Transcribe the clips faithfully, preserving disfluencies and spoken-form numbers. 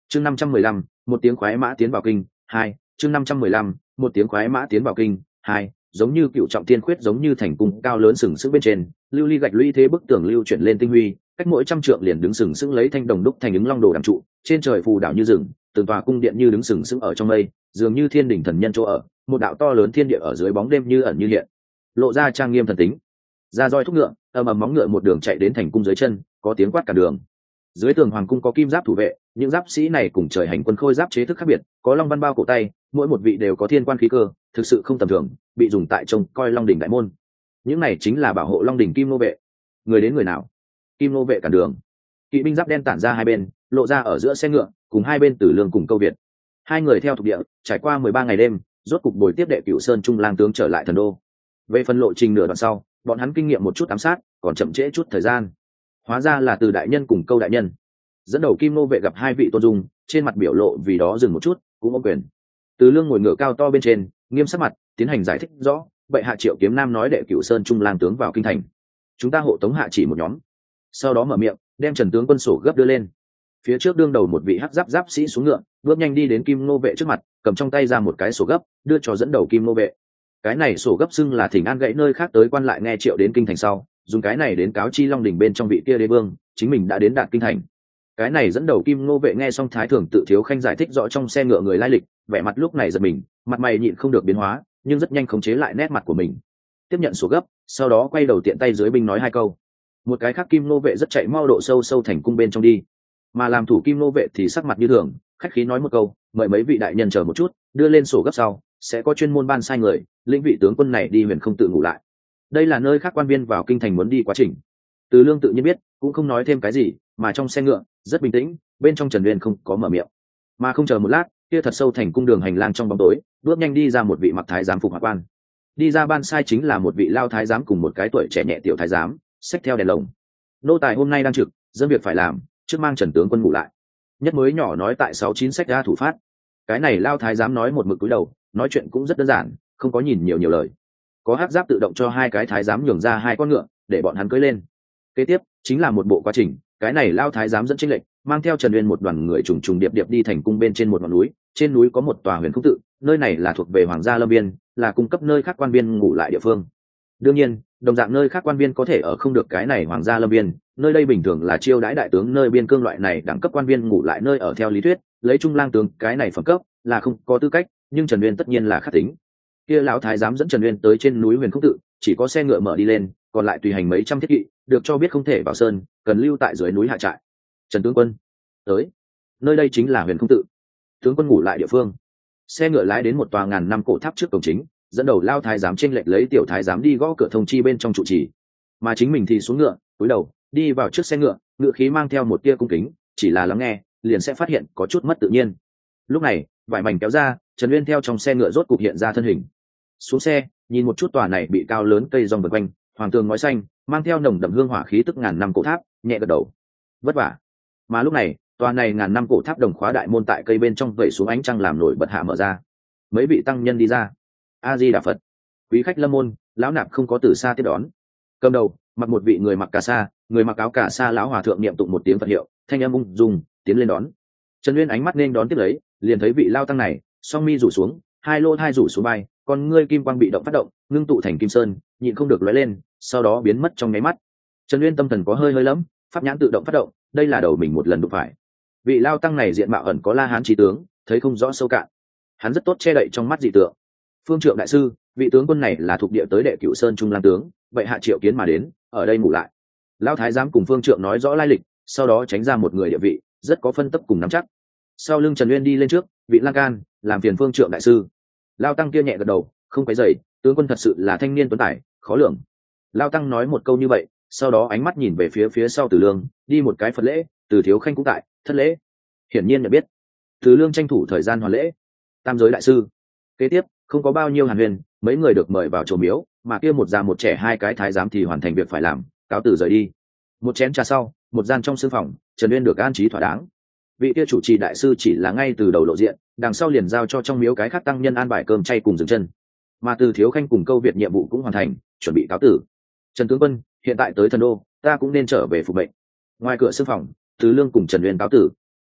chương năm trăm mười lăm một tiếng khoái mã tiến vào kinh hai chương năm trăm mười lăm một tiếng khoái mã tiến vào kinh hai giống như cựu trọng tiên khuyết giống như thành cung cao lớn sừng sững bên trên, lưu ly gạch lũy thế bức tường lưu chuyển lên tinh huy, cách mỗi trăm trượng liền đứng sừng sững lấy thanh đồng đúc thành ứng long đồ đằng trụ, trên trời phù đảo như rừng, từng tòa cung điện như đứng sừng sững ở trong mây, dường như thiên đỉnh thần nhân chỗ ở, một đạo to lớn thiên địa ở dưới bóng đêm như ẩn như hiện, lộ ra trang nghiêm thần tính. Ra roi thúc ngựa, ầm ầm móng ngựa một đường chạy đến thành cung dưới chân, có tiếng quát cả đường. Dưới tường hoàng cung có kim giáp thủ vệ, những giáp sĩ này cùng trời hành quân khôi giáp chế thức khác biệt, có long văn bao cổ tay, mỗi một vị đều có thiên quan khí cơ, thực sự không tầm thường, bị dùng tại trông coi long đỉnh đại môn. Những này chính là bảo hộ long đỉnh kim nô vệ. Người đến người nào? Kim nô vệ cản đường. Kỵ binh giáp đen tản ra hai bên, lộ ra ở giữa xe ngựa, cùng hai bên Tử Lương cùng Câu Việt. Hai người theo thuộc địa, trải qua mười ba ngày đêm, rốt cục bồi tiếp đệ Cửu Sơn Trung lang tướng trở lại thần đô. Về phần lộ trình nửa đoạn sau, bọn hắn kinh nghiệm một chút ám sát, còn chậm trễ chút thời gian. Hóa ra là Từ đại nhân cùng Câu đại nhân. Dẫn đầu kim nô vệ gặp hai vị tôn dung, trên mặt biểu lộ vì đó dừng một chút, cũng ôm quyền. Từ Lương ngồi ngựa cao to bên trên, nghiêm sắc mặt, tiến hành giải thích rõ. Bệ hạ Triệu Kiếm Nam nói đệ Cửu Sơn Trung lang tướng vào kinh thành, chúng ta hộ tống hạ chỉ một nhóm. Sau đó mở miệng, đem Trần tướng quân sổ gấp đưa lên. Phía trước đương đầu một vị hắc giáp giáp sĩ xuống ngựa, bước nhanh đi đến kim nô vệ trước mặt, cầm trong tay ra một cái sổ gấp, đưa cho dẫn đầu kim nô vệ. Cái này sổ gấp xưng là thỉnh an gãy nơi khác tới quan lại nghe Triệu đến kinh thành sau, dùng cái này đến cáo chi long đỉnh bên trong vị kia đế vương, chính mình đã đến đạt kinh thành. Cái này dẫn đầu kim nô vệ nghe xong thái thưởng tự thiếu khanh giải thích rõ trong xe ngựa người lai lịch, vẻ mặt lúc này giật mình, mặt mày nhịn không được biến hóa, nhưng rất nhanh khống chế lại nét mặt của mình, tiếp nhận sổ gấp, sau đó quay đầu tiện tay dưới binh nói hai câu. Một cái khác kim nô vệ rất chạy mau độ sâu sâu thành cung bên trong đi, mà làm thủ kim nô vệ thì sắc mặt như thường, khách khí nói một câu, mời mấy vị đại nhân chờ một chút, đưa lên sổ gấp sau sẽ có chuyên môn ban sai người lĩnh vị tướng quân này đi huyền không tự ngủ lại. Đây là nơi khác quan viên vào kinh thành muốn đi quá trình. Từ Lương tự nhiên biết, cũng không nói thêm cái gì, mà trong xe ngựa rất bình tĩnh, bên trong Trần Uyên không có mở miệng. Mà không chờ một lát, kia thật sâu thành cung đường hành lang trong bóng tối, bước nhanh đi ra một vị mặc thái giám phục hoạt quan. Đi ra ban sai chính là một vị lao thái giám cùng một cái tuổi trẻ nhẹ tiểu thái giám, xách theo đèn lồng. Nô tài hôm nay đang trực, dân việc phải làm, trước mang Trần tướng quân ngủ lại. Nhất mới nhỏ nói tại sáu chín sách ra thủ phát. Cái này lao thái giám nói một mực cúi đầu, nói chuyện cũng rất đơn giản, không có nhìn nhiều nhiều lời. Có hắc giáp tự động cho hai cái thái giám nhường ra hai con ngựa, để bọn hắn cưỡi lên. Kế tiếp chính là một bộ quá trình, cái này lao thái giám dẫn chênh lệnh, mang theo Trần Uyên một đoàn người trùng trùng điệp điệp đi thành cung bên trên một ngọn núi, trên núi có một tòa huyền không tự, nơi này là thuộc về hoàng gia lâm viên, là cung cấp nơi khác quan viên ngủ lại địa phương. Đương nhiên, đồng dạng nơi khác quan viên có thể ở không được cái này hoàng gia lâm viên, nơi đây bình thường là chiêu đãi đại tướng nơi biên cương loại này đẳng cấp quan viên ngủ lại nơi ở theo lý thuyết, lấy trung lang tướng cái này phẩm cấp là không có tư cách, nhưng Trần Uyên tất nhiên là khắc tính. Kia lão thái giám dẫn Trần Uyên tới trên núi huyền không tự, chỉ có xe ngựa mở đi lên, còn lại tùy hành mấy trăm thiết kỵ, được cho biết không thể vào sơn, cần lưu tại dưới núi hạ trại. Trần tướng quân tới, nơi đây chính là huyền không tự, tướng quân ngủ lại địa phương. Xe ngựa lái đến một tòa ngàn năm cổ tháp trước cổng chính, dẫn đầu lao thái giám chênh lệch lấy tiểu thái giám đi gõ cửa thông chi bên trong trụ trì, mà chính mình thì xuống ngựa, cúi đầu đi vào trước xe ngựa, ngựa khí mang theo một tia cung kính, chỉ là lắng nghe liền sẽ phát hiện có chút mất tự nhiên. Lúc này vải mảnh kéo ra, Trần Uyên theo trong xe ngựa rốt cục hiện ra thân hình. Xuống xe, nhìn một chút tòa này bị cao lớn cây rong vần quanh, hoàng tường ngói xanh, mang theo nồng đậm hương hỏa khí tức ngàn năm cổ tháp, nhẹ gật đầu. Vất vả. Mà lúc này, tòa này ngàn năm cổ tháp đồng khóa đại môn tại cây bên trong vẩy xuống ánh trăng làm nổi bật hạ mở ra. Mấy vị tăng nhân đi ra. A Di Đà Phật. Quý khách lâm môn, lão nạp không có từ xa tiếp đón. Cầm đầu, mặc một vị người mặc cà sa, người mặc áo cà sa lão hòa thượng niệm tụng một tiếng Phật hiệu, thanh âm ung dung tiến lên đón. Trần Uyên ánh mắt nên đón tiếp lấy, liền thấy vị lao tăng này, song mi rủ xuống, hai lô hai rủ xuống bay, con ngươi kim quang bị động phát động, ngưng tụ thành kim sơn, nhịn không được lóe lên, sau đó biến mất trong nháy mắt. Trần Uyên tâm thần có hơi hơi lắm, pháp nhãn tự động phát động, đây là đầu mình một lần đụng phải. Vị lao tăng này diện mạo ẩn có la hán trí tướng, thấy không rõ sâu cạn, hắn rất tốt che đậy trong mắt dị tượng. Phương Trượng đại sư, vị tướng quân này là thuộc địa tới đệ Cửu Sơn Trung lang tướng, vậy hạ Triệu Kiến mà đến, ở đây ngủ lại. Lão thái giám cùng Phương Trượng nói rõ lai lịch, sau đó tránh ra một người địa vị, rất có phân tấp cùng nắm chắc. Sau lưng Trần Uyên đi lên trước, vị lang can, làm phiền Phương Trượng đại sư. Lao tăng kia nhẹ gật đầu, không quấy rầy, tướng quân thật sự là thanh niên tuấn tài, khó lường. Lao tăng nói một câu như vậy, sau đó ánh mắt nhìn về phía phía sau Từ Lương, đi một cái Phật lễ, Từ thiếu khanh cũng tại, thất lễ. Hiển nhiên nhận biết. Từ Lương tranh thủ thời gian hoàn lễ. Tam giới đại sư. Kế tiếp, không có bao nhiêu hàn huyền, mấy người được mời vào chùa miếu, mà kia một già một trẻ hai cái thái giám thì hoàn thành việc phải làm, cáo từ rời đi. Một chén trà sau, một gian trong sương phòng, Trần Uyên được an trí thỏa đáng. Vị kia chủ trì đại sư chỉ là ngay từ đầu lộ diện, đằng sau liền giao cho trong miếu cái khác tăng nhân an bài cơm chay cùng dừng chân. Mà Từ thiếu khanh cùng Câu Việt nhiệm vụ cũng hoàn thành, chuẩn bị cáo tử. Trần tướng quân, hiện tại tới thần đô, ta cũng nên trở về phục mệnh. Ngoài cửa sương phòng, Từ Lương cùng Trần Uyên cáo tử.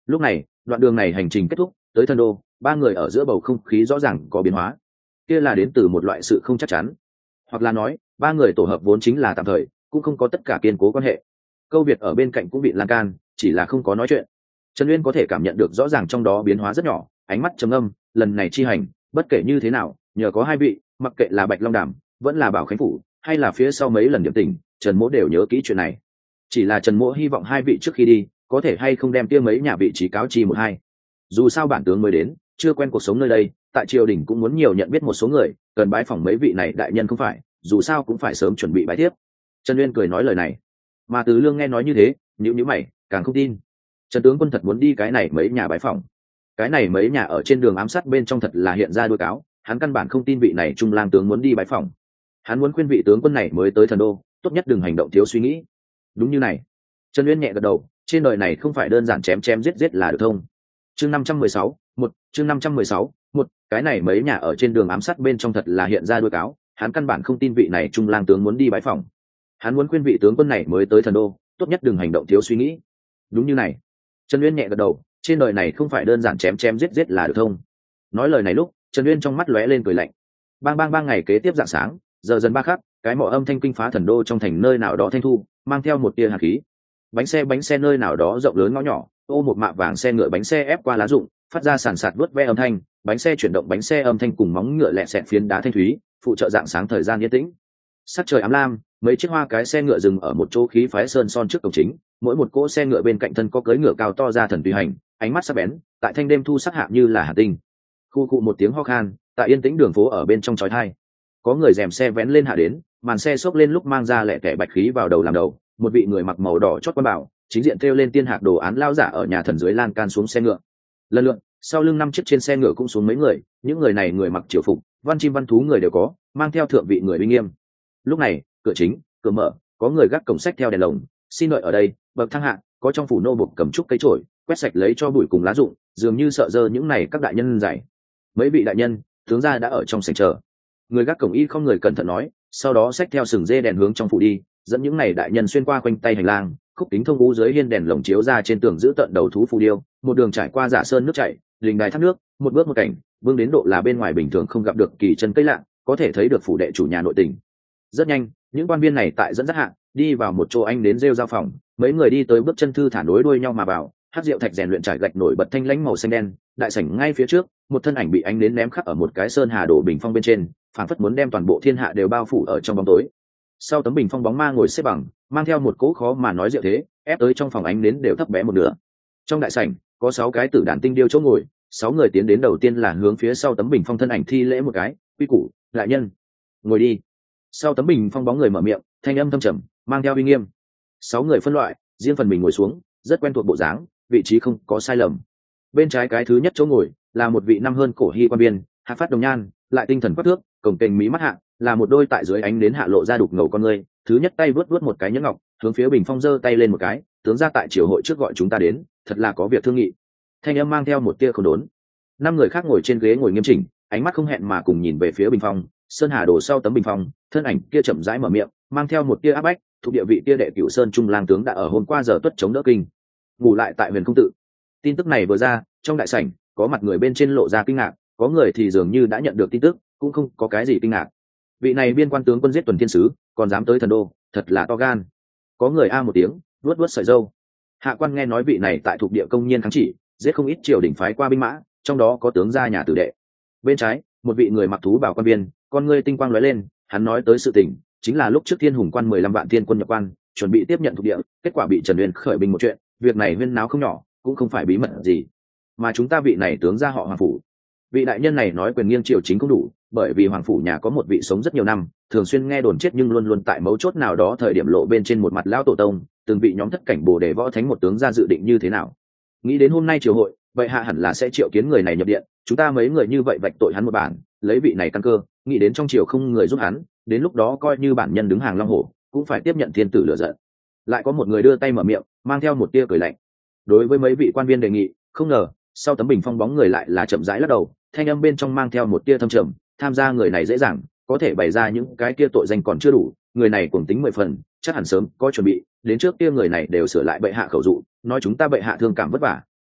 Lúc này đoạn đường này hành trình kết thúc tới thần đô, ba người ở giữa bầu không khí rõ ràng có biến hóa, kia là đến từ một loại sự không chắc chắn, hoặc là nói ba người tổ hợp vốn chính là tạm thời, cũng không có tất cả kiên cố quan hệ. Câu Việt ở bên cạnh cũng bị lan can, chỉ là không có nói chuyện. Trần Uyên có thể cảm nhận được rõ ràng trong đó biến hóa rất nhỏ, ánh mắt trầm âm, lần này chi hành bất kể như thế nào nhờ có hai vị, mặc kệ là Bạch Long Đàm vẫn là Bảo Khánh Phủ hay là phía sau mấy lần điểm tình, Trần Mỗ đều nhớ kỹ chuyện này. Chỉ là Trần Mỗ hy vọng hai vị trước khi đi có thể hay không đem kia mấy nhà vị trí cáo chi một hai. Dù sao bản tướng mới đến, chưa quen cuộc sống nơi đây, tại triều đình cũng muốn nhiều nhận biết một số người, cần bái phỏng mấy vị này đại nhân không phải, dù sao cũng phải sớm chuẩn bị bái tiếp. Trần Uyên cười nói lời này, mà Từ Lương nghe nói như thế, nhíu nhíu mày, càng không tin. Trần tướng quân thật muốn đi cái này mấy nhà bái phỏng? Cái này mấy nhà ở trên đường ám sát bên trong thật là hiện ra đuôi cáo, hắn căn bản không tin vị này trung lang tướng muốn đi bái phỏng. Hắn muốn khuyên vị tướng quân này mới tới thần đô, tốt nhất đừng hành động thiếu suy nghĩ. Đúng như này. Trần Uyên nhẹ gật đầu, trên đời này không phải đơn giản chém chém giết giết là được thông. Chương năm trăm mười sáu, một, chương năm trăm mười sáu, một, cái này mấy nhà ở trên đường ám sát bên trong thật là hiện ra đuôi cáo, hắn căn bản không tin vị này trung lang tướng muốn đi bái phỏng. Hắn muốn khuyên vị tướng quân này mới tới thần đô, tốt nhất đừng hành động thiếu suy nghĩ. Đúng như này. Trần Uyên nhẹ gật đầu, trên đời này không phải đơn giản chém chém giết giết là được thông. Nói lời này lúc, Trần Uyên trong mắt lóe lên cười lạnh. Bang bang bang, ngày kế tiếp rạng sáng, giờ dần ba khắc, cái mỏ âm thanh kinh phá thần đô trong thành nơi nào đó thanh thu, mang theo một tia hàn khí. Bánh xe bánh xe nơi nào đó rộng lớn ngõ nhỏ, ô một mạ vàng xe ngựa bánh xe ép qua lá rụng, phát ra sàn sạt vớt ve âm thanh, bánh xe chuyển động bánh xe âm thanh cùng móng ngựa lẹ sẹt phiến đá thanh thúy, phụ trợ dạng sáng thời gian yên tĩnh. Sắc trời ám lam, mấy chiếc hoa cái xe ngựa dừng ở một chỗ khí phái sơn son trước cổng chính, mỗi một cỗ xe ngựa bên cạnh thân có cưỡi ngựa cao to ra thần tùy hành, ánh mắt sắc bén, tại thanh đêm thu sắc hạ như là hà tinh. Khu cụ một tiếng ho khan, tại yên tĩnh đường phố ở bên trong chói tai. Có người rèm xe vén lên hạ đến, màn xe xốc lên lúc mang ra lẹ tẻ bạch khí vào đầu làm đầu, một vị người mặc màu đỏ chót quan bảo, chính diện treo lên tiên hạc đồ án lao giả ở nhà thần dưới lan can xuống xe ngựa. Lần lượt, sau lưng năm chiếc trên xe ngựa cũng xuống mấy người, những người này người mặc triều phục, văn chim văn thú người đều có, mang theo thượng vị người uy nghiêm. Lúc này, cửa chính, cửa mở, có người gác cổng sách theo đèn lồng, xin đợi ở đây, bậc thang hạ, có trong phủ nô bộc cầm trúc cây trổi, quét sạch lấy cho bụi cùng lá rụng, dường như sợ dơ những này các đại nhân giải. Mấy vị đại nhân, tướng gia đã ở trong sảnh chờ. Người gác cổng y không người cẩn thận nói, sau đó xách theo sừng dê đèn hướng trong phủ đi, dẫn những này đại nhân xuyên qua quanh tay hành lang, khúc kính thông vũ dưới hiên đèn lồng chiếu ra trên tường giữ tận đầu thú phù điêu, một đường trải qua giả sơn nước chảy, linh đài thác nước, một bước một cảnh, vương đến độ là bên ngoài bình thường không gặp được kỳ chân cây lạ, có thể thấy được phủ đệ chủ nhà nội tình. Rất nhanh, những quan viên này tại dẫn dắt hạng đi vào một chỗ anh đến rêu giao phòng, mấy người đi tới bước chân thư thả nối đuôi nhau mà vào, hát rượu thạch rèn luyện trải gạch nổi bật thanh lãnh màu xanh đen, đại sảnh ngay phía trước, một thân ảnh bị ánh đến ném khắc ở một cái sơn hà đổ bình phong bên trên, phảng phất muốn đem toàn bộ thiên hạ đều bao phủ ở trong bóng tối. Sau tấm bình phong bóng ma ngồi xếp bằng, mang theo một cỗ khó mà nói diệu thế, ép tới trong phòng ánh đến đều thấp bé một nửa. Trong đại sảnh có sáu cái tử đàn tinh điêu chỗ ngồi, sáu người tiến đến đầu tiên là hướng phía sau tấm bình phong thân ảnh thi lễ một cái, quy củ, đại nhân, ngồi đi. Sau tấm bình phong bóng người mở miệng, thanh âm thâm trầm, mang theo uy nghiêm. Sáu người phân loại, riêng phần mình ngồi xuống, rất quen thuộc bộ dáng, vị trí không có sai lầm. Bên trái cái thứ nhất chỗ ngồi là một vị năm hơn cổ hy quan biên, hạc phát đồng nhan, lại tinh thần quắc thước, cổng kềnh mí mắt hạ, là một đôi tại dưới ánh đến hạ lộ ra đục ngầu con người. Thứ nhất tay vớt vớt một cái nhẫn ngọc, hướng phía bình phong giơ tay lên một cái, tướng ra tại triều hội trước gọi chúng ta đến, thật là có việc thương nghị. Thanh âm mang theo một tia không đốn. Năm người khác ngồi trên ghế ngồi nghiêm chỉnh, ánh mắt không hẹn mà cùng nhìn về phía bình phong. Sơn hà đổ sau tấm bình phong, thân ảnh kia chậm rãi mở miệng, mang theo một tia áp bách, thuộc địa vị tia đệ cửu sơn trung lang tướng đã ở hôm qua giờ tuất chống đỡ kinh, ngủ lại tại huyền không tự. Tin tức này vừa ra, trong đại sảnh có mặt người bên trên lộ ra kinh ngạc, có người thì dường như đã nhận được tin tức, cũng không có cái gì kinh ngạc. Vị này biên quan tướng quân giết tuần thiên sứ, còn dám tới thần đô, thật là to gan. Có người a một tiếng, vuốt vuốt sợi râu. Hạ quan nghe nói vị này tại thuộc địa công nhiên kháng chỉ, giết không ít triều đình phái qua binh mã, trong đó có tướng gia nhà tử đệ. Bên trái, một vị người mặc thú bảo quan viên, con ngươi tinh quang lóe lên, hắn nói tới sự tình, chính là lúc trước Thiên Hùng quan mười lăm vạn thiên quân nhập quan, chuẩn bị tiếp nhận thuộc địa, kết quả bị Trần Uyên khởi binh một chuyện, việc này huyên náo không nhỏ, cũng không phải bí mật gì. Mà chúng ta vị này tướng gia họ Hoàng phủ. Vị đại nhân này nói quyền nghiêng triều chính không đủ, bởi vì Hoàng phủ nhà có một vị sống rất nhiều năm, thường xuyên nghe đồn chết nhưng luôn luôn tại mấu chốt nào đó thời điểm lộ bên trên một mặt lão tổ tông, từng vị nhóm thất cảnh Bồ Đề võ thánh một tướng gia dự định như thế nào. Nghĩ đến hôm nay triều hội, vậy hạ hẳn là sẽ triệu kiến người này nhập điện, chúng ta mấy người như vậy vạch tội hắn một bản, lấy vị này căn cơ, nghĩ đến trong triều không người giúp hắn, đến lúc đó coi như bản nhân đứng hàng long hổ, cũng phải tiếp nhận thiên tử lựa giận. Lại có một người đưa tay mở miệng, mang theo một tia cười lạnh. Đối với mấy vị quan viên đề nghị, không ngờ sau tấm bình phong bóng người lại là chậm rãi lắc đầu, thanh âm bên trong mang theo một tia thâm trầm, tham gia người này dễ dàng, có thể bày ra những cái kia tội danh còn chưa đủ, người này cuồng tính mười phần, chắc hẳn sớm có chuẩn bị, đến trước kia người này đều sửa lại bệ hạ khẩu dụ, nói chúng ta bệ hạ thương cảm vất vả,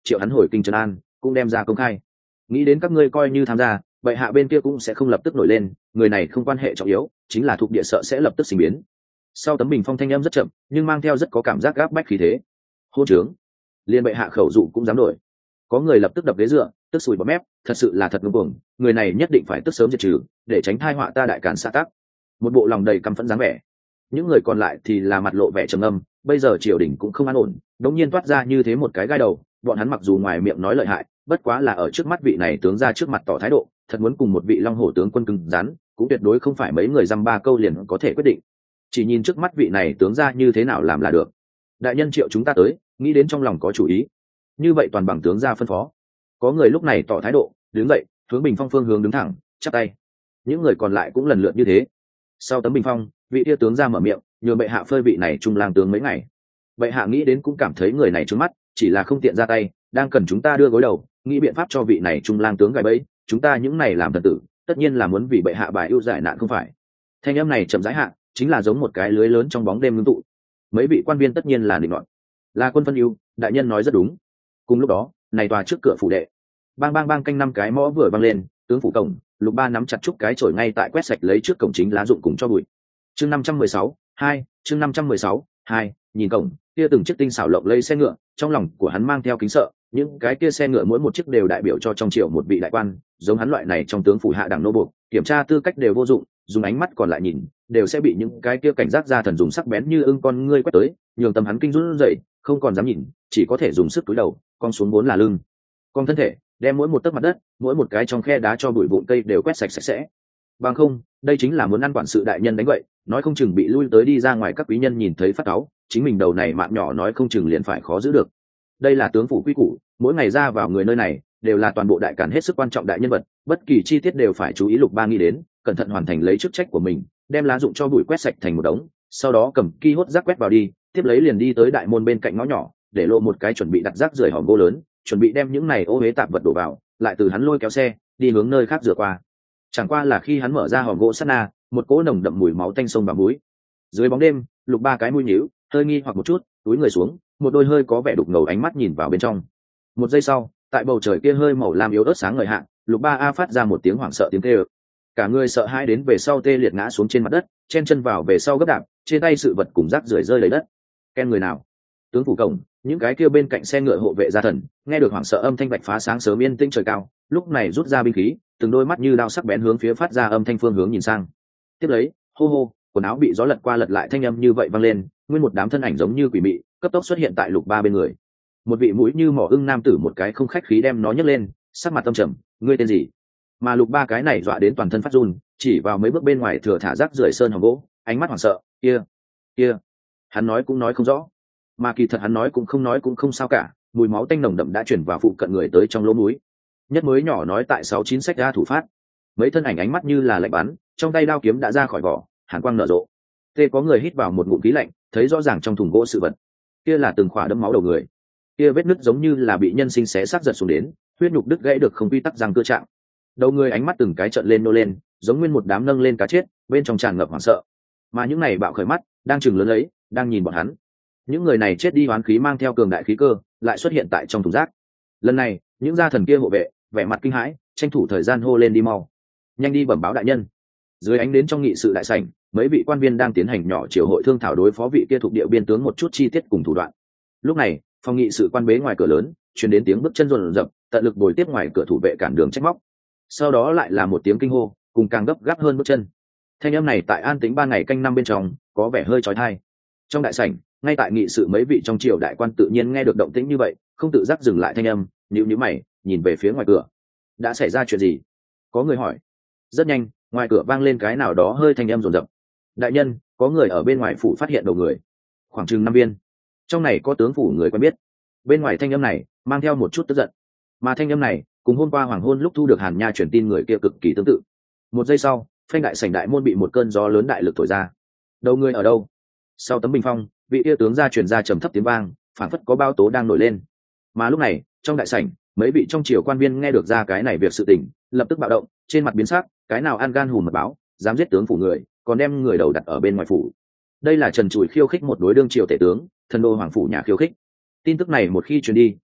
triệu hắn hồi kinh trấn an, cũng đem ra công khai. Nghĩ đến các ngươi coi như tham gia, bệ hạ bên kia cũng sẽ không lập tức nổi lên, người này không quan hệ trọng yếu, chính là thuộc địa sợ sẽ lập tức sinh biến. Sau tấm bình phong thanh âm rất chậm, nhưng mang theo rất có cảm giác gáp bách khí thế. Hôn trướng, liên bệ hạ khẩu dụ cũng dám đổi. Có người lập tức đập ghế dựa, tức sùi bọt mép, thật sự là thật ngông cuồng, người này nhất định phải tức sớm diệt trừ, để tránh tai họa ta đại càn xã tắc. Một bộ lòng đầy căm phẫn dáng vẻ. Những người còn lại thì là mặt lộ vẻ trầm âm, bây giờ triều đình cũng không an ổn, đống nhiên toát ra như thế một cái gai đầu, bọn hắn mặc dù ngoài miệng nói lợi hại, bất quá là ở trước mắt vị này tướng ra trước mặt tỏ thái độ, thật muốn cùng một vị long hổ tướng quân cứng rắn, cũng tuyệt đối không phải mấy người dăm ba câu liền có thể quyết định. Chỉ nhìn trước mắt vị này tướng ra như thế nào làm là được. Đại nhân triệu chúng ta tới, nghĩ đến trong lòng có chủ ý, như vậy toàn bằng tướng ra phân phó. Có người lúc này tỏ thái độ, đứng dậy, hướng bình phong phương hướng đứng thẳng, chắp tay. Những người còn lại cũng lần lượt như thế. Sau tấm bình phong, vị tia tướng ra mở miệng, nhờ bệ hạ phơi vị này trung lang tướng mấy ngày. Bệ hạ nghĩ đến cũng cảm thấy người này trướng mắt, chỉ là không tiện ra tay, đang cần chúng ta đưa gối đầu, nghĩ biện pháp cho vị này trung lang tướng gài bẫy, chúng ta những này làm thần tử, tất nhiên là muốn vì bệ hạ bài ưu giải nạn không phải. Thanh âm này chậm rãi hạ, chính là giống một cái lưới lớn trong bóng đêm ngưng tụ. Mấy vị quan viên tất nhiên là định luận, là quân phân ưu, đại nhân nói rất đúng. Cùng lúc đó, này tòa trước cửa phủ đệ, bang bang bang canh năm cái mõ vừa vang lên, tướng phủ cổng, Lục Ba nắm chặt trúc cái chổi ngay tại quét sạch lấy trước cổng chính lá dụng cùng cho bụi. Chương năm trăm mười sáu, hai, chương năm trăm mười sáu, hai, nhìn cổng, kia từng chiếc tinh xảo lộng lây xe ngựa, trong lòng của hắn mang theo kính sợ, những cái kia xe ngựa mỗi một chiếc đều đại biểu cho trong triều một vị đại quan, giống hắn loại này trong tướng phủ hạ đẳng nô buộc, kiểm tra tư cách đều vô dụng, dùng ánh mắt còn lại nhìn, đều sẽ bị những cái kia cảnh giác ra thần dùng sắc bén như ưng con ngươi quét tới, nhường tâm hắn kinh run rẩy, không còn dám nhìn, chỉ có thể dùng sức cúi đầu, cong xuống vốn là lưng, cong thân thể, đem mỗi một tấc mặt đất, mỗi một cái trong khe đá cho bụi vụn cây đều quét sạch sạch sẽ. Bằng không, đây chính là muốn ăn quản sự đại nhân đánh vậy, nói không chừng bị lui tới đi ra ngoài các quý nhân nhìn thấy phát cáu, chính mình đầu này mạng nhỏ nói không chừng liền phải khó giữ được. Đây là tướng phủ quy củ, mỗi ngày ra vào người nơi này đều là toàn bộ đại càn hết sức quan trọng đại nhân vật, bất kỳ chi tiết đều phải chú ý. Lục Ba nghĩ đến, cẩn thận hoàn thành lấy chức trách của mình, đem lá dụng cho bụi quét sạch thành một đống, sau đó cầm ki hốt rác quét vào đi, tiếp lấy liền đi tới đại môn bên cạnh ngõ nhỏ, để lộ một cái chuẩn bị đặt rác rưởi hòm gỗ lớn, chuẩn bị đem những này ô uế tạp vật đổ vào, lại từ hắn lôi kéo xe đi hướng nơi khác rửa qua. Chẳng qua là khi hắn mở ra hòm gỗ sát na, một cỗ nồng đậm mùi máu tanh sông vào mũi. Dưới bóng đêm, Lục Ba cái mũi nhíu, hơi nghi hoặc một chút, túi người xuống, một đôi hơi có vẻ đục ngầu ánh mắt nhìn vào bên trong. Một giây sau, tại bầu trời kia hơi màu lam yếu ớt sáng ngời hạ, Lục Ba a phát ra một tiếng hoảng sợ tiếng kêu. Cả người sợ hãi đến về sau tê liệt ngã xuống trên mặt đất, chen chân vào về sau gấp đạp, trên tay sự vật cùng rác rưởi rơi lấy đất. Ken người nào? Tướng phủ cổng, những cái kia bên cạnh xe ngựa hộ vệ gia thần, nghe được hoảng sợ âm thanh bạch phá sáng sớm yên tĩnh trời cao, lúc này rút ra binh khí, từng đôi mắt như đao sắc bén hướng phía phát ra âm thanh phương hướng nhìn sang. Tiếp lấy, hô hô, quần áo bị gió lật qua lật lại thanh âm như vậy vang lên, nguyên một đám thân ảnh giống như quỷ mị, cấp tốc xuất hiện tại Lục Ba bên người. Một vị mũi như mỏ ưng nam tử một cái không khách khí đem nó nhấc lên, sắc mặt tâm trầm, ngươi tên gì? Mà Lục Ba cái này dọa đến toàn thân phát run, chỉ vào mấy bước bên ngoài thừa thả rác rưởi sơn hòm gỗ, ánh mắt hoảng sợ, kia, kia, hắn nói cũng nói không rõ, mà kỳ thật hắn nói cũng không nói cũng không sao cả, mùi máu tanh nồng đậm đã chuyển vào phụ cận người tới trong lỗ mũi. Nhất mới nhỏ nói tại sáu chín sách ra thủ phát, mấy thân ảnh ánh mắt như là lạnh bắn, trong tay đao kiếm đã ra khỏi vỏ, hàn quang nở rộ. Tê có người hít vào một ngụm khí lạnh, thấy rõ ràng trong thùng gỗ sự vật, kia là từng khỏa đẫm máu đầu người, kia vết nứt giống như là bị nhân sinh xé xác giật xuống đến, huyết nhục đứt gãy được không quy tắc răng cơ trạng. Đầu người ánh mắt từng cái trợn lên nô lên, giống nguyên một đám nâng lên cá chết, bên trong tràn ngập hoảng sợ. Mà những này bạo khởi mắt, đang chừng lớn lấy, đang nhìn bọn hắn. Những người này chết đi hoán khí mang theo cường đại khí cơ, lại xuất hiện tại trong thùng rác. Lần này, những gia thần kia hộ vệ, vẻ mặt kinh hãi, tranh thủ thời gian hô lên đi mau, nhanh đi bẩm báo đại nhân. Dưới ánh đến trong nghị sự đại sảnh, mấy vị quan viên đang tiến hành nhỏ triều hội thương thảo đối phó vị kia thuộc địa biên tướng một chút chi tiết cùng thủ đoạn. Lúc này, phòng nghị sự quan bế ngoài cửa lớn, truyền đến tiếng bước chân rồn rập, tận lực bồi tiếp ngoài cửa thủ vệ cản đường trách móc. Sau đó lại là một tiếng kinh hô, cùng càng gấp gáp hơn bước chân. Thanh âm này tại an tĩnh ba ngày canh năm bên trong, có vẻ hơi chói tai. Trong đại sảnh, ngay tại nghị sự mấy vị trong triều đại quan tự nhiên nghe được động tĩnh như vậy, không tự giác dừng lại thanh âm, nhíu nhíu mày, nhìn về phía ngoài cửa. Đã xảy ra chuyện gì? Có người hỏi. Rất nhanh, ngoài cửa vang lên cái nào đó hơi thanh âm rồn rập. Đại nhân, có người ở bên ngoài phủ phát hiện đầu người, khoảng chừng năm viên. Trong này có tướng phủ người quen biết. Bên ngoài thanh âm này mang theo một chút tức giận, mà thanh âm này cùng hôm qua hoàng hôn lúc thu được Hàn Nha truyền tin người kia cực kỳ tương tự. Một giây sau, phanh đại sảnh đại môn bị một cơn gió lớn đại lực thổi ra. Đầu người ở đâu? Sau tấm bình phong, vị kia tướng ra truyền ra trầm thấp tiếng vang, phảng phất có bao tố đang nổi lên. Mà lúc này, trong đại sảnh, mấy vị trong triều quan viên nghe được ra cái này việc sự tình, lập tức bạo động, trên mặt biến sắc, cái nào ăn gan hùm mật báo, dám giết tướng phủ người, còn đem người đầu đặt ở bên ngoài phủ. Đây là trần trụi khiêu khích một đối đương triều tể tướng, thần đô hoàng phủ nhà khiêu khích. Tin tức này một khi truyền đi,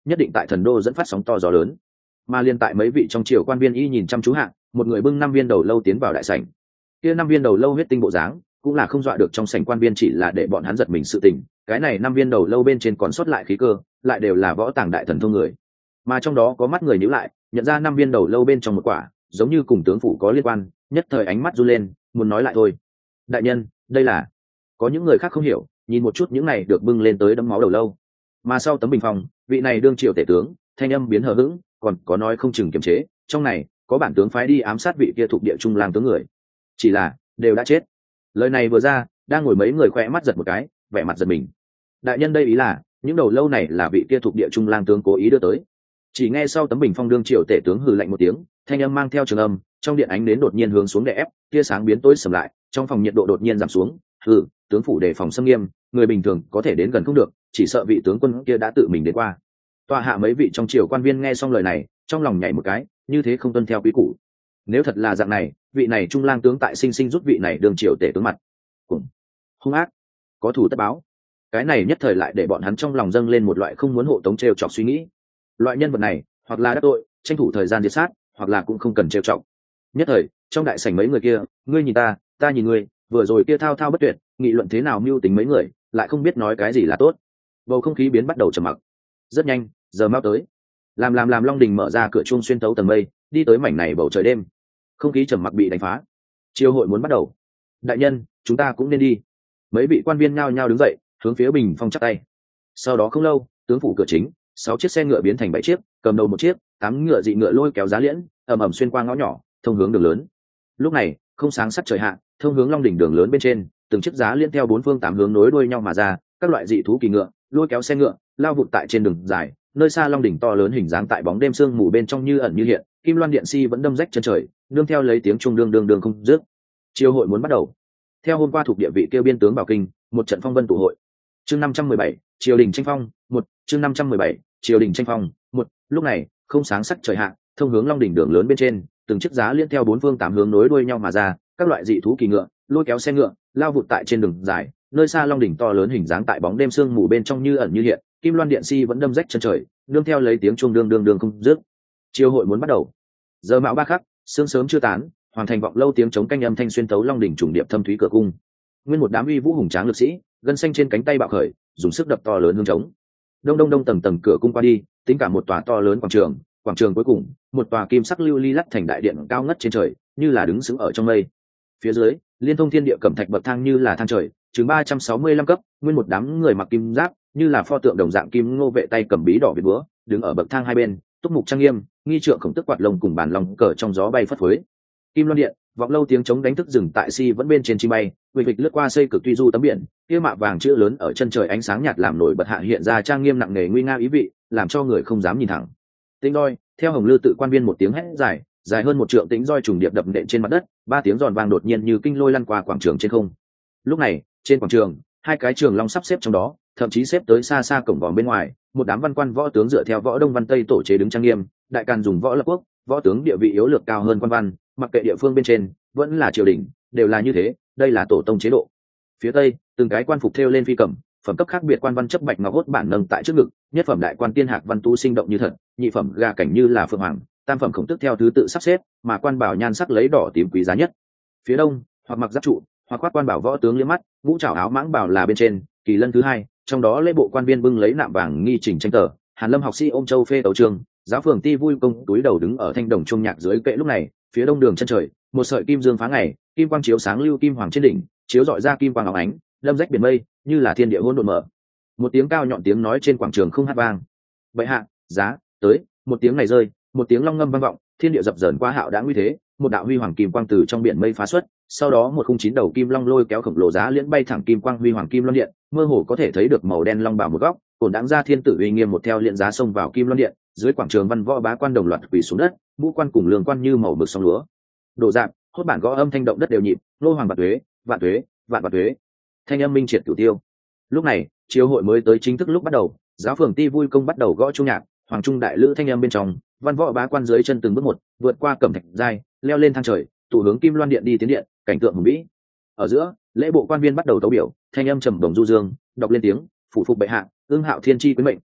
nhất định tại thần đô dẫn phát sóng to gió lớn. Mà liên tại mấy vị trong triều quan viên y nhìn chăm chú hạ, một người bưng năm viên đầu lâu tiến vào đại sảnh. Kia năm viên đầu lâu huyết tinh bộ dáng, cũng là không dọa được trong sảnh quan viên, chỉ là để bọn hắn giật mình sự tình. Cái này năm viên đầu lâu bên trên còn sót lại khí cơ, lại đều là võ tàng đại thần thông người. Mà trong đó có mắt người nhíu lại, nhận ra năm viên đầu lâu bên trong một quả, giống như cùng tướng phủ có liên quan, nhất thời ánh mắt run lên, muốn nói lại thôi. Đại nhân, đây là... Có những người khác không hiểu, nhìn một chút những này được bưng lên tới đấm máu đầu lâu. Mà sau tấm bình phong, vị này đương triều tể tướng, thanh âm biến hờ hững, còn có nói không chừng kiềm chế, trong này có bản tướng phái đi ám sát vị kia thuộc địa trung lang tướng người, chỉ là đều đã chết. Lời này vừa ra, đang ngồi mấy người khoe mắt giật một cái, vẻ mặt giật mình. Đại nhân đây ý là những đầu lâu này là vị kia thuộc địa trung lang tướng cố ý đưa tới. Chỉ nghe sau tấm bình phong đương triều tể tướng hừ lạnh một tiếng, thanh âm mang theo trường âm, trong điện ánh đến đột nhiên hướng xuống đè ép, tia sáng biến tối sầm lại, trong phòng nhiệt độ đột nhiên giảm xuống. Hừ, tướng phủ đề phòng xâm nghiêm, người bình thường có thể đến gần không được, chỉ sợ vị tướng quân kia đã tự mình đến qua. Tòa hạ mấy vị trong triều quan viên nghe xong lời này, trong lòng nhảy một cái, như thế không tuân theo quy củ. Nếu thật là dạng này, vị này trung lang tướng tại sinh sinh rút vị này đương triều tể tướng mặt, cùng hung ác, có thù tất báo. Cái này nhất thời lại để bọn hắn trong lòng dâng lên một loại không muốn hộ tống trêu chọc suy nghĩ. Loại nhân vật này, hoặc là đắc tội, tranh thủ thời gian diệt sát, hoặc là cũng không cần trêu chọc. Nhất thời, trong đại sảnh mấy người kia, ngươi nhìn ta, ta nhìn ngươi, vừa rồi kia thao thao bất tuyệt, nghị luận thế nào mưu tính mấy người, lại không biết nói cái gì là tốt. Bầu không khí biến bắt đầu trầm mặc. Rất nhanh, giờ mau tới. Làm làm làm Long Đình mở ra cửa chuông xuyên tấu tầng mây, đi tới mảnh này bầu trời đêm. Không khí trầm mặc bị đánh phá. Triều hội muốn bắt đầu. Đại nhân, chúng ta cũng nên đi. Mấy vị quan viên nhao nhao đứng dậy, hướng phía bình phong chắp tay. Sau đó không lâu, tướng phủ cửa chính, sáu chiếc xe ngựa biến thành bảy chiếc, cầm đầu một chiếc, tám ngựa dị ngựa lôi kéo giá liễn, ầm ầm xuyên qua ngõ nhỏ, thông hướng đường lớn. Lúc này, không sáng sắc trời hạ, thông hướng Long Đỉnh đường lớn bên trên, từng chiếc giá liễn theo bốn phương tám hướng nối đuôi nhau mà ra, các loại dị thú kỳ ngựa, lôi kéo xe ngựa, lao vụt tại trên đường dài, nơi xa Long Đỉnh to lớn hình dáng tại bóng đêm sương mù bên trong như ẩn như hiện, kim loan điện si vẫn đâm rách chân trời, nương theo lấy tiếng trung đương đương đương không dứt. Triều hội muốn bắt đầu. Theo hôm qua thuộc địa vị kêu biên tướng bảo kinh, một trận phong vân tụ hội. Chương năm trăm mười bảy, triều đình tranh phong, một, chương năm trăm mười bảy, triều đình tranh phong, một. Lúc này, không sáng sắc trời hạ, thông hướng Long Đỉnh đường lớn bên trên, từng chiếc giá liên theo bốn phương tám hướng nối đuôi nhau mà ra, các loại dị thú kỳ ngựa, lôi kéo xe ngựa, lao vụt tại trên đường dài, nơi xa Long Đỉnh to lớn hình dáng tại bóng đêm sương mù bên trong như ẩn như hiện, kim loan điện si vẫn đâm rách chân trời, nương theo lấy tiếng chuông đương đương đương không dứt. Triều hội muốn bắt đầu. Giờ mão ba khắc, sương sớm chưa tán, hoàn thành vọng lâu tiếng chống canh âm thanh xuyên tấu Long Đỉnh trùng điệp thâm thúy cửa cung. Nguyên một đám uy vũ hùng tráng lực sĩ, gân xanh trên cánh tay bạo khởi, dùng sức đập to lớn hương trống. Đông đông đông tầng tầng cửa cung qua đi, tính cả một tòa to lớn quảng trường, quảng trường cuối cùng, một tòa kim sắc lưu ly lắc thành đại điện cao ngất trên trời, như là đứng sững ở trong mây. Phía dưới, liên thông thiên địa cẩm thạch bậc thang như là thang trời, chừng ba trăm sáu mươi lăm cấp, nguyên một đám người mặc kim giáp, như là pho tượng đồng dạng kim ngô vệ tay cầm bí đỏ việt búa, đứng ở bậc thang hai bên, túc mục trang nghiêm, nghi trượng khổng tức quạt lông cùng bàn lòng cờ trong gió bay phất phới. Kim loan điện, vọng lâu tiếng chống đánh thức rừng tại si vẫn bên trên chim bay, vịch vịch lướt qua xây cực tuy du tấm biển, kia mạ vàng chữ lớn ở chân trời ánh sáng nhạt làm nổi bật hạ hiện ra trang nghiêm nặng nề nguy nga ý vị, làm cho người không dám nhìn thẳng. Tĩnh roi, theo hồng lư tự quan viên một tiếng hét dài, dài hơn một trượng tĩnh roi trùng điệp đập nện trên mặt đất, ba tiếng giòn vang đột nhiên như kinh lôi lăn qua quảng trường trên không. Lúc này, trên quảng trường, hai cái trường long sắp xếp trong đó, thậm chí xếp tới xa xa cổng vòm bên ngoài, một đám văn quan võ tướng dựa theo võ đông văn tây tổ chế đứng trang nghiêm, đại càn dùng võ lập quốc, võ tướng địa vị yếu lược cao hơn quan văn, mặc kệ địa phương bên trên, vẫn là triều đình, đều là như thế, đây là tổ tông chế độ. Phía tây, từng cái quan phục thêu lên phi cầm, phẩm cấp khác biệt quan văn chấp bạch ngọc hốt bản nâng tại trước ngực, nhất phẩm đại quan tiên hạc văn tú sinh động như thật, nhị phẩm gà cảnh như là phượng hoàng, tam phẩm khổng tức theo thứ tự sắp xếp, mà quan bảo nhan sắc lấy đỏ tím quý giá nhất. Phía đông, hoặc mặc giáp trụ, hoặc khoác quan bảo võ tướng liếc mắt, ngũ trảo áo mãng bảo là bên trên, kỳ lân thứ hai, trong đó lễ bộ quan viên bưng lấy nạm vàng nghi trình tranh tờ, hàn lâm học sĩ ôm châu phê tấu trường, giáo phường ti vui công túi đầu đứng ở thanh đồng trung nhạc dưới kệ. Lúc này, phía đông đường chân trời, một sợi kim dương phá ngày, kim quang chiếu sáng lưu kim hoàng trên đỉnh, chiếu dọi ra kim quang óng ánh, lâm rách biển mây, như là thiên địa hỗn độn mở. Một tiếng cao nhọn tiếng nói trên quảng trường không hát vang. Bệ hạ, giá, tới, một tiếng này rơi, một tiếng long ngâm vang vọng, thiên địa dập dờn qua hạo đã nguy thế, một đạo huy hoàng kim quang từ trong biển mây phá xuất, sau đó một khung chín đầu kim long lôi kéo khổng lồ giá liễn bay thẳng kim quang huy hoàng kim loan điện, mơ hồ có thể thấy được màu đen long bảo một góc, cổn đáng ra thiên tử uy nghiêm một theo liễn giá xông vào kim loan điện, dưới quảng trường văn võ bá quan đồng loạt quỳ xuống đất, vũ quan cùng lương quan như màu mực sông lúa. Đổ dạp, hốt bản gõ âm thanh động đất đều nhịp, lô hoàng vạn tuế, vạn tuế, vạn vạn tuế. Thanh âm minh triệt cửu tiêu. Lúc này, chiếu hội mới tới chính thức lúc bắt đầu, giáo phường ti vui công bắt đầu gõ trung nhạc, hoàng trung đại lữ thanh âm bên trong, văn võ bá quan dưới chân từng bước một, vượt qua cẩm thạch giai, leo lên thang trời, tụ hướng kim loan điện đi tiến điện, cảnh tượng hùng vĩ. Ở giữa, lễ bộ quan viên bắt đầu tấu biểu, thanh âm trầm đồng du dương, đọc lên tiếng, phủ phục bệ hạ, ương hạo thiên chi quý mệnh,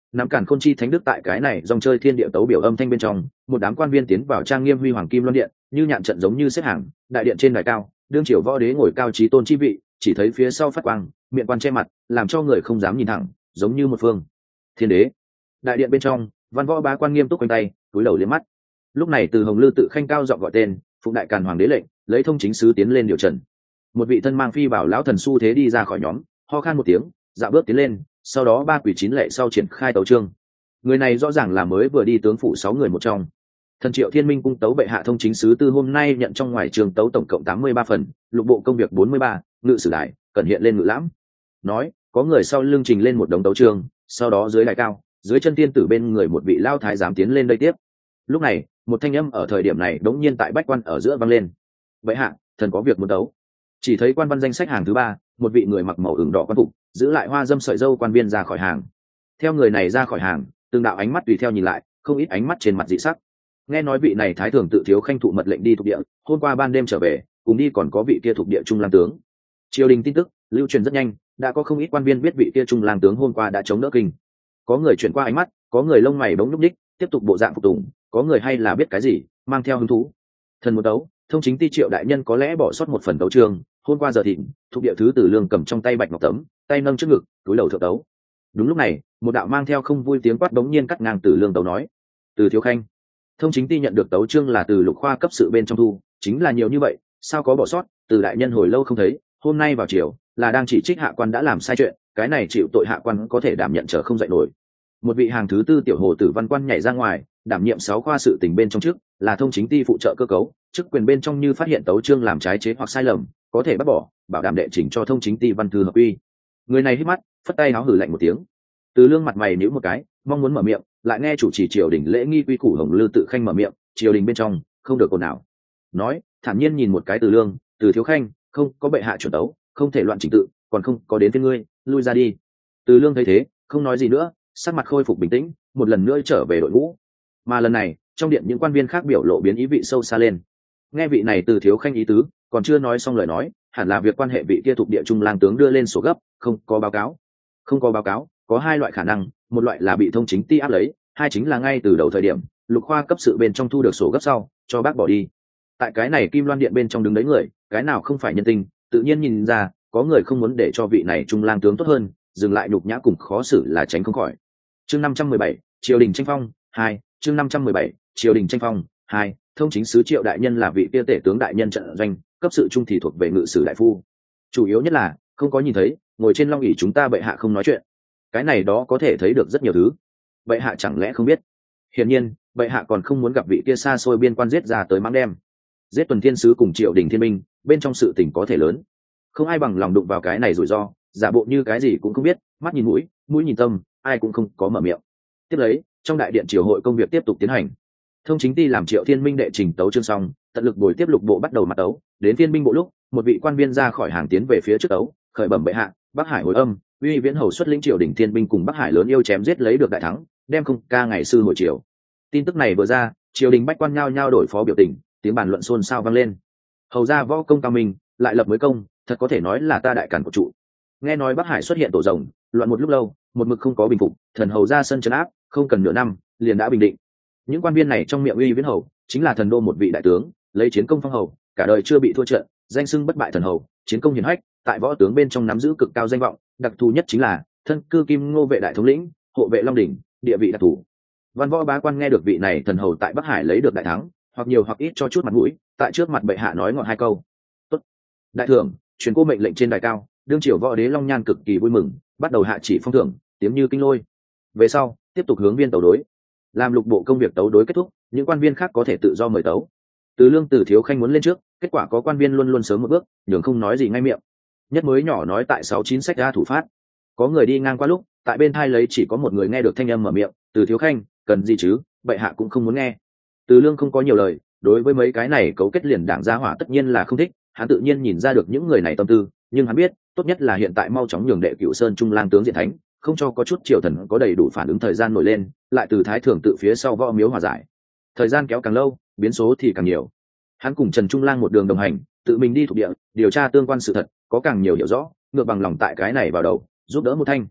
nắm càn khôn chi thánh đức tại cái này dòng chơi thiên địa tấu biểu âm thanh bên trong, một đám quan viên tiến vào trang nghiêm huy hoàng kim loan điện, như nhạn trận giống như xếp hàng, đại điện trên đài cao, đương triều võ đế ngồi cao trí tôn chi vị, chỉ thấy phía sau phát quang, miệng quan che mặt, làm cho người không dám nhìn thẳng, giống như một phương thiên đế. Đại điện bên trong, văn võ bá quan nghiêm túc quanh tay, cúi đầu liếc mắt. Lúc này từ Hồng Lư tự khanh cao giọng gọi tên, phụng đại càn hoàng đế lệnh, lấy thông chính sứ tiến lên điều trần. Một vị thân mang phi bảo lão thần su thế đi ra khỏi nhóm, ho khan một tiếng, dạo bước tiến lên, sau đó ba quỷ chín lệ sau triển khai tấu chương. Người này rõ ràng là mới vừa đi tướng phủ sáu người một trong. Thần Triệu Thiên Minh cung tấu bệ hạ thông chính sứ tư hôm nay nhận trong ngoài trường tấu tổng cộng tám mươi ba phần, lục bộ công việc bốn mươi ba, ngự sử đại, cẩn hiện lên ngự lãm. Nói, có người sau lưng trình lên một đống tấu chương, sau đó dưới đài cao, dưới chân tiên tử bên người một vị lao thái giám tiến lên đây tiếp. Lúc này, một thanh âm ở thời điểm này đống nhiên tại bách quan ở giữa vang lên. Bệ hạ, thần có việc muốn tấu. Chỉ thấy quan văn danh sách hàng thứ ba, một vị người mặc màu ửng đỏ quan phục, giữ lại hoa dâm sợi dâu quan viên ra khỏi hàng. Theo người này ra khỏi hàng, từng đạo ánh mắt tùy theo nhìn lại, không ít ánh mắt trên mặt dị sắc. Nghe nói vị này thái thường tự thiếu khanh thụ mật lệnh đi thuộc địa, hôm qua ban đêm trở về, cùng đi còn có vị kia thuộc địa trung lang tướng. Triều đình tin tức lưu truyền rất nhanh, đã có không ít quan viên biết vị kia trung lang tướng hôm qua đã chống đỡ kinh. Có người chuyển qua ánh mắt, có người lông mày bỗng nhúc nhích, tiếp tục bộ dạng phục tùng, có người hay là biết cái gì, mang theo hứng thú. Thần một tấu, thông chính ti Triệu đại nhân có lẽ bỏ sót một phần tấu chương, hôm qua giờ thịnh, thuộc địa thứ tử lương cầm trong tay bạch ngọc tấm, tay nâng trước ngực, túi đầu thượng tấu. Đúng lúc này, một đạo mang theo không vui tiếng quát đống nhiên cắt ngang Từ Lương tấu nói: "Từ thiếu khanh, thông chính ti nhận được tấu chương là từ Lục khoa cấp sự bên trong thu, chính là nhiều như vậy, sao có bỏ sót? Từ đại nhân hồi lâu không thấy, hôm nay vào chiều là đang chỉ trích hạ quan đã làm sai chuyện, cái này chịu tội hạ quan có thể đảm nhận trở không dậy nổi." Một vị hàng thứ tư tiểu hồ tử văn quan nhảy ra ngoài, đảm nhiệm sáu khoa sự tình bên trong trước, là thông chính ti phụ trợ cơ cấu, chức quyền bên trong như phát hiện tấu chương làm trái chế hoặc sai lầm, có thể bắt bỏ, bảo đảm đệ chỉnh cho thông chính ti văn thư hợp uy. Người này hít mắt, phất tay háo hử lạnh một tiếng. Từ Lương mặt mày nhíu một cái, mong muốn mở miệng, lại nghe chủ trì triều đình lễ nghi quy củ Hồng Lư tự khanh mở miệng, triều đình bên trong không được ồn nào. Nói, thản nhiên nhìn một cái Từ Lương, Từ thiếu khanh, không có bệ hạ chuẩn tấu, không thể loạn trình tự, còn không có đến phiên ngươi, lui ra đi. Từ Lương thấy thế, không nói gì nữa, sắc mặt khôi phục bình tĩnh, một lần nữa trở về đội ngũ. Mà lần này, trong điện những quan viên khác biểu lộ biến ý vị sâu xa lên. Nghe vị này Từ thiếu khanh ý tứ, còn chưa nói xong lời nói, hẳn là việc quan hệ vị kia thuộc địa trung lang tướng đưa lên sổ gấp, không có báo cáo. Không có báo cáo, có hai loại khả năng, một loại là bị thông chính ti áp lấy, hai chính là ngay từ đầu thời điểm, Lục khoa cấp sự bên trong thu được sổ gấp sau, cho bác bỏ đi. Tại cái này Kim Loan điện bên trong đứng đấy người, cái nào không phải nhân tình, tự nhiên nhìn ra, có người không muốn để cho vị này trung lang tướng tốt hơn, dừng lại nhục nhã cùng khó xử là tránh không khỏi. Chương năm trăm mười bảy, triều đình tranh phong hai, chương năm trăm mười bảy, triều đình tranh phong hai, thông chính sứ Triệu đại nhân là vị kia tể tướng đại nhân trận doanh, cấp sự trung thì thuộc về ngự sử đại phu. Chủ yếu nhất là không có nhìn thấy, ngồi trên long ỷ chúng ta bệ hạ không nói chuyện. Cái này đó có thể thấy được rất nhiều thứ. Bệ hạ chẳng lẽ không biết? Hiển nhiên, bệ hạ còn không muốn gặp vị kia xa xôi biên quan giết ra tới mãng đem. Giết tuần thiên sứ cùng Triệu đình thiên minh, bên trong sự tình có thể lớn. Không ai bằng lòng đụng vào cái này rủi ro, giả bộ như cái gì cũng không biết, mắt nhìn mũi, mũi nhìn tâm, ai cũng không có mở miệng. Tiếp lấy, trong đại điện triều hội công việc tiếp tục tiến hành. Thông chính ti làm Triệu Thiên Minh đệ trình tấu chương xong, tận lực bồi tiếp lục bộ bắt đầu mặt tấu, đến phiên binh bộ lúc, một vị quan viên ra khỏi hàng tiến về phía trước tấu, khởi bẩm bệ hạ, Bắc Hải hồi âm, Uy Viễn hầu xuất lĩnh triều đình thiên binh cùng Bắc Hải lớn yêu chém giết lấy được đại thắng, đem không ca ngày sư hồi triều. Tin tức này vừa ra, triều đình bách quan nhao nhao đổi phó biểu tình, tiếng bàn luận xôn xao vang lên. Hầu ra võ công cao minh, lại lập mới công, thật có thể nói là ta đại càn của trụ. Nghe nói Bắc Hải xuất hiện tổ rồng, loạn một lúc lâu, một mực không có bình phục, thần hầu ra sân trấn áp, không cần nửa năm, liền đã bình định. Những quan viên này trong miệng Uy Viễn hầu, chính là thần đô một vị đại tướng, lấy chiến công phong hầu, cả đời chưa bị thua trận, danh xưng bất bại thần hầu, chiến công hiển hách, tại võ tướng bên trong nắm giữ cực cao danh vọng, đặc thù nhất chính là thân cư Kim Ngô vệ đại thống lĩnh, hộ vệ Long đỉnh, địa vị đặc thù. Văn võ bá quan nghe được vị này thần hầu tại Bắc Hải lấy được đại thắng, hoặc nhiều hoặc ít cho chút mặt mũi, tại trước mặt bệ hạ nói ngọt hai câu. Tốt. Đại thưởng, truyền cô mệnh lệnh trên đài cao, đương triều võ đế Long Nhan cực kỳ vui mừng, bắt đầu hạ chỉ phong thưởng, tiếng như kinh lôi. Về sau, tiếp tục hướng viên tấu đối. Làm lục bộ công việc tấu đối kết thúc, những quan viên khác có thể tự do mời tấu. Từ Lương Từ thiếu khanh muốn lên trước, kết quả có quan viên luôn luôn sớm một bước, nhường không nói gì ngay miệng. Nhất mới nhỏ nói tại sáu chín sách ra thủ phát. Có người đi ngang qua lúc, tại bên thai lấy chỉ có một người nghe được thanh âm mở miệng, Từ thiếu khanh, cần gì chứ, bệ hạ cũng không muốn nghe. Từ Lương không có nhiều lời, đối với mấy cái này cấu kết liền đảng gia hỏa tất nhiên là không thích, hắn tự nhiên nhìn ra được những người này tâm tư, nhưng hắn biết, tốt nhất là hiện tại mau chóng nhường đệ Cửu Sơn Trung lang tướng diện thánh, không cho có chút triều thần có đầy đủ phản ứng thời gian nổi lên, lại từ thái thường tự phía sau võ miếu hòa giải. Thời gian kéo càng lâu, biến số thì càng nhiều. Hắn cùng Trần Trung Lang một đường đồng hành, tự mình đi thuộc địa, điều tra tương quan sự thật, có càng nhiều hiểu rõ, ngược bằng lòng tại cái này vào đầu, giúp đỡ một thanh.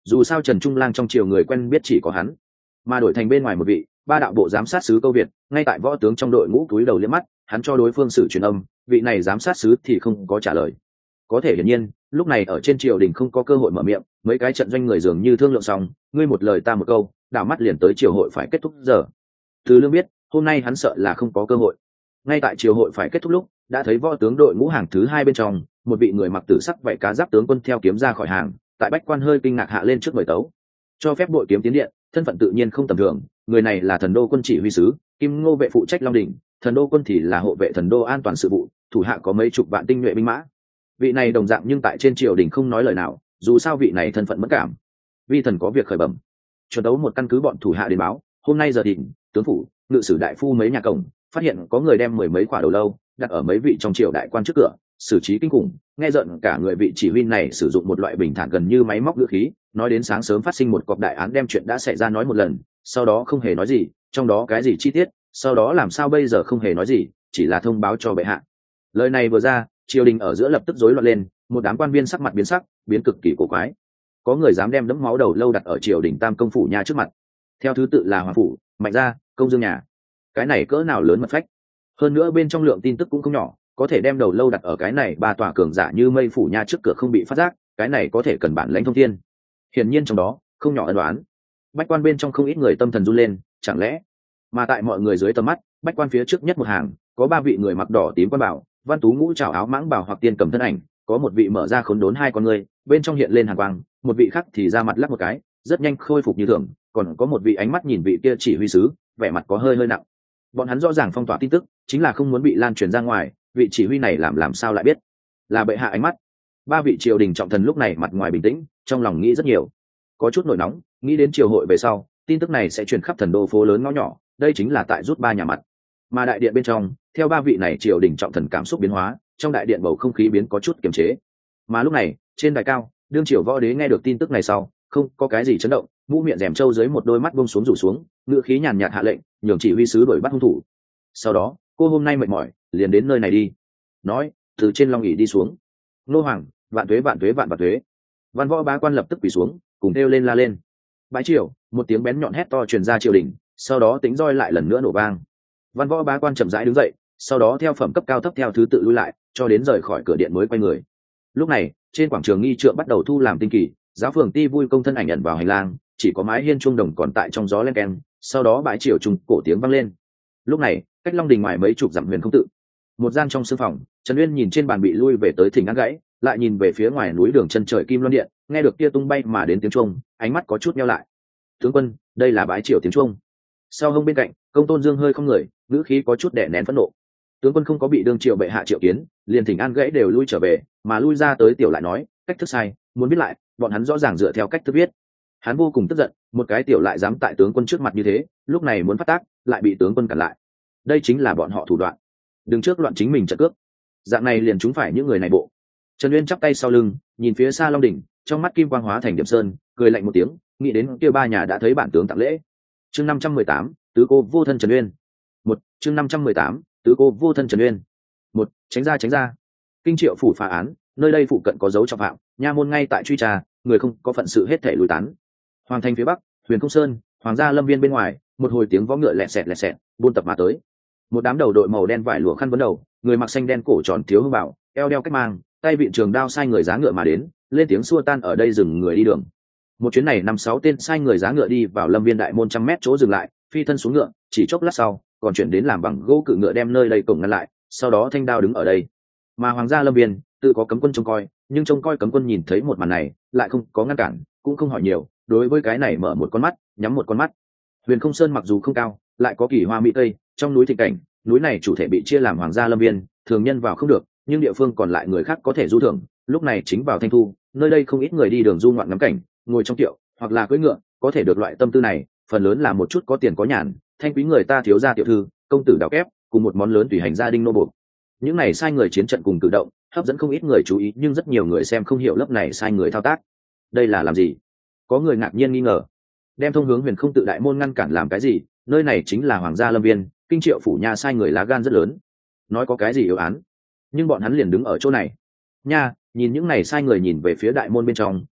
dù sao Trần Trung Lang trong triều người quen biết chỉ có hắn, mà đổi thành bên ngoài một vị ba đạo bộ giám sát sứ câu Việt, ngay tại võ tướng trong đội ngũ túi đầu liếc mắt, hắn cho đối phương sử truyền âm, vị này giám sát sứ thì không có trả lời. Có thể hiển nhiên, lúc này ở trên triều đình không có cơ hội mở miệng, mấy cái trận doanh người dường như thương lượng xong, ngươi một lời ta một câu, đảo mắt liền tới triều hội phải kết thúc giờ. Từ Lương biết, hôm nay hắn sợ là không có cơ hội. Ngay tại triều hội phải kết thúc lúc, đã thấy võ tướng đội ngũ hàng thứ hai bên trong, một vị người mặc tử sắc vảy cá giáp tướng quân theo kiếm ra khỏi hàng, tại bách quan hơi kinh ngạc hạ lên trước mời tấu, cho phép bội kiếm tiến điện, thân phận tự nhiên không tầm thường, người này là thần đô quân chỉ huy sứ, Kim Ngô vệ phụ trách Long Đỉnh, thần đô quân thì là hộ vệ thần đô an toàn sự vụ, thủ hạ có mấy chục vạn tinh nhuệ binh mã. Vị này đồng dạng nhưng tại trên triều đình không nói lời nào, dù sao vị này thân phận mất cảm. Vi thần có việc khởi bẩm. Chuẩn đấu một căn cứ bọn thủ hạ đến báo, hôm nay giờ thịnh, tướng phủ, ngự sử đại phu mấy nhà cổng, phát hiện có người đem mười mấy quả đầu lâu đặt ở mấy vị trong triều đại quan trước cửa, xử trí kinh khủng. Nghe giận cả người vị chỉ huy này sử dụng một loại bình thản gần như máy móc ngữ khí, nói đến sáng sớm phát sinh một cọc đại án đem chuyện đã xảy ra nói một lần, sau đó không hề nói gì, trong đó cái gì chi tiết, sau đó làm sao bây giờ không hề nói gì, chỉ là thông báo cho bệ hạ. Lời này vừa ra, triều đình ở giữa lập tức rối loạn lên, một đám quan viên sắc mặt biến sắc, biến cực kỳ cổ quái. Có người dám đem đẫm máu đầu lâu đặt ở triều đình tam công phủ nhà trước mặt, theo thứ tự là hoàng phủ, mạnh gia, công dương nhà. Cái này cỡ nào lớn mật phách, hơn nữa bên trong lượng tin tức cũng không nhỏ, có thể đem đầu lâu đặt ở cái này ba tòa cường giả như mây phủ nha trước cửa không bị phát giác, cái này có thể cần bản lãnh thông thiên. Hiển nhiên trong đó không nhỏ ân đoán. Bách quan bên trong không ít người tâm thần run lên, chẳng lẽ mà tại mọi người dưới tầm mắt, bách quan phía trước nhất một hàng có ba vị người mặc đỏ tím quan bảo, văn tú ngũ trảo áo mãng bảo hoặc tiên cầm thân ảnh, có một vị mở ra khốn đốn hai con người, bên trong hiện lên hàn quang, một vị khác thì ra mặt lắc một cái, rất nhanh khôi phục như thường, còn có một vị ánh mắt nhìn vị kia chỉ huy sứ, vẻ mặt có hơi hơi nặng. Bọn hắn rõ ràng phong tỏa tin tức, chính là không muốn bị lan truyền ra ngoài, vị chỉ huy này làm làm sao lại biết là bệ hạ ánh mắt. Ba vị triều đình trọng thần lúc này mặt ngoài bình tĩnh, trong lòng nghĩ rất nhiều, có chút nổi nóng, nghĩ đến triều hội về sau tin tức này sẽ truyền khắp thần đô phố lớn ngõ nhỏ, đây chính là tại rút ba nhà mặt. Mà đại điện bên trong, theo ba vị này triều đình trọng thần cảm xúc biến hóa, trong đại điện bầu không khí biến có chút kiềm chế. Mà lúc này trên đài cao, đương triều võ đế nghe được tin tức này sau, không có cái gì chấn động, mũ miệng rèm trâu dưới một đôi mắt buông xuống rủ xuống, ngữ khí nhàn nhạt hạ lệnh, nhường chỉ huy sứ đuổi bắt hung thủ. Sau đó, cô hôm nay mệt mỏi, liền đến nơi này đi. Nói, từ trên long ỷ đi xuống. Nô hoàng, vạn tuế vạn tuế vạn vạn tuế. Văn võ bá quan lập tức quỳ xuống, cùng kêu lên la lên. Bái triều, một tiếng bén nhọn hét to truyền ra triều đình, sau đó tính roi lại lần nữa nổ vang. Văn võ bá quan chậm rãi đứng dậy, sau đó theo phẩm cấp cao thấp theo thứ tự lui lại, cho đến rời khỏi cửa điện mới quay người. Lúc này, trên quảng trường nghi trượng bắt đầu thu làm tinh kỳ, giáo phường ti vui công thân ảnh nhận vào hành lang, chỉ có mái hiên chuông đồng còn tại trong gió len keng, sau đó bãi triều trùng cổ tiếng vang lên. Lúc này, cách Long Đình ngoài mấy chục dặm huyền không tự, một gian trong sương phòng, Trần Uyên nhìn trên bàn bị lui về tới thỉnh ăn gãy, lại nhìn về phía ngoài núi đường chân trời kim loan điện, nghe được kia tung bay mà đến tiếng chuông, ánh mắt có chút nheo lại. Tướng quân, đây là bái triều tiếng chuông. Sau hông bên cạnh, Công Tôn Dương hơi không người, ngữ khí có chút đè nén phẫn nộ. Tướng quân không có bị đương triều bệ hạ triệu kiến, liền thỉnh an gãy đều lui trở về, mà lui ra tới tiểu lại nói cách thức sai, muốn biết lại, bọn hắn rõ ràng dựa theo cách thức viết. Hắn vô cùng tức giận, một cái tiểu lại dám tại tướng quân trước mặt như thế, lúc này muốn phát tác, lại bị tướng quân cản lại. Đây chính là bọn họ thủ đoạn. Đừng trước loạn chính mình trận cướp. Dạng này liền chúng phải những người này bộ. Trần Uyên chắp tay sau lưng, nhìn phía xa Long đỉnh, trong mắt kim quang hóa thành điểm sơn, cười lạnh một tiếng, nghĩ đến kia ba nhà đã thấy bản tướng tặng lễ. Chương năm trăm mười tám, tứ cô vô thân Trần Uyên. Một, chương năm trăm mười tám, tứ cô vô thân Trần Uyên. Một, tránh ra tránh ra. Kinh Triệu phủ phá án, nơi đây phụ cận có dấu trọng phạm, nha môn ngay tại truy tra, người không có phận sự hết thể lùi tán. Hoàng thành phía bắc, Huyền Không Sơn, Hoàng gia lâm viên bên ngoài, một hồi tiếng võ ngựa lẹt xẹt lẹt xẹt, buôn tập mà tới. Một đám đầu đội màu đen vải lụa khăn vấn đầu, người mặc xanh đen cổ tròn thiếu hương bảo, eo đeo cách mang, tay vịn trường đao sai người giá ngựa mà đến, lên tiếng xua tan ở đây dừng người đi đường. Một chuyến này năm sáu tên sai người giá ngựa đi vào lâm viên đại môn trăm mét chỗ dừng lại, phi thân xuống ngựa, chỉ chốc lát sau, còn chuyển đến làm bằng gỗ cự ngựa đem nơi đây cổng ngăn lại, sau đó thanh đao đứng ở đây. Mà Hoàng gia lâm viên tự có cấm quân trông coi, nhưng trông coi cấm quân nhìn thấy một màn này, lại không có ngăn cản, cũng không hỏi nhiều, đối với cái này mở một con mắt, nhắm một con mắt. Huyền Không Sơn mặc dù không cao, lại có kỳ hoa mỹ tây, trong núi thịnh cảnh, núi này chủ thể bị chia làm Hoàng gia lâm viên, thường nhân vào không được, nhưng địa phương còn lại người khác có thể du thưởng. Lúc này chính vào thanh thu, nơi đây không ít người đi đường du ngoạn ngắm cảnh, ngồi trong kiệu hoặc là cưỡi ngựa, có thể được loại tâm tư này, phần lớn là một chút có tiền có nhàn, thanh quý người ta thiếu gia tiểu thư, công tử đào kép, cùng một món lớn tùy hành gia đình nô buộc. Những này sai người chiến trận cùng cử động, hấp dẫn không ít người chú ý, nhưng rất nhiều người xem không hiểu lớp này sai người thao tác. Đây là làm gì? Có người ngạc nhiên nghi ngờ. Đem thông hướng Huyền Không tự đại môn ngăn cản làm cái gì? Nơi này chính là Hoàng gia lâm viên, Kinh Triệu phủ nha sai người lá gan rất lớn. Nói có cái gì yếu án, nhưng bọn hắn liền đứng ở chỗ này. Nha, nhìn những này sai người nhìn về phía đại môn bên trong,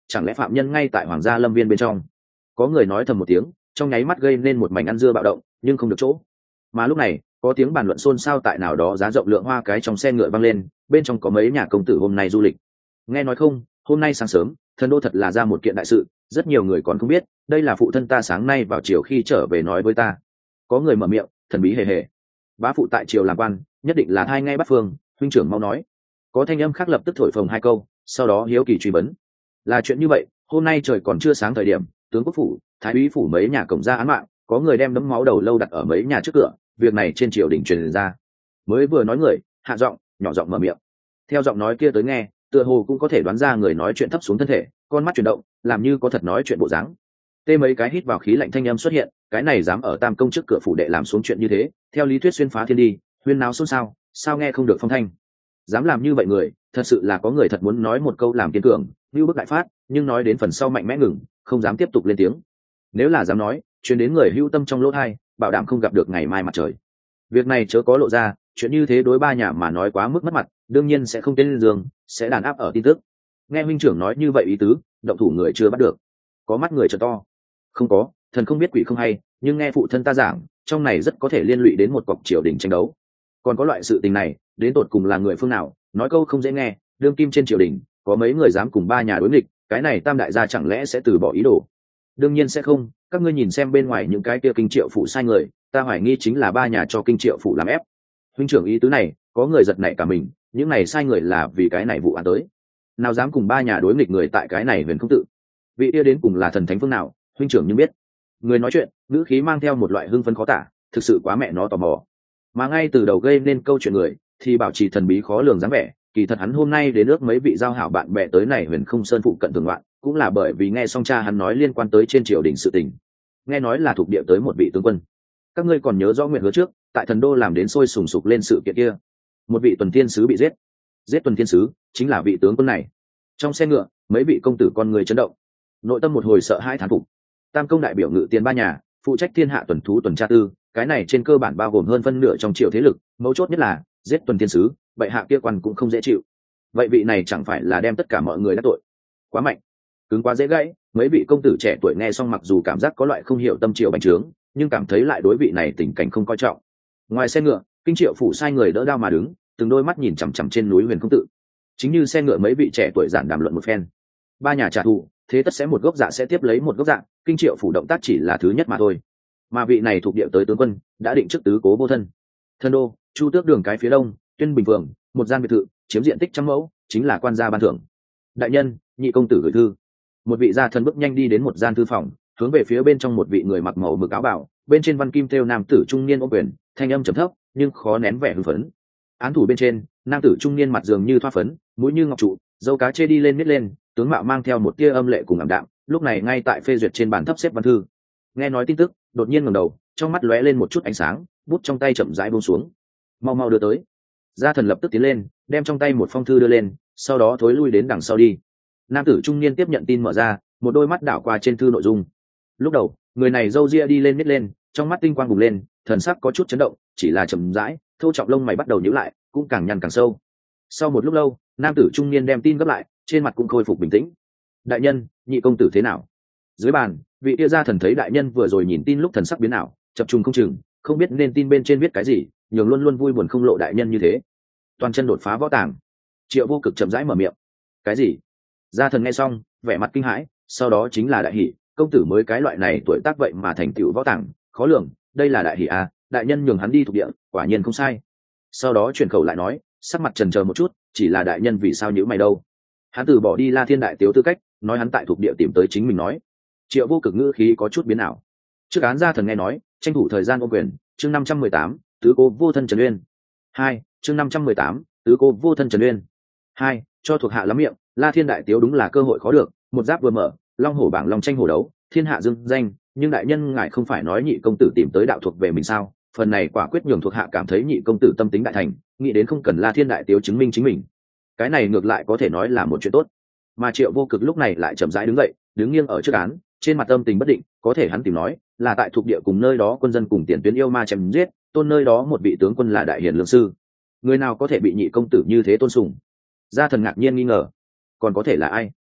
chẳng lẽ phạm nhân ngay tại hoàng gia lâm viên bên trong? Có người nói thầm một tiếng, trong nháy mắt gây nên một mảnh ăn dưa bạo động, nhưng không được chỗ. Mà lúc này có tiếng bàn luận xôn xao tại nào đó giá rộng lượng hoa cái trong xe ngựa vang lên, bên trong có mấy nhà công tử hôm nay du lịch. Nghe nói không, hôm nay sáng sớm thần đô thật là ra một kiện đại sự, rất nhiều người còn không biết, đây là phụ thân ta sáng nay vào chiều khi trở về nói với ta. Có người mở miệng thần bí hề hề, bá phụ tại triều làm quan nhất định là thai ngay bắt phương, huynh trưởng mau nói. Có thanh âm khác lập tức thổi phồng hai câu, sau đó hiếu kỳ truy vấn. Là chuyện như vậy, hôm nay trời còn chưa sáng thời điểm, tướng quốc phủ, thái úy phủ mấy nhà cổng ra án mạng, có người đem đấm máu đầu lâu đặt ở mấy nhà trước cửa, việc này trên triều đình truyền ra. Mới vừa nói người hạ giọng nhỏ giọng mở miệng, theo giọng nói kia tới nghe tựa hồ cũng có thể đoán ra người nói chuyện thấp xuống thân thể, con mắt chuyển động làm như có thật nói chuyện bộ dáng. Tê mấy cái hít vào khí lạnh thanh âm xuất hiện, cái này dám ở tam công trước cửa phủ đệ làm xuống chuyện như thế, theo lý thuyết xuyên phá thiên đi, huyên náo xôn xao, sao nghe không được phong thanh. Dám làm như vậy người thật sự là có người thật muốn nói một câu làm kiên cường như bức đại phát, nhưng nói đến phần sau mạnh mẽ ngừng, không dám tiếp tục lên tiếng. Nếu là dám nói chuyến đến người hữu tâm trong lỗ thai, bảo đảm không gặp được ngày mai mặt trời. Việc này chớ có lộ ra, chuyện như thế đối ba nhà mà nói quá mức mất mặt, đương nhiên sẽ không tên lên giường, sẽ đàn áp ở tin tức. Nghe huynh trưởng nói như vậy ý tứ, động thủ người chưa bắt được. Có mắt người trợ to. Không có, thần không biết quỷ không hay, nhưng nghe phụ thân ta giảng, trong này rất có thể liên lụy đến một cọc triều đình tranh đấu. Còn có loại sự tình này, đến tột cùng là người phương nào, nói câu không dễ nghe, đương kim trên triều đình, có mấy người dám cùng ba nhà đối nghịch, cái này tam đại gia chẳng lẽ sẽ từ bỏ ý đồ? Đương nhiên sẽ không, các ngươi nhìn xem bên ngoài những cái kia kinh triệu phủ sai người, ta hoài nghi chính là ba nhà cho kinh triệu phủ làm ép. Huynh trưởng ý tứ này, có người giật nảy cả mình, những này sai người là vì cái này vụ án tới. Nào dám cùng ba nhà đối nghịch người tại cái này huyền không tự. Vị kia đến cùng là thần thánh phương nào, huynh trưởng nhưng biết. Người nói chuyện, ngữ khí mang theo một loại hưng phấn khó tả, thực sự quá mẹ nó tò mò. Mà ngay từ đầu gây nên câu chuyện người, thì bảo trì thần bí khó lường dáng vẻ, kỳ thật hắn hôm nay đến nước mấy vị giao hảo bạn bè tới này huyền không sơn phụ cận tường loạn, cũng là bởi vì nghe xong cha hắn nói liên quan tới trên triều đình sự tình. Nghe nói là thuộc địa tới một vị tướng quân. Các ngươi còn nhớ rõ nguyện hứa trước, tại thần đô làm đến sôi sùng sục lên sự kiện kia, một vị tuần thiên sứ bị giết. Giết tuần thiên sứ chính là vị tướng quân này. Trong xe ngựa, mấy vị công tử con người chấn động, nội tâm một hồi sợ hãi thán phục. Tam công đại biểu ngự tiền ba nhà, phụ trách thiên hạ tuần thú tuần tra tư, cái này trên cơ bản bao gồm hơn phân nửa trong triều thế lực, mấu chốt nhất là giết tuần thiên sứ, vậy hạ kia quan cũng không dễ chịu. Vậy vị này chẳng phải là đem tất cả mọi người đắc tội? Quá mạnh, cứng quá dễ gãy. Mấy vị công tử trẻ tuổi nghe xong mặc dù cảm giác có loại không hiểu tâm triều bành trướng, nhưng cảm thấy lại đối vị này tình cảnh không coi trọng. Ngoài xe ngựa, kinh triệu phủ sai người đỡ đao mà đứng, từng đôi mắt nhìn chằm chằm trên núi huyền không tự. Chính như xe ngựa mấy vị trẻ tuổi giản đàm luận một phen, ba nhà trả thù, thế tất sẽ một gốc dạ sẽ tiếp lấy một gốc dạ, kinh triệu phủ động tác chỉ là thứ nhất mà thôi. Mà vị này thuộc địa tới tướng quân đã định trước tứ cố vô thân. Thân đô, chu tước đường cái phía đông, tuyên bình phường, một gian biệt thự chiếm diện tích trăm mẫu, chính là quan gia ban thưởng. Đại nhân, nhị công tử gửi thư. Một vị gia thân bước nhanh đi đến một gian thư phòng, hướng về phía bên trong một vị người mặc màu mực áo bảo, bên trên văn kim thêu nam tử trung niên ôm quyền, thanh âm trầm thấp nhưng khó nén vẻ hưng phấn. Án thủ bên trên, nam tử trung niên mặt dường như thoa phấn, mũi như ngọc trụ, dâu cá chê đi lên nít lên, tướng mạo mang theo một tia âm lệ cùng ảm đạm, lúc này ngay tại phê duyệt trên bàn thấp xếp văn thư. Nghe nói tin tức, đột nhiên ngẩng đầu, trong mắt lóe lên một chút ánh sáng, bút trong tay chậm rãi buông xuống. Mau mau đưa tới. Gia thần lập tức tiến lên, đem trong tay một phong thư đưa lên, sau đó thối lui đến đằng sau đi. Nam tử trung niên tiếp nhận tin mở ra, một đôi mắt đảo qua trên thư nội dung. Lúc đầu, người này râu ria đi lên nít lên, trong mắt tinh quang bùng lên, thần sắc có chút chấn động, chỉ là chậm rãi, thô trọng lông mày bắt đầu nhíu lại, cũng càng nhăn càng sâu. Sau một lúc lâu, nam tử trung niên đem tin gấp lại, trên mặt cũng khôi phục bình tĩnh. Đại nhân, nhị công tử thế nào? Dưới bàn, vị kia gia thần thấy đại nhân vừa rồi nhìn tin lúc thần sắc biến ảo, chập trùng không chừng, không biết nên tin bên trên viết cái gì, nhường luôn luôn vui buồn không lộ đại nhân như thế. Toàn chân đột phá võ tàng. Triệu Vô Cực chậm rãi mở miệng. Cái gì? Gia thần nghe xong, vẻ mặt kinh hãi, sau đó chính là đại hỷ, công tử mới cái loại này tuổi tác vậy mà thành tựu võ tàng, khó lường, đây là đại hỷ à, đại nhân nhường hắn đi thuộc địa, quả nhiên không sai. Sau đó chuyển khẩu lại nói, sắc mặt chần chờ một chút, chỉ là đại nhân vì sao nhíu mày đâu? Hắn từ bỏ đi La Thiên đại tiểu tư cách, nói hắn tại thuộc địa tìm tới chính mình nói. Triệu Vô Cực ngữ khí có chút biến ảo. Trước án gia thần nghe nói, tranh thủ thời gian ôm quyền, chương năm trăm mười tám, tứ cô vô thân Trần Uyên. Hai, chương năm trăm mười tám, tứ cô vô thân Trần Uyên. Hai, cho thuộc hạ lắm miệng, La Thiên đại tiểu đúng là cơ hội khó được, một giáp vừa mở, long hổ bảng long tranh hổ đấu, thiên hạ dương danh, nhưng đại nhân ngài không phải nói nhị công tử tìm tới đạo thuộc về mình sao? Phần này quả quyết nhường thuộc hạ cảm thấy nhị công tử tâm tính đại thành, nghĩ đến không cần La Thiên đại tiểu chứng minh chính mình. Cái này ngược lại có thể nói là một chuyện tốt. Mà Triệu Vô Cực lúc này lại chậm rãi đứng dậy, đứng nghiêng ở trước án, trên mặt tâm tình bất định, có thể hắn tìm nói là tại thuộc địa cùng nơi đó quân dân cùng tiền tuyến yêu ma chém giết, tôn nơi đó một vị tướng quân là đại hiền lương sư. Người nào có thể bị nhị công tử như thế tôn sùng? Gia thần ngạc nhiên nghi ngờ, còn có thể là ai?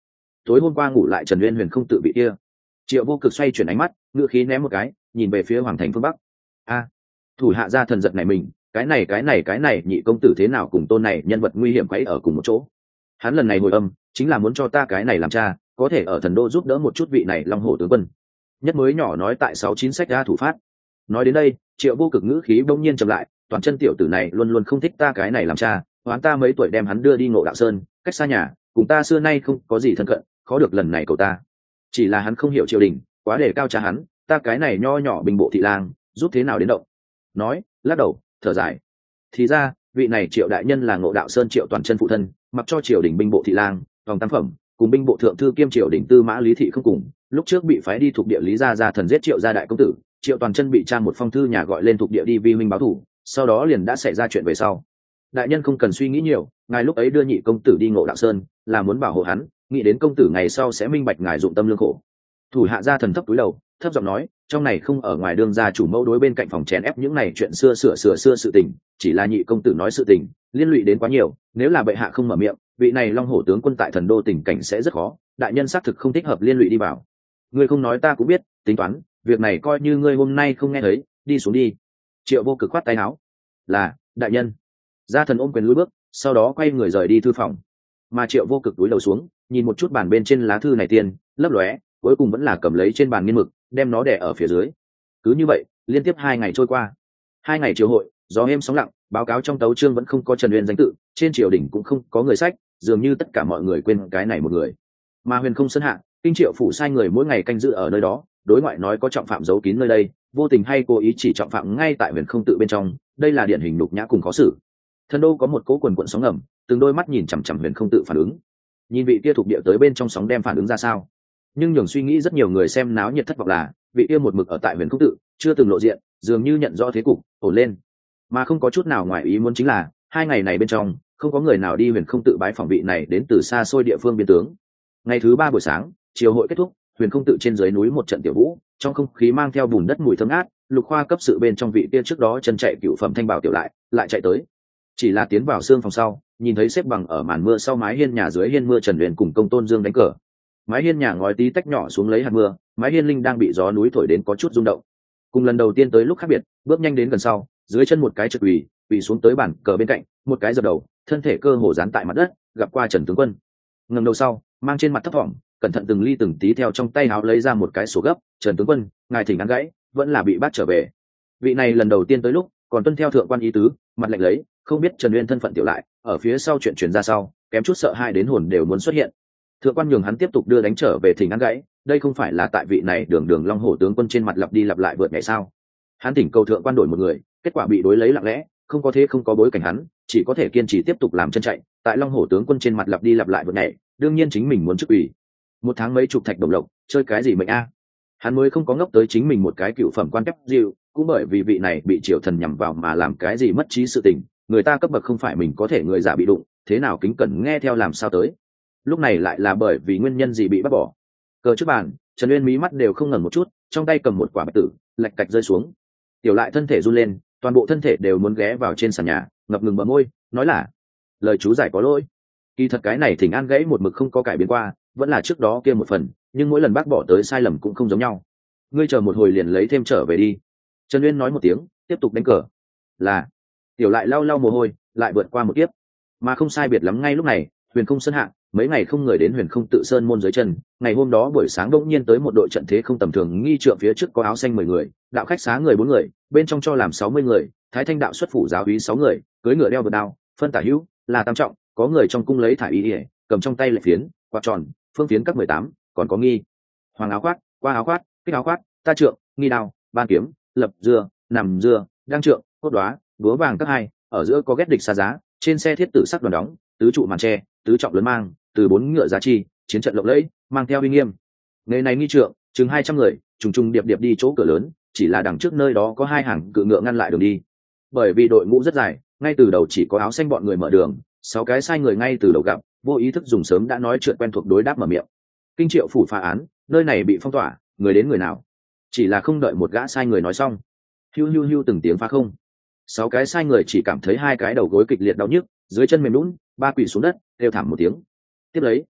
tối hôm qua ngủ lại Trần Uyên Huyền không tự bị kia. Triệu Vô Cực xoay chuyển ánh mắt, ngựa khí ném một cái, nhìn về phía hoàng thành phương bắc. A, thủ hạ gia thần giật này mình, cái này cái này cái này nhị công tử thế nào cùng tôn này nhân vật nguy hiểm quấy ở cùng một chỗ. Hắn lần này hồi âm chính là muốn cho ta cái này làm cha, có thể ở thần đô giúp đỡ một chút vị này Long Hổ tướng quân. Nhất mới nhỏ nói tại sáu chín sách ra thủ phát. Nói đến đây, Triệu Vô Cực ngữ khí bỗng nhiên trầm lại, toàn chân tiểu tử này luôn luôn không thích ta cái này làm cha, hoán ta mấy tuổi đem hắn đưa đi Ngộ Đạo Sơn, cách xa nhà, cùng ta xưa nay không có gì thân cận, khó được lần này cầu ta. Chỉ là hắn không hiểu triều đình, quá để cao cha hắn, ta cái này nho nhỏ bình bộ thị lang, giúp thế nào đến động. Nói, lắc đầu, thở dài. Thì ra, vị này Triệu đại nhân là Ngộ Đạo Sơn Triệu toàn chân phụ thân, mặc cho triều đình binh bộ thị lang, vòng tam phẩm, cùng binh bộ thượng thư kiêm triều đình tư mã Lý thị không cùng, lúc trước bị phái đi thuộc địa Lý gia gia thần giết Triệu gia đại công tử, Triệu toàn chân bị tra một phong thư nhà gọi lên thuộc địa đi vi huynh báo thù, sau đó liền đã xảy ra chuyện về sau. Đại nhân không cần suy nghĩ nhiều, ngài lúc ấy đưa nhị công tử đi Ngộ Đạo Sơn là muốn bảo hộ hắn, nghĩ đến công tử ngày sau sẽ minh bạch ngài dụng tâm lương khổ. Thủ hạ gia thần thấp túi đầu, thấp giọng nói, trong này không ở ngoài đương gia chủ mẫu đối bên cạnh phòng chèn ép những này chuyện xưa sửa sửa xưa sự tình, chỉ là nhị công tử nói sự tình, liên lụy đến quá nhiều, nếu là bệ hạ không mở miệng, vị này Long Hổ tướng quân tại thần đô tình cảnh sẽ rất khó, đại nhân xác thực không thích hợp liên lụy đi vào. Ngươi không nói ta cũng biết, tính toán, việc này coi như ngươi hôm nay không nghe thấy, đi xuống đi. Triệu Vô Cực khoát tay áo, là đại nhân. Gia thần ôm quyền lùi bước, sau đó quay người rời đi thư phòng. Mà Triệu Vô Cực cúi đầu xuống, nhìn một chút bàn bên trên lá thư này tiền, lấp lóe, cuối cùng vẫn là cầm lấy trên bàn nghiên mực, đem nó đè ở phía dưới. Cứ như vậy, liên tiếp hai ngày trôi qua. Hai ngày triều hội, gió êm sóng lặng, báo cáo trong tấu chương vẫn không có Trần Uyên danh tự, trên triều đình cũng không có người sách, dường như tất cả mọi người quên cái này một người. Mà Huyền Không Sơn hạ, Kinh Triệu phủ sai người mỗi ngày canh giữ ở nơi đó, đối ngoại nói có trọng phạm giấu kín nơi đây, vô tình hay cố ý chỉ trọng phạm ngay tại Huyền Không tự bên trong, đây là điển hình nhục nhã cùng khó xử. Thần đô có một cỗ quần quần sóng ngầm, từng đôi mắt nhìn chằm chằm Huyền Không tự phản ứng. Nhìn vị kia thuộc địa tới bên trong sóng đem phản ứng ra sao. Nhưng nhường suy nghĩ rất nhiều người xem náo nhiệt thất vọng là, vị kia một mực ở tại Huyền Không tự, chưa từng lộ diện, dường như nhận rõ thế cục, ổn lên. Mà không có chút nào ngoài ý muốn chính là, hai ngày này bên trong, không có người nào đi Huyền Không tự bái phỏng vị này đến từ xa xôi địa phương biên tướng. Ngày thứ ba buổi sáng, chiều hội kết thúc, Huyền Không tự trên dưới núi một trận tiểu vũ, trong không khí mang theo bùn đất mùi thơm ngát, Lục Khoa cấp sự bên trong vị kia trước đó chân chạy cựu phẩm thanh bảo tiểu lại, lại chạy tới. Chỉ là tiến vào xương phòng sau, nhìn thấy xếp bằng ở màn mưa sau mái hiên nhà dưới hiên mưa Trần Uyên cùng Công Tôn Dương đánh cờ. Mái hiên nhà ngói tí tách nhỏ xuống lấy hạt mưa, mái hiên linh đang bị gió núi thổi đến có chút rung động. Cùng lần đầu tiên tới lúc khác biệt, bước nhanh đến gần sau, dưới chân một cái trượt quỳ, quỳ xuống tới bàn cờ bên cạnh, một cái dập đầu, thân thể cơ hồ dán tại mặt đất, gặp qua Trần tướng quân. Ngẩng đầu sau, mang trên mặt thấp thỏm, cẩn thận từng ly từng tí theo trong tay áo lấy ra một cái sổ gấp, Trần tướng quân, ngài thỉnh ăn gãy, vẫn là bị bắt trở về. Vị này lần đầu tiên tới lúc, còn tuân theo thượng quan ý tứ, mặt lạnh lấy, không biết Trần Uyên thân phận tiểu lại, ở phía sau chuyện truyền ra sau, kém chút sợ hai đến hồn đều muốn xuất hiện. Thượng quan nhường hắn tiếp tục đưa đánh trở về thỉnh ăn gãy, đây không phải là tại vị này đường đường Long Hổ tướng quân trên mặt lặp đi lặp lại vượt nhảy sao? Hắn thỉnh cầu thượng quan đổi một người, kết quả bị đối lấy lặng lẽ, không có thế không có bối cảnh hắn, chỉ có thể kiên trì tiếp tục làm chân chạy, tại Long Hổ tướng quân trên mặt lặp đi lặp lại vượt nhảy, đương nhiên chính mình muốn chức ủy. Một tháng mấy chục thạch đồng lộc, chơi cái gì mệnh a? Hắn mới không có ngốc tới chính mình một cái cựu phẩm quan cấp dịu, cũng bởi vì vị này bị triều thần nhằm vào mà làm cái gì mất trí sự tình, người ta cấp bậc không phải mình có thể người giả bị đụng, thế nào kính cẩn nghe theo làm sao tới. Lúc này lại là bởi vì nguyên nhân gì bị bắt bỏ. Cờ trước bàn, Trần Uyên mí mắt đều không ngẩng một chút, trong tay cầm một quả bạch tử, lạch cạch rơi xuống. Tiểu lại thân thể run lên, toàn bộ thân thể đều muốn ghé vào trên sàn nhà, ngập ngừng bờ môi, nói là lời chú giải có lỗi. Kỳ thật cái này thỉnh an gãy một mực không có cải biến qua, vẫn là trước đó kia một phần, nhưng mỗi lần bác bỏ tới sai lầm cũng không giống nhau. Ngươi chờ một hồi liền lấy thêm trở về đi. Trần Uyên nói một tiếng, tiếp tục đánh cờ. Là. Tiểu lại lau lau mồ hôi, lại vượt qua một tiếp. Mà không sai biệt lắm ngay lúc này, Huyền Không Sơn hạ, mấy ngày không người đến Huyền Không tự sơn môn dưới chân, ngày hôm đó buổi sáng đột nhiên tới một đội trận thế không tầm thường, nghi trượng phía trước có áo xanh mười người, đạo khách xá người bốn người, bên trong cho làm sáu mươi người, Thái Thanh đạo xuất phủ giáo úy sáu người, cưỡi ngựa đeo vượt đao, phân tả hữu, là tam trọng, có người trong cung lấy thải y y, cầm trong tay lệ phiến, quạt tròn, phương phiến các mười tám, còn có nghi, hoàng áo khoác, qua áo khoác, kích áo khoác, ta trượng, nghi đao, ban kiếm, lập dưa, nằm dưa, đang trượng, cốt đoá, búa vàng các hai, ở giữa có ghét địch xa giá, trên xe thiết tử sắc đoàn đóng, tứ trụ màn tre, tứ trọng lớn mang, từ bốn ngựa giá chi, chiến trận lộng lẫy, mang theo uy nghiêm. Ngày này nghi trượng, chừng hai trăm người, trùng trùng điệp điệp đi chỗ cửa lớn, chỉ là đằng trước nơi đó có hai hàng cự ngựa ngăn lại đường đi. Bởi vì đội ngũ rất dài, ngay từ đầu chỉ có áo xanh bọn người mở đường, sáu cái sai người ngay từ đầu gặp, vô ý thức dùng sớm đã nói chuyện quen thuộc đối đáp mở miệng. Kinh Triệu phủ phá án, nơi này bị phong tỏa, người đến người nào? Chỉ là không đợi một gã sai người nói xong, hiu hiu hiu từng tiếng phá không. Sáu cái sai người chỉ cảm thấy hai cái đầu gối kịch liệt đau nhức, dưới chân mềm lún, ba quỳ xuống đất, kêu thảm một tiếng. Tiếp lấy,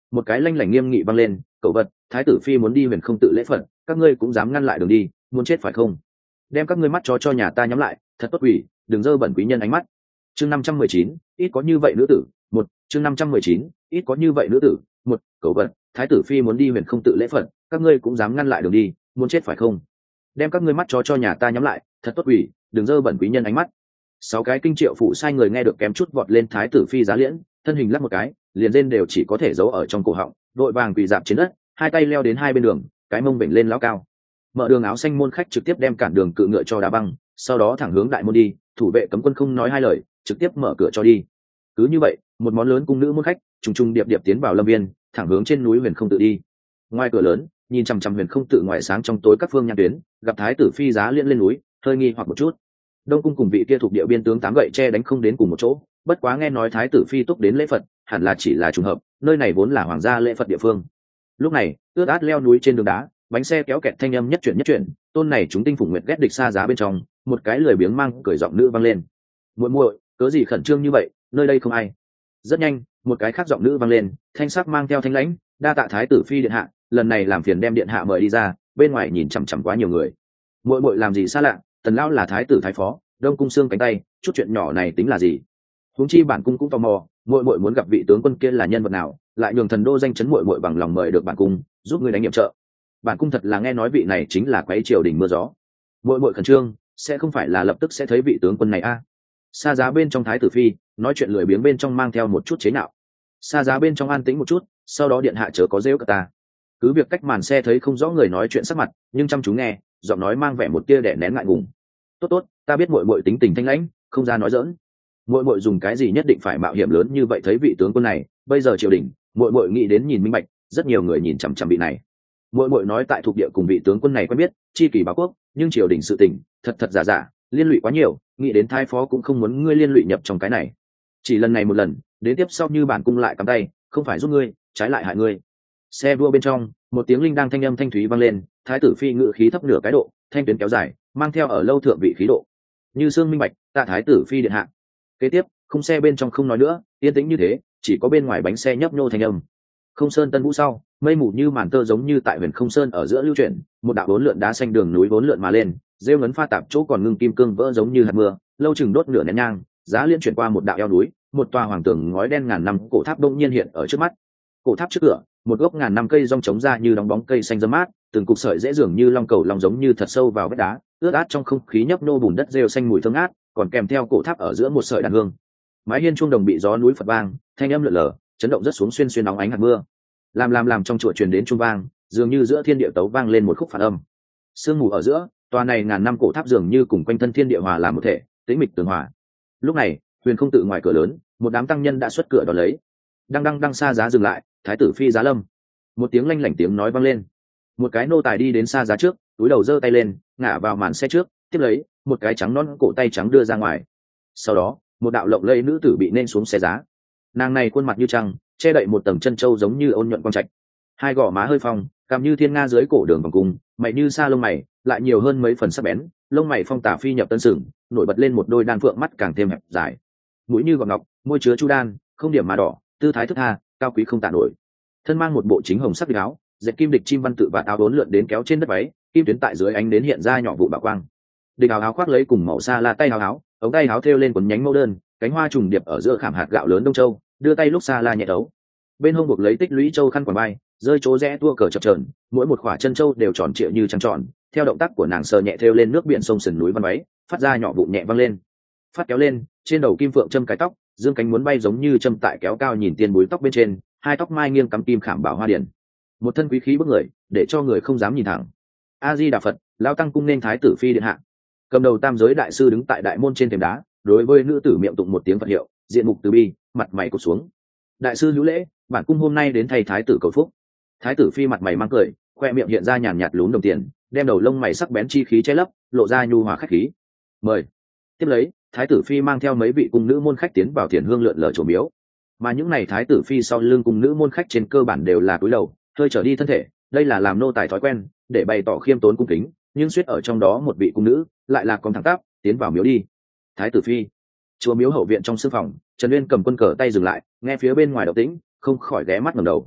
một cái lanh lảnh nghiêm nghị vang lên, cậu vật, thái tử phi muốn đi huyền không tự lễ phật, các ngươi cũng dám ngăn lại đường đi, muốn chết phải không? Đem các ngươi mắt chó cho nhà ta nhắm lại, thật tốt quỷ, đừng dơ bẩn quý nhân ánh mắt. Chương năm trăm mười chín, ít có như vậy nữ tử, một, chương năm trăm mười chín, ít có như vậy nữ tử, một, cậu vật, thái tử phi muốn đi huyền không tự lễ phật, các ngươi cũng dám ngăn lại đường đi, muốn chết phải không? Đem các ngươi mắt chó cho nhà ta nhắm lại, thật tốt quỷ, đừng dơ bẩn quý nhân ánh mắt. Sáu cái kinh triệu phụ sai người nghe được kém chút vọt lên thái tử phi giá liễn, thân hình lắc một cái, liền rên đều chỉ có thể giấu ở trong cổ họng, đội vàng quỳ dạp trên đất, hai tay leo đến hai bên đường, cái mông vểnh lên lão cao. Mở đường áo xanh môn khách trực tiếp đem cản đường cự ngựa cho đá băng, sau đó thẳng hướng đại môn đi, thủ vệ cấm quân không nói hai lời, trực tiếp mở cửa cho đi. Cứ như vậy, một món lớn cung nữ môn khách trùng trùng điệp điệp tiến vào lâm viên, thẳng hướng trên núi huyền không tự đi. Ngoài cửa lớn, nhìn chằm chằm huyền không tự ngoài sáng trong tối các phương nhãn tuyến, gặp thái tử phi giá liễn lên núi, hơi nghi hoặc một chút. Đông cung cùng vị kia thuộc địa biên tướng tám gậy che đánh không đến cùng một chỗ, bất quá nghe nói thái tử phi túc đến lễ phật, hẳn là chỉ là trùng hợp, nơi này vốn là hoàng gia lễ phật địa phương. Lúc này, ướt át leo núi trên đường đá, bánh xe kéo kẹt thanh âm nhất chuyển nhất chuyển, tôn này chúng tinh phụng nguyệt ghét địch xa giá bên trong, một cái lười biếng mang cười giọng nữ vang lên. Muội muội, cớ gì khẩn trương như vậy, nơi đây không ai. Rất nhanh, một cái khác giọng nữ vang lên, thanh sắc mang theo thanh lãnh, đa tạ thái tử phi điện hạ, lần này làm phiền đem điện hạ mời đi ra, bên ngoài nhìn chằm chằm quá nhiều người. Muội muội làm gì xa lạ, tần lão là thái tử thái phó, đông cung xương cánh tay, chút chuyện nhỏ này tính là gì? Huống chi bản cung cũng tò mò, muội muội muốn gặp vị tướng quân kia là nhân vật nào, lại nhường thần đô danh chấn muội muội bằng lòng mời được bản cung, giúp ngươi đánh nhiệm trợ. Bản cung thật là nghe nói vị này chính là quấy triều đình mưa gió. Muội muội khẩn trương, sẽ không phải là lập tức sẽ thấy vị tướng quân này a? À? Xa giá bên trong thái tử phi, nói chuyện lười biếng bên trong mang theo một chút chế nhạo. Xa giá bên trong an tĩnh một chút, sau đó điện hạ chớ có rêu cả ta. Cứ việc cách màn xe thấy không rõ người nói chuyện sắc mặt, nhưng chăm chú nghe, giọng nói mang vẻ một tia đẻ nén ngại ngùng. Tốt tốt, ta biết muội muội tính tình thanh lãnh, không ra nói dỡn. Muội muội dùng cái gì nhất định phải mạo hiểm lớn như vậy thấy vị tướng quân này, bây giờ triều đình, muội muội nghĩ đến nhìn minh bạch, rất nhiều người nhìn chằm chằm vị này. Muội muội nói tại thuộc địa cùng vị tướng quân này quen biết, chi kỷ báo quốc, nhưng triều đình sự tình, thật thật giả giả, liên lụy quá nhiều, nghĩ đến thái phó cũng không muốn ngươi liên lụy nhập trong cái này. Chỉ lần này một lần, đến tiếp sau như bản cung lại cắm tay, không phải giúp ngươi, trái lại hại ngươi. Xe đua bên trong, một tiếng linh đang thanh âm thanh thúy vang lên, thái tử phi ngự khí thấp nửa cái độ, thanh tuyến kéo dài, mang theo ở lâu thượng vị khí độ. Như xương minh bạch, tạ thái tử phi điện hạ. Kế tiếp, không xe bên trong không nói nữa, yên tĩnh như thế, chỉ có bên ngoài bánh xe nhấp nhô thanh âm. Không sơn tân vũ sau, mây mù như màn tơ giống như tại huyền không sơn ở giữa lưu chuyển, một đạo bốn lượn đá xanh đường núi bốn lượn mà lên, rêu ngấn pha tạp chỗ còn ngưng kim cương vỡ giống như hạt mưa, lâu chừng đốt nửa nén nhang, giá liên chuyển qua một đạo eo núi, một tòa hoàng tường ngói đen ngàn năm cổ tháp đông nhiên hiện ở trước mắt. Cổ tháp trước cửa, một gốc ngàn năm cây rong trống ra như đóng bóng cây xanh râm mát, từng cục sợi dễ dường như long cầu long giống như thật sâu vào vách đá, ướt át trong không khí nhấp nô bùn đất rêu xanh mùi thơm ngát, còn kèm theo cổ tháp ở giữa một sợi đàn hương. Mái hiên chuông đồng bị gió núi phật vang, thanh âm lượn lờ, chấn động rất xuống xuyên xuyên nóng ánh hạt mưa. Làm làm làm trong chùa truyền đến chuông vang, dường như giữa thiên địa tấu vang lên một khúc phản âm. Sương mù ở giữa, tòa này ngàn năm cổ tháp dường như cùng quanh thân thiên địa hòa làm một thể, tĩnh mịch tường hòa. Lúc này, huyền không tự ngoài cửa lớn, một đám tăng nhân đã xuất cửa đón lấy. Đang đang đang xa giá dừng lại, thái tử phi giá lâm. Một tiếng lanh lảnh tiếng nói vang lên. Một cái nô tài đi đến xa giá trước, túi đầu giơ tay lên, ngả vào màn xe trước, tiếp lấy, một cái trắng non cổ tay trắng đưa ra ngoài. Sau đó, một đạo lộng lẫy nữ tử bị nên xuống xe giá. Nàng này khuôn mặt như trăng, che đậy một tầng chân trâu giống như ôn nhuận quang trạch, hai gò má hơi phong, cằm như thiên nga dưới cổ đường vòng cung, mày như sa lông mày, lại nhiều hơn mấy phần sắc bén, lông mày phong tả phi nhập tân sừng, nổi bật lên một đôi đan phượng mắt càng thêm hẹp dài, mũi như gọt ngọc, môi chứa chu đan, không điểm mà đỏ, tư thái thức tha, cao quý không tả nổi. Thân mang một bộ chính hồng sắc áo, dệt kim địch chim văn tự và áo đốn lượn đến kéo trên đất váy, kim tuyến tại dưới ánh đến hiện ra nhỏ vụ bạc quang. Địch áo áo khoác lấy cùng màu xa la tay áo áo, ống tay áo thêu lên quần nhánh mẫu đơn, cánh hoa trùng điệp ở giữa khảm hạt gạo lớn đông châu, đưa tay lúc xa la nhẹ đấu. Bên hông buộc lấy tích lũy châu khăn quàng bay, rơi chỗ rẽ tua cờ chập chờn, mỗi một khỏa chân châu đều tròn trịa như trăng tròn, theo động tác của nàng sờ nhẹ thêu lên nước biển sông sườn núi văn váy, phát ra nhỏ vụn nhẹ văng lên. Phát kéo lên, trên đầu kim phượng châm cái tóc, dương cánh muốn bay giống như châm tại kéo cao nhìn tiên búi tóc bên trên, hai tóc mai nghiêng cắm kim khảm bảo hoa điển. Một thân quý khí bức người, để cho người không dám nhìn thẳng. A Di Đà Phật, lão tăng cung nên thái tử phi điện hạ. Cầm đầu tam giới đại sư đứng tại đại môn trên thềm đá, đối với nữ tử miệng tụng một tiếng Phật hiệu, diện mục từ bi, mặt mày cụp xuống. Đại sư hữu lễ, bản cung hôm nay đến thay thái tử cầu phúc. Thái tử phi mặt mày mang cười, khoe miệng hiện ra nhàn nhạt lún đồng tiền, đem đầu lông mày sắc bén chi khí che lấp, lộ ra nhu hòa khách khí. Mời. Tiếp lấy, thái tử phi mang theo mấy vị cung nữ môn khách tiến vào thiền hương lượn lờ chỗ miếu. Mà những này thái tử phi sau lưng cung nữ môn khách trên cơ bản đều là cúi đầu, hơi trở đi thân thể, đây là làm nô tài thói quen, để bày tỏ khiêm tốn cung kính, nhưng suýt ở trong đó một vị cung nữ, lại là con thẳng tắp, tiến vào miếu đi. Thái tử phi. Chùa miếu hậu viện trong sư phòng, Trần Uyên cầm quân cờ tay dừng lại, nghe phía bên ngoài động tĩnh, không khỏi ghé mắt ngẩng đầu.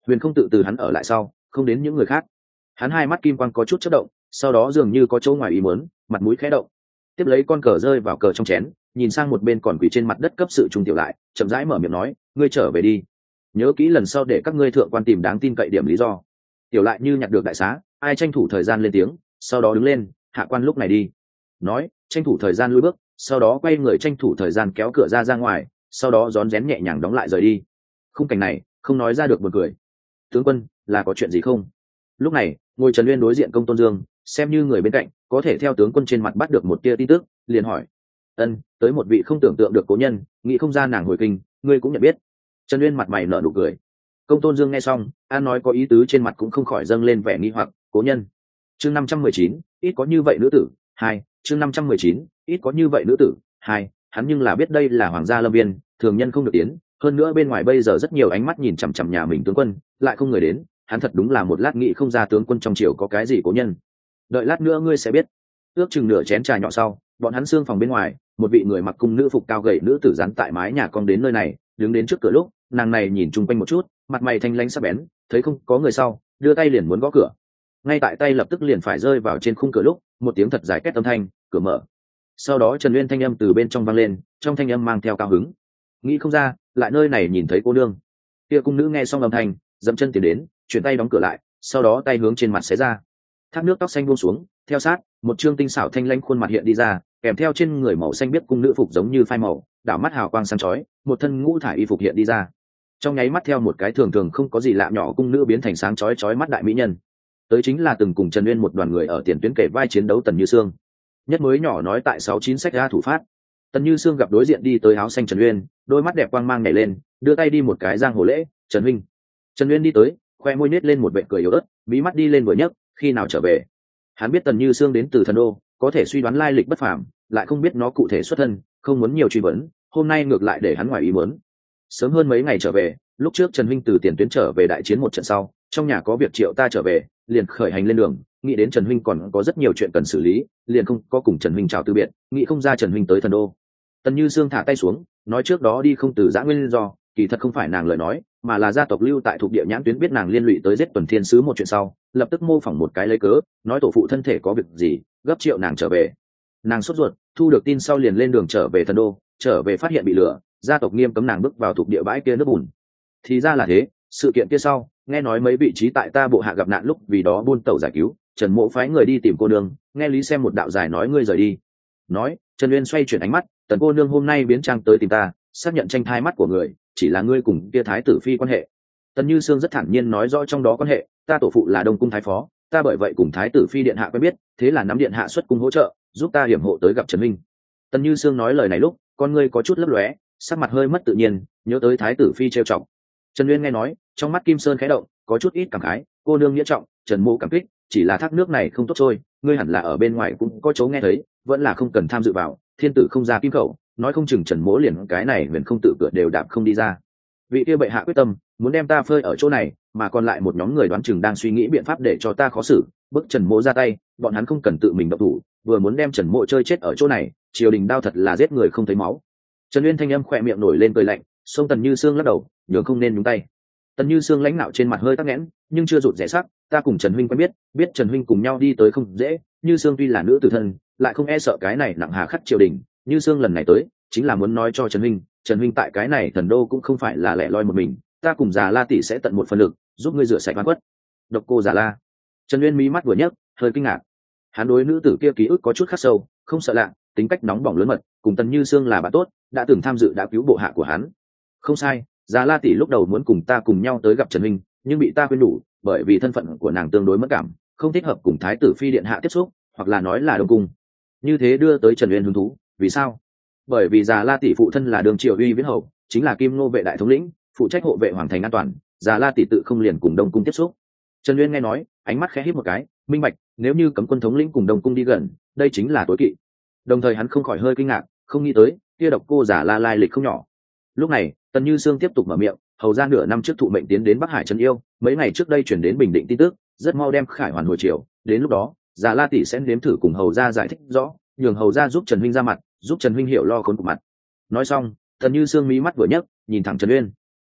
huyền không tự từ hắn ở lại sau không đến những người khác. Hắn hai mắt kim quang có chút chớp động, sau đó dường như có chỗ ngoài ý muốn, mặt mũi khẽ động, tiếp lấy con cờ rơi vào cờ trong chén, nhìn sang một bên còn quỳ trên mặt đất cấp sự trung tiểu lại, chậm rãi mở miệng nói, ngươi trở về đi, nhớ kỹ lần sau để các ngươi thượng quan tìm đáng tin cậy điểm lý do. Tiểu lại như nhặt được đại xá, ai tranh thủ thời gian lên tiếng, sau đó đứng lên, hạ quan lúc này đi. Nói, tranh thủ thời gian lui bước, sau đó quay người tranh thủ thời gian kéo cửa ra ra ngoài, sau đó rón rén nhẹ nhàng đóng lại rời đi. Khung cảnh này không nói ra được buồn cười. Tướng quân, là có chuyện gì không? Lúc này ngồi Trần Uyên đối diện Công Tôn Dương, xem như người bên cạnh có thể theo tướng quân trên mặt bắt được một tia tin tức, liền hỏi. Ân, tới một vị không tưởng tượng được cố nhân, nghĩ không ra nàng hồi kinh, ngươi cũng nhận biết. Trần Uyên mặt mày nở nụ cười. Công Tôn Dương nghe xong, an nói có ý tứ trên mặt cũng không khỏi dâng lên vẻ nghi hoặc. Cố nhân? Chương năm trăm mười chín, ít có như vậy nữ tử. Hai, chương năm trăm mười chín, ít có như vậy nữ tử. Hai, hắn nhưng là biết đây là hoàng gia lâm viên, thường nhân không được tiến, hơn nữa bên ngoài bây giờ rất nhiều ánh mắt nhìn chằm chằm nhà mình tướng quân, lại không người đến, hắn thật đúng là một lát nghĩ không ra tướng quân trong triều có cái gì cố nhân. Đợi lát nữa ngươi sẽ biết. Ước chừng nửa chén trà nhỏ sau, bọn hắn xương phòng bên ngoài, một vị người mặc cung nữ phục cao gầy nữ tử dán tại mái nhà cong đến nơi này, đứng đến trước cửa lúc, nàng này nhìn chung quanh một chút, mặt mày thanh lãnh sắc bén, thấy không có người sau, đưa tay liền muốn gõ cửa. Ngay tại tay lập tức liền phải rơi vào trên khung cửa lúc, một tiếng thật dài két âm thanh, cửa mở. Sau đó Trần Uyên thanh âm từ bên trong vang lên, trong thanh âm mang theo cao hứng. Nghĩ không ra, lại nơi này nhìn thấy cô nương. Kia cung nữ nghe xong âm thanh, dậm chân tiến đến, chuyển tay đóng cửa lại, sau đó tay hướng trên mặt xé ra. Thác nước tóc xanh buông xuống, theo sát, một trương tinh xảo thanh lãnh khuôn mặt hiện đi ra, kèm theo trên người màu xanh biếc cung nữ phục giống như phai màu, đảo mắt hào quang sáng chói, một thân ngũ thải y phục hiện đi ra. Trong nháy mắt theo một cái thường thường không có gì lạ nhỏ cung nữ biến thành sáng chói chói mắt đại mỹ nhân. Tới chính là từng cùng Trần Uyên một đoàn người ở tiền tuyến kể vai chiến đấu Tần Như Sương. Nhất mới nhỏ nói tại sáu chín sách ra thủ phát. Tần Như Sương gặp đối diện đi tới áo xanh Trần Uyên, đôi mắt đẹp quang mang nhảy lên, đưa tay đi một cái giang hồ lễ, "Trần huynh." Trần Uyên đi tới, khoe môi nết lên một vệt cười yếu ớt, mí mắt đi lên vừa nhấc, "Khi nào trở về?" Hắn biết Tần Như Sương đến từ Thần Đô, có thể suy đoán lai lịch bất phàm, lại không biết nó cụ thể xuất thân, không muốn nhiều truy vấn, hôm nay ngược lại để hắn ngoài ý muốn. Sớm hơn mấy ngày trở về, lúc trước Trần huynh từ tiền tuyến trở về đại chiến một trận sau, trong nhà có việc triệu ta trở về, liền khởi hành lên đường, nghĩ đến Trần huynh còn có rất nhiều chuyện cần xử lý, liền không có cùng Trần huynh chào từ biệt, nghĩ không ra Trần huynh tới Thần Đô. Tần Như Sương thả tay xuống, nói trước đó đi không từ giã nguyên do, kỳ thật không phải nàng lời nói, mà là gia tộc lưu tại thuộc địa nhãn tuyến biết nàng liên lụy tới giết Tuần Thiên sứ một chuyện sau, lập tức mô phỏng một cái lấy cớ, nói tổ phụ thân thể có việc gì, gấp triệu nàng trở về. Nàng sốt ruột, thu được tin sau liền lên đường trở về Thần Đô, trở về phát hiện bị lừa, gia tộc nghiêm cấm nàng bước vào thuộc địa bãi kia nước bùn. Thì ra là thế, sự kiện kia sau, nghe nói mấy vị trí tại ta bộ hạ gặp nạn lúc vì đó buôn tẩu giải cứu, Trần Mộ phái người đi tìm cô nương, nghe lý xem một đạo dài nói ngươi rời đi. Nói, Trần Uyên xoay chuyển ánh mắt, Tần cô nương hôm nay biến trang tới tìm ta, xác nhận tranh thai mắt của người, chỉ là ngươi cùng kia thái tử phi quan hệ. Tần Như Sương rất thản nhiên nói rõ trong đó quan hệ, ta tổ phụ là Đông cung thái phó, ta bởi vậy cùng thái tử phi điện hạ quen biết, thế là nắm điện hạ xuất cung hỗ trợ, giúp ta hiểm hộ tới gặp Trần Minh. Tần Như Sương nói lời này lúc, con ngươi có chút lấp lóe, sắc mặt hơi mất tự nhiên, nhớ tới thái tử phi trêu chọc. Trần Uyên nghe nói, trong mắt Kim Sơn khẽ động, có chút ít cảm khái, cô nương nghĩa trọng, Trần Mộ cảm kích, chỉ là thác nước này không tốt trôi, ngươi hẳn là ở bên ngoài cũng có chỗ nghe thấy, vẫn là không cần tham dự vào, thiên tử không ra kim khẩu, nói không chừng Trần Mỗ liền cái này huyền không tự cửa đều đạp không đi ra. Vị kia bệ hạ quyết tâm muốn đem ta phơi ở chỗ này, mà còn lại một nhóm người đoán chừng đang suy nghĩ biện pháp để cho ta khó xử, bức Trần Mỗ ra tay, bọn hắn không cần tự mình động thủ, vừa muốn đem Trần Mỗ chơi chết ở chỗ này, triều đình đao thật là giết người không thấy máu. Trần Uyên thanh âm khỏe miệng nổi lên cười lạnh, xông Tần Như Sương lắc đầu, nhường không nên nhúng tay. Tần Như Sương lãnh nạo trên mặt hơi tắc nghẽn, nhưng chưa rụt rẻ sắc, ta cùng Trần huynh quen biết, biết Trần huynh cùng nhau đi tới không dễ, Như Sương tuy là nữ tử thân, lại không e sợ cái này nặng hà khắc triều đình, Như Sương lần này tới, chính là muốn nói cho Trần huynh, Trần huynh tại cái này Thần Đô cũng không phải là lẻ loi một mình, ta cùng Già La tỷ sẽ tận một phần lực, giúp ngươi rửa sạch oan khuất. Độc cô Già La. Trần Uyên mí mắt vừa nhấc, hơi kinh ngạc. Hắn đối nữ tử kia ký ức có chút khắc sâu, không sợ lạ, tính cách nóng bỏng lớn mật, cùng Tần Như Sương là bạn tốt, đã từng tham dự đã cứu bộ hạ của hắn. Không sai, Già La tỷ lúc đầu muốn cùng ta cùng nhau tới gặp Trần huynh, nhưng bị ta khuyên đủ, bởi vì thân phận của nàng tương đối mất cảm, không thích hợp cùng thái tử phi điện hạ tiếp xúc, hoặc là nói là đông cung. Như thế đưa tới Trần Uyên hứng thú, vì sao? Bởi vì Già La tỷ phụ thân là Đường Triều Uy Viễn hầu, chính là Kim Nô vệ đại thống lĩnh, phụ trách hộ vệ hoàng thành an toàn, Già La tỷ tự không liền cùng đông cung tiếp xúc. Trần Uyên nghe nói, ánh mắt khẽ híp một cái, minh bạch, nếu như cấm quân thống lĩnh cùng đông cung đi gần, đây chính là tối kỵ. Đồng thời hắn không khỏi hơi kinh ngạc, không nghĩ tới, kia độc cô Già La lai lịch không nhỏ. Lúc này, Tần Như Sương tiếp tục mở miệng, hầu ra nửa năm trước thụ mệnh tiến đến Bắc Hải trấn yêu, mấy ngày trước đây chuyển đến Bình Định tin tức, rất mau đem Khải Hoàn hồi triều, đến lúc đó, Già La tỷ sẽ nếm thử cùng hầu ra giải thích rõ, nhường hầu ra giúp Trần huynh ra mặt, giúp Trần huynh hiểu lo khốn của mặt. Nói xong, Tần Như Sương mí mắt vừa nhấc, nhìn thẳng Trần Uyên.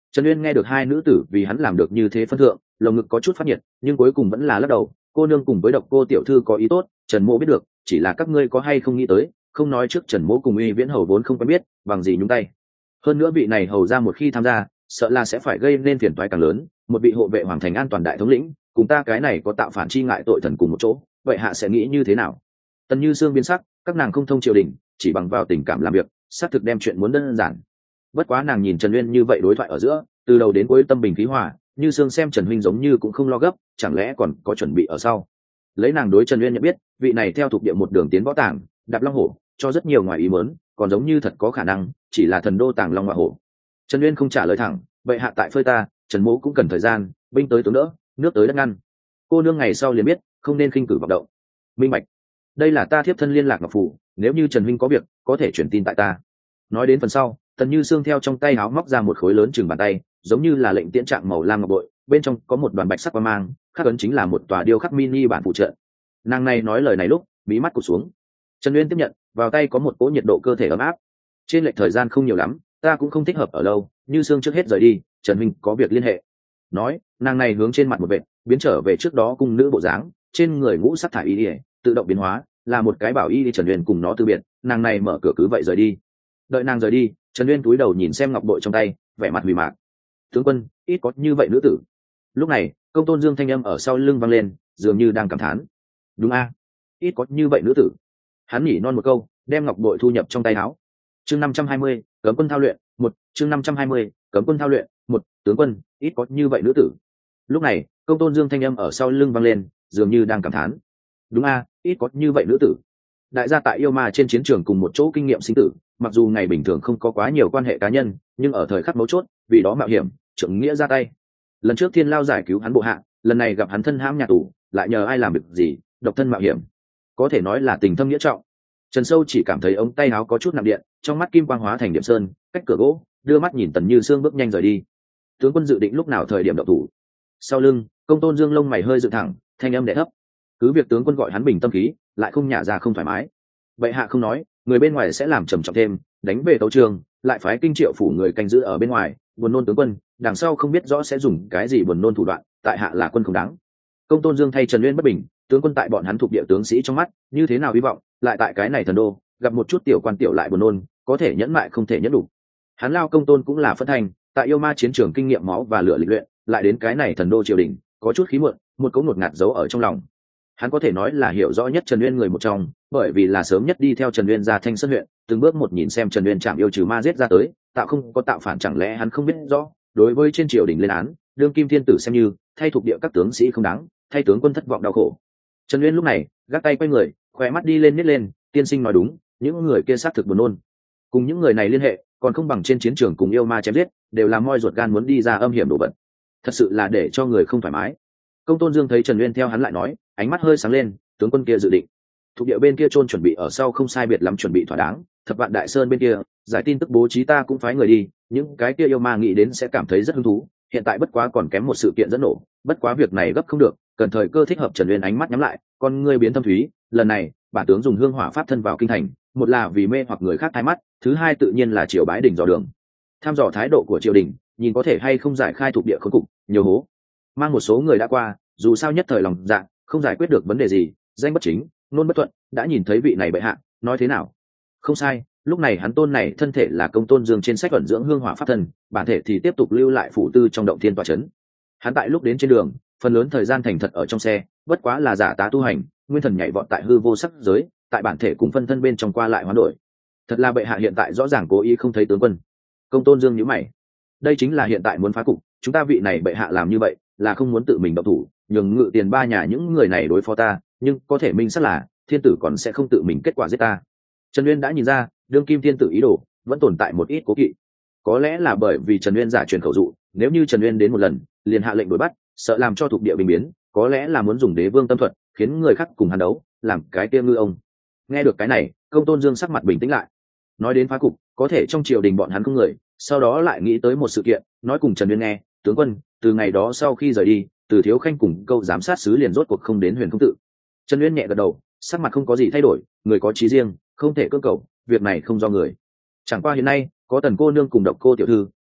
Trần Uyên nghe được hai nữ tử vì hắn làm được như thế phân thượng, lồng ngực có chút phát nhiệt, nhưng cuối cùng vẫn là lắc đầu. Cô nương cùng với độc cô tiểu thư có ý tốt, Trần Mỗ biết được, chỉ là các ngươi có hay không nghĩ tới, không nói trước Trần Mỗ cùng Uy Viễn hầu vốn không quen biết, bằng gì nhúng tay. Hơn nữa vị này hầu ra một khi tham gia, sợ là sẽ phải gây nên phiền toái càng lớn. Một vị hộ vệ hoàng thành an toàn đại thống lĩnh, cùng ta cái này có tạo phản chi ngại tội thần cùng một chỗ, vậy hạ sẽ nghĩ như thế nào? Tần Như Sương biến sắc, các nàng không thông triều đình, chỉ bằng vào tình cảm làm việc, xác thực đem chuyện muốn đơn giản. Bất quá nàng nhìn Trần Uyên như vậy đối thoại ở giữa, từ đầu đến cuối tâm bình khí hòa, Như Sương xem Trần huynh giống như cũng không lo gấp, chẳng lẽ còn có chuẩn bị ở sau. Lấy nàng đối Trần Uyên nhận biết, vị này theo thuộc địa một đường tiến võ tàng, đạp long hổ, cho rất nhiều ngoài ý muốn, còn giống như thật có khả năng chỉ là thần đô tàng long ngọa hổ. Trần Uyên không trả lời thẳng, vậy hạ tại phơi ta, Trần Mỗ cũng cần thời gian, binh tới tướng đỡ, nước tới đất ngăn. Cô nương ngày sau liền biết, không nên khinh cử vọng động. Minh bạch. Đây là ta thiếp thân liên lạc ngọc phủ, nếu như Trần huynh có việc, có thể chuyển tin tại ta. Nói đến phần sau, Tần Như Sương theo trong tay áo móc ra một khối lớn chừng bàn tay, giống như là lệnh tiễn trạng màu lam ngọc bội, bên trong có một đoàn bạch sắc quang mang, khắc ấn chính là một tòa điêu khắc mini bản phụ trợ. Nàng này nói lời này lúc, mí mắt cụp xuống. Trần Uyên tiếp nhận, vào tay có một cỗ nhiệt độ cơ thể ấm áp. Trên lệch thời gian không nhiều lắm, ta cũng không thích hợp ở lâu, Như Sương trước hết rời đi, Trần huynh có việc liên hệ. Nói, nàng này hướng trên mặt một vệt, biến trở về trước đó cung nữ bộ dáng, trên người ngũ sắc thải y y, tự động biến hóa, là một cái bảo y đi. Trần Uyên cùng nó từ biệt, nàng này mở cửa cứ vậy rời đi. Đợi nàng rời đi, Trần Uyên cúi đầu nhìn xem ngọc bội trong tay, vẻ mặt hủy mạc. Tướng quân, ít có như vậy nữ tử. Lúc này, Công Tôn Dương thanh âm ở sau lưng vang lên, dường như đang cảm thán. Đúng a, ít có như vậy nữ tử. Hắn nhỉ non một câu, đem ngọc bội thu nhập trong tay áo. Chương năm trăm hai mươi, cấm quân thao luyện, một, chương năm trăm hai mươi, cấm quân thao luyện, một, tướng quân, ít có như vậy nữ tử. Lúc này, Công Tôn Dương thanh âm ở sau lưng vang lên, dường như đang cảm thán. Đúng a, ít có như vậy nữ tử. Đại gia tại yêu ma trên chiến trường cùng một chỗ kinh nghiệm sinh tử, mặc dù ngày bình thường không có quá nhiều quan hệ cá nhân, nhưng ở thời khắc mấu chốt, vì đó mạo hiểm, trưởng nghĩa ra tay. Lần trước Thiên Lao giải cứu hắn bộ hạ, lần này gặp hắn thân hãm nhà tù, lại nhờ ai làm việc gì, độc thân mạo hiểm, có thể nói là tình thâm nghĩa trọng. Trần Sâu chỉ cảm thấy ống tay áo có chút nặng điện, trong mắt kim quang hóa thành điểm sơn, cách cửa gỗ, đưa mắt nhìn Tần Như Sương bước nhanh rời đi. Tướng quân dự định lúc nào thời điểm động thủ? Sau lưng, Công Tôn Dương lông mày hơi dựng thẳng, thanh âm đè thấp. Cứ việc tướng quân gọi hắn bình tâm khí, lại không nhả ra không thoải mái. Bệ hạ không nói, người bên ngoài sẽ làm trầm trọng thêm, đánh về tấu trường, lại phái kinh triệu phủ người canh giữ ở bên ngoài, buồn nôn tướng quân, đằng sau không biết rõ sẽ dùng cái gì buồn nôn thủ đoạn, tại hạ là quân không đáng. Công Tôn Dương thay Trần Uyên bất bình, tướng quân tại bọn hắn thuộc địa tướng sĩ trong mắt, như thế nào hy vọng, lại tại cái này thần đô, gặp một chút tiểu quan tiểu lại buồn nôn, có thể nhẫn mại không thể nhẫn đủ. Hắn Lao Công Tôn cũng là phân thành, tại yêu ma chiến trường kinh nghiệm máu và lửa lịch luyện, lại đến cái này thần đô triều đình, có chút khí muộn, một cấu ngột ngạt giấu ở trong lòng. Hắn có thể nói là hiểu rõ nhất Trần Uyên người một trong, bởi vì là sớm nhất đi theo Trần Uyên ra Thanh Sơn huyện, từng bước một nhìn xem Trần Uyên chạm yêu trừ ma giết ra tới, tạo không có tạo phản, chẳng lẽ hắn không biết rõ, đối với trên triều đình lên án, đương kim thiên tử xem như thay thuộc địa các tướng sĩ không đáng, thay tướng quân thất vọng đau khổ. Trần Uyên lúc này gác tay quay người, khỏe mắt đi lên nít lên, tiên sinh nói đúng, những người kia xác thực buồn nôn, cùng những người này liên hệ còn không bằng trên chiến trường cùng yêu ma chém giết, đều là moi ruột gan muốn đi ra âm hiểm đổ vật, thật sự là để cho người không thoải mái. Công Tôn Dương thấy Trần Uyên theo hắn lại nói, ánh mắt hơi sáng lên, tướng quân kia dự định thuộc địa bên kia chôn chuẩn bị ở sau không sai biệt lắm, chuẩn bị thỏa đáng. Thập Vạn Đại Sơn bên kia giải tin tức bố trí, ta cũng phái người đi, những cái kia yêu ma nghĩ đến sẽ cảm thấy rất hứng thú. Hiện tại bất quá còn kém một sự kiện dẫn nổ, bất quá việc này gấp không được, cần thời cơ thích hợp. Trần Uyên ánh mắt nhắm lại, con ngươi biến thâm thúy. Lần này bản tướng dùng hương hỏa pháp thân vào kinh thành, một là vì mê hoặc người khác thái mắt, thứ hai tự nhiên là triều bái đỉnh dò đường, tham dò thái độ của triều đình, nhìn có thể hay không giải khai thuộc địa khốn cục. Nhiều hố mang một số người đã qua, dù sao nhất thời lòng dạ không giải quyết được vấn đề gì, danh bất chính nôn bất thuận. Đã nhìn thấy vị này bệ hạ nói thế nào? Không sai, lúc này hắn tôn này thân thể là Công Tôn Dương trên sách ẩn dưỡng hương hỏa pháp thân, bản thể thì tiếp tục lưu lại phủ tư trong động thiên tòa trấn. Hắn tại lúc đến trên đường, phần lớn thời gian thành thật ở trong xe, bất quá là giả tá tu hành, nguyên thần nhảy vọt tại hư vô sắc giới, tại bản thể cùng phân thân bên trong qua lại hoán đổi. Thật là bệ hạ hiện tại rõ ràng cố ý không thấy tướng quân. Công Tôn Dương nhíu mày, đây chính là hiện tại muốn phá cục, chúng ta vị này bệ hạ làm như vậy là không muốn tự mình động thủ, nhường ngự tiền ba nhà những người này đối phó ta, nhưng có thể minh xác là thiên tử còn sẽ không tự mình kết quả giết ta. Trần Uyên đã nhìn ra, đương kim thiên tử ý đồ vẫn tồn tại một ít cố kỵ, có lẽ là bởi vì Trần Uyên giả truyền khẩu dụ, nếu như Trần Uyên đến một lần liền hạ lệnh đuổi bắt, sợ làm cho thuộc địa bình biến, có lẽ là muốn dùng đế vương tâm thuật khiến người khác cùng hắn đấu, làm cái kia ngư ông. Nghe được cái này, Công Tôn Dương sắc mặt bình tĩnh lại. Nói đến phá cục, có thể trong triều đình bọn hắn không người, sau đó lại nghĩ tới một sự kiện, nói cùng Trần Uyên nghe, tướng quân, từ ngày đó sau khi rời đi, Từ Thiếu Khanh cùng câu giám sát sứ liền rốt cuộc không đến Huyền Không Tự. Trần Uyên nhẹ gật đầu, sắc mặt không có gì thay đổi, người có chí riêng, không thể cưỡng cầu, việc này không do người. Chẳng qua hiện nay có Tần cô nương cùng Độc cô tiểu thư,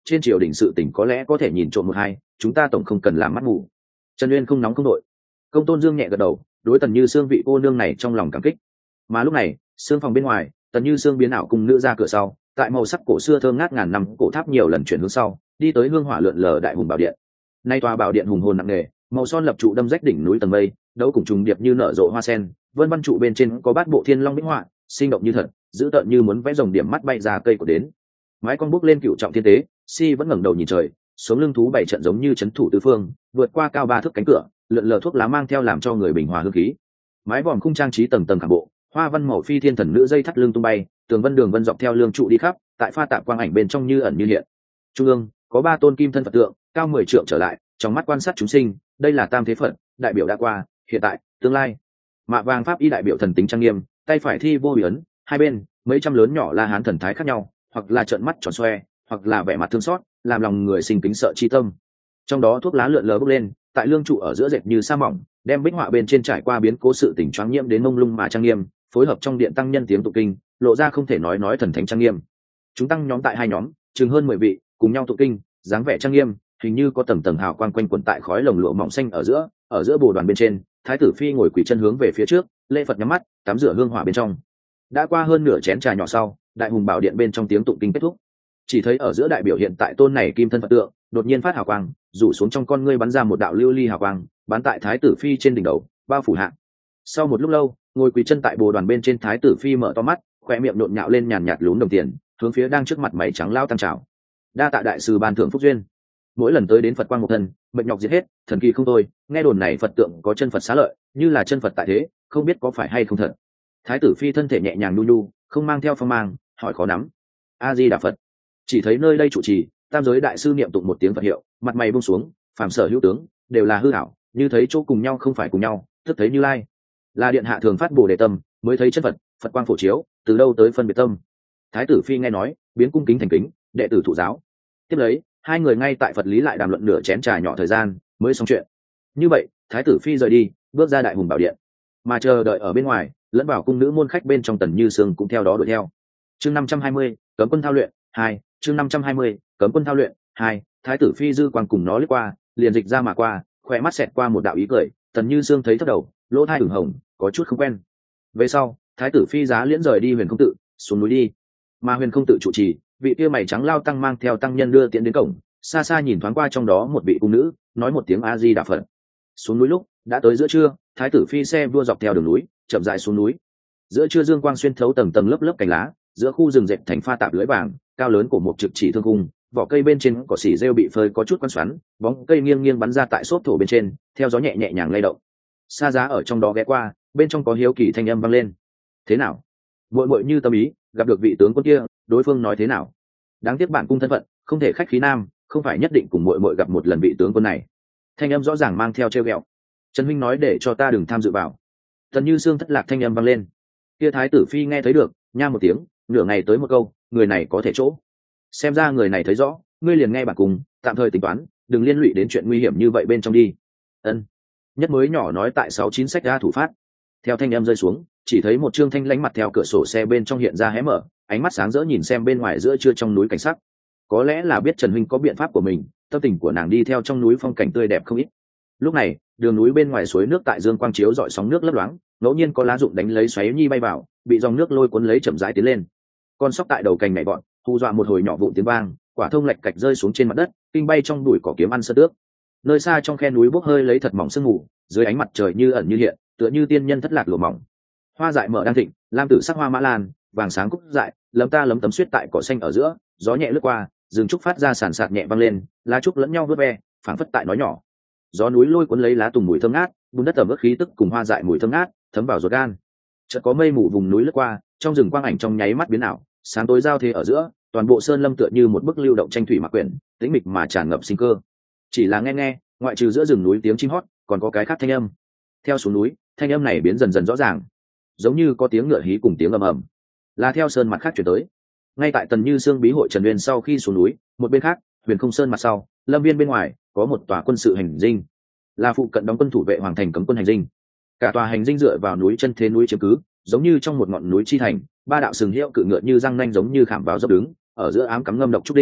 trên triều đình sự tỉnh có lẽ có thể nhìn trộm một hai, chúng ta tổng không cần làm mắt mù. Trần Uyên không nóng không đội. Công Tôn Dương nhẹ gật đầu, đối Tần Như Sương vị cô nương này trong lòng cảm kích. Mà lúc này, sương phòng bên ngoài, Tần Như Sương biến ảo cung nữ ra cửa sau, tại màu sắc cổ xưa thơm ngát ngàn năm cổ tháp nhiều lần chuyển hướng sau, đi tới hương hỏa lượn lờ đại hùng bảo điện. Nay tòa bảo điện hùng hồn nặng nề, màu son lập trụ đâm rách đỉnh núi tầng mây, đấu cùng trùng điệp như nở rộ hoa sen, vân văn trụ bên trên có bát bộ thiên long minh họa, sinh động như thật, dữ tợn như muốn vẽ rồng điểm mắt bay ra cây của đến. Mái con bước lên cựu trọng thiên tế, si vẫn ngẩng đầu nhìn trời, sống lưng thú bảy trận giống như chấn thủ tứ phương, vượt qua cao ba thước cánh cửa, lượn lờ thuốc lá mang theo làm cho người bình hòa hương khí. Mái vòm khung trang trí tầng tầng khảm bộ, hoa văn màu phi thiên thần nữ dây thắt lưng tung bay, tường vân đường vân dọc theo lương trụ đi khắp, tại pha tạp quang ảnh bên trong như ẩn như hiện. Trung ương có ba tôn kim thân Phật tượng, cao mười trượng trở lại, trong mắt quan sát chúng sinh, đây là tam thế Phật, đại biểu đã qua, hiện tại, tương lai. Mạ vàng pháp y đại biểu thần tính trang nghiêm, tay phải thi vô hủy ấn, hai bên mấy trăm lớn nhỏ la hán thần thái khác nhau, hoặc là trợn mắt tròn xoe, hoặc là vẻ mặt thương xót, làm lòng người sinh kính sợ chi tâm. Trong đó thuốc lá lượn lờ bốc lên, tại lương trụ ở giữa dệt như sa mỏng, đem bích họa bên trên trải qua biến cố sự tình choáng nhiễm đến mông lung mà trang nghiêm, phối hợp trong điện tăng nhân tiếng tụng kinh, lộ ra không thể nói nói thần thánh trang nghiêm. Chúng tăng nhóm tại hai nhóm, chừng hơn mười vị, cùng nhau tụng kinh, dáng vẻ trang nghiêm, hình như có tầng tầng hào quang quanh quẩn tại khói lồng lụa mỏng xanh ở giữa, ở giữa bồ đoàn bên trên, thái tử phi ngồi quỳ chân hướng về phía trước, lễ Phật nhắm mắt, tắm rửa hương hỏa bên trong. Đã qua hơn nửa chén trà nhỏ sau, đại hùng bảo điện bên trong tiếng tụng kinh kết thúc. Chỉ thấy ở giữa đại biểu hiện tại tôn này kim thân Phật tượng, đột nhiên phát hào quang, rủ xuống trong con ngươi bắn ra một đạo lưu ly hào quang, bắn tại thái tử phi trên đỉnh đầu, bao phủ hạ. Sau một lúc lâu, ngồi quỳ chân tại bồ đoàn bên trên thái tử phi mở to mắt, khoe miệng nhộn nhạo lên nhàn nhạt lúm đồng tiền, hướng phía đang trước mặt mày trắng lao tăng trào. Đa tạ đại sư ban thưởng phúc duyên. Mỗi lần tới đến Phật quang một thân, bệnh nhọc diệt hết, thần kỳ không thôi. Nghe đồn này Phật tượng có chân Phật xá lợi, như là chân Phật tại thế, không biết có phải hay không thật. Thái tử phi thân thể nhẹ nhàng nhu nhu, không mang theo phong mang, hỏi khó nắm. A Di Đà Phật. Chỉ thấy nơi đây trụ trì, tam giới đại sư niệm tụng một tiếng Phật hiệu, mặt mày buông xuống, phàm sở hữu tướng đều là hư ảo, như thấy chỗ cùng nhau không phải cùng nhau, tức thấy Như Lai. Là điện hạ thường phát bồ đề tâm, mới thấy chân Phật, Phật quang phổ chiếu, từ đâu tới phân biệt tâm. Thái tử phi nghe nói, biến cung kính thành kính, đệ tử thụ giáo. Tiếp lấy, hai người ngay tại Phật lý lại đàm luận nửa chén trà nhỏ thời gian, mới xong chuyện. Như vậy, thái tử phi rời đi, bước ra đại hùng bảo điện, mà chờ đợi ở bên ngoài, lẫn vào cung nữ môn khách bên trong Tần Như Sương cũng theo đó đuổi theo. Chương năm trăm hai mươi, cấm quân thao luyện hai. Chương năm trăm hai mươi, cấm quân thao luyện hai. Thái tử phi dư quang cùng nó lướt qua, liền dịch ra mà qua, khỏe mắt xẹt qua một đạo ý cười. Tần Như Sương thấy thất đầu, lỗ thai ửng hồng, có chút không quen. Về sau, thái tử phi giá liễn rời đi Huyền Không Tự, xuống núi đi. Mà Huyền Không Tự trụ trì, vị kia mày trắng lao tăng mang theo tăng nhân đưa tiễn đến cổng, xa xa nhìn thoáng qua trong đó một vị cung nữ, nói một tiếng A Di Đà Phật. Xuống núi lúc đã tới giữa trưa, thái tử phi xe đua dọc theo đường núi, chậm rãi xuống núi. Giữa trưa dương quang xuyên thấu tầng tầng lớp lớp cành lá, giữa khu rừng dệt thành pha tạp lưới vàng, cao lớn của một trực chỉ thương cung, vỏ cây bên trên cỏ xỉ rêu bị phơi có chút quăn xoắn, bóng cây nghiêng nghiêng bắn ra tại xốp thổ bên trên, theo gió nhẹ nhẹ nhàng lay động. Sa Giá ở trong đó ghé qua, bên trong có hiếu kỳ thanh âm vang lên. Thế nào? Muội muội như tâm ý, gặp được vị tướng quân kia, đối phương nói thế nào? Đáng tiếc bản cung thân phận, không thể khách khí nam, không phải nhất định cùng muội muội gặp một lần vị tướng quân này. Thanh âm rõ ràng mang theo trêu ghẹo. Trần huynh nói để cho ta đừng tham dự vào. Tần Như Sương thất lạc thanh âm vang lên. Kia thái tử phi nghe thấy được, nha một tiếng, nửa ngày tới một câu, người này có thể chỗ. Xem ra người này thấy rõ, ngươi liền nghe bản cung, tạm thời tính toán, đừng liên lụy đến chuyện nguy hiểm như vậy bên trong đi. Ân. Nhất mới nhỏ nói tại sáu chín sách ra thủ phát. Theo thanh âm rơi xuống, chỉ thấy một trương thanh lãnh mặt theo cửa sổ xe bên trong hiện ra hé mở, ánh mắt sáng rỡ nhìn xem bên ngoài giữa trưa trong núi cảnh sắc. Có lẽ là biết Trần huynh có biện pháp của mình, tâm tình của nàng đi theo trong núi phong cảnh tươi đẹp không ít. Lúc này, đường núi bên ngoài suối nước tại dương quang chiếu dọi sóng nước lấp loáng, ngẫu nhiên có lá rụng đánh lấy xoáy nhi bay vào, bị dòng nước lôi cuốn lấy chậm rãi tiến lên. Con sóc tại đầu cành nhảy bọn, hù dọa một hồi nhỏ vụn tiếng vang, quả thông lạch cạch rơi xuống trên mặt đất, kinh bay trong bụi cỏ kiếm ăn sơ tước. Nơi xa trong khe núi bốc hơi lấy thật mỏng sương mù, dưới ánh mặt trời như ẩn như hiện, tựa như tiên nhân thất lạc lụa mỏng. Hoa dại mở đang thịnh, lam tử sắc hoa mã lan, vàng sáng cúc dại, lấm ta lấm tấm xuyết tại cỏ xanh ở giữa, gió nhẹ lướt qua, rừng trúc phát ra sàn sạt nhẹ vang lên, lá trúc lẫn nhau vớt ve, phảng phất tại nói nhỏ. Gió núi lôi cuốn lấy lá tùng mùi thơm ngát, bùn đất ẩm ướt khí tức cùng hoa dại mùi thơm ngát thấm vào ruột gan. Chợt có mây mù vùng núi lướt qua, trong rừng quang ảnh trong nháy mắt biến ảo, sáng tối giao thế ở giữa, toàn bộ sơn lâm tựa như một bức lưu động tranh thủy mặc quyển, tĩnh mịch mà tràn ngập sinh cơ. Chỉ là nghe nghe, ngoại trừ giữa rừng núi tiếng chim hót, còn có cái khác thanh âm. Theo xuống núi, thanh âm này biến dần dần rõ ràng, giống như có tiếng ngựa hí cùng tiếng ầm ầm, là theo sơn mặt khác chuyển tới. Ngay tại Tần Như Sương bí hội Trần Uyên sau khi xuống núi, một bên khác, Huyền Không Sơn mặt sau, lâm viên bên ngoài có một tòa quân sự hành dinh, là phụ cận đóng quân thủ vệ hoàng thành cấm quân hành dinh. Cả tòa hành dinh dựa vào núi chân thế núi chiếm cứ, giống như trong một ngọn núi chi thành, ba đạo sừng hiệu cự ngựa như răng nanh giống như khảm vào dốc đứng, ở giữa ám cắm ngâm độc trúc đinh,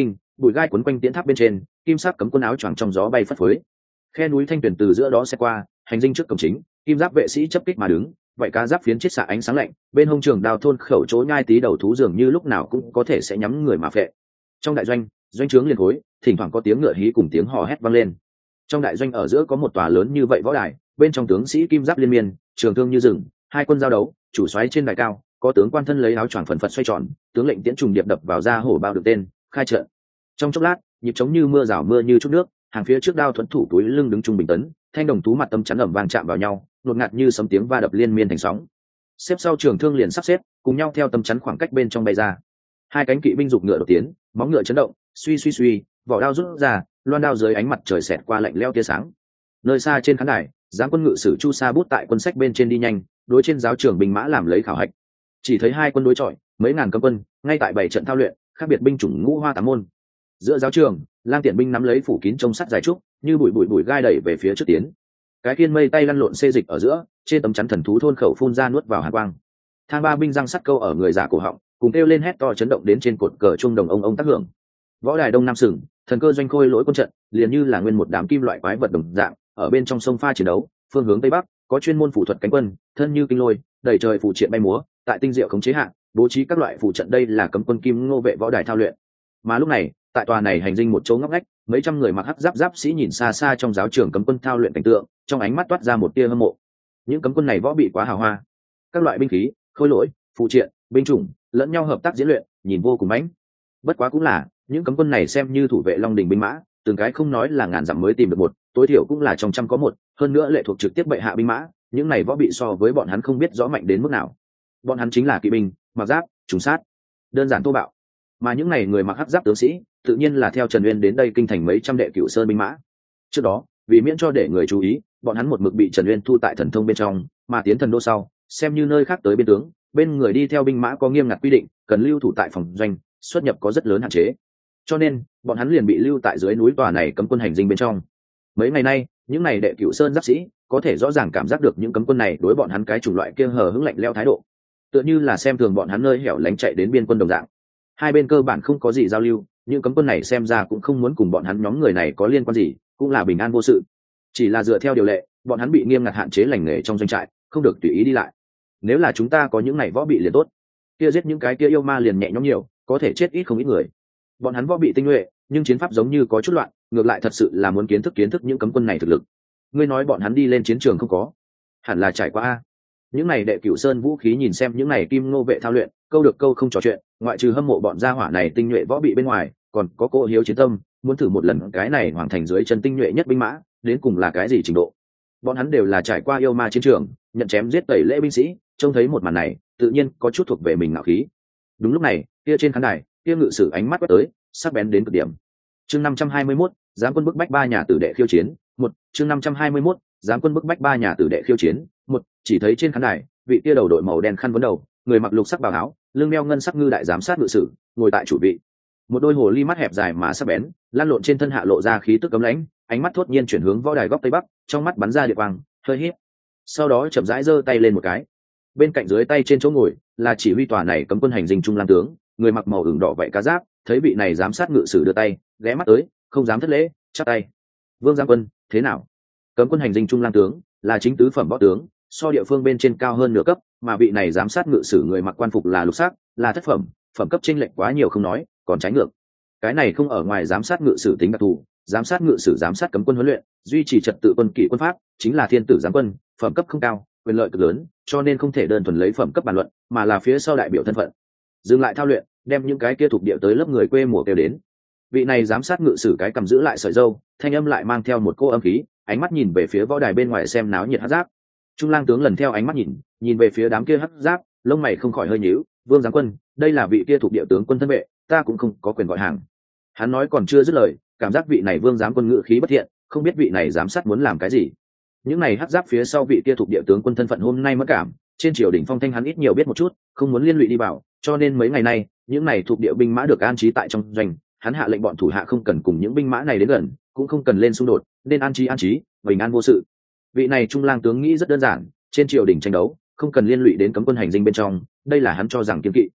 bụi gai quấn quanh tiến tháp bên trên, kim sắc cấm quân áo choàng trong gió bay phất phới. Khe núi thanh tuyền từ giữa đó sẽ qua, hành dinh trước cổng chính, kim giáp vệ sĩ chấp kích mà đứng, vậy cá giáp phiến chiết xạ ánh sáng lạnh, bên hông trường đao thôn khẩu chỗ nhai tí đầu thú dường như lúc nào cũng có thể sẽ nhắm người mà phệ. Trong đại doanh, doanh trướng liền khối, thỉnh thoảng có tiếng ngựa hí cùng tiếng hò hét vang lên. Trong đại doanh ở giữa có một tòa lớn như vậy võ đài, bên trong tướng sĩ kim giáp liên miên, trường thương như rừng, hai quân giao đấu, chủ soái trên đài cao, có tướng quan thân lấy áo choàng phần phật xoay tròn, tướng lệnh tiễn trùng điệp đập vào ra hổ bao được tên, khai trận. Trong chốc lát, nhịp trống như mưa rào mưa như chút nước, hàng phía trước đao thuẫn thủ túi lưng đứng trung bình tấn, thanh đồng thú mặt tâm chắn ẩm vang chạm vào nhau, nuốt ngạt như sấm tiếng va đập liên miên thành sóng. Xếp sau trường thương liền sắp xếp, cùng nhau theo tâm chắn khoảng cách bên trong bay ra. Hai cánh kỵ binh giục ngựa đột tiến, móng ngựa chấn động, suy suy suy, vỏ đao rút ra, loan đao dưới ánh mặt trời xẹt qua lạnh lẽo tia sáng. Nơi xa trên khán đài, giáng quân ngự sử Chu Sa bút tại quân sách bên trên đi nhanh, đối trên giáo trường binh mã làm lấy khảo hạch. Chỉ thấy hai quân đối chọi, mấy ngàn cấm quân, ngay tại bảy trận thao luyện, khác biệt binh chủng ngũ hoa tám môn. Giữa giáo trường, lang tiện binh nắm lấy phủ kín trông sắt dài trúc, như bụi bụi bụi gai đẩy về phía trước tiến. Cái khiên mây tay lăn lộn xê dịch ở giữa, trên tấm chắn thần thú thôn khẩu phun ra nuốt vào hàn quang. Thang ba binh răng sắt câu ở người giả cổ họng, cùng kêu lên hét to chấn động đến trên cột cờ trung đồng ông ông tác hưởng. Võ đài đông nam sừng, thần cơ doanh khôi lỗi quân trận, liền như là nguyên một đám kim loại quái vật đồng dạng, ở bên trong sông pha chiến đấu, phương hướng tây bắc, có chuyên môn phủ thuật cánh quân, thân như kinh lôi, đầy trời phù triện bay múa, tại tinh diệu khống chế hạ, bố trí các loại phù trận, đây là cấm quân kim ngô vệ võ đài thao luyện. Mà lúc này, tại tòa này hành dinh một chỗ ngóc ngách, mấy trăm người mặc hắc giáp giáp sĩ nhìn xa xa trong giáo trường cấm quân thao luyện cảnh tượng, trong ánh mắt toát ra một tia hâm mộ. Những cấm quân này võ bị quá hào hoa, các loại binh khí, khôi lỗi, phụ triện, binh chủng lẫn nhau hợp tác diễn luyện, nhìn vô cùng mãnh. Bất quá cũng là, những cấm quân này xem như thủ vệ Long Đình binh mã, từng cái không nói là ngàn dặm mới tìm được một, tối thiểu cũng là trong trăm có một, hơn nữa lệ thuộc trực tiếp bệ hạ binh mã, những này võ bị so với bọn hắn không biết rõ mạnh đến mức nào. Bọn hắn chính là kỵ binh, mặc giáp, trùng sát, đơn giản thô bạo. Mà những này người mặc hắc giáp tướng sĩ, tự nhiên là theo Trần Uyên đến đây kinh thành mấy trăm đệ cửu sơn binh mã. Trước đó, vì miễn cho để người chú ý, bọn hắn một mực bị Trần Uyên thu tại thần thông bên trong, mà tiến thần đô sau, xem như nơi khác tới biên tướng, bên người đi theo binh mã có nghiêm ngặt quy định, cần lưu thủ tại phòng doanh, xuất nhập có rất lớn hạn chế. Cho nên, bọn hắn liền bị lưu tại dưới núi tòa này cấm quân hành dinh bên trong. Mấy ngày nay, những này đệ cửu sơn giáp sĩ có thể rõ ràng cảm giác được những cấm quân này đối bọn hắn cái chủng loại kia hờ hững lạnh lẽo thái độ, tựa như là xem thường bọn hắn nơi hẻo lánh chạy đến biên quân đồng dạng. Hai bên cơ bản không có gì giao lưu, những cấm quân này xem ra cũng không muốn cùng bọn hắn nhóm người này có liên quan gì, cũng là bình an vô sự. Chỉ là dựa theo điều lệ, bọn hắn bị nghiêm ngặt hạn chế lành nghề trong doanh trại, không được tùy ý đi lại. Nếu là chúng ta có những này võ bị liền tốt, kia giết những cái kia yêu ma liền nhẹ nhõm nhiều, có thể chết ít không ít người. Bọn hắn võ bị tinh nhuệ, nhưng chiến pháp giống như có chút loạn, ngược lại thật sự là muốn kiến thức kiến thức những cấm quân này thực lực. Ngươi nói bọn hắn đi lên chiến trường không có, hẳn là trải qua a. Những này đệ cửu sơn vũ khí nhìn xem những này kim ngô vệ thao luyện, câu được câu không trò chuyện, ngoại trừ hâm mộ bọn gia hỏa này tinh nhuệ võ bị bên ngoài, còn có cô hiếu chiến tâm, muốn thử một lần cái này hoàng thành dưới chân tinh nhuệ nhất binh mã, đến cùng là cái gì trình độ. Bọn hắn đều là trải qua yêu ma chiến trường, nhận chém giết tẩy lễ binh sĩ, trông thấy một màn này, tự nhiên có chút thuộc về mình ngạo khí. Đúng lúc này, kia trên khán đài, kia ngự sử ánh mắt quét tới, sắc bén đến cực điểm. Chương năm trăm hai mươi mốt, giáng quân bức bách ba nhà tử đệ khiêu chiến, một, chương năm trăm hai mươi mốt, giáng quân bức bách ba nhà tử đệ khiêu chiến, một, chỉ thấy trên khán đài, vị kia đầu đội màu đen khăn vấn đầu, người mặc lục sắc bào áo, lưng đeo ngân sắc ngư đại giám sát ngự sử, ngồi tại chủ vị. Một đôi hồ ly mắt hẹp dài mà sắc bén, lan lộn trên thân hạ lộ ra khí tức cấm lãnh, ánh mắt thốt nhiên chuyển hướng võ đài góc tây bắc, trong mắt bắn ra địa quang, hơi híp. Sau đó chậm rãi giơ tay lên một cái. Bên cạnh dưới tay trên chỗ ngồi là chỉ huy tòa này cấm quân hành dinh trung lang tướng, người mặc màu ửng đỏ vậy cá giáp, thấy vị này giám sát ngự sử đưa tay, ghé mắt tới, không dám thất lễ, chắp tay. Vương Giang Quân, thế nào? Cấm quân hành dinh trung lang tướng là chính tứ phẩm võ tướng, so địa phương bên trên cao hơn nửa cấp, mà vị này giám sát ngự sử người mặc quan phục là lục sắc, là thất phẩm, phẩm cấp chênh lệch quá nhiều không nói, còn trái ngược. Cái này không ở ngoài giám sát ngự sử tính đặc thù, giám sát ngự sử giám sát cấm quân huấn luyện, duy trì trật tự quân kỷ quân pháp, chính là thiên tử giám quân, phẩm cấp không cao, quyền lợi cực lớn, cho nên không thể đơn thuần lấy phẩm cấp bàn luận, mà là phía sau đại biểu thân phận. Dừng lại thao luyện, đem những cái kia thuộc địa tới lớp người quê mùa kêu đến. Vị này giám sát ngự sử cái cầm giữ lại sợi râu, thanh âm lại mang theo một cô âm khí, ánh mắt nhìn về phía võ đài bên ngoài xem náo nhiệt hắc giáp. Trung lang tướng lần theo ánh mắt nhìn, nhìn về phía đám kia hắc giáp, lông mày không khỏi hơi nhíu. Vương Giáng Quân, đây là vị kia thuộc địa tướng quân thân vệ, ta cũng không có quyền gọi hàng. Hắn nói còn chưa dứt lời, cảm giác vị này Vương Giáng Quân ngự khí bất thiện, không biết vị này giám sát muốn làm cái gì. Những này hắc giáp phía sau vị kia thuộc địa tướng quân thân phận hôm nay mất cảm, trên triều đình phong thanh hắn ít nhiều biết một chút, không muốn liên lụy đi vào, cho nên mấy ngày nay, những này thuộc địa binh mã được an trí tại trong doanh, hắn hạ lệnh bọn thủ hạ không cần cùng những binh mã này đến gần, cũng không cần lên xung đột, nên an trí an trí, bình an vô sự. Vị này trung lang tướng nghĩ rất đơn giản, trên triều đình tranh đấu, không cần liên lụy đến cấm quân hành dinh bên trong, đây là hắn cho rằng kiêng kỵ.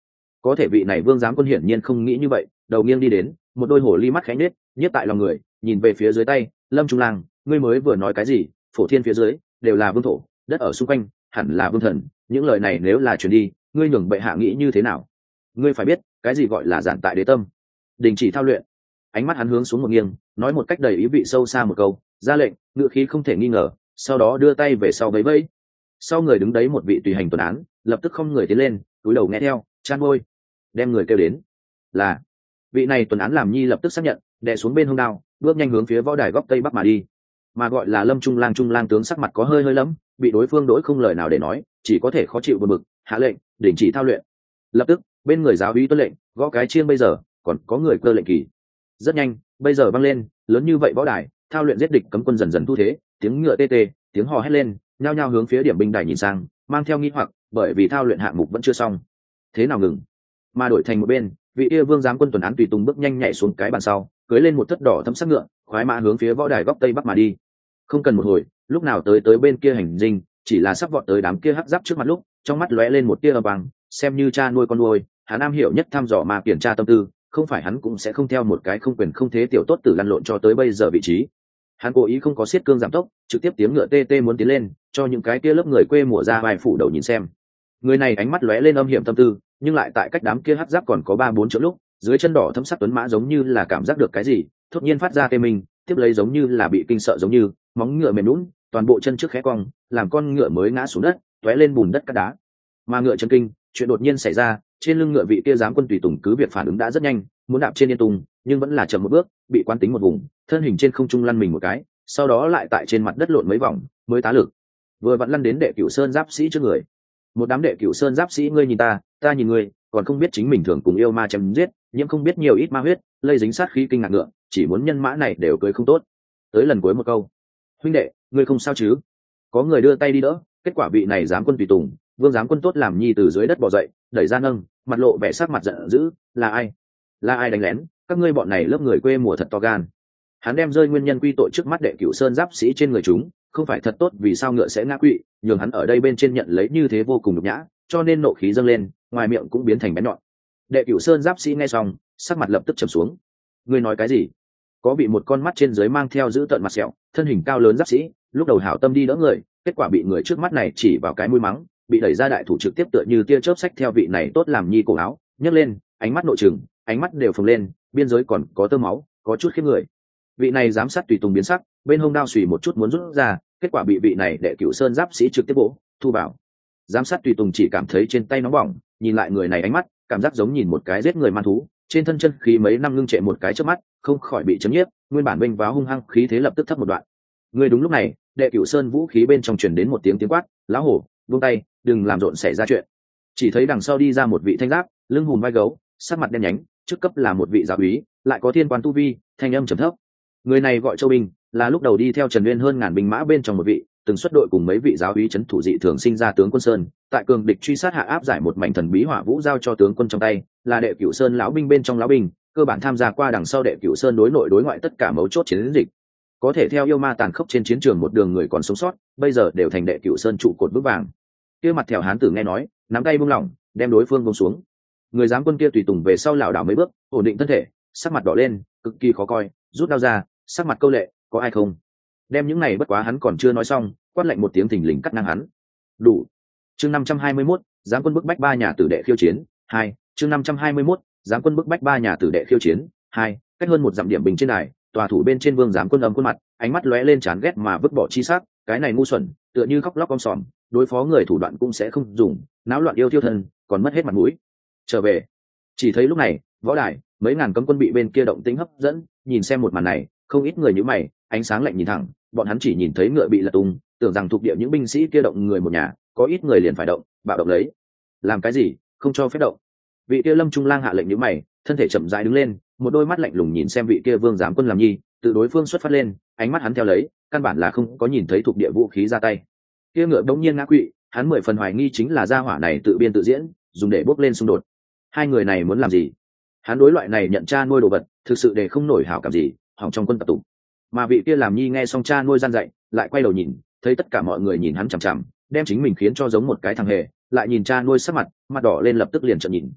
có thể vị này vương giám quân hiển nhiên không nghĩ như vậy, đầu nghiêng đi đến, một đôi hổ ly mắt khẽ nhếch, nhiếp tại lòng người, nhìn về phía dưới tay. Lâm Trung Lang, ngươi mới vừa nói cái gì? Phổ thiên phía dưới đều là vương thổ, đất ở xung quanh hẳn là vương thần, những lời này nếu là truyền đi, ngươi nhường bệ hạ nghĩ như thế nào? Ngươi phải biết cái gì gọi là giản tại đế tâm. Đình chỉ thao luyện. Ánh mắt hắn hướng xuống một nghiêng, nói một cách đầy ý vị sâu xa một câu, ra lệnh, ngựa khí không thể nghi ngờ, sau đó đưa tay về sau vẫy vẫy. Sau người đứng đấy một vị tùy hành tuần án, lập tức không người tiến lên, cúi đầu nghe theo, chan môi, đem người kêu đến. Là vị này tuần án làm nhi lập tức xác nhận, đè xuống bên hông đao, bước nhanh hướng phía võ đài góc tây bắc mà đi. Mà gọi là Lâm Trung Lang, Trung Lang tướng sắc mặt có hơi hơi lẫm, bị đối phương đối không lời nào để nói, chỉ có thể khó chịu buồn bực, hạ lệnh đình chỉ thao luyện. Lập tức bên người giáo úy tuân lệnh, gõ cái chiêng, bây giờ còn có người cơ lệnh kỳ. Rất nhanh, bây giờ vang lên, lớn như vậy võ đài, thao luyện giết địch cấm quân dần dần thu thế, tiếng ngựa tê tê, tiếng hò hét lên, nhao nhao hướng phía điểm binh đài nhìn sang, mang theo nghi hoặc, bởi vì thao luyện hạng mục vẫn chưa xong. Thế nào ngừng? Mà đổi thành một bên, vị kia vương giám quân tuần án tùy tùng bước nhanh nhảy xuống cái bàn sau, cưỡi lên một thất đỏ thẫm sắc ngựa, khoái mã hướng phía võ đài góc tây bắc mà đi. Không cần một hồi, lúc nào tới tới bên kia hành dinh, chỉ là sắp vọt tới đám kia hắc giáp trước mặt lúc, trong mắt lóe lên một tia âm vàng, xem như cha nuôi con nuôi, hắn am hiểu nhất thăm dò mà kiểm tra tâm tư, không phải hắn cũng sẽ không theo một cái không quyền không thế tiểu tốt tử lăn lộn cho tới bây giờ vị trí. Hắn cố ý không có siết cương giảm tốc, trực tiếp tiếng ngựa tê tê muốn tiến lên, cho những cái kia lớp người quê mùa ra vai phủ đầu nhìn xem. Người này ánh mắt lóe lên âm hiểm tâm tư, nhưng lại tại cách đám kia hắc giáp còn có ba bốn chỗ lúc, dưới chân đỏ thấm sắc tuấn mã giống như là cảm giác được cái gì, thốt nhiên phát ra tê mình, tiếp lấy giống như là bị kinh sợ giống như, móng ngựa mềm nhũn, toàn bộ chân trước khẽ cong, làm con ngựa mới ngã xuống đất, tóe lên bùn đất cát đá. Mà ngựa chân kinh, chuyện đột nhiên xảy ra, trên lưng ngựa vị kia giám quân tùy tùng cứ việc phản ứng đã rất nhanh, muốn đạp trên yên tùng, nhưng vẫn là chậm một bước, bị quán tính một vùng, thân hình trên không trung lăn mình một cái, sau đó lại tại trên mặt đất lộn mấy vòng, mới tá lực. Vừa vặn lăn đến đệ cửu sơn giáp sĩ trước người. Một đám đệ cửu sơn giáp sĩ ngươi nhìn ta, ta nhìn ngươi, còn không biết chính mình thường cùng yêu ma chém giết, nhưng không biết nhiều ít ma huyết, lây dính sát khí kinh ngạc ngựa, chỉ muốn nhân mã này đều cưới không tốt. Tới lần cuối một câu, huynh đệ, ngươi không sao chứ? Có người đưa tay đi đỡ, kết quả vị này giám quân tùy tùng, vương giám quân tốt làm nhi từ dưới đất bò dậy, đẩy ra nâng, mặt lộ vẻ sắc mặt giận dữ, là ai? Là ai đánh lén? Các ngươi bọn này lớp người quê mùa thật to gan. Hắn đem rơi nguyên nhân quy tội trước mắt đệ cửu sơn giáp sĩ trên người chúng, không phải thật tốt vì sao ngựa sẽ ngã quỵ, nhường hắn ở đây bên trên nhận lấy như thế vô cùng nhục nhã, cho nên nộ khí dâng lên, ngoài miệng cũng biến thành bén nhọn. Đệ cửu sơn giáp sĩ nghe xong, sắc mặt lập tức trầm xuống. Ngươi nói cái gì? Có bị một con mắt trên dưới mang theo giữ tợn mặt sẹo, thân hình cao lớn giáp sĩ, lúc đầu hảo tâm đi đỡ người, kết quả bị người trước mắt này chỉ vào cái mũi mắng, bị đẩy ra đại thủ trực tiếp tựa như tia chớp sách theo vị này tốt làm nhi cổ áo, nhấc lên, ánh mắt nội trừng, ánh mắt đều phồng lên, biên giới còn có tơ máu, có chút khiếp người. Vị này giám sát tùy tùng biến sắc, bên hông đao xùy một chút muốn rút ra, kết quả bị vị này đệ cửu sơn giáp sĩ trực tiếp bổ thu bảo. Giám sát tùy tùng chỉ cảm thấy trên tay nóng bỏng, nhìn lại người này ánh mắt, cảm giác giống nhìn một cái giết người man thú, trên thân chân khí mấy năm ngưng trệ một cái trước mắt, không khỏi bị chấn nhiếp, nguyên bản bênh váo hung hăng khí thế lập tức thấp một đoạn. Người đúng lúc này, đệ cửu sơn vũ khí bên trong truyền đến một tiếng tiếng quát, lão hổ, buông tay, đừng làm rộn xảy ra chuyện. Chỉ thấy đằng sau đi ra một vị thanh giáp, lưng hùm vai gấu, sắc mặt đen nhánh, trước cấp là một vị giáo úy, lại có thiên quan tu vi, thanh âm trầm thấp. Người này gọi Châu Binh, là lúc đầu đi theo Trần Nguyên hơn ngàn binh mã bên trong một vị, từng xuất đội cùng mấy vị giáo úy trấn thủ dị thường sinh ra tướng quân Sơn, tại cường địch truy sát hạ áp giải một mảnh thần bí hỏa vũ giao cho tướng quân trong tay, là đệ cửu sơn lão binh bên trong lão binh, cơ bản tham gia qua đằng sau đệ cửu sơn đối nội đối ngoại tất cả mấu chốt chiến dịch. Có thể theo yêu ma tàn khốc trên chiến trường một đường người còn sống sót, bây giờ đều thành đệ cửu sơn trụ cột vững vàng. Kia mặt thẹo hán tử nghe nói, nắm tay buông lỏng, đem đối phương buông xuống. Người giám quân kia tùy tùng về sau lảo đảo mấy bước, ổn định thân thể, sắc mặt đỏ lên, cực kỳ khó coi, rút đao ra, sắc mặt câu lệ, có ai không? Đem những này bất quá hắn còn chưa nói xong, quát lạnh một tiếng thình lình cắt ngang hắn. Đủ. Chương năm trăm hai mươi mốt, giám quân bức bách ba nhà tử đệ khiêu chiến, hai. Chương năm trăm hai mươi mốt, giám quân bức bách ba nhà tử đệ khiêu chiến, hai. Cách hơn một dặm điểm bình trên đài, tòa thủ bên trên vương giám quân âm khuôn mặt, ánh mắt lóe lên chán ghét mà vứt bỏ chi sắc, cái này ngu xuẩn, tựa như khóc lóc om sòm, đối phó người thủ đoạn cũng sẽ không dùng, náo loạn yêu thiêu thân, còn mất hết mặt mũi. Trở về. Chỉ thấy lúc này, võ đài, mấy ngàn cấm quân bị bên kia động tĩnh hấp dẫn, nhìn xem một màn này, không ít người nhíu mày, ánh sáng lạnh nhìn thẳng, bọn hắn chỉ nhìn thấy ngựa bị lật tung, tưởng rằng thuộc địa những binh sĩ kia động người một nhà, có ít người liền phải động, bạo động lấy. Làm cái gì? Không cho phép động. Vị kia Lâm Trung Lang hạ lệnh nhíu mày, thân thể chậm rãi đứng lên, một đôi mắt lạnh lùng nhìn xem vị kia vương giám quân làm nhi, từ đối phương xuất phát lên, ánh mắt hắn theo lấy, căn bản là không có nhìn thấy thuộc địa vũ khí ra tay. Kia ngựa bỗng nhiên ngã quỵ, hắn mười phần hoài nghi chính là gia hỏa này tự biên tự diễn, dùng để bốc lên xung đột. Hai người này muốn làm gì? Hắn đối loại này nhận cha nuôi đồ vật, thực sự để không nổi hảo cảm gì, hỏng trong quân tập tụ. Mà vị kia làm nhi nghe xong cha nuôi gian dạy, lại quay đầu nhìn, thấy tất cả mọi người nhìn hắn chằm chằm, đem chính mình khiến cho giống một cái thằng hề, lại nhìn cha nuôi sắc mặt, mặt đỏ lên lập tức liền trợn nhìn.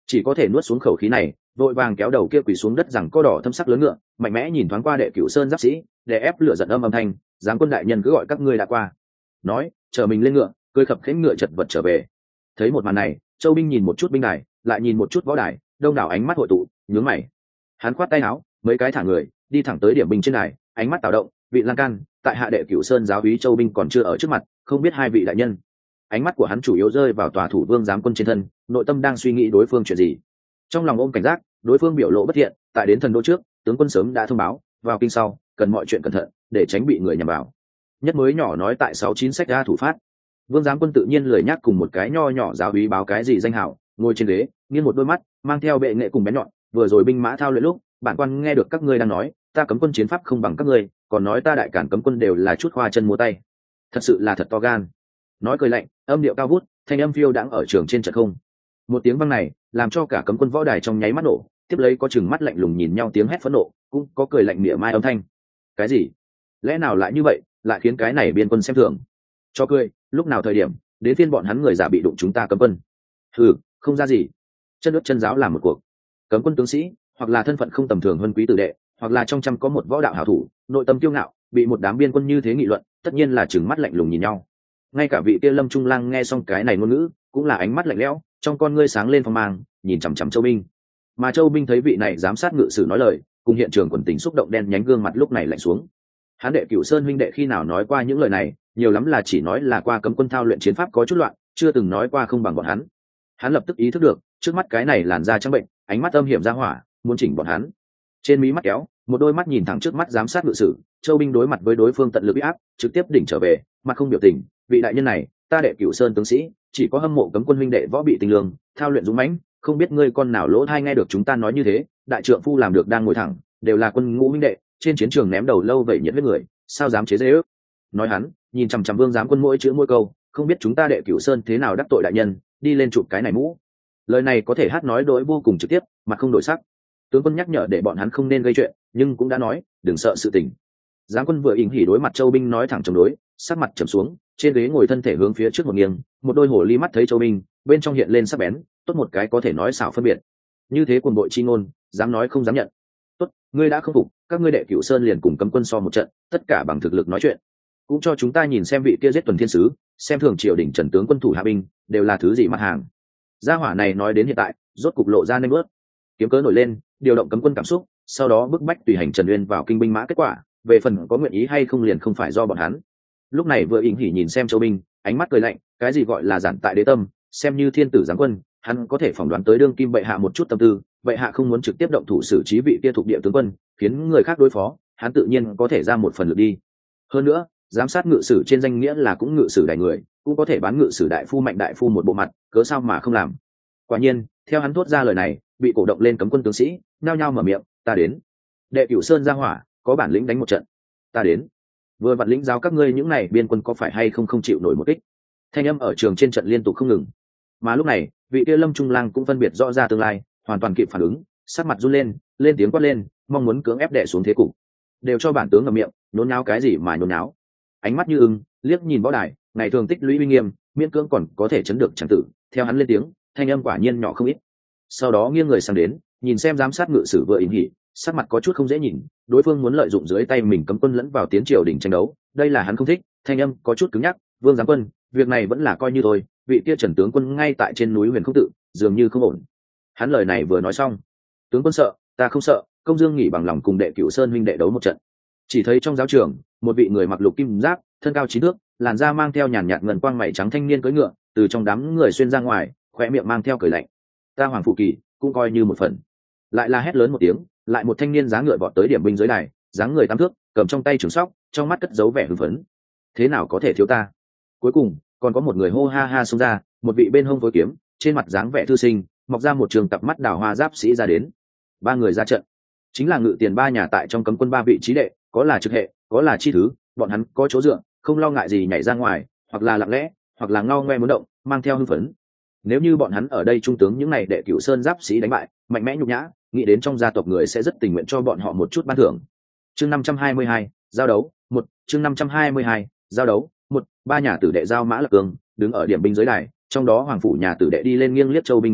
chỉ có thể nuốt xuống khẩu khí này, vội vàng kéo đầu kia quỳ xuống đất rằng co đỏ thâm sắc lớn ngựa, mạnh mẽ nhìn thoáng qua đệ cửu sơn giáp sĩ, để ép lửa giận âm âm thanh, giáng quân đại nhân cứ gọi các ngươi đã qua. Nói, chờ mình lên ngựa, cười khập khiễng ngựa chật vật trở về. Thấy một màn này, Châu binh nhìn một chút binh đài, lại nhìn một chút võ đài, đông đảo ánh mắt hội tụ, nhướng mày. Hắn khoát tay áo, mấy cái thả người, đi thẳng tới điểm binh trên đài, ánh mắt tạo động, vị lan can, tại hạ đệ cửu sơn giáo úy Châu binh còn chưa ở trước mặt, không biết hai vị đại nhân. Ánh mắt của hắn chủ yếu rơi vào tòa thủ vương giám quân trên thân, nội tâm đang suy nghĩ đối phương chuyện gì. Trong lòng ôm cảnh giác, đối phương biểu lộ bất thiện, tại đến thần đô trước, tướng quân sớm đã thông báo, vào kinh sau, cần mọi chuyện cẩn thận, để tránh bị người nhầm vào. Nhất mới nhỏ nói tại sáu chín sách ra thủ phát. Vương giám quân tự nhiên lười nhắc cùng một cái nho nhỏ giáo úy báo cái gì danh hảo, ngồi trên ghế, nghiêng một đôi mắt, mang theo bệ nghệ cùng bén nhọn, vừa rồi binh mã thao luyện lúc, bản quan nghe được các ngươi đang nói, ta cấm quân chiến pháp không bằng các ngươi, còn nói ta đại cản cấm quân đều là chút khoa chân múa tay. Thật sự là thật to gan. Nói cười lạnh, âm điệu cao vút, thanh âm phiêu đãng ở trường trên trận không. Một tiếng vang này, làm cho cả cấm quân võ đài trong nháy mắt nổ, tiếp lấy có chừng mắt lạnh lùng nhìn nhau tiếng hét phẫn nộ, cũng có cười lạnh mỉa mai âm thanh. Cái gì? Lẽ nào lại như vậy, lại khiến cái này biên quân xem thường? Cho cười, lúc nào thời điểm, đến phiên bọn hắn người giả bị đụng chúng ta cấm quân. Hừ, không ra gì. Chân ướt chân giáo làm một cuộc. Cấm quân tướng sĩ, hoặc là thân phận không tầm thường hơn quý tử đệ, hoặc là trong trăm có một võ đạo hảo thủ, nội tâm kiêu ngạo, bị một đám biên quân như thế nghị luận, tất nhiên là chừng mắt lạnh lùng nhìn nhau. Ngay cả vị kia Lâm Trung Lang nghe xong cái này ngôn ngữ, cũng là ánh mắt lạnh lẽo, trong con ngươi sáng lên phong mang, nhìn chằm chằm Châu binh. Mà Châu binh thấy vị này giám sát ngự sử nói lời, cùng hiện trường quần tình xúc động đen nhánh gương mặt lúc này lạnh xuống. Hắn đệ Cửu Sơn huynh đệ khi nào nói qua những lời này, nhiều lắm là chỉ nói là qua cấm quân thao luyện chiến pháp có chút loạn, chưa từng nói qua không bằng bọn hắn. Hắn lập tức ý thức được, trước mắt cái này làn da trắng bệnh, ánh mắt âm hiểm ra hỏa, muốn chỉnh bọn hắn. Trên mí mắt kéo, một đôi mắt nhìn thẳng trước mắt giám sát ngự sử, Châu binh đối mặt với đối phương tận lực uy áp, trực tiếp đỉnh trở về, mặt không biểu tình, vị đại nhân này, ta đệ Cửu Sơn tướng sĩ, chỉ có hâm mộ cấm quân huynh đệ võ bị tình lương, thao luyện dũng mãnh, không biết ngươi con nào lỗ tai nghe được chúng ta nói như thế, đại trượng phu làm được đang ngồi thẳng, đều là quân ngũ huynh đệ, trên chiến trường ném đầu lâu vậy nhiệt huyết người, sao dám chế giễu? Nói hắn, nhìn chằm chằm Vương giám quân mỗi chữ mỗi câu, không biết chúng ta đệ Cửu Sơn thế nào đắc tội đại nhân, đi lên chụp cái này mũ. Lời này có thể hát nói đối vô cùng trực tiếp, mặt không đổi sắc. Tướng quân nhắc nhở để bọn hắn không nên gây chuyện, nhưng cũng đã nói, đừng sợ sự tình. Giám quân vừa ỉn hỉ đối mặt Châu binh nói thẳng chống đối, sắc mặt trầm xuống, trên ghế ngồi thân thể hướng phía trước một nghiêng, một đôi hồ ly mắt thấy Châu binh, bên trong hiện lên sắc bén, tốt một cái có thể nói xảo phân biệt. Như thế cuồng bội chi ngôn, dám nói không dám nhận. Tốt, ngươi đã không phục, các ngươi đệ Cửu Sơn liền cùng cấm quân so một trận, tất cả bằng thực lực nói chuyện. Cũng cho chúng ta nhìn xem vị kia giết tuần thiên sứ, xem thường triều đình trần tướng quân thủ hạ binh, đều là thứ gì mặt hàng. Gia hỏa này nói đến hiện tại, rốt cục lộ ra nên bước. Kiếm cớ nổi lên, điều động cấm quân cảm xúc, sau đó bức bách tùy hành Trần Uyên vào kinh binh mã kết quả, về phần có nguyện ý hay không liền không phải do bọn hắn. Lúc này vừa ỉn hỉ nhìn xem Châu binh, ánh mắt cười lạnh, cái gì gọi là giản tại đế tâm, xem như thiên tử giáng quân, hắn có thể phỏng đoán tới đương kim bệ hạ một chút tâm tư, bệ hạ không muốn trực tiếp động thủ xử trí vị kia thuộc địa tướng quân, khiến người khác đối phó, hắn tự nhiên có thể ra một phần lực đi. Hơn nữa, giám sát ngự sử trên danh nghĩa là cũng ngự sử đại người, cũng có thể bán ngự sử đại phu mạnh đại phu một bộ mặt, cớ sao mà không làm. Quả nhiên, theo hắn thốt ra lời này, bị cổ động lên cấm quân tướng sĩ, nhao nhao mở miệng, ta đến. Đệ Cửu Sơn ra hỏa, có bản lĩnh đánh một trận. Ta đến. Vừa vặn lĩnh giáo các ngươi những này biên quân có phải hay không không chịu nổi một kích. Thanh âm ở trường trên trận liên tục không ngừng. Mà lúc này, vị kia Lâm Trung Lang cũng phân biệt rõ ra tương lai, hoàn toàn kịp phản ứng, sắc mặt run lên, lên tiếng quát lên, mong muốn cưỡng ép đè xuống thế cục. Đều cho bản tướng ngậm miệng, nhốn nháo cái gì mà nhốn nháo. Ánh mắt như ưng, liếc nhìn võ đài, ngày thường tích lũy uy nghiêm, miễn cưỡng còn có thể chấn được chẳng tử. Theo hắn lên tiếng, thanh âm quả nhiên nhỏ không ít. Sau đó nghiêng người sang đến, nhìn xem giám sát ngự sử vừa ỉn hỉ, sắc mặt có chút không dễ nhìn, đối phương muốn lợi dụng dưới tay mình cấm quân lẫn vào tiến triều đỉnh tranh đấu, đây là hắn không thích. Thanh âm có chút cứng nhắc, Vương giám quân, việc này vẫn là coi như thôi, vị kia Trần tướng quân ngay tại trên núi Huyền Không Tự, dường như không ổn. Hắn lời này vừa nói xong, tướng quân sợ, ta không sợ, công dương nghỉ bằng lòng cùng đệ Cửu Sơn huynh đệ đấu một trận. Chỉ thấy trong giáo trường, một vị người mặc lục kim giáp, thân cao chín thước, làn da mang theo nhàn nhạt ngân quang mày trắng thanh niên cưỡi ngựa, từ trong đám người xuyên ra ngoài, khóe miệng mang theo cười lạnh. Ta Hoàng Phủ Kỳ cũng coi như một phần. Lại là hét lớn một tiếng, lại một thanh niên giá ngựa vọt tới điểm binh dưới đài, dáng người tám thước, cầm trong tay trường sóc, trong mắt cất giấu vẻ hưng phấn. Thế nào có thể thiếu ta? Cuối cùng, còn có một người hô ha ha xông ra, một vị bên hông phối kiếm, trên mặt dáng vẻ thư sinh, mọc ra một trường cặp mắt đào hoa giáp sĩ ra đến. Ba người ra trận, chính là ngự tiền ba nhà tại trong cấm quân ba vị trí đệ, có là trực hệ, có là chi thứ, bọn hắn có chỗ dựa, không lo ngại gì nhảy ra ngoài, hoặc là lặng lẽ, hoặc là ngao ngoe muốn động, mang theo hưng phấn. Nếu như bọn hắn ở đây trung tướng những này đệ Cửu Sơn giáp sĩ đánh bại, mạnh mẽ nhục nhã, nghĩ đến trong gia tộc người sẽ rất tình nguyện cho bọn họ một chút ban thưởng. Chương năm trăm hai mươi hai, giao đấu, một, chương năm trăm hai mươi hai, giao đấu, một, ba nhà tử đệ giao mã lập cương, đứng ở điểm binh dưới đài, trong đó hoàng phủ nhà tử đệ đi lên nghiêng liếc Châu binh một cái,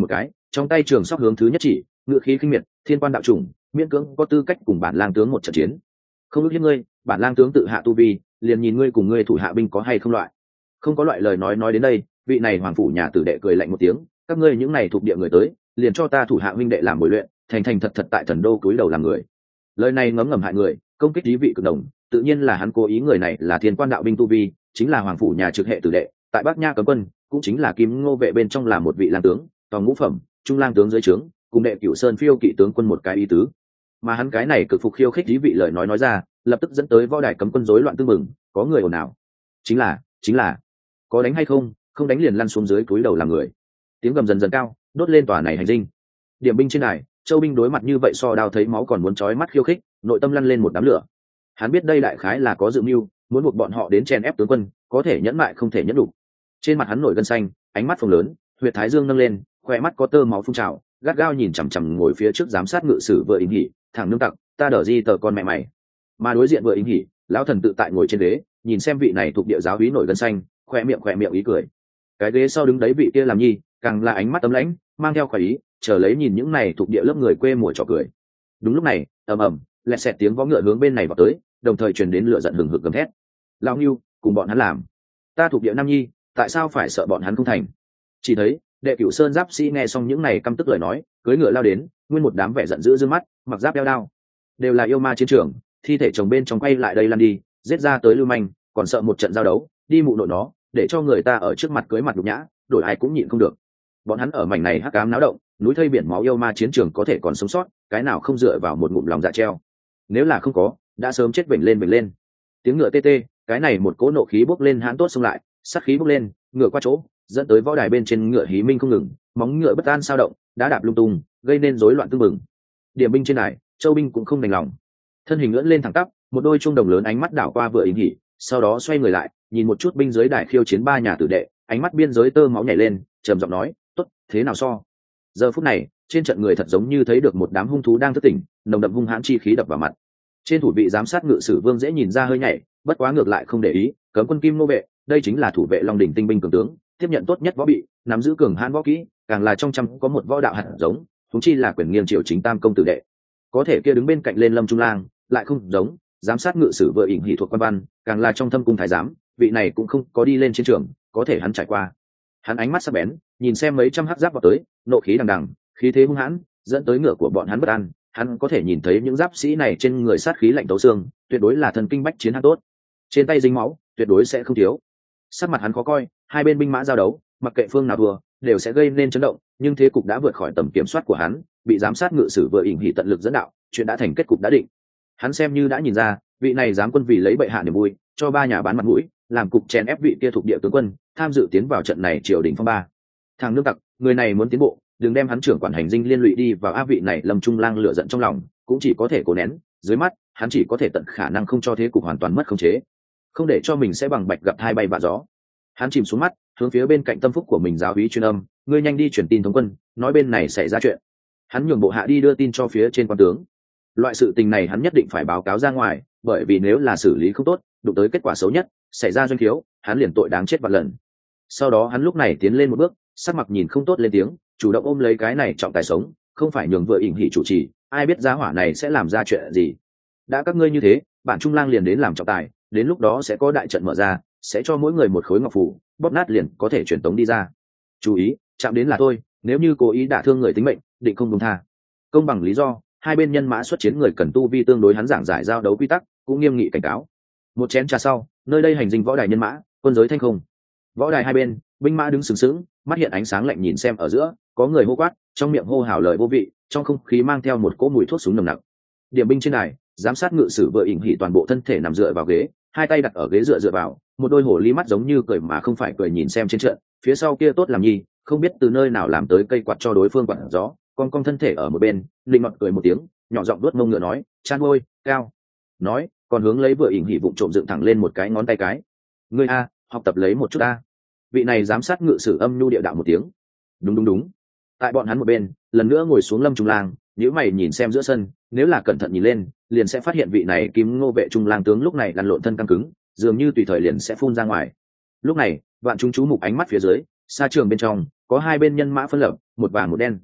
trong tay trường sóc hướng thứ nhất chỉ, ngự khí khinh miệt, thiên quan đạo chủng, miễn cưỡng có tư cách cùng bản lang tướng một trận chiến. Không ước hiếp ngươi, bản lang tướng tự hạ tu vi, liền nhìn ngươi cùng ngươi thủ hạ binh có hay không loại. Không có loại lời nói nói đến đây, vị này hoàng phủ nhà tử đệ cười lạnh một tiếng, các ngươi những này thuộc địa người tới, liền cho ta thủ hạ huynh đệ làm bồi luyện, thành thành thật thật tại thần đô cúi đầu làm người. Lời này ngấm ngầm hại người, công kích ý vị cực đồng, tự nhiên là hắn cố ý, người này là thiên quan đạo binh tu vi, chính là hoàng phủ nhà trực hệ tử đệ, tại Bắc Nha cấm quân, cũng chính là Kim Ngô vệ bên trong là một vị lang tướng, toàn ngũ phẩm, trung lang tướng dưới trướng, cùng đệ Cửu Sơn phiêu kỵ tướng quân một cái ý tứ. Mà hắn cái này cực phục khiêu khích ý vị lời nói nói ra, lập tức dẫn tới võ đài cấm quân rối loạn tương mừng, có người ồn ào. Chính là, chính là, có đánh hay không, không đánh liền lăn xuống dưới cúi đầu làm người. Tiếng gầm dần dần cao, đốt lên tòa này hành dinh. Điểm binh trên đài, Châu binh đối mặt như vậy so đao thấy máu còn muốn chói mắt khiêu khích, nội tâm lăn lên một đám lửa. Hắn biết đây đại khái là có dự mưu, muốn buộc bọn họ đến chen ép tướng quân, có thể nhẫn mại không thể nhẫn đủ. Trên mặt hắn nổi gân xanh, ánh mắt phồng lớn, huyệt thái dương nâng lên, khóe mắt có tơ máu phun trào, gắt gao nhìn chằm chằm ngồi phía trước giám sát ngự sử vừa Ý Hỉ, thẳng nương tặc, ta đỡ gì tờ con mẹ mày. Mà đối diện vừa Ý Hỉ, lão thần tự tại ngồi trên ghế, nhìn xem vị này thuộc địa giáo úy nổi gân xanh, khoe miệng khoe miệng ý cười. Cái ghế sau đứng đấy vị kia làm nhi, càng là ánh mắt tấm lãnh, mang theo khoái ý, chờ lấy nhìn những này thuộc địa lớp người quê mùa trò cười. Đúng lúc này, ầm ầm, lẹt xẹt tiếng vó ngựa hướng bên này vào tới, đồng thời truyền đến lửa giận hừng hực gầm thét. Lão Nưu, cùng bọn hắn làm. Ta thuộc địa Nam Nhi, tại sao phải sợ bọn hắn không thành? Chỉ thấy, đệ Cửu Sơn giáp sĩ nghe xong những này căm tức lời nói, cưỡi ngựa lao đến, nguyên một đám vẻ giận dữ dương mắt, mặc giáp đeo đao. Đều là yêu ma chiến trường, thi thể chồng bên trong quay lại đây lăn đi, giết ra tới lưu manh, còn sợ một trận giao đấu, đi mụ nội nó, để cho người ta ở trước mặt cưới mặt nhục nhã, đổi ai cũng nhịn không được. Bọn hắn ở mảnh này hắc ám náo động, núi thây biển máu yêu ma chiến trường có thể còn sống sót, cái nào không dựa vào một ngụm lòng dạ treo. Nếu là không có, đã sớm chết vểnh lên vểnh lên. Tiếng ngựa tê tê, cái này một cỗ nộ khí bốc lên hãn tốt xông lại, sát khí bốc lên, ngựa qua chỗ, dẫn tới võ đài bên trên ngựa hí minh không ngừng, móng ngựa bất an sao động, đá đạp lung tung, gây nên rối loạn tương mừng. Điểm binh trên đài, Châu binh cũng không đành lòng, thân hình ngưỡng lên thẳng tắp, một đôi chuông đồng lớn ánh mắt đảo qua vừa Ý Hỉ, sau đó xoay người lại, nhìn một chút binh dưới đài khiêu chiến ba nhà tử đệ, ánh mắt biên giới tơ máu nhảy lên, trầm giọng nói, tốt, thế nào so? Giờ phút này, trên trận người thật giống như thấy được một đám hung thú đang thức tỉnh, nồng đậm hung hãn chi khí đập vào mặt. Trên thủ vị giám sát ngự sử Vương dễ nhìn ra hơi nhảy, bất quá ngược lại không để ý, cấm quân Kim Nô vệ, đây chính là thủ vệ Long đỉnh tinh binh cường tướng, tiếp nhận tốt nhất võ bị, nắm giữ cường hãn võ kỹ, càng là trong trăm có một võ đạo hạt giống, chúng chi là quyền nghiêng triều chính tam công tử đệ. Có thể kia đứng bên cạnh lên Lâm Trung Lang, lại không giống, giám sát ngự sử vừa ỉn hỉ thuộc quan văn, càng là trong thâm cung thái giám, vị này cũng không có đi lên chiến trường, có thể hắn trải qua. Hắn ánh mắt sắc bén, nhìn xem mấy trăm hắc giáp vào tới, nộ khí đằng đằng, khí thế hung hãn, dẫn tới ngựa của bọn hắn bất an. Hắn có thể nhìn thấy những giáp sĩ này trên người sát khí lạnh tấu xương, tuyệt đối là thần kinh bách chiến hắn tốt. Trên tay dính máu, tuyệt đối sẽ không thiếu. Sắc mặt hắn khó coi, hai bên binh mã giao đấu, mặc kệ phương nào thua, đều sẽ gây nên chấn động, nhưng thế cục đã vượt khỏi tầm kiểm soát của hắn, bị giám sát ngự sử vừa ỉn hỉ tận lực dẫn đạo, chuyện đã thành kết cục đã định. Hắn xem như đã nhìn ra, vị này giám quân vì lấy bệ hạ niềm vui, cho ba nhà bán mặt mũi, làm cục chèn ép vị kia thuộc địa tướng quân, tham dự tiến vào trận này triều đình phong ba. Thằng nước tặc, người này muốn tiến bộ, đừng đem hắn trưởng quản hành dinh liên lụy đi vào áp vị này. Lâm Trung Lang lửa giận trong lòng, cũng chỉ có thể cố nén, dưới mắt, hắn chỉ có thể tận khả năng không cho thế cục hoàn toàn mất khống chế, không để cho mình sẽ bằng bạch gặp hai bay vạ gió. Hắn chìm xuống mắt, hướng phía bên cạnh tâm phúc của mình giáo úy truyền âm, ngươi nhanh đi truyền tin thống quân, nói bên này xảy ra chuyện. Hắn nhường bộ hạ đi đưa tin cho phía trên quan tướng. Loại sự tình này hắn nhất định phải báo cáo ra ngoài, bởi vì nếu là xử lý không tốt, đụng tới kết quả xấu nhất, xảy ra doanh thiếu, hắn liền tội đáng chết vạn lần. Sau đó hắn lúc này tiến lên một bước, sắc mặt nhìn không tốt lên tiếng, chủ động ôm lấy cái này trọng tài sống, không phải nhường vừa ỉn hỉ chủ trì, ai biết giá hỏa này sẽ làm ra chuyện gì. Đã các ngươi như thế, bản Trung Lang liền đến làm trọng tài, đến lúc đó sẽ có đại trận mở ra, sẽ cho mỗi người một khối ngọc phù, bóp nát liền có thể truyền tống đi ra. Chú ý, chạm đến là thôi, nếu như cố ý đả thương người tính mệnh, định không đúng tha. Công bằng lý do, hai bên nhân mã xuất chiến người cần tu vi tương đối, hắn giảng giải giao đấu quy tắc, cũng nghiêm nghị cảnh cáo. Một chén trà sau, nơi đây hành dinh võ đài nhân mã, quân giới thanh không. Võ đài hai bên, binh mã đứng sừng sững, mắt hiện ánh sáng lạnh nhìn xem ở giữa, có người hô quát, trong miệng hô hào lời vô vị, trong không khí mang theo một cỗ mùi thuốc súng nồng nặc. Điểm binh trên đài, giám sát ngự sử vừa ỉn hỉ toàn bộ thân thể nằm dựa vào ghế, hai tay đặt ở ghế dựa dựa vào, một đôi hổ ly mắt giống như cười mà không phải cười nhìn xem trên trận, phía sau kia tốt làm nhi, không biết từ nơi nào làm tới cây quạt cho đối phương quạt gió, con con thân thể ở một bên, linh ngọt cười một tiếng, nhỏ giọng đuốt mông ngựa nói, chan ôi, cao, nói, còn hướng lấy vừa ỉn hỉ vụng trộm dựng thẳng lên một cái ngón tay cái, ngươi a, học tập lấy một chút a. Vị này giám sát ngự sử âm nhu địa đạo một tiếng, đúng đúng đúng. Tại bọn hắn một bên, lần nữa ngồi xuống Lâm Trung Lang, nếu mày nhìn xem giữa sân, nếu là cẩn thận nhìn lên, liền sẽ phát hiện vị này Kim Ngô vệ Trung Lang tướng lúc này lăn lộn thân căng cứng, dường như tùy thời liền sẽ phun ra ngoài. Lúc này, vạn chúng chú mục ánh mắt phía dưới, xa trường bên trong, có hai bên nhân mã phân lập, một vàng một đen.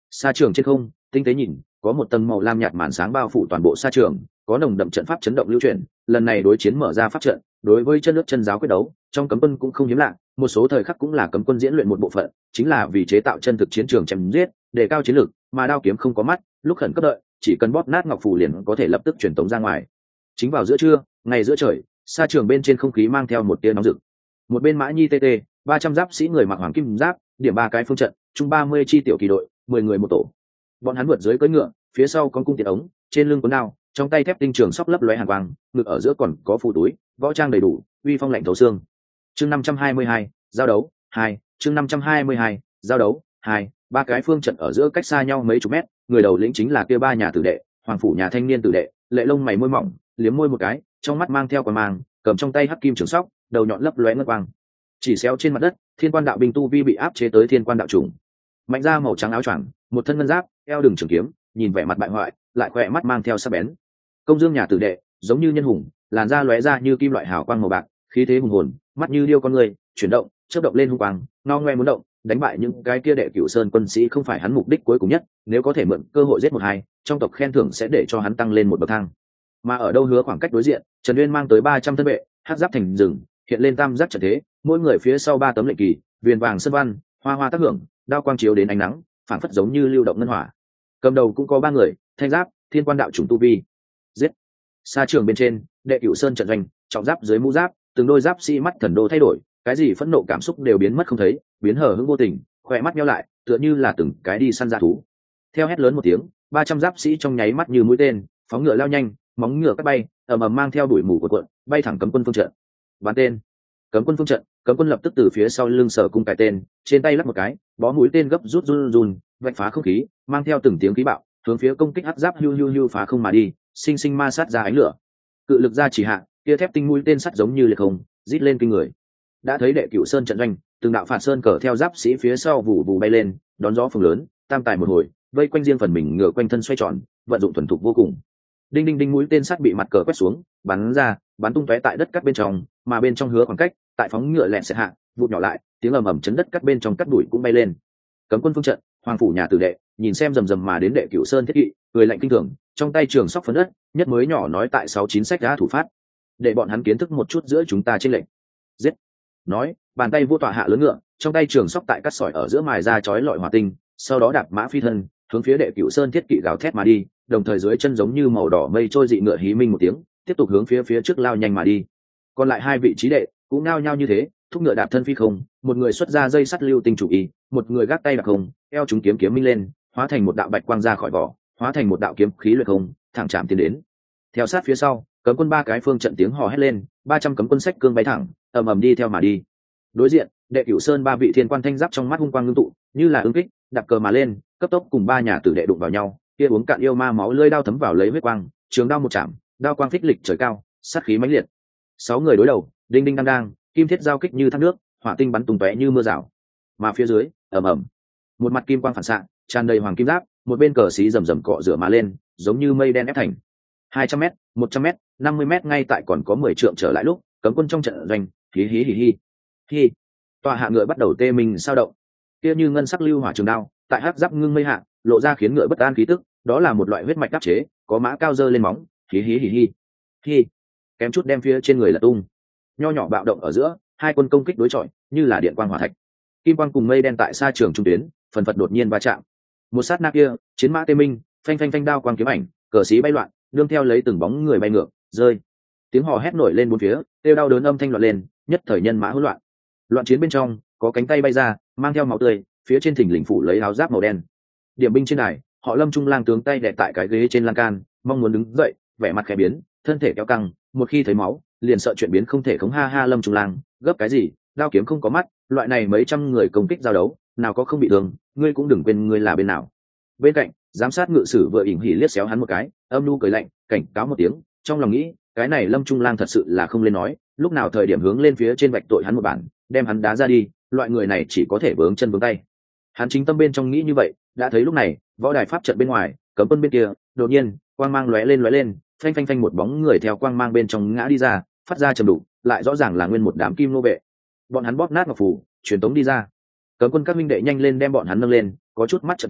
Sa trường trên không, tinh tế nhìn, có một tầng màu lam nhạt màn sáng bao phủ toàn bộ sa trường, có nồng đậm trận pháp chấn động lưu chuyển. Lần này đối chiến mở ra pháp trận, đối với chân nước chân giáo quyết đấu, trong cấm quân cũng không hiếm lạ, một số thời khắc cũng là cấm quân diễn luyện một bộ phận, chính là vì chế tạo chân thực chiến trường chém giết, đề cao chiến lược, mà đao kiếm không có mắt, lúc khẩn cấp đợi, chỉ cần bóp nát ngọc phù liền có thể lập tức truyền tống ra ngoài. Chính vào giữa trưa, ngày giữa trời, sa trường bên trên không khí mang theo một tia nóng rực. Một bên Mã Nhi tê tê, ba trăm giáp sĩ người mặc hoàng kim giáp, điểm ba cái phương trận, chung ba mươi chi tiểu kỳ đội, mười người một tổ. Bọn hắn vượt dưới cưỡi ngựa, phía sau con cung tiện ống, trên lưng cuốn đao, trong tay thép tinh trường sóc lấp lóe hàn quang, ngực ở giữa còn có phù túi, võ trang đầy đủ, uy phong lạnh thấu xương. Chương năm trăm hai mươi hai, giao đấu hai, chương năm trăm hai mươi hai, giao đấu hai, ba cái phương trận ở giữa cách xa nhau mấy chục mét, người đầu lĩnh chính là kia ba nhà tử đệ, hoàng phủ nhà thanh niên tử đệ, lệ lông mày môi mỏng, liếm môi một cái, trong mắt mang theo quả mang, cầm trong tay hắc kim trường sóc, đầu nhọn lấp lóe ngân quang. Chỉ xéo trên mặt đất, thiên quan đạo binh tu vi bị áp chế tới thiên quan đạo trùng. Mạnh ra màu trắng áo choàng, một thân ngân giáp, eo đường trường kiếm, nhìn vẻ mặt bại hoại, lại khỏe mắt mang theo sắc bén. Công dương nhà tử đệ, giống như nhân hùng, làn da lóe ra như kim loại hào quang màu bạc, khí thế hùng hồn, mắt như điêu con người, chuyển động, chớp động lên hung quang, ngao ngoe muốn động, đánh bại những cái kia đệ cửu sơn quân sĩ không phải hắn mục đích cuối cùng nhất, nếu có thể mượn cơ hội giết một hai, trong tộc khen thưởng sẽ để cho hắn tăng lên một bậc thang. Mà ở đâu hứa khoảng cách đối diện, Trần Uyên mang tới ba trăm thân vệ, hắc giáp thành rừng, hiện lên tam giác trận thế, mỗi người phía sau ba tấm lệnh kỳ, viền vàng sơn văn, hoa hoa tác hưởng, đao quang chiếu đến ánh nắng, phản phất giống như lưu động ngân hỏa. Cầm đầu cũng có ba người, thanh giáp, thiên quan đạo chủng tu vi. Giết. Sa trường bên trên, đệ cửu sơn trận doanh, trọng giáp dưới mũ giáp, từng đôi giáp sĩ mắt thần đô thay đổi, cái gì phẫn nộ cảm xúc đều biến mất không thấy, biến hờ hững vô tình, khỏe mắt nheo lại, tựa như là từng cái đi săn dã thú. Theo hét lớn một tiếng, ba trăm giáp sĩ trong nháy mắt như mũi tên, phóng ngựa lao nhanh, móng ngựa cắt bay, ầm ầm mang theo đuổi mù của cuộn, bay thẳng cấm quân phương trận. Bắn tên. Cấm quân phương trận, cấm quân lập tức từ phía sau lưng sở cung cài tên, trên tay lắp một cái, bó mũi tên gấp rút run run, vạch phá không khí, mang theo từng tiếng khí bạo, hướng phía công kích hắc giáp hưu hưu hưu phá không mà đi, sinh sinh ma sát ra ánh lửa. Cự lực ra chỉ hạ, kia thép tinh mũi tên sắt giống như liệt không, rít lên kinh người. Đã thấy đệ cửu sơn trận doanh, từng đạo phạt sơn cờ theo giáp sĩ phía sau vụ vụ bay lên, đón gió phường lớn, tam tài một hồi, vây quanh riêng phần mình ngựa quanh thân xoay tròn, vận dụng thuần thục vô cùng. Đinh đinh đinh mũi tên sắt bị mặt cờ quét xuống, bắn ra, bắn tung tóe tại đất cắt bên trong, mà bên trong hứa khoảng cách, tại phóng ngựa lẹn sẽ hạ, vụt nhỏ lại, tiếng ầm ầm chấn đất cắt bên trong cắt đuổi cũng bay lên. Cấm quân phương trận, hoàng phủ nhà tử đệ, nhìn xem rầm rầm mà đến đệ cửu sơn thiết kỵ, cười lạnh kinh thường, trong tay trường sóc phấn đất, nhất mới nhỏ nói tại sáu chín sách đã thủ phát, để bọn hắn kiến thức một chút giữa chúng ta trên lệnh. Giết. Nói, bàn tay vô tọa hạ lớn ngựa, trong tay trường sóc tại cắt sỏi ở giữa mài ra chói lọi hỏa tinh, sau đó đạp mã phi thân, hướng phía đệ cửu sơn thiết kỵ gào thét mà đi, đồng thời dưới chân giống như màu đỏ mây trôi dị ngựa hí minh một tiếng, tiếp tục hướng phía phía trước lao nhanh mà đi. Còn lại hai vị trí đệ cũng nao nhao như thế, thúc ngựa đạp thân phi không, một người xuất ra dây sắt lưu tinh chủ ý, một người gác tay đặc không, eo chúng kiếm kiếm minh lên, hóa thành một đạo bạch quang ra khỏi vỏ, hóa thành một đạo kiếm khí luyện không, thẳng chạm tiến đến. Theo sát phía sau, cấm quân ba cái phương trận tiếng hò hét lên, ba trăm cấm quân sách cương bay thẳng, ầm ầm đi theo mà đi. Đối diện, đệ cửu sơn ba vị thiên quan thanh giáp trong mắt hung quang ngưng tụ, như là ứng kích, đạp cờ mà lên, cấp tốc cùng ba nhà tử đệ đụng vào nhau, kia uống cạn yêu ma máu lưỡi đao thấm vào lấy huyết quang, trường đao một chạm, đao quang phích lịch trời cao, sát khí mãnh liệt. Sáu người đối đầu, đinh đinh đang đang, kim thiết giao kích như thác nước, hỏa tinh bắn tung tóe như mưa rào. Mà phía dưới, ầm ầm, một mặt kim quang phản xạ, tràn đầy hoàng kim giáp, một bên cờ xí rầm rầm cọ rửa mà lên, giống như mây đen ép thành. hai trăm mét, một trăm mét, năm mươi mét ngay tại còn có mười trượng trở lại lúc, cấm quân trong trận doanh, hí hí hí hí. Hí. Tòa hạ ngựa bắt đầu tê mình sao động. Kia như ngân sắc lưu hỏa trường đao, tại hắc giáp ngưng mây hạ, lộ ra khiến ngựa bất an khí tức, đó là một loại huyết mạch đắp chế, có mã cao dơ lên móng, hí hí hí hí. Hí. Kém chút đem phía trên người là tung. Nho nhỏ bạo động ở giữa, hai quân công kích đối chọi, như là điện quang hỏa thạch. Kim quang cùng mây đen tại xa trường trung tuyến, phần phật đột nhiên va chạm. Một sát na kia, chiến mã tê minh, phanh phanh phanh đao quang kiếm ảnh, cờ xí bay loạn, nương theo lấy từng bóng người bay ngược, rơi. Tiếng hò hét nổi lên bốn phía, kêu đau đớn âm thanh loạn lên, nhất thời nhân mã hỗn loạn. Loạn chiến bên trong, có cánh tay bay ra, mang theo máu tươi, phía trên thình lình phủ lấy áo giáp màu đen. Điểm binh trên này, họ Lâm Trung Lang tướng tay đè tại cái ghế trên lan can, mong muốn đứng dậy, vẻ mặt khẽ biến, thân thể kéo căng, một khi thấy máu, liền sợ chuyện biến không thể khống ha ha Lâm Trung Lang, gấp cái gì, đao kiếm không có mắt, loại này mấy trăm người công kích giao đấu, nào có không bị thương, ngươi cũng đừng quên ngươi là bên nào. Bên cạnh, giám sát ngự sử vừa ỉn hỉ liếc xéo hắn một cái, âm nu cười lạnh, cảnh cáo một tiếng, trong lòng nghĩ, cái này Lâm Trung Lang thật sự là không lên nói, lúc nào thời điểm hướng lên phía trên vạch tội hắn một bản, đem hắn đá ra đi, loại người này chỉ có thể vướng chân vướng tay. Hắn chính tâm bên trong nghĩ như vậy, đã thấy lúc này, võ đài pháp trận bên ngoài, cấm quân bên kia, đột nhiên, quang mang lóe lên lóe lên, phanh phanh phanh một bóng người theo quang mang bên trong ngã đi ra, phát ra trầm đục, lại rõ ràng là nguyên một đám kim nô vệ. Bọn hắn bóp nát ngọc phù, truyền tống đi ra. Cấm quân các minh đệ nhanh lên đem bọn hắn nâng lên, có chút mắt trợn tròn,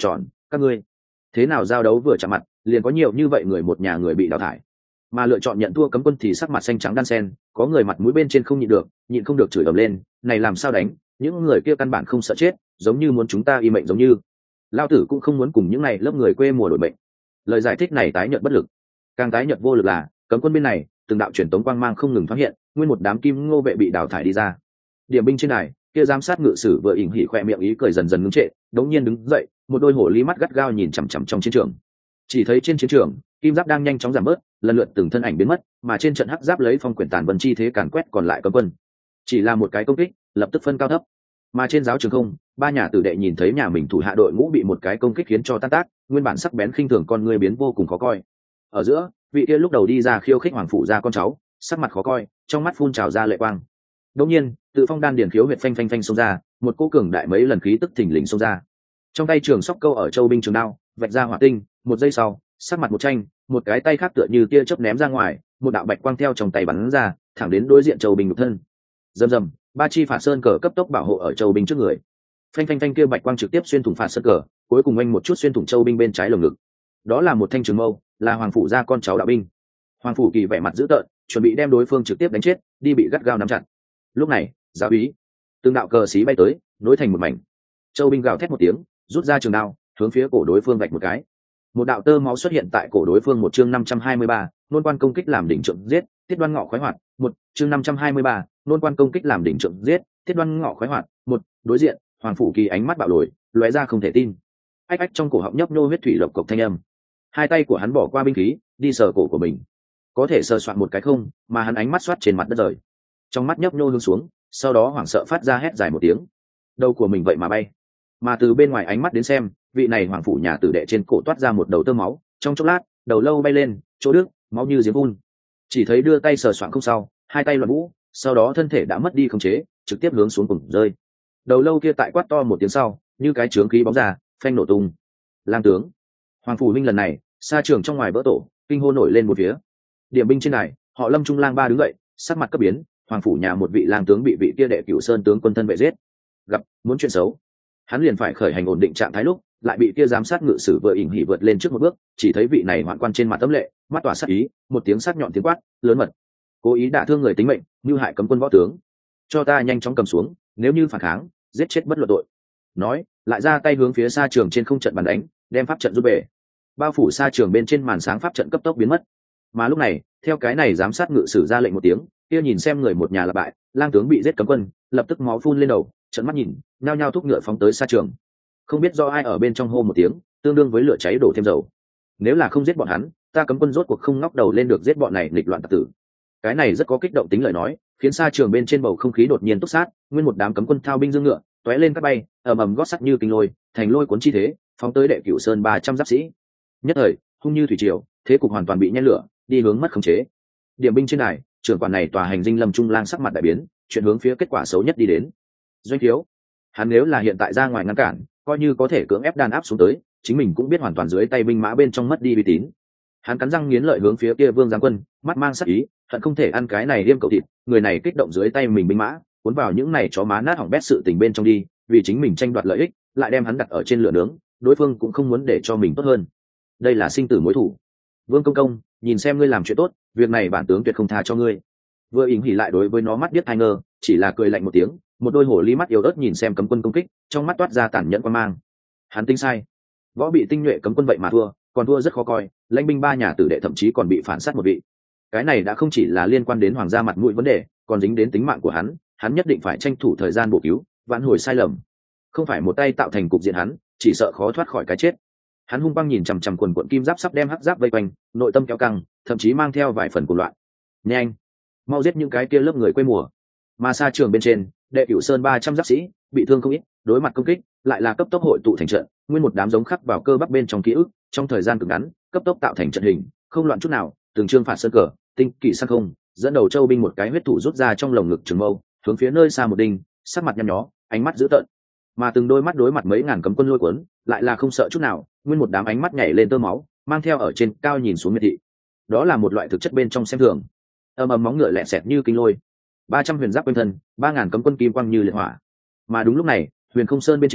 các ngươi thế nào giao đấu vừa chạm mặt liền có nhiều như vậy người một nhà người bị đào thải, mà lựa chọn nhận thua cấm quân thì sắc mặt xanh trắng đan sen, có người mặt mũi bên trên không nhịn được nhịn không được chửi ầm lên, này làm sao đánh, những người kia căn bản không sợ chết, giống như muốn chúng ta y mệnh giống như. Lao tử cũng không muốn cùng những này lớp người quê mùa đổi bệnh. Lời giải thích này tái nhợt bất lực, càng tái nhợt vô lực là cấm quân bên này từng đạo truyền tống quang mang không ngừng thoáng hiện, nguyên một đám kim ngô vệ bị đào thải đi ra. Điểm binh trên này kia giám sát ngự sử vừa ỉn hỉ khoe miệng ý cười dần dần ngưng trệ, đống nhiên đứng dậy, một đôi hổ ly mắt gắt gao nhìn chằm chằm trong chiến trường. Chỉ thấy trên chiến trường kim giáp đang nhanh chóng giảm bớt, lần lượt từng thân ảnh biến mất, mà trên trận hắc giáp lấy phong quyển tàn vân chi thế càn quét còn lại cấm quân. Chỉ là một cái công kích lập tức phân cao thấp, mà trên giáo trường không, ba nhà tử đệ nhìn thấy nhà mình thủ hạ đội ngũ bị một cái công kích khiến cho tan tác, nguyên bản sắc bén khinh thường con người biến vô cùng khó coi. Ở giữa vị kia lúc đầu đi ra khiêu khích hoàng phủ ra con cháu, sắc mặt khó coi, trong mắt phun trào ra lệ quang. Đột nhiên tự phong đan điền khiếu huyệt phanh phanh phanh xông ra, một cô cường đại mấy lần khí tức thình lình xông ra, trong tay trường sóc câu ở châu binh trường đao vạch ra hỏa tinh, một giây sau sắc mặt một tranh, một cái tay khác tựa như tia chớp ném ra ngoài, một đạo bạch quang theo trong tay bắn ra thẳng đến đối diện châu binh nhục thân. Rầm rầm, ba chi phạt sơn cờ cấp tốc bảo hộ ở châu binh trước người, phanh phanh phanh kia bạch quang trực tiếp xuyên thủng phạt sơn cờ, cuối cùng anh một chút xuyên thủng châu binh bên trái lồng ngực. Đó là một thanh trường mâu, là hoàng phủ gia con cháu đạo binh. Hoàng phủ kỳ vẻ mặt dữ tợn, chuẩn bị đem đối phương trực tiếp đánh chết, đi bị gắt gao nắm chặt. Lúc này giáo úy từng đạo cờ xí bay tới, nối thành một mảnh. Châu binh gào thét một tiếng, rút ra trường đao hướng phía cổ đối phương vạch một cái, một đạo tơ máu xuất hiện tại cổ đối phương. Một chương năm trăm hai mươi ba, nôn quan công kích làm đỉnh trượng giết, tiết đoan ngọ khoái hoạt. Một chương năm trăm hai mươi ba, nôn quan công kích làm đỉnh trượng giết, tiết đoan ngọ khoái hoạt. Một đối diện hoàng phủ kỳ ánh mắt bạo lồi, lóe ra không thể tin. Ách ách trong cổ họng nhấp nhô huyết thủy lộc cộc thanh âm, hai tay của hắn bỏ qua binh khí đi sờ cổ của mình, có thể sờ soạn một cái không, mà hắn ánh mắt xoát trên mặt đất rời, trong mắt nhấp nhô hướng xuống, sau đó hoảng sợ phát ra hét dài một tiếng, đầu của mình vậy mà bay. Mà từ bên ngoài ánh mắt đến xem, vị này hoàng phủ nhà tử đệ trên cổ toát ra một đầu tơ máu, trong chốc lát đầu lâu bay lên chỗ đức, máu như giếng phun. Chỉ thấy đưa tay sờ soạn không sau, hai tay loạn vũ, sau đó thân thể đã mất đi khống chế, trực tiếp hướng xuống cùng rơi. Đầu lâu kia tại quát to một tiếng sau, như cái chướng khí bóng ra, phanh nổ tung. Lang tướng hoàng phủ minh lần này xa trường trong ngoài vỡ tổ, kinh hô nổi lên một phía. Điểm binh trên này họ Lâm Trung lang ba đứng dậy, sắc mặt cấp biến, hoàng phủ nhà một vị lang tướng bị vị kia đệ cửu sơn tướng quân thân vệ giết, gặp muốn chuyện xấu, hắn liền phải khởi hành ổn định trạng thái, lúc lại bị kia giám sát ngự sử vừa ỉn hỉ vượt lên trước một bước, chỉ thấy vị này hoạn quan trên mặt tấm lệ, mắt tỏa sát ý, một tiếng sắc nhọn tiếng quát lớn mật, cố ý đả thương người tính mệnh, như hại cấm quân võ tướng, cho ta nhanh chóng cầm xuống, nếu như phản kháng giết chết bất luận tội. Nói lại ra tay hướng phía xa trường trên không trận bàn đánh, đem pháp trận rút về, bao phủ xa trường bên trên màn sáng pháp trận cấp tốc biến mất. Mà lúc này theo cái này giám sát ngự sử ra lệnh một tiếng, kia nhìn xem người một nhà là bại, lang tướng bị giết cấm quân lập tức máu phun lên đầu, trận mắt nhìn nhao nhao thúc ngựa phóng tới xa trường. Không biết do ai ở bên trong hô một tiếng, tương đương với lửa cháy đổ thêm dầu, nếu là không giết bọn hắn, ta cấm quân rốt cuộc không ngóc đầu lên được giết bọn này nghịch loạn tặc tử. Cái này rất có kích động tính lời nói, khiến xa trường bên trên bầu không khí đột nhiên túc sát, nguyên một đám cấm quân thao binh dương ngựa tóe lên các bay, ầm ầm gót sắt như kinh lôi, thành lôi cuốn chi thế, phóng tới đệ cửu sơn ba trăm giáp sĩ. Nhất thời hung như thủy triều, thế cục hoàn toàn bị nhen lửa, đi hướng mất khống chế. Điểm binh trên này trưởng quản này tòa hành dinh Lâm Trung lang sắc mặt đại biến, chuyển hướng phía kết quả xấu nhất đi đến. Doanh thiếu, hắn nếu là hiện tại ra ngoài ngăn cản, coi như có thể cưỡng ép đàn áp xuống tới, chính mình cũng biết hoàn toàn dưới tay binh mã bên trong mất đi uy tín. Hắn cắn răng nghiến lợi hướng phía kia Vương Giang Quân, mắt mang sắc ý, hận không thể ăn cái này liêm cậu thịt, người này kích động dưới tay mình binh mã, cuốn vào những này chó má nát hỏng bét sự tình bên trong đi, vì chính mình tranh đoạt lợi ích, lại đem hắn đặt ở trên lửa nướng, đối phương cũng không muốn để cho mình tốt hơn. Đây là sinh tử mối thủ. Vương công công, nhìn xem ngươi làm chuyện tốt, việc này bản tướng tuyệt không tha cho ngươi. Vừa ỉn hỉ lại đối với nó mắt biết hai ngơ, chỉ là cười lạnh một tiếng, một đôi hổ ly mắt yếu ớt nhìn xem cấm quân công kích, trong mắt toát ra tàn nhẫn quan mang. Hắn tính sai, võ bị tinh nhuệ cấm quân vậy mà thua, còn thua rất khó coi, lãnh binh ba nhà tử đệ thậm chí còn bị phản sát một vị. Cái này đã không chỉ là liên quan đến hoàng gia mặt mũi vấn đề, còn dính đến tính mạng của hắn, hắn nhất định phải tranh thủ thời gian bổ cứu, vãn hồi sai lầm. Không phải một tay tạo thành cục diện, hắn chỉ sợ khó thoát khỏi cái chết. Hắn hung băng nhìn chằm chằm quần quận kim giáp sắp đem hắc giáp vây quanh, nội tâm kéo căng, thậm chí mang theo vài phần cuồng loạn. Nhanh, mau giết những cái kia lớp người quê mùa. Mà xa trường bên trên, đệ cửu sơn ba trăm giáp sĩ bị thương không ít, đối mặt công kích lại là cấp tốc hội tụ thành trận, nguyên một đám giống khắc vào cơ bắp bên trong ký ức, trong thời gian cực ngắn cấp tốc tạo thành trận hình, không loạn chút nào. Từng trương phạt sơn cờ, tinh kỵ sang không, dẫn đầu châu binh một cái huyết thủ rút ra trong lồng ngực trường mâu, hướng phía nơi xa một đinh, sắc mặt nhăn nhó, ánh mắt dữ tợn. Mà từng đôi mắt đối mặt mấy ngàn cấm quân lôi cuốn, lại là không sợ chút nào, nguyên một đám ánh mắt nhảy lên tơ máu, mang theo ở trên cao nhìn xuống miệt thị. Đó là một loại thực chất bên trong xem thường. Ầm ầm móng ngựa lẹ sẹt như kinh lôi, ba trăm huyền giáp quanh thân, ba ngàn cấm quân kim quang như liệt hỏa. Mà đúng lúc này, huyền không sơn bên trên,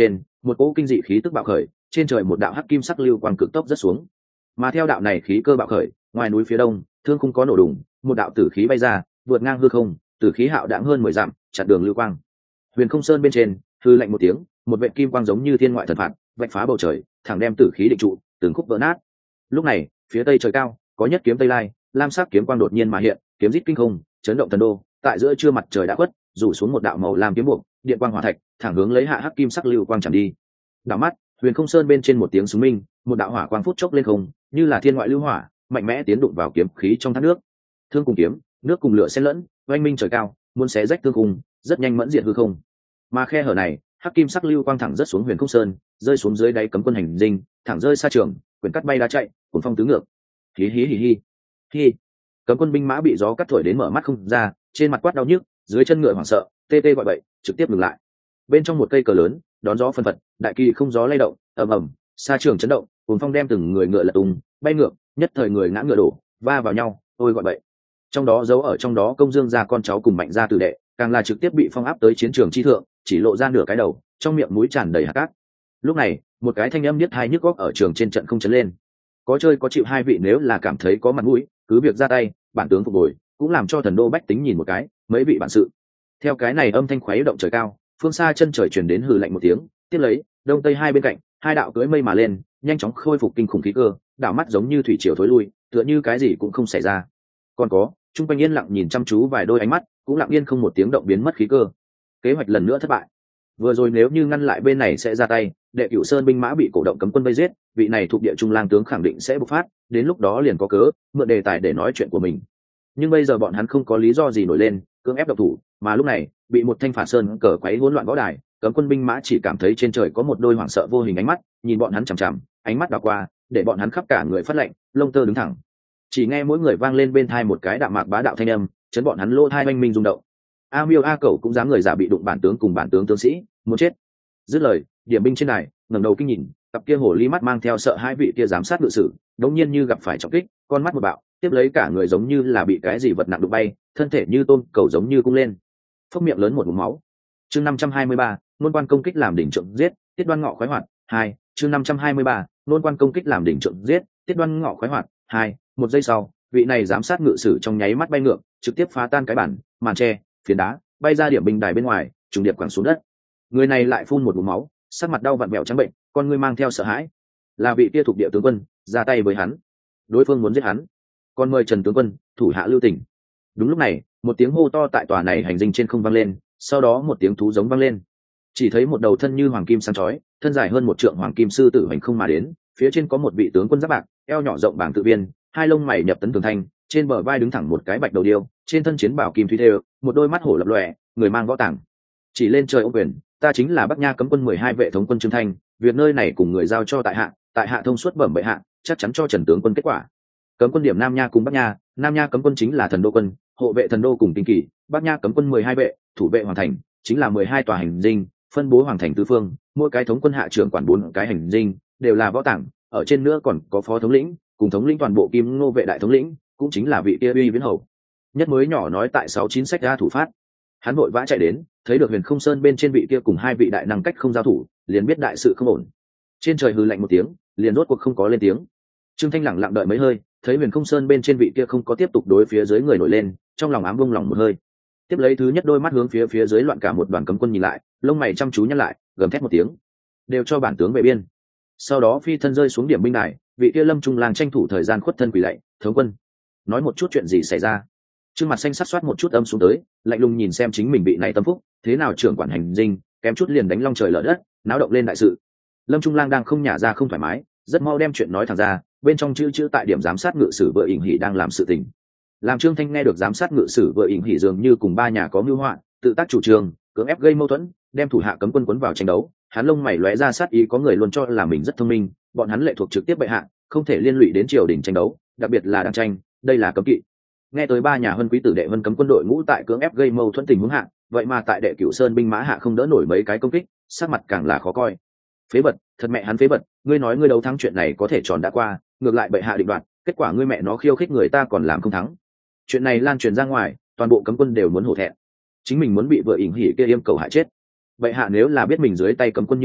một cỗ kinh dị khí tức bạo khởi, trên trời một đạo hắc kim sắc lưu quang cực tốc rất xuống. Mà theo đạo này khí cơ bạo khởi, ngoài núi phía đông, thương khung có nổ đùng, một đạo tử khí bay ra, vượt ngang hư không, tử khí hạo đãng hơn mười dặm, chặn đường lưu quang. Huyền Không Sơn bên trên, hư lạnh một tiếng, một vệt kim quang giống như thiên ngoại thần phạt, vạch phá bầu trời, thẳng đem tử khí định trụ, từng khúc vỡ nát. Lúc này, phía tây trời cao, có nhất kiếm tây lai, lam sắc kiếm quang đột nhiên mà hiện, kiếm rít kinh không, chấn động thần đô. Tại giữa trưa mặt trời đã khuất, rủ xuống một đạo màu lam kiếm buộc, điện quang hỏa thạch, thẳng hướng lấy hạ hắc kim sắc lưu quang chạm đi. Đảo mắt, Huyền Không Sơn bên trên một tiếng súng minh, một đạo hỏa quang phút chốc lên không, như là thiên ngoại lưu hỏa, mạnh mẽ tiến đụng vào kiếm khí trong thác nước. Thương cùng kiếm, nước cùng lửa xen lẫn, oanh minh trời cao, muốn xé rách thương cùng, rất nhanh mẫn diện hư không. Mà khe hở này, hắc kim sắc lưu quang thẳng rất xuống Huyền Không Sơn, rơi xuống dưới đáy cấm quân hành dinh, thẳng rơi xa trường, quyển cắt bay đá chạy, cuốn phong tứ ngược. Hí hí hí hí. Hí. Cấm quân binh mã bị gió cắt thổi đến mở mắt không ra, trên mặt quát đau nhức, dưới chân ngựa hoảng sợ, tê tê gọi bậy, trực tiếp ngừng lại. Bên trong một cây cờ lớn, đón gió phân phật, đại kỳ không gió lay động, ầm ầm, xa trường chấn động, cuốn phong đem từng người ngựa lật tung, bay ngược, nhất thời người ngã ngựa đổ, va vào nhau, ôi gọi bậy. Trong đó giấu ở trong đó Công Dương gia con cháu cùng Mạnh gia tử đệ, càng là trực tiếp bị phong áp tới chiến trường chi thượng, chỉ lộ ra nửa cái đầu, trong miệng mũi tràn đầy hạt cát. Lúc này, một cái thanh âm niết hai nhức góc ở trường trên trận không chấn lên. Có chơi có chịu hai vị nếu là cảm thấy có mặt mũi, cứ việc ra tay, bản tướng phục hồi, cũng làm cho thần đô bách tính nhìn một cái, mấy vị bản sự. Theo cái này âm thanh khuấy động trời cao, phương xa chân trời truyền đến hừ lạnh một tiếng, tiếp lấy, đông tây hai bên cạnh, hai đạo cưỡi mây mà lên, nhanh chóng khôi phục kinh khủng khí cơ, đảo mắt giống như thủy triều thối lui, tựa như cái gì cũng không xảy ra. Còn có, trung quanh yên lặng nhìn chăm chú vài đôi ánh mắt, cũng lặng yên không một tiếng động biến mất khí cơ. Kế hoạch lần nữa thất bại. Vừa rồi nếu như ngăn lại bên này sẽ ra tay, đệ cửu sơn binh mã bị cổ động cấm quân vây giết, vị này thuộc địa trung lang tướng khẳng định sẽ bộc phát, đến lúc đó liền có cớ mượn đề tài để nói chuyện của mình. Nhưng bây giờ bọn hắn không có lý do gì nổi lên cưỡng ép độc thủ, mà lúc này bị một thanh phản sơn cờ quấy hỗn loạn võ đài, cấm quân binh mã chỉ cảm thấy trên trời có một đôi hoảng sợ vô hình ánh mắt nhìn bọn hắn chằm chằm, ánh mắt đảo qua để bọn hắn khắp cả người phát lạnh, lông tơ đứng thẳng. Chỉ nghe mỗi người vang lên bên thai một cái đạm mạc bá đạo thanh âm, chấn bọn hắn lỗ thai oanh minh rung động. A Miêu A Cẩu cũng dám người giả bị đụng bản tướng cùng bản tướng tướng sĩ, muốn chết. Dứt lời, điểm binh trên này ngẩng đầu kinh nhìn, cặp kia hồ ly mắt mang theo sợ hai vị kia giám sát ngự sử, đống nhiên như gặp phải trọng kích, con mắt một bạo, tiếp lấy cả người giống như là bị cái gì vật nặng đụng bay, thân thể như tôm cầu giống như cung lên, phốc miệng lớn một ngụm máu. Chương năm trăm hai mươi ba, nôn quan công kích làm đỉnh trượng giết, tiết đoan ngọ khoái hoạt. Hai, chương năm trăm hai mươi ba, nôn quan công kích làm đỉnh trượng giết, tiết đoan ngọ khoái hoạt. Hai, một giây sau, vị này giám sát ngự sử trong nháy mắt bay ngược, trực tiếp phá tan cái bản, màn tre, phiến đá, bay ra điểm binh đài bên ngoài, trùng điệp quẳng xuống đất. Người này lại phun một ngụm máu, sắc mặt đau vặn vẹo trắng bệnh, con ngươi mang theo sợ hãi. Là vị kia thuộc địa tướng quân ra tay với hắn, đối phương muốn giết hắn, còn mời Trần tướng quân thủ hạ lưu tình. Đúng lúc này, một tiếng hô to tại tòa này hành dinh trên không vang lên, sau đó một tiếng thú giống vang lên. Chỉ thấy một đầu thân như hoàng kim sáng chói, thân dài hơn một trượng hoàng kim sư tử hành không mà đến, phía trên có một vị tướng quân giáp bạc, eo nhỏ rộng bảng tự viên, hai lông mày nhập tấn tường thanh, trên bờ vai đứng thẳng một cái bạch đầu điêu, trên thân chiến bảo kim thúy thêu, một đôi mắt hổ lập lòe, người mang võ tàng. Chỉ lên trời ô quyền, ta chính là Bắc Nha cấm quân mười hai vệ thống quân Trương Thanh, việc nơi này cùng người giao cho tại hạ, tại hạ thông suốt bẩm bệ hạ, chắc chắn cho Trần tướng quân kết quả. Cấm quân điểm Nam Nha cùng Bắc Nha, Nam Nha cấm quân chính là Thần Đô quân, hộ vệ Thần Đô cùng Tinh Kỳ, Bắc Nha cấm quân mười hai vệ, thủ vệ hoàng thành, chính là mười hai tòa hành dinh, phân bố hoàng thành tứ phương, mỗi cái thống quân hạ trưởng quản bốn cái hành dinh, đều là võ tàng, ở trên nữa còn có phó thống lĩnh, cùng thống lĩnh toàn bộ Kim Ngô vệ đại thống lĩnh, cũng chính là vị kia uy viễn hầu. Nhất mới nhỏ nói tại sáu chín sách ra thủ phát. Hắn vội vã chạy đến, thấy được Huyền Không Sơn bên trên vị kia cùng hai vị đại năng cách không giao thủ, liền biết đại sự không ổn. Trên trời hừ lạnh một tiếng, liền rốt cuộc không có lên tiếng. Trương Thanh lẳng lặng đợi mấy hơi, thấy Huyền Không Sơn bên trên vị kia không có tiếp tục đối phía dưới người nổi lên, trong lòng ám vung lòng một hơi. Tiếp lấy thứ nhất đôi mắt hướng phía phía dưới loạn cả một đoàn cấm quân nhìn lại, lông mày chăm chú nhăn lại, gầm thét một tiếng, đều cho bản tướng về biên. Sau đó phi thân rơi xuống điểm binh đài, vị kia Lâm Trung Lang tranh thủ thời gian khuất thân quỳ lạy, thống quân, nói một chút chuyện gì xảy ra. Trương mặt xanh sát soát một chút âm xuống tới, lạnh lùng nhìn xem chính mình bị này tâm phúc, thế nào trưởng quản hành dinh, kém chút liền đánh long trời lở đất, náo động lên đại sự. Lâm Trung Lang đang không nhả ra không thoải mái, rất mau đem chuyện nói thẳng ra, bên trong chữ chữ tại điểm giám sát ngự sử vừa ỉn hỉ đang làm sự tình. Làm Trương Thanh nghe được giám sát ngự sử vừa ỉn hỉ dường như cùng ba nhà có mưu họa, tự tác chủ trương, cưỡng ép gây mâu thuẫn, đem thủ hạ cấm quân quấn vào tranh đấu, hắn lông mày lóe ra sát ý, có người luôn cho là mình rất thông minh, bọn hắn lệ thuộc trực tiếp bệ hạ, không thể liên lụy đến triều đình tranh đấu, đặc biệt là đang tranh, đây là cấm kỵ. Nghe tới ba nhà Vân quý tử đệ Vân cấm quân đội ngũ tại cưỡng ép gây mâu thuẫn tình huống hạ, vậy mà tại đệ cửu sơn binh mã hạ không đỡ nổi mấy cái công kích, sắc mặt càng là khó coi. Phế vật, thật mẹ hắn phế vật, ngươi nói ngươi đấu thắng chuyện này có thể tròn đã qua, ngược lại bệ hạ định đoạt, kết quả ngươi mẹ nó khiêu khích người ta còn làm không thắng. Chuyện này lan truyền ra ngoài, toàn bộ cấm quân đều muốn hổ thẹn, chính mình muốn bị vợ ỉn hỉ kia yêm cầu hại chết. Bệ hạ nếu là biết mình dưới tay cấm quân như thế,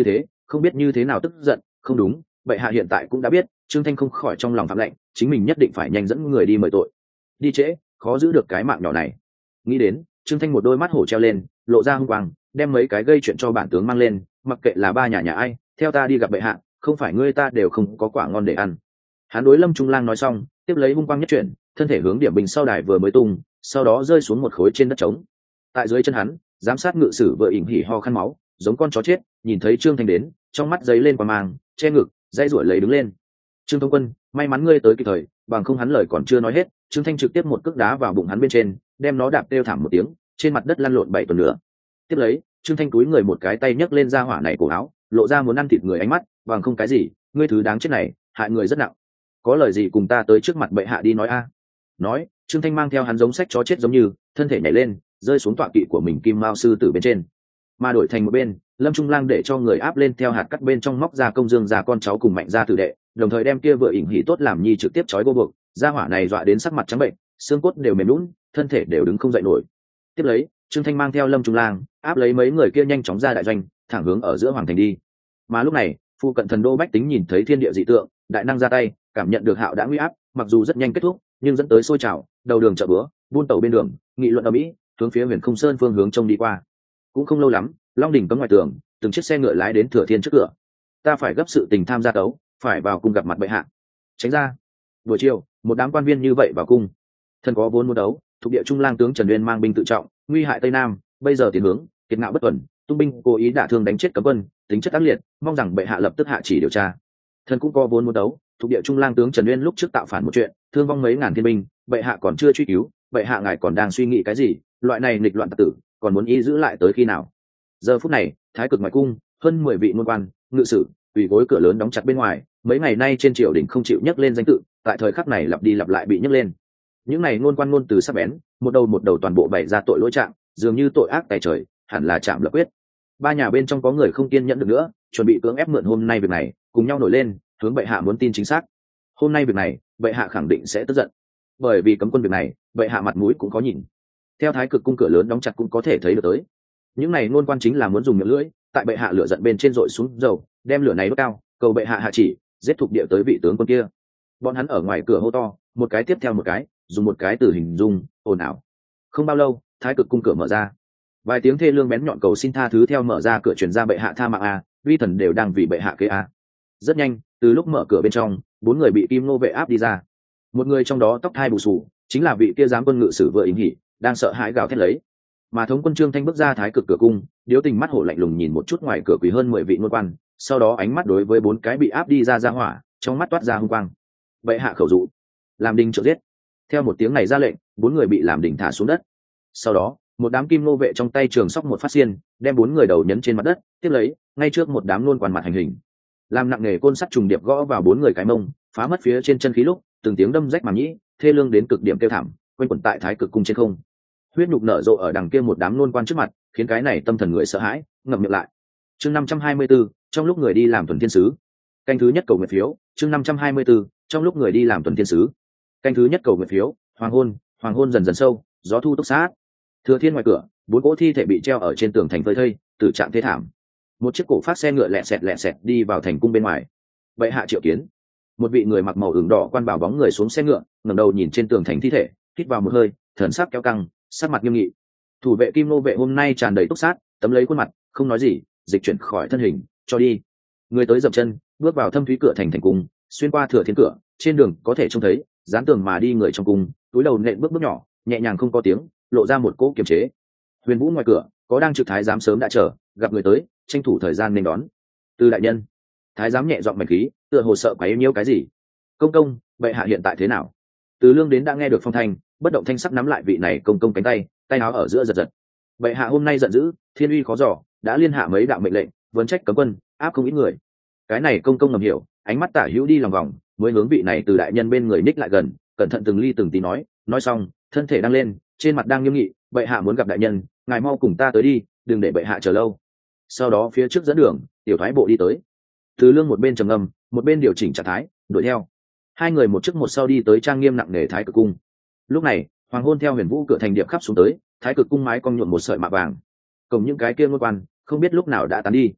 không biết như thế nào tức giận. Không đúng, bệ hạ hiện tại cũng đã biết. Trương Thanh không khỏi trong lòng phạm lệnh, chính mình nhất định phải nhanh dẫn người đi mời tội. Đi trễ khó giữ được cái mạng nhỏ này. Nghĩ đến, Trương Thanh một đôi mắt hổ treo lên, lộ ra hung quang, đem mấy cái gây chuyện cho bản tướng mang lên, mặc kệ là ba nhà nhà ai, theo ta đi gặp bệ hạ, không phải ngươi ta đều không có quả ngon để ăn. Hắn đối Lâm Trung Lang nói xong, tiếp lấy hung quang nhất chuyển, thân thể hướng điểm bình sau đài vừa mới tung, sau đó rơi xuống một khối trên đất trống. Tại dưới chân hắn, giám sát ngự sử vừa ỉn hỉ ho khăn máu, giống con chó chết, nhìn thấy Trương Thanh đến, trong mắt giấy lên qua mang, che ngực, dây rủi lấy đứng lên. Trương Thông Quân, may mắn ngươi tới kịp thời, bằng không hắn lời còn chưa nói hết, Trương Thanh trực tiếp một cước đá vào bụng hắn bên trên, đem nó đạp kêu thảm một tiếng, trên mặt đất lăn lộn bảy tuần nữa. Tiếp lấy, Trương Thanh túi người một cái tay nhấc lên ra hỏa này cổ áo, lộ ra muốn ăn thịt người ánh mắt, bằng không cái gì, ngươi thứ đáng chết này, hại người rất nặng. Có lời gì cùng ta tới trước mặt bệ hạ đi nói a. Nói, Trương Thanh mang theo hắn giống sách chó chết giống như, thân thể nhảy lên, rơi xuống tọa kỵ của mình Kim Mao sư tử bên trên. Mà đổi thành một bên, Lâm Trung Lang để cho người áp lên theo hạt cắt bên trong móc ra công dương ra con cháu cùng Mạnh gia tử đệ, đồng thời đem kia vừa ỉn hỉ tốt làm nhi trực tiếp trói vô buộc, gia hỏa này dọa đến sắc mặt trắng bệnh, xương cốt đều mềm lún, thân thể đều đứng không dậy nổi. Tiếp lấy, Trương Thanh mang theo Lâm Trung Lang, áp lấy mấy người kia nhanh chóng ra đại doanh, thẳng hướng ở giữa hoàng thành đi. Mà lúc này, phu cận thần đô bách tính nhìn thấy thiên địa dị tượng, đại năng ra tay, cảm nhận được hạo đã nguy áp, mặc dù rất nhanh kết thúc, nhưng dẫn tới sôi trào, đầu đường chợ bữa, buôn tàu bên đường, nghị luận ở mỹ, hướng phía Huyền Không Sơn phương hướng trông đi qua. Cũng không lâu lắm, Long đỉnh cấm ngoài tường, từng chiếc xe ngựa lái đến Thừa Thiên trước cửa. Ta phải gấp sự tình tham gia tấu, phải vào cung gặp mặt bệ hạ. Tránh ra. Buổi chiều, một đám quan viên như vậy vào cung. Thần có vốn muốn đấu, thuộc địa trung lang tướng Trần Uyên mang binh tự trọng, nguy hại Tây Nam, bây giờ tiến hướng, kiệt ngạo bất tuần, tung binh cố ý đả thương đánh chết cấm quân, tính chất ác liệt, mong rằng bệ hạ lập tức hạ chỉ điều tra. Thần cũng có vốn muốn đấu, thuộc địa trung lang tướng Trần Uyên lúc trước tạo phản một chuyện, thương vong mấy ngàn thiên binh, bệ hạ còn chưa truy cứu, bệ hạ ngài còn đang suy nghĩ cái gì? Loại này nghịch loạn tặc tử, còn muốn y giữ lại tới khi nào? Giờ phút này, thái cực ngoại cung, hơn mười vị môn quan, ngự sử, ủy gối cửa lớn đóng chặt bên ngoài, mấy ngày nay trên triều đình không chịu nhắc lên danh tự, tại thời khắc này lặp đi lặp lại bị nhắc lên. Những này ngôn quan ngôn từ sắc bén, một đầu một đầu toàn bộ bày ra tội lỗi trạng, dường như tội ác tày trời, hẳn là chạm lập quyết. Ba nhà bên trong có người không kiên nhẫn được nữa, chuẩn bị cưỡng ép mượn hôm nay việc này, cùng nhau nổi lên, hướng bệ hạ muốn tin chính xác. Hôm nay việc này, bệ hạ khẳng định sẽ tức giận, bởi vì cấm quân việc này, bệ hạ mặt mũi cũng có nhìn. Theo thái cực cung cửa lớn đóng chặt cũng có thể thấy được tới. Những này ngôn quan chính là muốn dùng miệng lưỡi, tại bệ hạ lửa giận bên trên dội xuống dầu, đem lửa này đốt cao, cầu bệ hạ hạ chỉ, giết thuộc địa tới vị tướng quân kia. Bọn hắn ở ngoài cửa hô to, một cái tiếp theo một cái, dùng một cái từ hình dung, ồn ào. Không bao lâu, thái cực cung cửa mở ra, vài tiếng thê lương bén nhọn cầu xin tha thứ theo mở ra cửa truyền ra bệ hạ tha mạng a, uy thần đều đang vì bệ hạ kế a. Rất nhanh, từ lúc mở cửa bên trong, bốn người bị kim nô vệ áp đi ra. Một người trong đó tóc hai bù xù, chính là vị kia giám quân ngự sử vừa ỉn hỉ, đang sợ hãi gào thét lấy. Mà thống quân Trương Thanh bước ra thái cực cửa cung, điếu tình mắt hổ lạnh lùng nhìn một chút ngoài cửa quỳ hơn mười vị ngôn quan, sau đó ánh mắt đối với bốn cái bị áp đi ra ra hỏa, trong mắt toát ra hung quang. Bệ hạ khẩu dụ, làm đình trợ giết. Theo một tiếng này ra lệnh, bốn người bị làm đình thả xuống đất. Sau đó, một đám kim nô vệ trong tay trường sóc một phát xiên, đem bốn người đầu nhấn trên mặt đất, tiếp lấy, ngay trước một đám nôn quan mặt hành hình, làm nặng nghề côn sắt trùng điệp gõ vào bốn người cái mông, phá mất phía trên chân khí lúc, từng tiếng đâm rách màng nhĩ, thê lương đến cực điểm kêu thảm, quanh quẩn tại thái cực cung trên không. Huyết nhục nở rộ ở đằng kia một đám nôn quan trước mặt, khiến cái này tâm thần người sợ hãi, ngậm miệng lại. Chương năm trăm hai mươi 54, trong lúc người đi làm tuần thiên sứ. Canh thứ nhất cầu nguyện phiếu, chương năm trăm hai mươi 54, trong lúc người đi làm tuần thiên sứ. Canh thứ nhất cầu nguyện phiếu, hoàng hôn, hoàng hôn dần dần sâu, gió thu túc sát. Thừa Thiên ngoài cửa, bốn cỗ thi thể bị treo ở trên tường thành phơi thây, tử trạng thê thảm. Một chiếc cổ phát xe ngựa lẹ sẹt lẹ sẹt đi vào thành cung bên ngoài. Bệ hạ triệu kiến. Một vị người mặc màu ửng đỏ quan bảo bóng người xuống xe ngựa, ngẩng đầu nhìn trên tường thành thi thể, hít vào một hơi, thần sắc kéo căng, sắc mặt nghiêm nghị. Thủ vệ kim nô vệ hôm nay tràn đầy túc sát, tấm lấy khuôn mặt, không nói gì, dịch chuyển khỏi thân hình, cho đi. Người tới dậm chân, bước vào thâm thúy cửa thành thành cung, xuyên qua Thừa Thiên cửa, trên đường có thể trông thấy, dán tường mà đi người trong cung, túi đầu nện bước bước nhỏ, nhẹ nhàng không có tiếng, lộ ra một cỗ kiềm chế. Huyền Vũ ngoài cửa, có đang trực thái giám sớm đã chờ, gặp người tới, tranh thủ thời gian nên đón. Từ đại nhân. Thái giám nhẹ giọng mạch khí, tựa hồ sợ quấy nhiễu cái gì. Công công, bệ hạ hiện tại thế nào? Từ Lương đến đã nghe được phong thanh, bất động thanh sắc nắm lại vị này công công cánh tay, tay áo ở giữa giật giật. Bệ hạ hôm nay giận dữ, thiên uy khó dò, đã liên hạ mấy đạo mệnh lệnh, vấn trách cấm quân, áp không ít người. Cái này công công ngầm hiểu, ánh mắt tả hữu đi lòng vòng, mới hướng vị này từ đại nhân bên người ních lại gần, cẩn thận từng ly từng tí nói, nói xong, thân thể đang lên, trên mặt đang nghiêm nghị, bệ hạ muốn gặp đại nhân, ngài mau cùng ta tới đi, đừng để bệ hạ chờ lâu. Sau đó phía trước dẫn đường, tiểu thái bộ đi tới. Từ Lương một bên trầm ngâm, một bên điều chỉnh trạng thái, đuổi theo. Hai người một trước một sau đi tới trang nghiêm nặng nề thái cực cung. Lúc này, hoàng hôn theo Huyền Vũ cửa thành điệp khắp xuống tới, thái cực cung mái cong nhuộm một sợi mạ vàng. Cùng những cái kia ngôi quan, không biết lúc nào đã tán đi.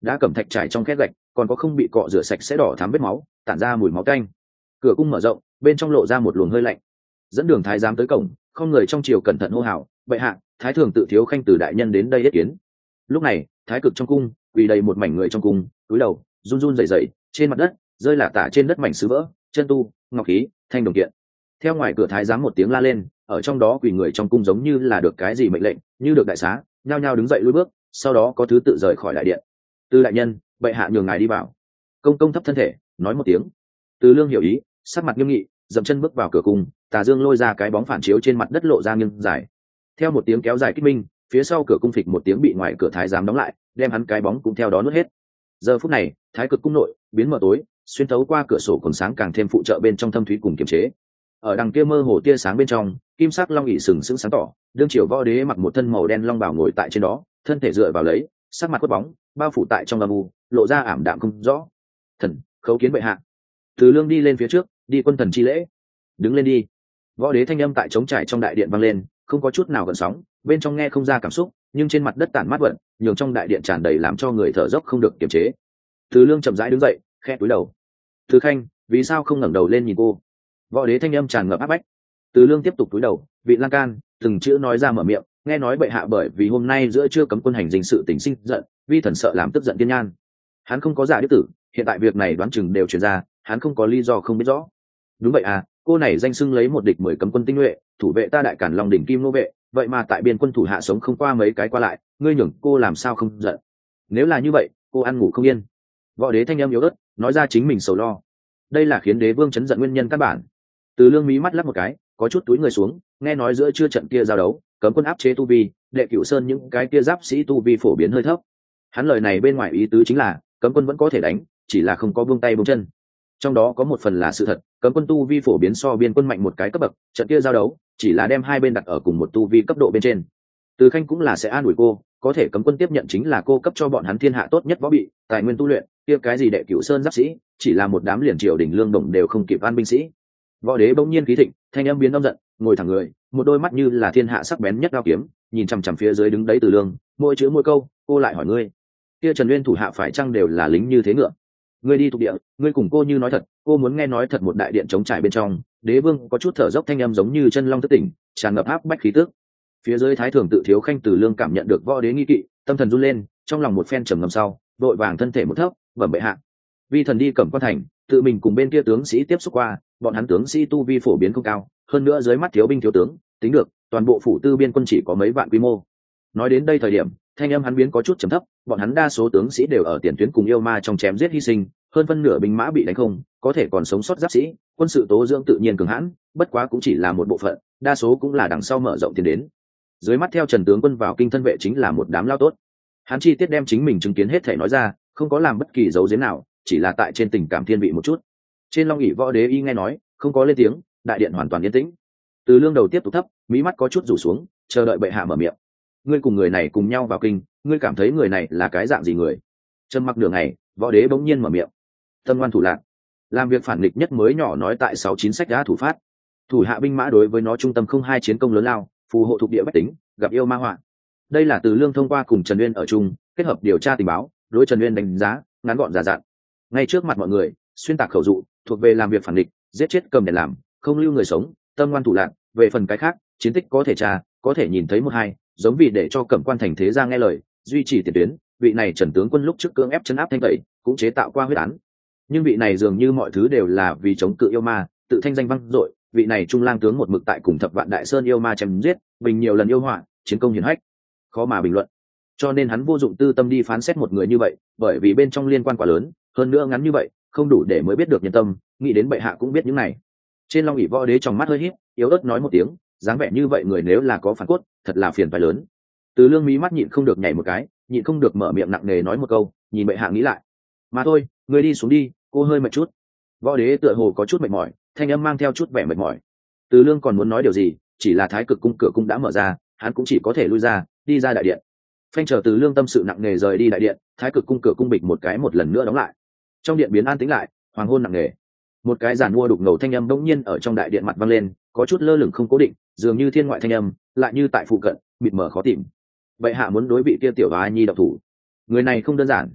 đã cẩm thạch trải trong khét gạch, còn có không bị cọ rửa sạch sẽ đỏ thắm vết máu, tản ra mùi máu tanh. Cửa cung mở rộng, bên trong lộ ra một luồng hơi lạnh. Dẫn đường thái giám tới cổng, không người trong triều cẩn thận hô hào, bệ hạ, thái thường tự thiếu khanh từ đại nhân đến đây yết kiến. Lúc này, thái cực trong cung, quỳ đầy một mảnh người trong cung, cúi đầu, run run rẩy rẩy, trên mặt đất rơi lả tả trên đất mảnh sứ vỡ, chân tu, ngọc khí, thanh đồng kiện. Theo ngoài cửa thái giám một tiếng la lên, ở trong đó quỳ người trong cung giống như là được cái gì mệnh lệnh, như được đại xá, nhao nhao đứng dậy lùi bước, sau đó có thứ tự rời khỏi đại điện. Từ đại nhân, bệ hạ nhường ngài đi vào. Công công thấp thân thể, nói một tiếng. Từ Lương hiểu ý, sắc mặt nghiêm nghị, dậm chân bước vào cửa cung. Tà Dương lôi ra cái bóng phản chiếu trên mặt đất lộ ra nghiêng dài. Theo một tiếng kéo dài kích minh, phía sau cửa cung phịch một tiếng bị ngoài cửa thái giám đóng lại, đem hắn cái bóng cũng theo đó nuốt hết. Giờ phút này, thái cực cung nội biến mờ tối, xuyên thấu qua cửa sổ còn sáng càng thêm phụ trợ bên trong thâm thúy cùng kiềm chế. Ở đằng kia mơ hồ tia sáng bên trong, kim sắc long ỷ sừng sững sáng tỏ, đương triều võ đế mặc một thân màu đen long bào ngồi tại trên đó, thân thể dựa vào lấy, sắc mặt quất bóng, bao phủ tại trong âm u, lộ ra ảm đạm không rõ. Thần, khấu kiến bệ hạ. Từ Lương đi lên phía trước, đi quân thần chi lễ. Đứng lên đi. Võ đế thanh âm tại trống trải trong đại điện vang lên, không có chút nào gợn sóng, bên trong nghe không ra cảm xúc, nhưng trên mặt đất tản mát vận, nhường trong đại điện tràn đầy làm cho người thở dốc không được kiềm chế. Từ Lương chậm rãi đứng dậy, khẽ cúi đầu. Từ Khanh, vì sao không ngẩng đầu lên nhìn cô? Võ đế thanh âm tràn ngập áp bách. Từ Lương tiếp tục cúi đầu, vị lan can, từng chữ nói ra mở miệng, nghe nói bệ hạ bởi vì hôm nay giữa trưa cấm quân hành dình sự tình sinh giận, vi thần sợ làm tức giận tiên nhan. Hắn không có giả đích tử, hiện tại việc này đoán chừng đều truyền ra, hắn không có lý do không biết rõ. Đúng vậy à, cô này danh xưng lấy một địch mười cấm quân tinh nhuệ, thủ vệ ta đại cản Long đỉnh kim nô vệ, vậy mà tại biên quân thủ hạ sống không qua mấy cái qua lại, ngươi nhường cô làm sao không giận? Nếu là như vậy, cô ăn ngủ không yên. Võ đế thanh âm yếu ớt, nói ra chính mình sầu lo. Đây là khiến đế vương chấn giận nguyên nhân căn bản. Từ Lương mí mắt lắp một cái, có chút túi người xuống, nghe nói giữa chưa trận kia giao đấu, cấm quân áp chế tu vi, đệ cửu sơn những cái kia giáp sĩ tu vi phổ biến hơi thấp. Hắn lời này bên ngoài ý tứ chính là cấm quân vẫn có thể đánh, chỉ là không có buông tay buông chân. Trong đó có một phần là sự thật, cấm quân tu vi phổ biến so biên quân mạnh một cái cấp bậc, trận kia giao đấu chỉ là đem hai bên đặt ở cùng một tu vi cấp độ bên trên. Từ Khanh cũng là sẽ an ủi cô, có thể cấm quân tiếp nhận chính là cô cấp cho bọn hắn thiên hạ tốt nhất võ bị, tài nguyên tu luyện, kia cái gì đệ cửu sơn giáp sĩ, chỉ là một đám liền triều đình lương đồng đều không kịp an binh sĩ. Võ đế bỗng nhiên khí thịnh, thanh âm biến đông giận, ngồi thẳng người, một đôi mắt như là thiên hạ sắc bén nhất đao kiếm, nhìn chằm chằm phía dưới đứng đấy Từ Lương, mỗi chữ mỗi câu, cô lại hỏi ngươi, kia Trần Uyên thủ hạ phải chăng đều là lính như thế ngựa? Ngươi đi thuộc địa, ngươi cùng cô như nói thật, cô muốn nghe nói thật. Một đại điện trống trải bên trong, đế vương có chút thở dốc, thanh âm giống như chân long thức tỉnh, tràn ngập áp bách khí tức. Phía dưới thái thường tự thiếu khanh Từ Lương cảm nhận được võ đế nghi kỵ, tâm thần run lên, trong lòng một phen trầm ngâm sau, đội vàng thân thể một thấp, bẩm bệ hạ, vi thần đi Cẩm Quan thành, tự mình cùng bên kia tướng sĩ tiếp xúc qua, bọn hắn tướng sĩ tu vi phổ biến không cao, hơn nữa dưới mắt thiếu binh thiếu tướng, tính được toàn bộ phủ tư biên quân chỉ có mấy vạn quy mô. Nói đến đây thời điểm, thanh âm hắn biến có chút trầm thấp, bọn hắn đa số tướng sĩ đều ở tiền tuyến cùng yêu ma trong chém giết hy sinh, hơn phân nửa binh mã bị đánh không, có thể còn sống sót giáp sĩ, quân sự tố dưỡng tự nhiên cường hãn, bất quá cũng chỉ là một bộ phận, đa số cũng là đằng sau mở rộng tiến đến. Dưới mắt theo Trần tướng quân vào kinh thân vệ chính là một đám lao tốt. Hắn chi tiết đem chính mình chứng kiến hết thể nói ra, không có làm bất kỳ dấu giếm nào, chỉ là tại trên tình cảm thiên vị một chút. Trên long ỷ võ đế y nghe nói, không có lên tiếng, đại điện hoàn toàn yên tĩnh. Từ Lương đầu tiếp tục thấp, mí mắt có chút rủ xuống, chờ đợi bệ hạ mở miệng. Ngươi cùng người này cùng nhau vào kinh, ngươi cảm thấy người này là cái dạng gì người? Trầm mặc nửa ngày, võ đế bỗng nhiên mở miệng. Tâm ngoan thủ lạc, làm việc phản nghịch nhất mới nhỏ nói tại sáu chín sách đã thủ phát. Thủ hạ binh mã đối với nó trung tâm không hai chiến công lớn lao, phù hộ thuộc địa bách tính, gặp yêu ma họa. Đây là Từ Lương thông qua cùng Trần Uyên ở chung, kết hợp điều tra tình báo, đối Trần Uyên đánh giá ngắn gọn giả dặn. Ngay trước mặt mọi người, xuyên tạc khẩu dụ, thuộc về làm việc phản nghịch, giết chết cầm đèn làm, không lưu người sống, tâm ngoan thủ lạc. Về phần cái khác, chiến tích có thể tra, có thể nhìn thấy một hai, giống vì để cho Cẩm Quan thành thế gia nghe lời, duy trì tiền tuyến. Vị này Trần tướng quân lúc trước cưỡng ép chấn áp thanh tẩy, cũng chế tạo qua huyết án. Nhưng vị này dường như mọi thứ đều là vì chống cự yêu ma, tự thanh danh vang dội. Vị này trung lang tướng một mực tại cùng thập vạn đại sơn yêu ma chém giết, bình nhiều lần yêu họa, chiến công hiển hách, khó mà bình luận. Cho nên hắn vô dụng tư tâm đi phán xét một người như vậy, bởi vì bên trong liên quan quá lớn, hơn nữa ngắn như vậy, không đủ để mới biết được nhân tâm. Nghĩ đến bệ hạ cũng biết những này. Trên long ỷ võ đế trong mắt hơi híp, yếu ớt nói một tiếng, dáng vẻ như vậy người nếu là có phản cốt, thật là phiền phải lớn. Từ Lương mí mắt nhịn không được nhảy một cái, nhịn không được mở miệng nặng nề nói một câu, nhìn bệ hạ nghĩ lại. Mà thôi, người đi xuống đi, cô hơi mệt chút. Võ đế tựa hồ có chút mệt mỏi, thanh âm mang theo chút vẻ mệt mỏi. Từ Lương còn muốn nói điều gì, chỉ là thái cực cung cửa cung đã mở ra, hắn cũng chỉ có thể lui ra, đi ra đại điện. Phanh chờ Từ Lương tâm sự nặng nề rời đi đại điện, thái cực cung cửa cung bịch một cái một lần nữa đóng lại. Trong điện biến an tĩnh lại, hoàng hôn nặng nề. Một cái giàn mua đục ngầu thanh âm bỗng nhiên ở trong đại điện mặt vang lên, có chút lơ lửng không cố định, dường như thiên ngoại thanh âm, lại như tại phụ cận, mịt mờ khó tìm. Bệ hạ muốn đối vị kia tiểu Á Nhi độc thủ, người này không đơn giản.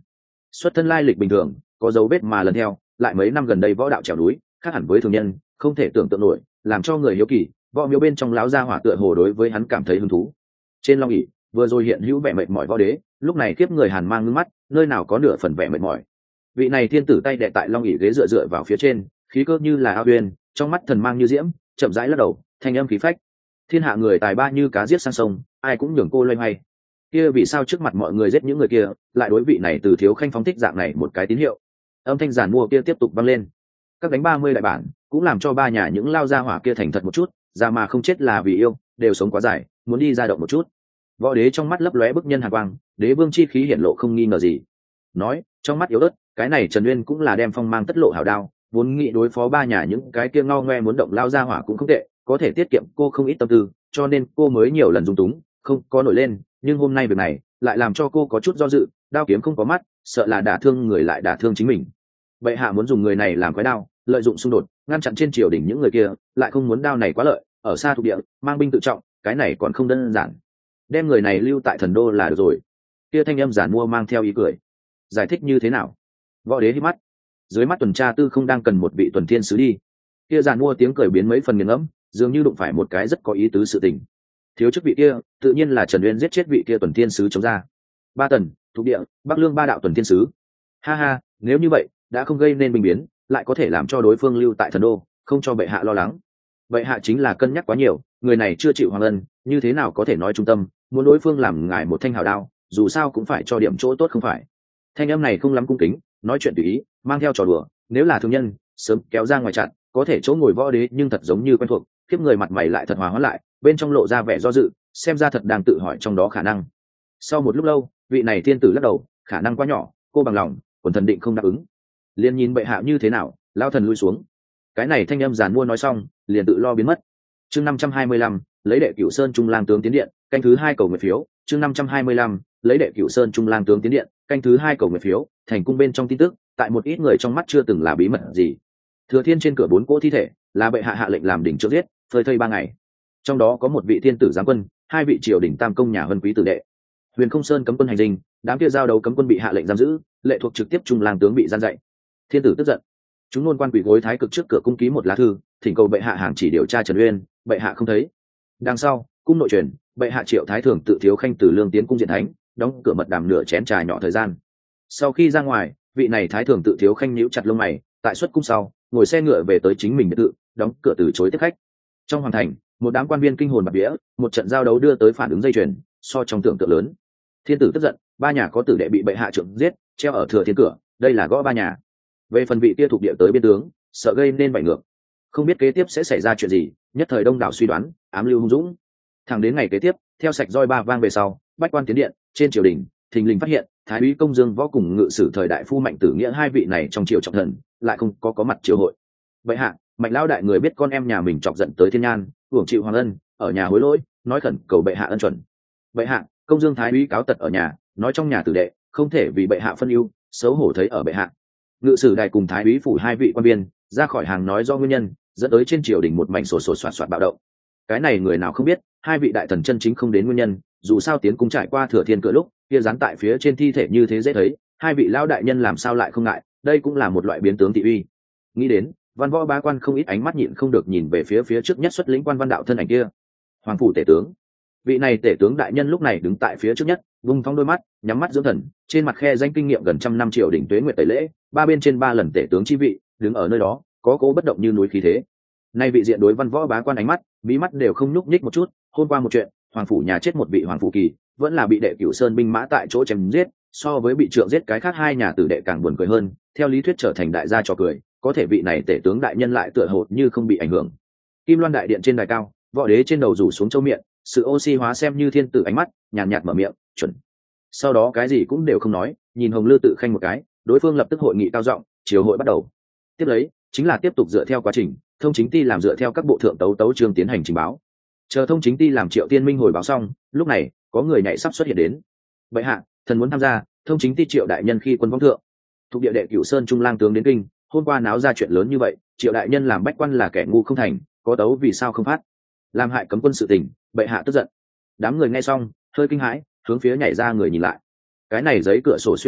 xuất thân lai lịch bình thường, có dấu vết mà lần theo, lại mấy năm gần đây võ đạo trèo núi khác hẳn với thường nhân, không thể tưởng tượng nổi, làm cho người hiếu kỳ. Võ miếu bên trong láo gia hỏa tựa hồ đối với hắn cảm thấy hứng thú. Trên long ỷ vừa rồi hiện hữu vẻ mệt mỏi võ đế, lúc này kiếp người hàn mang ngưng mắt, nơi nào có nửa phần vẻ mệt mỏi. Vị này thiên tử tay đè tại long ỷ ghế dựa dựa vào phía trên, khí cơ như là ao uyên, trong mắt thần mang như diễm, chậm rãi lắc đầu, thanh âm khí phách. Thiên hạ người tài ba như cá giết sang sông, ai cũng nhường cô loay hoay. Kia vì sao trước mặt mọi người giết những người kia, lại đối vị này từ thiếu khanh phóng thích dạng này một cái tín hiệu. Âm thanh giản mua kia tiếp tục vang lên. Các đánh ba mươi đại bản cũng làm cho ba nhà những lao gia hỏa kia thành thật một chút, ra mà không chết là vì yêu, đều sống quá dài, muốn đi ra động một chút. Võ đế trong mắt lấp lóe bức nhân hàn quang, đế vương chi khí hiển lộ không nghi ngờ gì. Nói, trong mắt yếu ớt, cái này Trần Uyên cũng là đem phong mang tất lộ hảo đao, vốn nghĩ đối phó ba nhà những cái kia ngao ngoe muốn động lao gia hỏa cũng không tệ, có thể tiết kiệm cô không ít tâm tư, cho nên cô mới nhiều lần dung túng, không có nổi lên. Nhưng hôm nay việc này lại làm cho cô có chút do dự, đao kiếm không có mắt, sợ là đả thương người lại đả thương chính mình. Vậy hạ muốn dùng người này làm quái đao, lợi dụng xung đột ngăn chặn trên triều đình những người kia, lại không muốn đao này quá lợi, ở xa thuộc địa mang binh tự trọng, cái này còn không đơn giản. Đem người này lưu tại thần đô là được rồi. Kia thanh âm giản mua mang theo ý cười. Giải thích như thế nào? Võ đế hít mắt. Dưới mắt tuần tra tư không đang cần một vị tuần thiên sứ đi. Kia giản mua tiếng cười biến mấy phần nghiền ngẫm, dường như đụng phải một cái rất có ý tứ sự tình. Thiếu chức vị kia tự nhiên là Trần Uyên giết chết vị kia tuần thiên sứ chống ra. Ba tần thuộc địa Bắc Lương ba đạo tuần thiên sứ. Ha ha, nếu như vậy đã không gây nên binh biến, lại có thể làm cho đối phương lưu tại thần đô, không cho bệ hạ lo lắng. Bệ hạ chính là cân nhắc quá nhiều, người này chưa chịu hoàng ân, như thế nào có thể nói trung tâm, muốn đối phương làm ngài một thanh hào đao, dù sao cũng phải cho điểm chỗ tốt không phải. Thanh âm này không lắm cung kính, nói chuyện tùy ý, mang theo trò đùa, nếu là thương nhân sớm kéo ra ngoài chặn, có thể chỗ ngồi võ đế nhưng thật giống như quen thuộc, khiếp người mặt mày lại thật hòa hóa lại, bên trong lộ ra vẻ do dự, xem ra thật đang tự hỏi trong đó khả năng. Sau một lúc lâu, vị này thiên tử lắc đầu, khả năng quá nhỏ, cô bằng lòng, quần thần định không đáp ứng. Liên nhìn bệ hạ như thế nào, lao thần lui xuống. Cái này thanh âm giàn mua nói xong, liền tự lo biến mất. Chương năm trăm hai mươi lăm, lấy đệ Cửu Sơn Trung Lang tướng tiến điện, canh thứ hai cầu nguyện phiếu. Chương năm trăm hai mươi lăm, lấy đệ Cửu Sơn Trung Lang tướng tiến điện, canh thứ hai cầu nguyện phiếu. Thành cung bên trong tin tức, tại một ít người trong mắt chưa từng là bí mật gì. Thừa Thiên trên cửa bốn cỗ thi thể, là bệ hạ hạ lệnh làm đỉnh trước giết, phơi thây ba ngày. Trong đó có một vị thiên tử giáng quân, hai vị triều đình tam công nhà huân quý tử đệ. Huyền Không Sơn cấm quân hành dinh, đám kia giao đấu cấm quân bị hạ lệnh giam giữ, lệ thuộc trực tiếp Trung Lang tướng bị gian dạy. Thiên tử tức giận, chúng luôn quan quỷ gối thái cực trước cửa cung ký một lá thư, thỉnh cầu bệ hạ hàng chỉ điều tra Trần Uyên, bệ hạ không thấy. Đằng sau, cung nội truyền, bệ hạ triệu thái thường tự thiếu khanh từ lương tiến cung diện thánh, đóng cửa mật đàm nửa chén trà nhỏ thời gian. Sau khi ra ngoài, vị này thái thường tự thiếu khanh nhíu chặt lông mày, tại xuất cung sau, ngồi xe ngựa về tới chính mình biệt thự, đóng cửa từ chối tiếp khách. Trong hoàng thành, một đám quan viên kinh hồn bạt vía, một trận giao đấu đưa tới phản ứng dây chuyền, so trong tưởng tượng lớn. Thiên tử tức giận, ba nhà có tử đệ bị bệ hạ trượng giết, treo ở thừa thiên cửa, đây là gõ ba nhà. Về phần vị kia thuộc địa tới biên tướng, sợ gây nên bại ngược, không biết kế tiếp sẽ xảy ra chuyện gì, nhất thời đông đảo suy đoán, ám lưu hung dũng. Thẳng đến ngày kế tiếp, theo sạch roi ba vang về sau, bách quan tiến điện, trên triều đình, thình lình phát hiện, thái úy Công Dương Võ cùng ngự sử thời đại phu Mạnh Tử Nghĩa hai vị này trong triều trọng thần, lại không có có mặt triều hội. Bệ hạ, Mạnh lão đại người biết con em nhà mình chọc giận tới thiên nhan, hưởng chịu hoàng ân, ở nhà hối lỗi, nói khẩn cầu bệ hạ ân chuẩn. Bệ hạ, Công Dương thái úy cáo tật ở nhà, nói trong nhà tử đệ không thể vì bệ hạ phân ưu, xấu hổ thấy ở bệ hạ. Ngự sử đại cùng thái úy phủ hai vị quan viên ra khỏi hàng nói do nguyên nhân, dẫn tới trên triều đình một mảnh sổ sổ soạt soạt bạo động. Cái này người nào không biết, hai vị đại thần chân chính không đến nguyên nhân, dù sao tiến cung trải qua thừa thiên cửa lúc kia dán tại phía trên thi thể như thế dễ thấy, hai vị lão đại nhân làm sao lại không ngại, đây cũng là một loại biến tướng thị uy. Nghĩ đến, văn võ bá quan không ít ánh mắt nhịn không được nhìn về phía phía trước nhất xuất lĩnh quan văn đạo thân ảnh kia, hoàng phủ tể tướng. Vị này tể tướng đại nhân lúc này đứng tại phía trước nhất, vung phóng đôi mắt, nhắm mắt dưỡng thần, trên mặt khe danh kinh nghiệm gần trăm năm triều đình tuế nguyệt tẩy lễ, ba bên trên ba lần tể tướng chi vị, đứng ở nơi đó, có cố bất động như núi khí thế. Nay vị diện đối văn võ bá quan ánh mắt, bí mắt đều không nhúc nhích một chút. Hôm qua một chuyện, hoàng phủ nhà chết một vị hoàng phủ kỳ, vẫn là bị đệ Cửu Sơn binh mã tại chỗ chém giết, so với bị trượng giết cái khác hai nhà tử đệ càng buồn cười hơn, theo lý thuyết trở thành đại gia trò cười, có thể vị này tể tướng đại nhân lại tựa hồ như không bị ảnh hưởng. Kim Loan đại điện trên đài cao, võ đế trên đầu rủ xuống châu miệng, sự oxy hóa xem như thiên tử ánh mắt, nhàn nhạt mở miệng, chuẩn. Sau đó cái gì cũng đều không nói, nhìn Hồng Lư tự khanh một cái, đối phương lập tức hội nghị cao giọng, chiều hội bắt đầu. Tiếp lấy chính là tiếp tục dựa theo quá trình, thông chính ty làm dựa theo các bộ thượng tấu tấu chương tiến hành trình báo. Chờ thông chính ty làm Triệu Tiên Minh hồi báo xong, lúc này có người nhảy sắp xuất hiện đến. Bệ hạ, thần muốn tham gia. Thông chính ty Triệu đại nhân khi quân vong thượng, thuộc địa đệ Cửu Sơn Trung Lang tướng đến kinh, hôm qua náo ra chuyện lớn như vậy, Triệu đại nhân làm bách quan là kẻ ngu không thành, có tấu vì sao không phát, làm hại cấm quân sự tình, bệ hạ tức giận. Đám người nghe xong hơi kinh hãi, hướng phía nhảy ra người nhìn lại. Cái này giấy cửa sổ xuyên phá,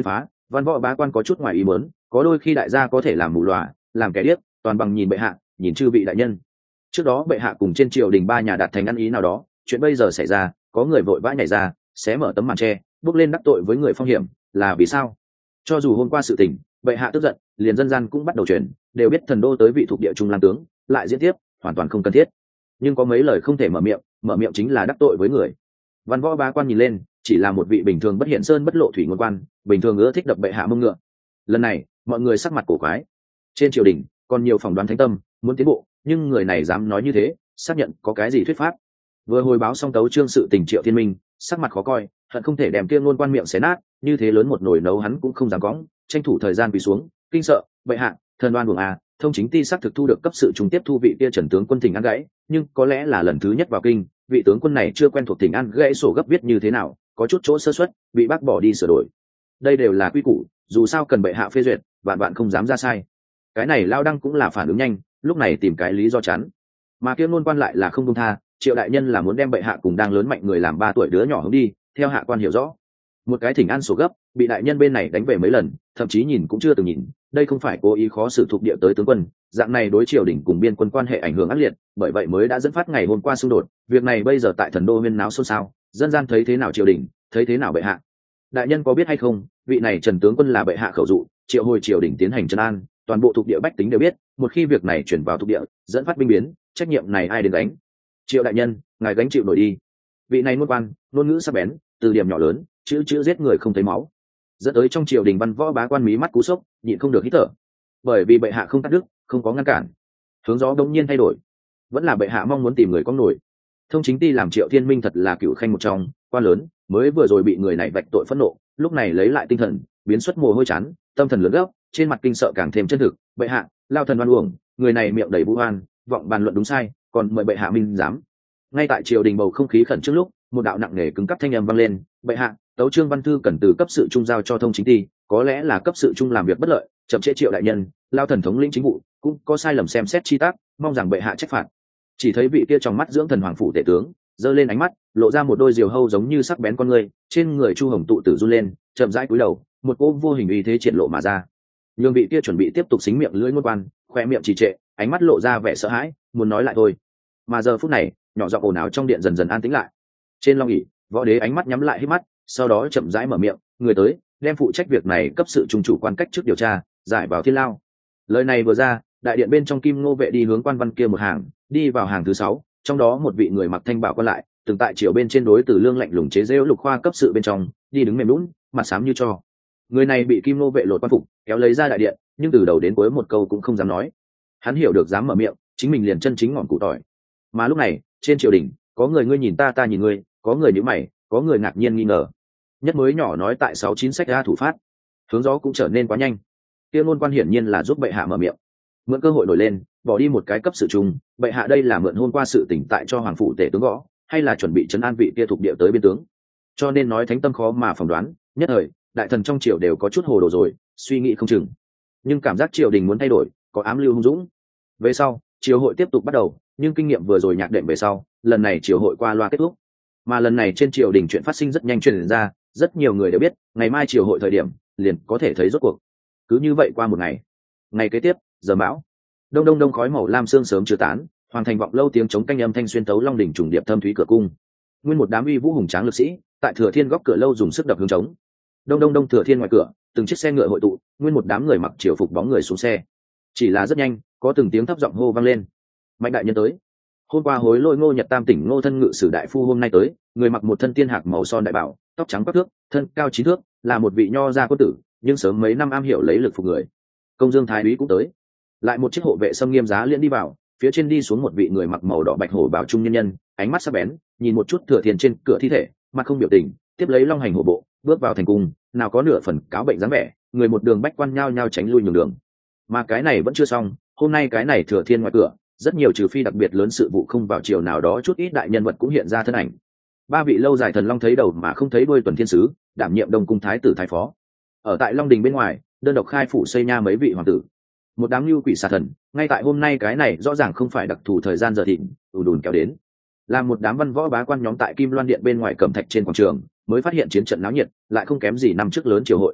Văn võ bá quan có chút ngoài ý muốn, có đôi khi đại gia có thể làm mù lòa, làm kẻ điếc, toàn bằng nhìn bệ hạ, nhìn chư vị đại nhân. Trước đó bệ hạ cùng trên triều đình ba nhà đạt thành ăn ý nào đó, chuyện bây giờ xảy ra, có người vội vã nhảy ra, xé mở tấm màn tre, bước lên đắc tội với người phong hiểm, là vì sao? Cho dù hôm qua sự tình, bệ hạ tức giận, liền dân gian cũng bắt đầu truyền, đều biết thần đô tới vị thuộc địa trung lang tướng, lại diễn tiếp, hoàn toàn không cần thiết. Nhưng có mấy lời không thể mở miệng, mở miệng chính là đắc tội với người. Văn võ bá quan nhìn lên, chỉ là một vị bình thường bất hiện sơn bất lộ thủy ngôn quan, bình thường ưa thích đập bệ hạ mông ngựa. Lần này, mọi người sắc mặt cổ quái. Trên triều đình, còn nhiều phỏng đoán thánh tâm, muốn tiến bộ, nhưng người này dám nói như thế, xác nhận có cái gì thuyết pháp. Vừa hồi báo xong tấu chương sự tình Triệu Thiên Minh, sắc mặt khó coi, hận không thể đem kia ngôn quan miệng xé nát, như thế lớn một nồi nấu hắn cũng không dám cõng, tranh thủ thời gian quỳ xuống, kinh sợ, bệ hạ, thần đoan buồng à, thông chính ti xác thực thu được cấp sự trung tiếp thu vị kia Trần tướng quân thỉnh ăn gãy, nhưng có lẽ là lần thứ nhất vào kinh, vị tướng quân này chưa quen thuộc thỉnh ăn gãy sổ gấp viết như thế nào, có chút chỗ sơ suất, bị bác bỏ đi sửa đổi. Đây đều là quy củ, dù sao cần bệ hạ phê duyệt, vạn vạn không dám ra sai. Cái này lao đăng cũng là phản ứng nhanh, lúc này tìm cái lý do chắn. Mà kia ngôn quan lại là không công tha, Triệu đại nhân là muốn đem bệ hạ cùng đang lớn mạnh người làm ba tuổi đứa nhỏ hướng đi, theo hạ quan hiểu rõ. Một cái thỉnh an sổ gấp, bị đại nhân bên này đánh về mấy lần, thậm chí nhìn cũng chưa từng nhìn, đây không phải cố ý khó xử thuộc địa tới tướng quân, dạng này đối triều đình cùng biên quân quan hệ ảnh hưởng ác liệt, bởi vậy mới đã dẫn phát ngày hôm qua xung đột, việc này bây giờ tại thần đô huyên náo xôn xao, dân gian thấy thế nào triều đình, thấy thế nào bệ hạ. Đại nhân có biết hay không, vị này Trần tướng quân là bệ hạ khẩu dụ, triệu hồi triều đình tiến hành trấn an, toàn bộ thuộc địa bách tính đều biết, một khi việc này chuyển vào thuộc địa, dẫn phát binh biến, trách nhiệm này ai đến gánh? Triệu đại nhân, ngài gánh chịu nổi đi. Vị này ngôn quan, ngôn ngữ sắc bén, từ điểm nhỏ lớn, chữ chữ giết người không thấy máu, dẫn tới trong triều đình văn võ bá quan mí mắt cú sốc, nhịn không được hít thở. Bởi vì bệ hạ không cắt đứt, không có ngăn cản, hướng gió đông nhiên thay đổi, vẫn là bệ hạ mong muốn tìm người có nổi. Thông chính ti làm Triệu Thiên Minh thật là cựu khanh một trong, quan lớn, mới vừa rồi bị người này vạch tội phẫn nộ, lúc này lấy lại tinh thần, biến xuất mồ hôi chán, tâm thần lớn gốc, trên mặt kinh sợ càng thêm chân thực. Bệ hạ, lao thần oan uổng, người này miệng đầy vũ oan, vọng bàn luận đúng sai, còn mời bệ hạ minh giám. Ngay tại triều đình bầu không khí khẩn trương lúc, một đạo nặng nề cứng cắp thanh âm vang lên, bệ hạ, tấu chương văn thư cần từ cấp sự trung giao cho thông chính ti, có lẽ là cấp sự trung làm việc bất lợi, chậm trễ Triệu đại nhân, lao thần thống lĩnh chính vụ, cũng có sai lầm xem xét chi tác, mong rằng bệ hạ trách phạt. Chỉ thấy vị kia trong mắt dưỡng thần hoàng phủ tể tướng giơ lên ánh mắt, lộ ra một đôi diều hâu giống như sắc bén con người, trên người chu hồng tụ tử run lên, chậm rãi cúi đầu, một cỗ vô hình uy thế triển lộ mà ra. Nhưng vị kia chuẩn bị tiếp tục xính miệng lưỡi ngôn quan, khoe miệng trì trệ, ánh mắt lộ ra vẻ sợ hãi, muốn nói lại thôi. Mà giờ phút này, nhỏ giọng ồn ào trong điện dần dần an tĩnh lại. Trên long ỷ, võ đế ánh mắt nhắm lại hít mắt, sau đó chậm rãi mở miệng, người tới, đem phụ trách việc này cấp sự trung chủ quan cách trước điều tra, giải vào thiên lao. Lời này vừa ra, đại điện bên trong kim ngô vệ đi hướng quan văn kia một hàng, đi vào hàng thứ sáu, trong đó một vị người mặc thanh bảo quan lại, từng tại triều bên trên đối từ lương lạnh lùng chế giễu lục khoa cấp sự bên trong, đi đứng mềm lún, mặt xám như tro. Người này bị kim ngô vệ lột quan phục, kéo lấy ra đại điện, nhưng từ đầu đến cuối một câu cũng không dám nói. Hắn hiểu được dám mở miệng, chính mình liền chân chính ngọn củ tỏi. Mà lúc này, trên triều đình, có người ngươi nhìn ta ta nhìn ngươi, có người nhíu mày, có người ngạc nhiên nghi ngờ. Nhất mới nhỏ nói tại sáu chín sách ra thủ phát, hướng gió cũng trở nên quá nhanh. Kia ngôn quan hiển nhiên là giúp bệ hạ mở miệng, mượn cơ hội nổi lên, bỏ đi một cái cấp sự trung, bệ hạ đây là mượn hôm qua sự tỉnh tại cho hoàng phụ tể tướng gõ, hay là chuẩn bị trấn an vị kia thuộc địa tới biên tướng. Cho nên nói thánh tâm khó mà phỏng đoán, nhất thời đại thần trong triều đều có chút hồ đồ rồi, suy nghĩ không chừng. Nhưng cảm giác triều đình muốn thay đổi, có ám lưu hung dũng. Về sau, triều hội tiếp tục bắt đầu, nhưng kinh nghiệm vừa rồi nhạc đệm về sau, lần này triều hội qua loa kết thúc. Mà lần này trên triều đình chuyện phát sinh rất nhanh truyền ra, rất nhiều người đều biết, ngày mai triều hội thời điểm, liền có thể thấy rốt cuộc. Cứ như vậy qua một ngày. Ngày kế tiếp, giờ mão. Đông đông đông khói màu lam sương sớm chưa tán, hoàng thành vọng lâu tiếng chống canh âm thanh xuyên tấu long đỉnh trùng điệp thâm thúy cửa cung. Nguyên một đám uy vũ hùng tráng lực sĩ, tại Thừa Thiên góc cửa lâu dùng sức đập hướng trống. Đông đông đông Thừa Thiên ngoài cửa, từng chiếc xe ngựa hội tụ, nguyên một đám người mặc triều phục bóng người xuống xe. Chỉ là rất nhanh, có từng tiếng thấp giọng hô vang lên. Mạnh đại nhân tới. Hôm qua hối lôi Ngô Nhật Tam tỉnh Ngô thân ngự sử đại phu hôm nay tới, người mặc một thân tiên hạc màu son đại bảo, tóc trắng bắc thước, thân cao chín thước, là một vị nho gia quân tử, nhưng sớm mấy năm am hiểu lấy lực phục người. Công Dương thái úy cũng tới. Lại một chiếc hộ vệ xâm nghiêm giá liễn đi vào, phía trên đi xuống một vị người mặc màu đỏ bạch hổ bảo trung nhân nhân, ánh mắt sắc bén, nhìn một chút Thừa Thiên trên cửa thi thể, mặt không biểu tình, tiếp lấy long hành hổ bộ, bước vào thành cung, nào có nửa phần cáo bệnh dáng vẻ, người một đường bách quan nhao nhao tránh lui nhường đường. Mà cái này vẫn chưa xong, hôm nay cái này Thừa Thiên ngoài cửa, rất nhiều trừ phi đặc biệt lớn sự vụ không vào chiều nào đó chút ít đại nhân vật cũng hiện ra thân ảnh. Ba vị lâu dài thần long thấy đầu mà không thấy đuôi tuần thiên sứ, đảm nhiệm đông cung thái tử thái phó. Ở tại Long Đình bên ngoài, đơn độc khai phủ xây nha mấy vị hoàng tử. Một đám lưu quỷ xà thần, ngay tại hôm nay cái này rõ ràng không phải đặc thù thời gian giờ thịnh, ùn ùn kéo đến. Là một đám văn võ bá quan nhóm tại Kim Loan Điện bên ngoài cẩm thạch trên quảng trường, mới phát hiện chiến trận náo nhiệt, lại không kém gì năm trước lớn triều hội.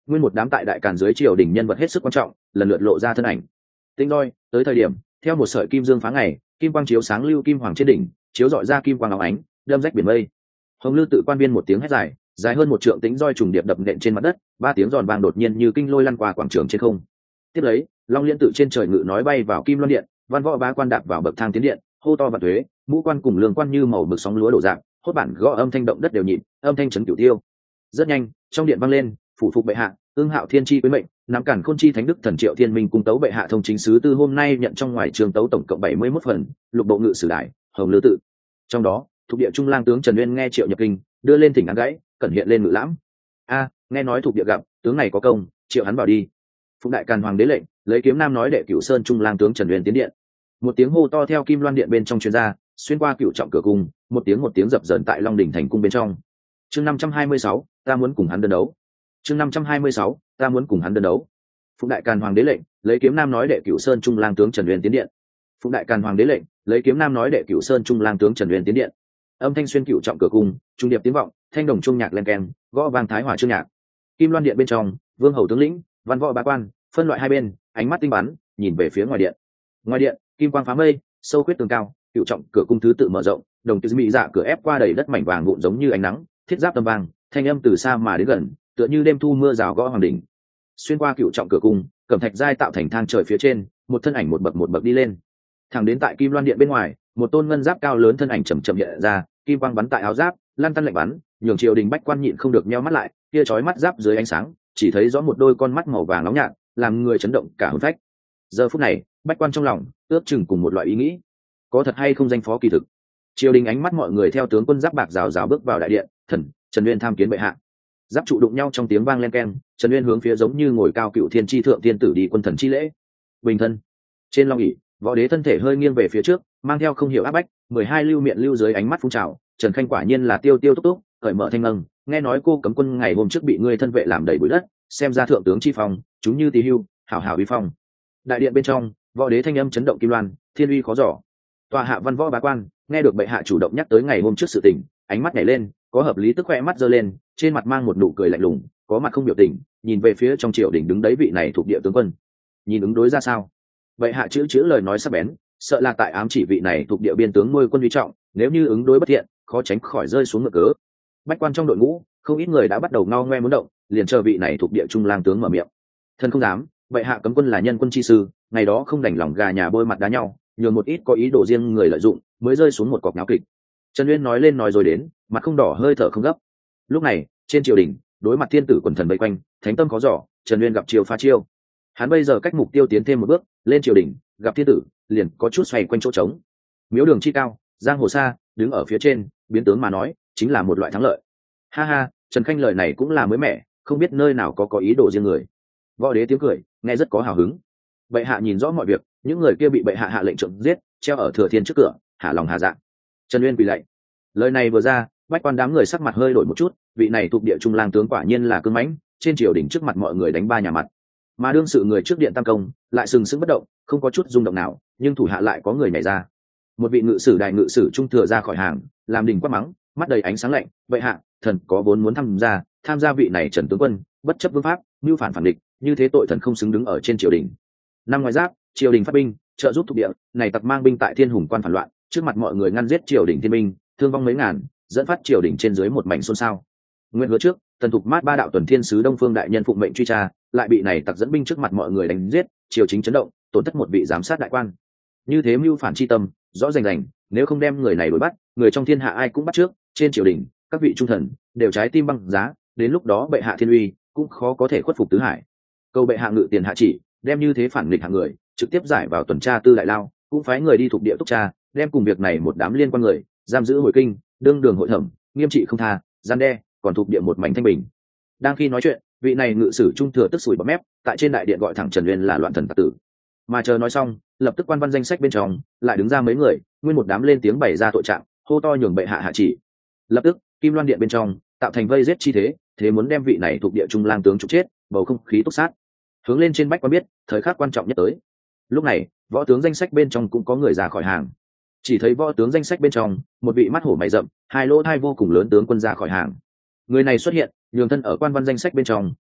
nguyên một đám tại đại càn dưới triều đình nhân vật hết sức quan trọng lần lượt lộ ra thân ảnh. Tinh đôi tới thời điểm theo một sợi kim dương phá ngày, kim quang chiếu sáng lưu kim hoàng trên đỉnh, chiếu dọi ra kim quang óng ánh đâm rách biển mây. Hồng Lư tự quan viên một tiếng hét dài, dài hơn một trượng tính roi trùng điệp đập nện trên mặt đất, ba tiếng giòn vang đột nhiên như kinh lôi lăn qua quảng trường trên không. Tiếp lấy Long Liên tự trên trời ngự nói bay vào kim loan điện, văn võ bá quan đạp vào bậc thang tiến điện, hô to vạn thuế, mũ quan cùng lương quan như màu mực sóng lúa đổ dạng, hốt bản gõ âm thanh động đất đều nhịp, âm thanh chấn cửu tiêu. Rất nhanh trong điện vang lên, phủ phục bệ hạ, ương hạo thiên chi quý mệnh, nắm cản khôn chi thánh đức thần triệu thiên minh cung tấu bệ hạ thông chính sứ tư hôm nay nhận trong ngoài trường tấu tổng cộng bảy mươi mốt phần, lục bộ ngự sử đại, Hồng Lư tự. Trong đó thuộc địa trung lang tướng Trần Uyên nghe triệu nhập kinh, đưa lên thỉnh án gãy, cẩn hiện lên ngự lãm. A, nghe nói thuộc địa gặp tướng này có công, triệu hắn vào đi. Phụng đại càn hoàng đế lệnh, lấy kiếm nam nói đệ cửu sơn trung lang tướng Trần Uyên tiến điện. Một tiếng hô to theo kim loan điện bên trong truyền ra, xuyên qua cửu trọng cửa cung, một tiếng một tiếng dập dờn tại Long đỉnh thành cung bên trong. Chương năm trăm hai mươi sáu, ta muốn cùng hắn đơn đấu. Chương năm trăm hai mươi sáu, ta muốn cùng hắn đơn đấu. Phụng đại càn hoàng đế lệnh, lấy kiếm nam nói đệ cửu sơn trung lang tướng Trần Uyên tiến điện. Phụng đại càn hoàng đế lệnh, lấy kiếm nam nói đệ cửu sơn trung lang tướng Trần Uyên tiến điện. Âm thanh xuyên cửu trọng cửa cung, trung điệp tiếng vọng, thanh đồng trung nhạc len keng, gõ vang thái hòa chương nhạc. Kim loan điện bên trong, vương hầu tướng lĩnh, văn võ bá quan, phân loại hai bên, ánh mắt tinh bắn, nhìn về phía ngoài điện. Ngoài điện, kim quang phá mây, sâu quyết tường cao, cửu trọng cửa cung thứ tự mở rộng, đồng tử mỹ dạ cửa ép qua đầy đất mảnh vàng vụn giống như ánh nắng, thiết giáp tầm vàng, thanh âm từ xa mà đến gần, tựa như đêm thu mưa rào gõ hoàng đỉnh. Xuyên qua cửu trọng cửa cung, cẩm thạch giai tạo thành thang trời phía trên, một thân ảnh một bậc một bậc đi lên. Thẳng đến tại kim loan điện bên ngoài, một tôn ngân giáp cao lớn thân ảnh chậm chậm hiện ra, kim quang bắn tại áo giáp, lan tăn lạnh bắn, nhường triều đình bách quan nhịn không được nheo mắt lại, kia chói mắt giáp dưới ánh sáng, chỉ thấy rõ một đôi con mắt màu vàng nóng nhạt, làm người chấn động cả hồn phách. Giờ phút này, bách quan trong lòng ước chừng cùng một loại ý nghĩ, có thật hay không danh phó kỳ thực. Triều đình ánh mắt mọi người theo tướng quân giáp bạc rào rào bước vào đại điện, thần Trần Uyên tham kiến bệ hạ. Giáp trụ đụng nhau trong tiếng vang len keng, Trần Uyên hướng phía giống như ngồi cao cựu thiên chi thượng thiên tử đi quân thần chi lễ. Bình thân. Trên long ỷ, võ đế thân thể hơi nghiêng về phía trước, mang theo không hiểu áp bách, mười hai lưu miệng lưu dưới ánh mắt phun trào. Trần Khanh quả nhiên là tiêu tiêu túc túc, cởi mở thanh ngân, nghe nói cô cấm quân ngày hôm trước bị ngươi thân vệ làm đầy bụi đất, xem ra thượng tướng chi phong, chúng như tí hưu, hảo hảo uy phong. Đại điện bên trong, võ đế thanh âm chấn động kim loan, thiên uy khó dò. Tòa hạ văn võ bá quan, nghe được bệ hạ chủ động nhắc tới ngày hôm trước sự tình, ánh mắt nhảy lên, có hợp lý tức khỏe mắt giơ lên, trên mặt mang một nụ cười lạnh lùng, có mặt không biểu tình, nhìn về phía trong triều đình đứng đấy vị này thuộc địa tướng quân. Nhìn ứng đối ra sao? Bệ hạ chữ chữ lời nói sắc bén, sợ là tại ám chỉ vị này thuộc địa biên tướng nuôi quân uy trọng, nếu như ứng đối bất thiện, khó tránh khỏi rơi xuống ngược cớ. Bách quan trong đội ngũ, không ít người đã bắt đầu ngao ngoe muốn động, liền chờ vị này thuộc địa trung lang tướng mở miệng. Thần không dám, bệ hạ cấm quân là nhân quân chi sư, ngày đó không đành lòng gà nhà bôi mặt đá nhau, nhường một ít có ý đồ riêng người lợi dụng, mới rơi xuống một cọc náo kịch. Trần Uyên nói lên nói rồi đến, mặt không đỏ hơi thở không gấp. Lúc này trên triều đình, đối mặt thiên tử quần thần vây quanh, thánh tâm khó giỏ, Trần Uyên gặp chiêu phá chiêu. Hắn bây giờ cách mục tiêu tiến thêm một bước, lên triều đình gặp thiên tử, liền có chút xoay quanh chỗ trống. Miếu đường chi cao, giang hồ xa, đứng ở phía trên, biến tướng mà nói, chính là một loại thắng lợi. Ha ha, Trần Khanh lời này cũng là mới mẻ, không biết nơi nào có có ý đồ riêng người. Võ đế tiếng cười, nghe rất có hào hứng. Bệ hạ nhìn rõ mọi việc, những người kia bị bệ hạ hạ lệnh trượng giết, treo ở thừa thiên trước cửa, hạ lòng hạ dạ. Trần Uyên quỳ lạy. Lời này vừa ra, bách quan đám người sắc mặt hơi đổi một chút, vị này thuộc địa trung lang tướng quả nhiên là cứng mãnh, trên triều đình trước mặt mọi người đánh ba nhà mặt. Mà đương sự người trước điện tam công, lại sừng sững bất động, không có chút rung động nào, nhưng thủ hạ lại có người nhảy ra. Một vị ngự sử đại ngự sử trung thừa ra khỏi hàng, làm đình quát mắng, mắt đầy ánh sáng lạnh, "Bệ hạ, thần có vốn muốn tham gia, tham gia vị này Trần tướng quân, bất chấp vương pháp, mưu phản phản địch, như thế tội thần không xứng đứng ở trên triều đình." Năm ngoài giáp, triều đình phát binh, trợ giúp thuộc địa, này tặc mang binh tại Thiên Hùng quan phản loạn, trước mặt mọi người ngăn giết triều đình thiên binh, thương vong mấy ngàn, dẫn phát triều đình trên dưới một mảnh xôn xao. Nguyên hứa trước, tần thục mát ba đạo tuần thiên sứ Đông Phương đại nhân phụng mệnh truy tra, lại bị này tặc dẫn binh trước mặt mọi người đánh giết, triều chính chấn động, tổn thất một vị giám sát đại quan. Như thế mưu phản chi tâm, rõ rành rành, nếu không đem người này đuổi bắt, người trong thiên hạ ai cũng bắt trước, trên triều đình, các vị trung thần đều trái tim băng giá, đến lúc đó bệ hạ thiên uy cũng khó có thể khuất phục tứ hải. Cầu bệ hạ ngự tiền hạ chỉ, đem như thế phản nghịch hạng người trực tiếp giải vào tuần tra tư đại lao, cũng phái người đi thuộc địa túc tra, đem cùng việc này một đám liên quan người giam giữ hồi kinh, đương đường hội thẩm, nghiêm trị không tha, gian đe, còn thuộc địa một mảnh thanh bình. Đang khi nói chuyện, vị này ngự sử trung thừa tức sủi bọt mép, tại trên đại điện gọi thẳng Trần Uyên là loạn thần tặc tử. Mà chờ nói xong, lập tức quan văn danh sách bên trong lại đứng ra mấy người, nguyên một đám lên tiếng bày ra tội trạng, hô to nhường bệ hạ hạ chỉ. Lập tức kim loan điện bên trong tạo thành vây giết chi thế, thế muốn đem vị này thuộc địa trung lang tướng trục chết, bầu không khí túc sát. Hướng lên trên bách quan biết, thời khắc quan trọng nhất tới. Lúc này võ tướng danh sách bên trong cũng có người ra khỏi hàng. Chỉ thấy võ tướng danh sách bên trong một vị mắt hổ mày rậm, hai lỗ thai vô cùng lớn tướng quân ra khỏi hàng. Người này xuất hiện, nhường thân ở quan văn danh sách bên trong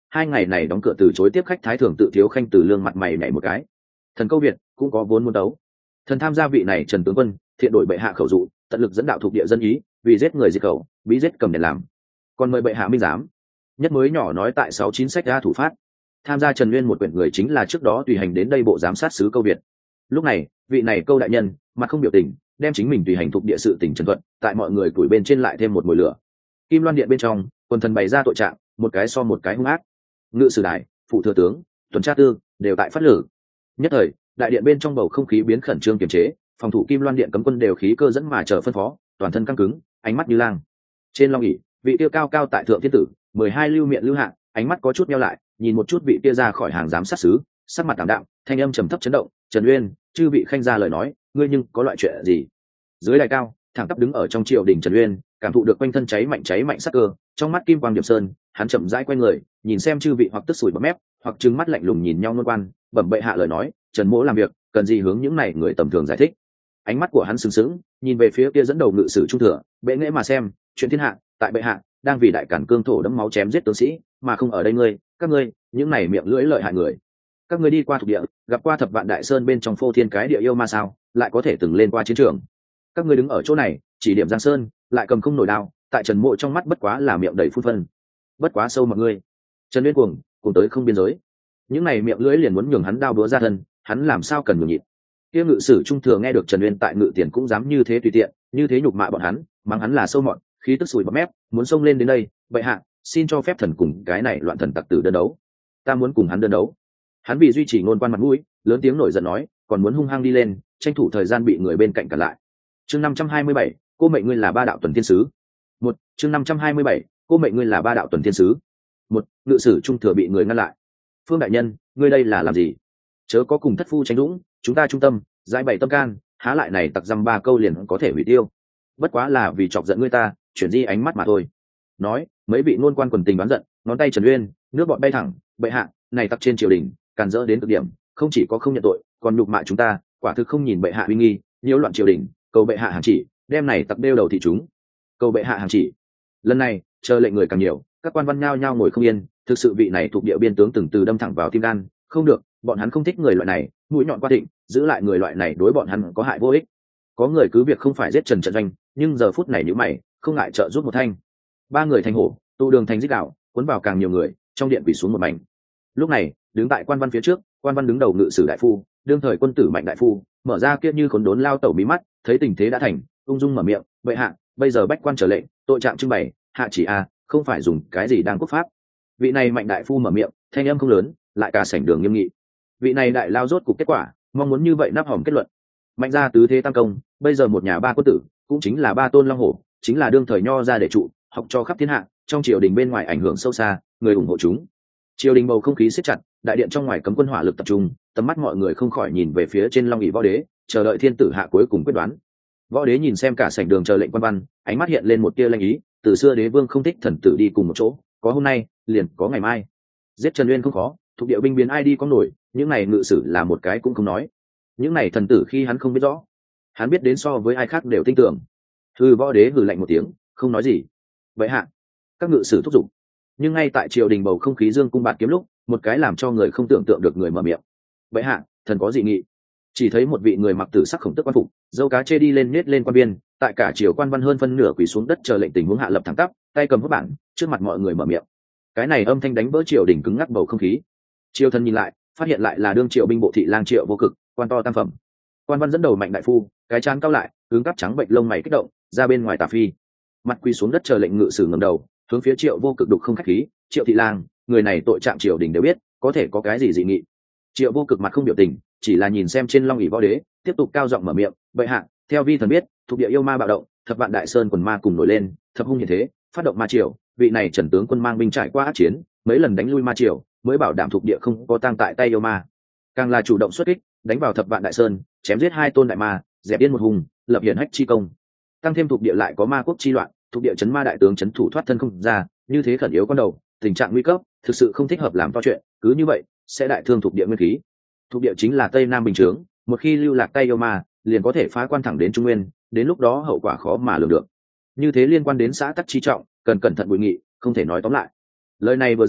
hai ngày này đóng cửa từ chối tiếp khách thái thường tự thiếu khanh từ lương mặt mày nhảy một cái. Thần câu Việt cũng có vốn muốn đấu. Thần tham gia vị này Trần tướng quân thiện đổi bệ hạ khẩu dụ, tận lực dẫn đạo thuộc địa dân ý, vì giết người diệt khẩu, bí giết cầm để làm. Còn mời bệ hạ minh giám. Nhất mới nhỏ nói tại sáu chín sách ra thủ phát. Tham gia Trần Nguyên một quyển người chính là trước đó tùy hành đến đây bộ giám sát sứ câu Việt. Lúc này vị này câu đại nhân mặt không biểu tình, đem chính mình tùy hành thuộc địa sự tình trần thuận, tại mọi người củi bên trên lại thêm một mùi lửa. Kim Loan điện bên trong, quần thần bày ra tội trạng, một cái so một cái hung ác. Ngự sử đại, phụ thừa tướng, tuần tra tư đều tại phát lử. Nhất thời, đại điện bên trong bầu không khí biến khẩn trương kiềm chế, phòng thủ Kim Loan điện cấm quân đều khí cơ dẫn mà chờ phân phó, toàn thân căng cứng, ánh mắt như lang. Trên long ỷ, vị tiêu cao cao tại thượng thiên tử, mười hai lưu miệng lưu hạ, ánh mắt có chút nheo lại, nhìn một chút vị kia ra khỏi hàng giám sát sứ, sắc mặt tạm đạm, thanh âm trầm thấp chấn động. Trần Uyên, chư vị khanh ra lời nói, ngươi nhưng có loại chuyện gì? Dưới đài cao, thẳng tắp đứng ở trong triều đình Trần Uyên, cảm thụ được quanh thân cháy mạnh cháy mạnh sắc cơ, trong mắt kim quang điểm sơn, hắn chậm rãi quay người, nhìn xem chư vị hoặc tức sủi bọt mép, hoặc trừng mắt lạnh lùng nhìn nhau nôn quan, bẩm bệ hạ lời nói, Trần Mỗ làm việc, cần gì hướng những này người tầm thường giải thích. Ánh mắt của hắn sừng sững, nhìn về phía kia dẫn đầu ngự sử trung thừa, bệ nghệ mà xem, chuyện thiên hạ, tại bệ hạ đang vì đại cản cương thổ đẫm máu chém giết tướng sĩ, mà không ở đây ngươi, các ngươi, những này miệng lưỡi lợi hại người. Các ngươi đi qua thuộc địa, gặp qua thập vạn đại sơn bên trong phô thiên cái địa yêu ma sao, lại có thể từng lên qua chiến trường. Các ngươi đứng ở chỗ này, chỉ điểm Giang Sơn, lại cầm không nổi đao, tại Trần Mộ trong mắt bất quá là miệng đầy phun phân. Bất quá sâu mọi ngươi. Trần Uyên cuồng, cùng tới không biên giới. Những này miệng lưỡi liền muốn nhường hắn đao đúa ra thân, hắn làm sao cần nhường nhịn. Kia ngự sử trung thừa nghe được Trần Uyên tại ngự tiền cũng dám như thế tùy tiện, như thế nhục mạ bọn hắn, mắng hắn là sâu mọt, khí tức sùi bọt mép, muốn xông lên đến đây, vậy hạ, xin cho phép thần cùng cái này loạn thần tặc tử đơn đấu. Ta muốn cùng hắn đơn đấu. Hắn vì duy trì ngôn quan mặt mũi, lớn tiếng nổi giận nói, còn muốn hung hăng đi lên, tranh thủ thời gian bị người bên cạnh cản lại. Chương năm trăm hai mươi bảy, cô mệnh ngươi là ba đạo tuần thiên sứ. Một, chương năm trăm hai mươi bảy, cô mệnh ngươi là ba đạo tuần thiên sứ. Một, ngự sử trung thừa bị người ngăn lại. Phương đại nhân, ngươi đây là làm gì? Chớ có cùng thất phu tranh dũng, chúng ta trung tâm, giải bày tâm can, há lại này tặc dăm ba câu liền có thể hủy tiêu. Bất quá là vì chọc giận ngươi ta, chuyển di ánh mắt mà thôi. Nói, mấy vị ngôn quan quần tình đoán giận, ngón tay Trần Uyên, nước bọn bay thẳng, bệ hạ, này tặc trên triều đình, càn rỡ đến cực điểm, không chỉ có không nhận tội, còn nhục mạ chúng ta, quả thực không nhìn bệ hạ uy nghi, nhiễu loạn triều đình, cầu bệ hạ hàng chỉ, đem này tặc đeo đầu thị chúng. Cầu bệ hạ hàng chỉ. Lần này, chờ lệnh người càng nhiều, các quan văn nhao nhao ngồi không yên, thực sự vị này thuộc địa biên tướng từng từ đâm thẳng vào tim gan, không được, bọn hắn không thích người loại này, mũi nhọn qua thịnh, giữ lại người loại này đối bọn hắn có hại vô ích. Có người cứ việc không phải giết Trần Trận Doanh, nhưng giờ phút này nhíu mày, không ngại trợ giúp một thanh. Ba người thành hổ, tụ đường thành dích đạo, cuốn vào càng nhiều người, trong điện quỳ xuống một mảnh. Lúc này, đứng tại quan văn phía trước, quan văn đứng đầu ngự sử đại phu, đương thời quân tử Mạnh đại phu, mở ra kia như khốn đốn lao tẩu mí mắt, thấy tình thế đã thành, ung dung mở miệng, "Bệ hạ, bây giờ bách quan trở lệnh, tội trạng trưng bày, hạ chỉ a, không phải dùng cái gì đang quốc pháp." Vị này Mạnh đại phu mở miệng, thanh âm không lớn, lại cả sảnh đường nghiêm nghị. Vị này đại lao rốt cục kết quả, mong muốn như vậy nắp hòm kết luận. Mạnh gia tứ thế tam công, bây giờ một nhà ba quân tử, cũng chính là ba tôn long hổ, chính là đương thời nho ra để trụ, học cho khắp thiên hạ, trong triều đình bên ngoài ảnh hưởng sâu xa, người ủng hộ chúng. Triều đình bầu không khí siết chặt, đại điện trong ngoài cấm quân hỏa lực tập trung, tầm mắt mọi người không khỏi nhìn về phía trên long ỷ võ đế, chờ đợi thiên tử hạ cuối cùng quyết đoán. Võ đế nhìn xem cả sảnh đường chờ lệnh quan văn, ánh mắt hiện lên một tia lanh ý, từ xưa đế vương không thích thần tử đi cùng một chỗ, có hôm nay, liền có ngày mai. Giết Trần Uyên không khó, thuộc địa binh biến ai đi có nổi, những này ngự sử là một cái cũng không nói. Những này thần tử khi hắn không biết rõ, hắn biết đến so với ai khác đều tin tưởng. Hừ, võ đế hừ lạnh một tiếng, không nói gì. Vậy hạ, các ngự sử thúc giục. Nhưng ngay tại triều đình bầu không khí dương cung bạt kiếm lúc, một cái làm cho người không tưởng tượng được người mở miệng. Vậy hạ, thần có dị nghị. Chỉ thấy một vị người mặc tử sắc khổng tức quan phục, dâu cá chê đi lên nết lên quan biên, tại cả triều quan văn hơn phân nửa quỳ xuống đất chờ lệnh tình huống hạ lập thẳng tắp, tay cầm hốt bản, trước mặt mọi người mở miệng. Cái này âm thanh đánh vỡ triều đình cứng ngắc bầu không khí. Triều thần nhìn lại, phát hiện lại là đương triệu binh bộ thị lang Triệu Vô Cực, quan to tam phẩm. Quan văn dẫn đầu Mạnh đại phu, cái trán cao lại, hướng cắp trắng bệnh lông mày kích động, ra bên ngoài tà phi. Mặt quỳ xuống đất chờ lệnh ngự sử ngẩng đầu, hướng phía Triệu Vô Cực đục không khách khí, "Triệu thị lang, người này tội trạng triều đình đều biết, có thể có cái gì dị nghị?" Triệu Vô Cực mặt không biểu tình, chỉ là nhìn xem trên long ỷ võ đế, tiếp tục cao giọng mở miệng, "Bệ hạ, theo vi thần biết, thuộc địa yêu ma bạo động, thập vạn đại sơn quần ma cùng nổi lên, thập hung như thế, phát động ma triều, vị này Trần tướng quân mang binh trải qua ác chiến, mấy lần đánh lui ma triều, mới bảo đảm thuộc địa không có tang tại tay yêu ma, càng là chủ động xuất kích, đánh vào thập vạn đại sơn, chém giết hai tôn đại ma, dẹp yên một hùng, lập hiển hách chi công. Tăng thêm thuộc địa lại có ma quốc chi loạn, thuộc địa chấn ma đại tướng chấn thủ thoát thân không ra, như thế khẩn yếu con đầu, tình trạng nguy cấp, thực sự không thích hợp làm to chuyện, cứ như vậy sẽ đại thương thuộc địa nguyên khí. Thuộc địa chính là tây nam bình chướng, một khi lưu lạc tay yêu ma, liền có thể phá quan thẳng đến trung nguyên, đến lúc đó hậu quả khó mà lường được. Như thế liên quan đến xã tắc chi trọng, cần cẩn thận bùi nghị, không thể nói tóm lại." Lời này vừa ra,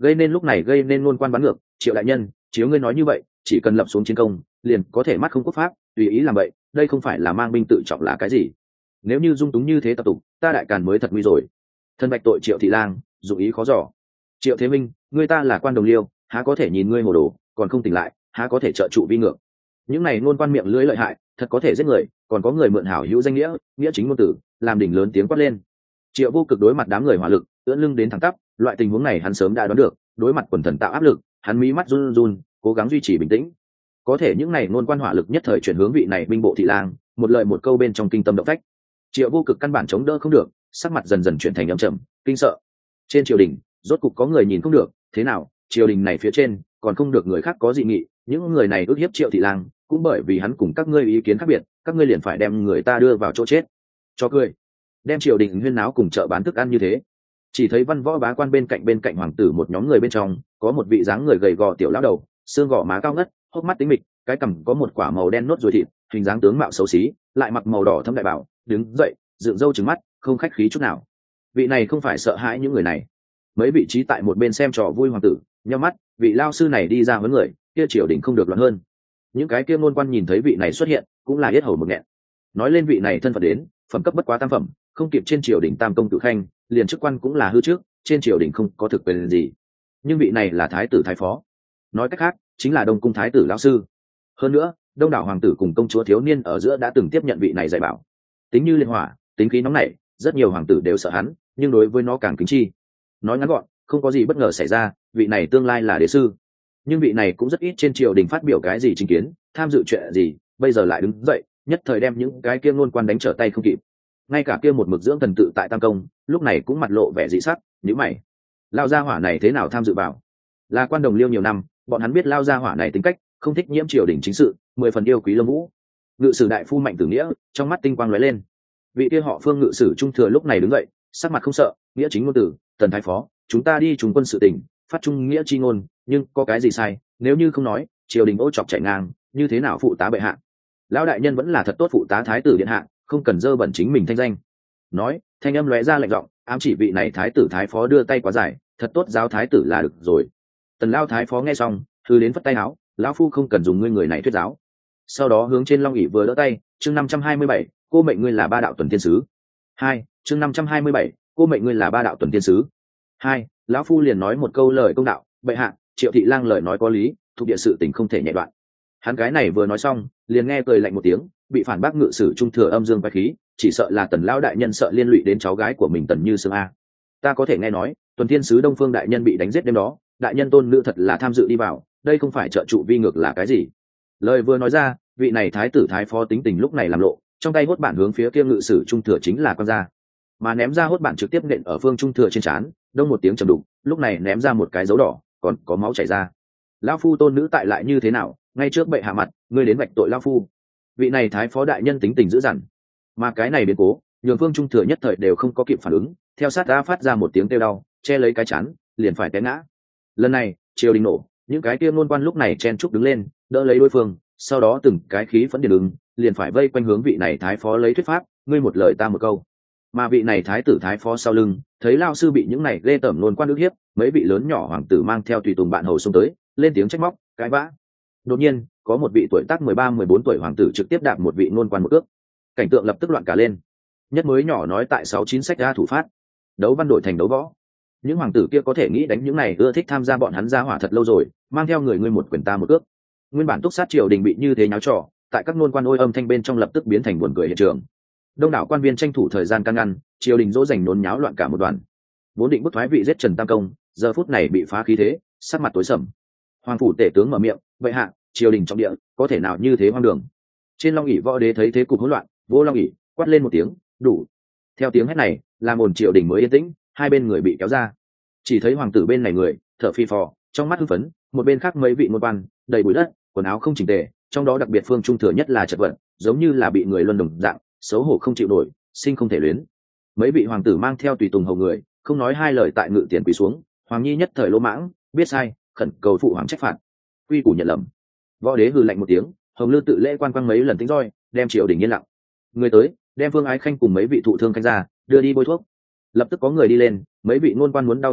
gây nên lúc này gây nên ngôn quan bắn ngược. Triệu đại nhân, chiếu ngươi nói như vậy, chỉ cần lập xuống chiến công liền có thể mắt không quốc pháp, tùy ý làm vậy, đây không phải là mang binh tự trọng là cái gì? Nếu như dung túng như thế tập tục, ta đại càn mới thật nguy rồi. Thân bạch tội Triệu thị lang, dụng ý khó dò. Triệu thế minh, ngươi ta là quan đồng liêu, há có thể nhìn ngươi hồ đồ, còn không tỉnh lại, há có thể trợ trụ vi ngược. Những này ngôn quan miệng lưỡi lợi hại, thật có thể giết người, còn có người mượn hảo hữu danh nghĩa, nghĩa chính ngôn tử, làm đỉnh lớn tiếng quát lên. Triệu vô cực đối mặt đám người hỏa lực, ưỡn lưng đến thẳng tắp, loại tình huống này hắn sớm đã đoán được, đối mặt quần thần tạo áp lực, hắn mí mắt run run, cố gắng duy trì bình tĩnh. Có thể những này ngôn quan hỏa lực nhất thời chuyển hướng vị này binh bộ thị lang, một lời một câu bên trong kinh tâm động phách. Triệu vô cực căn bản chống đỡ không được, sắc mặt dần dần chuyển thành âm trầm, kinh sợ. Trên triều đình, rốt cục có người nhìn không được, thế nào, triều đình này phía trên còn không được người khác có dị nghị, những người này ức hiếp Triệu thị lang, cũng bởi vì hắn cùng các ngươi ý kiến khác biệt, các ngươi liền phải đem người ta đưa vào chỗ chết. Cho cười, đem triều đình huyên náo cùng chợ bán thức ăn như thế. Chỉ thấy văn võ bá quan bên cạnh bên cạnh hoàng tử một nhóm người bên trong, có một vị dáng người gầy gò tiểu lão đầu, xương gò má cao ngất, hốc mắt tính mịch, cái cằm có một quả màu đen nốt ruồi thịt, hình dáng tướng mạo xấu xí, lại mặc màu đỏ thâm đại bảo, đứng dậy, dựng râu trừng mắt, không khách khí chút nào. Vị này không phải sợ hãi những người này. Mấy vị trí tại một bên xem trò vui hoàng tử, nhắm mắt, vị lao sư này đi ra với người, kia triều đình không được loạn hơn. Những cái kia ngôn quan nhìn thấy vị này xuất hiện, cũng là yết hầu một nghẹn. Nói lên vị này thân phận đến, phẩm cấp bất quá tam phẩm, không kịp trên triều đình tam công tự khanh, liền chức quan cũng là hư trước, trên triều đình không có thực quyền gì. Nhưng vị này là thái tử thái phó, nói cách khác chính là đông cung thái tử lão sư. Hơn nữa, đông đảo hoàng tử cùng công chúa thiếu niên ở giữa đã từng tiếp nhận vị này dạy bảo. Tính như liên hỏa, tính khí nóng nảy, rất nhiều hoàng tử đều sợ hắn, nhưng đối với nó càng kính chi. Nói ngắn gọn, không có gì bất ngờ xảy ra, vị này tương lai là đế sư. Nhưng vị này cũng rất ít trên triều đình phát biểu cái gì chính kiến, tham dự chuyện gì, bây giờ lại đứng dậy, nhất thời đem những cái kia ngôn quan đánh trở tay không kịp. Ngay cả kia một mực dưỡng thần tự tại tam công, lúc này cũng mặt lộ vẻ dị sắc, nhíu mày. Lao gia hỏa này thế nào tham dự vào? Là quan đồng liêu nhiều năm, bọn hắn biết lao gia hỏa này tính cách, không thích nhiễm triều đình chính sự, mười phần yêu quý Lâm Vũ. Ngự sử đại phu Mạnh Tử Nghĩa, trong mắt tinh quang lóe lên. Vị kia họ Phương ngự sử trung thừa lúc này đứng dậy, sắc mặt không sợ, nghĩa chính ngôn tử, tần thái phó, chúng ta đi trùng quân sự tỉnh, phát trung nghĩa chi ngôn, nhưng có cái gì sai, nếu như không nói, triều đình ô chọc chạy ngang, như thế nào phụ tá bệ hạ? Lão đại nhân vẫn là thật tốt phụ tá thái tử điện hạ, không cần dơ bẩn chính mình thanh danh. Nói, thanh âm lóe ra lạnh giọng, ám chỉ vị này thái tử thái phó đưa tay quá dài, thật tốt giáo thái tử là được rồi. Tần lao thái phó nghe xong, thư đến phất tay áo, lão phu không cần dùng ngươi người này thuyết giáo. Sau đó hướng trên long ỷ vừa đỡ tay, chương năm trăm hai mươi bảy, cô mệnh ngươi là ba đạo tuần tiên sứ. Hai, chương năm trăm hai mươi bảy, cô mệnh ngươi là ba đạo tuần tiên sứ. Hai, lão phu liền nói một câu lời công đạo, bệ hạ, Triệu thị lang lời nói có lý, thuộc địa sự tình không thể nhẹ đoạn. Hắn cái này vừa nói xong, liền nghe cười lạnh một tiếng, bị phản bác ngự sử trung thừa âm dương quái khí, chỉ sợ là tần lão đại nhân sợ liên lụy đến cháu gái của mình Tần Như Sương a. Ta có thể nghe nói, tuần thiên sứ Đông Phương đại nhân bị đánh giết đêm đó, đại nhân tôn nữ thật là tham dự đi vào, đây không phải trợ trụ vi ngược là cái gì? Lời vừa nói ra, vị này thái tử thái phó tính tình lúc này làm lộ, trong tay hốt bản hướng phía kia ngự sử trung thừa chính là quan ra, mà ném ra hốt bản trực tiếp nện ở phương trung thừa trên trán, đông một tiếng trầm đục, lúc này ném ra một cái dấu đỏ, còn có máu chảy ra. Lão phu tôn nữ tại lại như thế nào, ngay trước bệ hạ mặt, ngươi đến vạch tội lão phu. Vị này thái phó đại nhân tính tình dữ dằn, mà cái này biến cố nhường phương trung thừa nhất thời đều không có kịp phản ứng, theo sát đã phát ra một tiếng kêu đau, che lấy cái chán, liền phải té ngã. Lần này triều đình nổ, những cái kia ngôn quan lúc này chen trúc đứng lên, đỡ lấy đối phương, sau đó từng cái khí phẫn điền ứng, liền phải vây quanh hướng vị này thái phó lấy thuyết pháp, ngươi một lời ta một câu. Mà vị này thái tử thái phó sau lưng, thấy lao sư bị những này ghê tởm ngôn quan ức hiếp, mấy vị lớn nhỏ hoàng tử mang theo tùy tùng bạn hầu xông tới, lên tiếng trách móc, cãi vã. Đột nhiên, có một vị tuổi tác mười ba mười bốn tuổi hoàng tử trực tiếp đạp một vị ngôn quan một cước. Cảnh tượng lập tức loạn cả lên. Nhất mới nhỏ nói tại sáu chín sách ra thủ phát, đấu văn đổi thành đấu võ. Những hoàng tử kia có thể nghĩ đánh những này ưa thích tham gia bọn hắn ra hỏa thật lâu rồi, mang theo người ngươi một quyền ta một cước. Nguyên bản túc sát triều đình bị như thế nháo trò, tại các ngôn quan ôi âm thanh bên trong lập tức biến thành buồn cười hiện trường. Đông đảo quan viên tranh thủ thời gian can ngăn, triều đình dỗ dành nôn nháo loạn cả một đoàn. Vốn định bức thoái vị giết Trần Tam Công, giờ phút này bị phá khí thế, sắc mặt tối sầm. Hoàng phủ tể tướng mở miệng, vậy hạ, triều đình trọng địa, có thể nào như thế hoang đường? Trên long ỷ võ đế thấy thế cục hỗn loạn, vô long ỷ quát lên một tiếng, đủ. Theo tiếng hét này, làm ồn triều đình mới yên tĩnh, hai bên người bị kéo ra. Chỉ thấy hoàng tử bên này người thở phi phò, trong mắt hưng phấn, một bên khác mấy vị ngôn quan đầy bụi đất, quần áo không chỉnh tề, trong đó đặc biệt phương trung thừa nhất là chật vật, giống như là bị người luân đồng dạng, xấu hổ không chịu nổi, sinh không thể luyến. Mấy vị hoàng tử mang theo tùy tùng hầu người, không nói hai lời tại ngự tiền quỳ xuống. Hoàng nhi nhất thời lỗ mãng, biết sai, khẩn cầu phụ hoàng trách phạt. Quy củ nhận lầm. Võ đế hừ lạnh một tiếng, hồng lư tự lễ quan quang mấy lần tính roi, đem triều đình yên lặng. Người tới, đem Vương Ái Khanh cùng mấy vị thụ thương khanh ra, đưa đi bôi thuốc. Lập tức có người đi lên, mấy vị ngôn quan muốn đau nhức tố,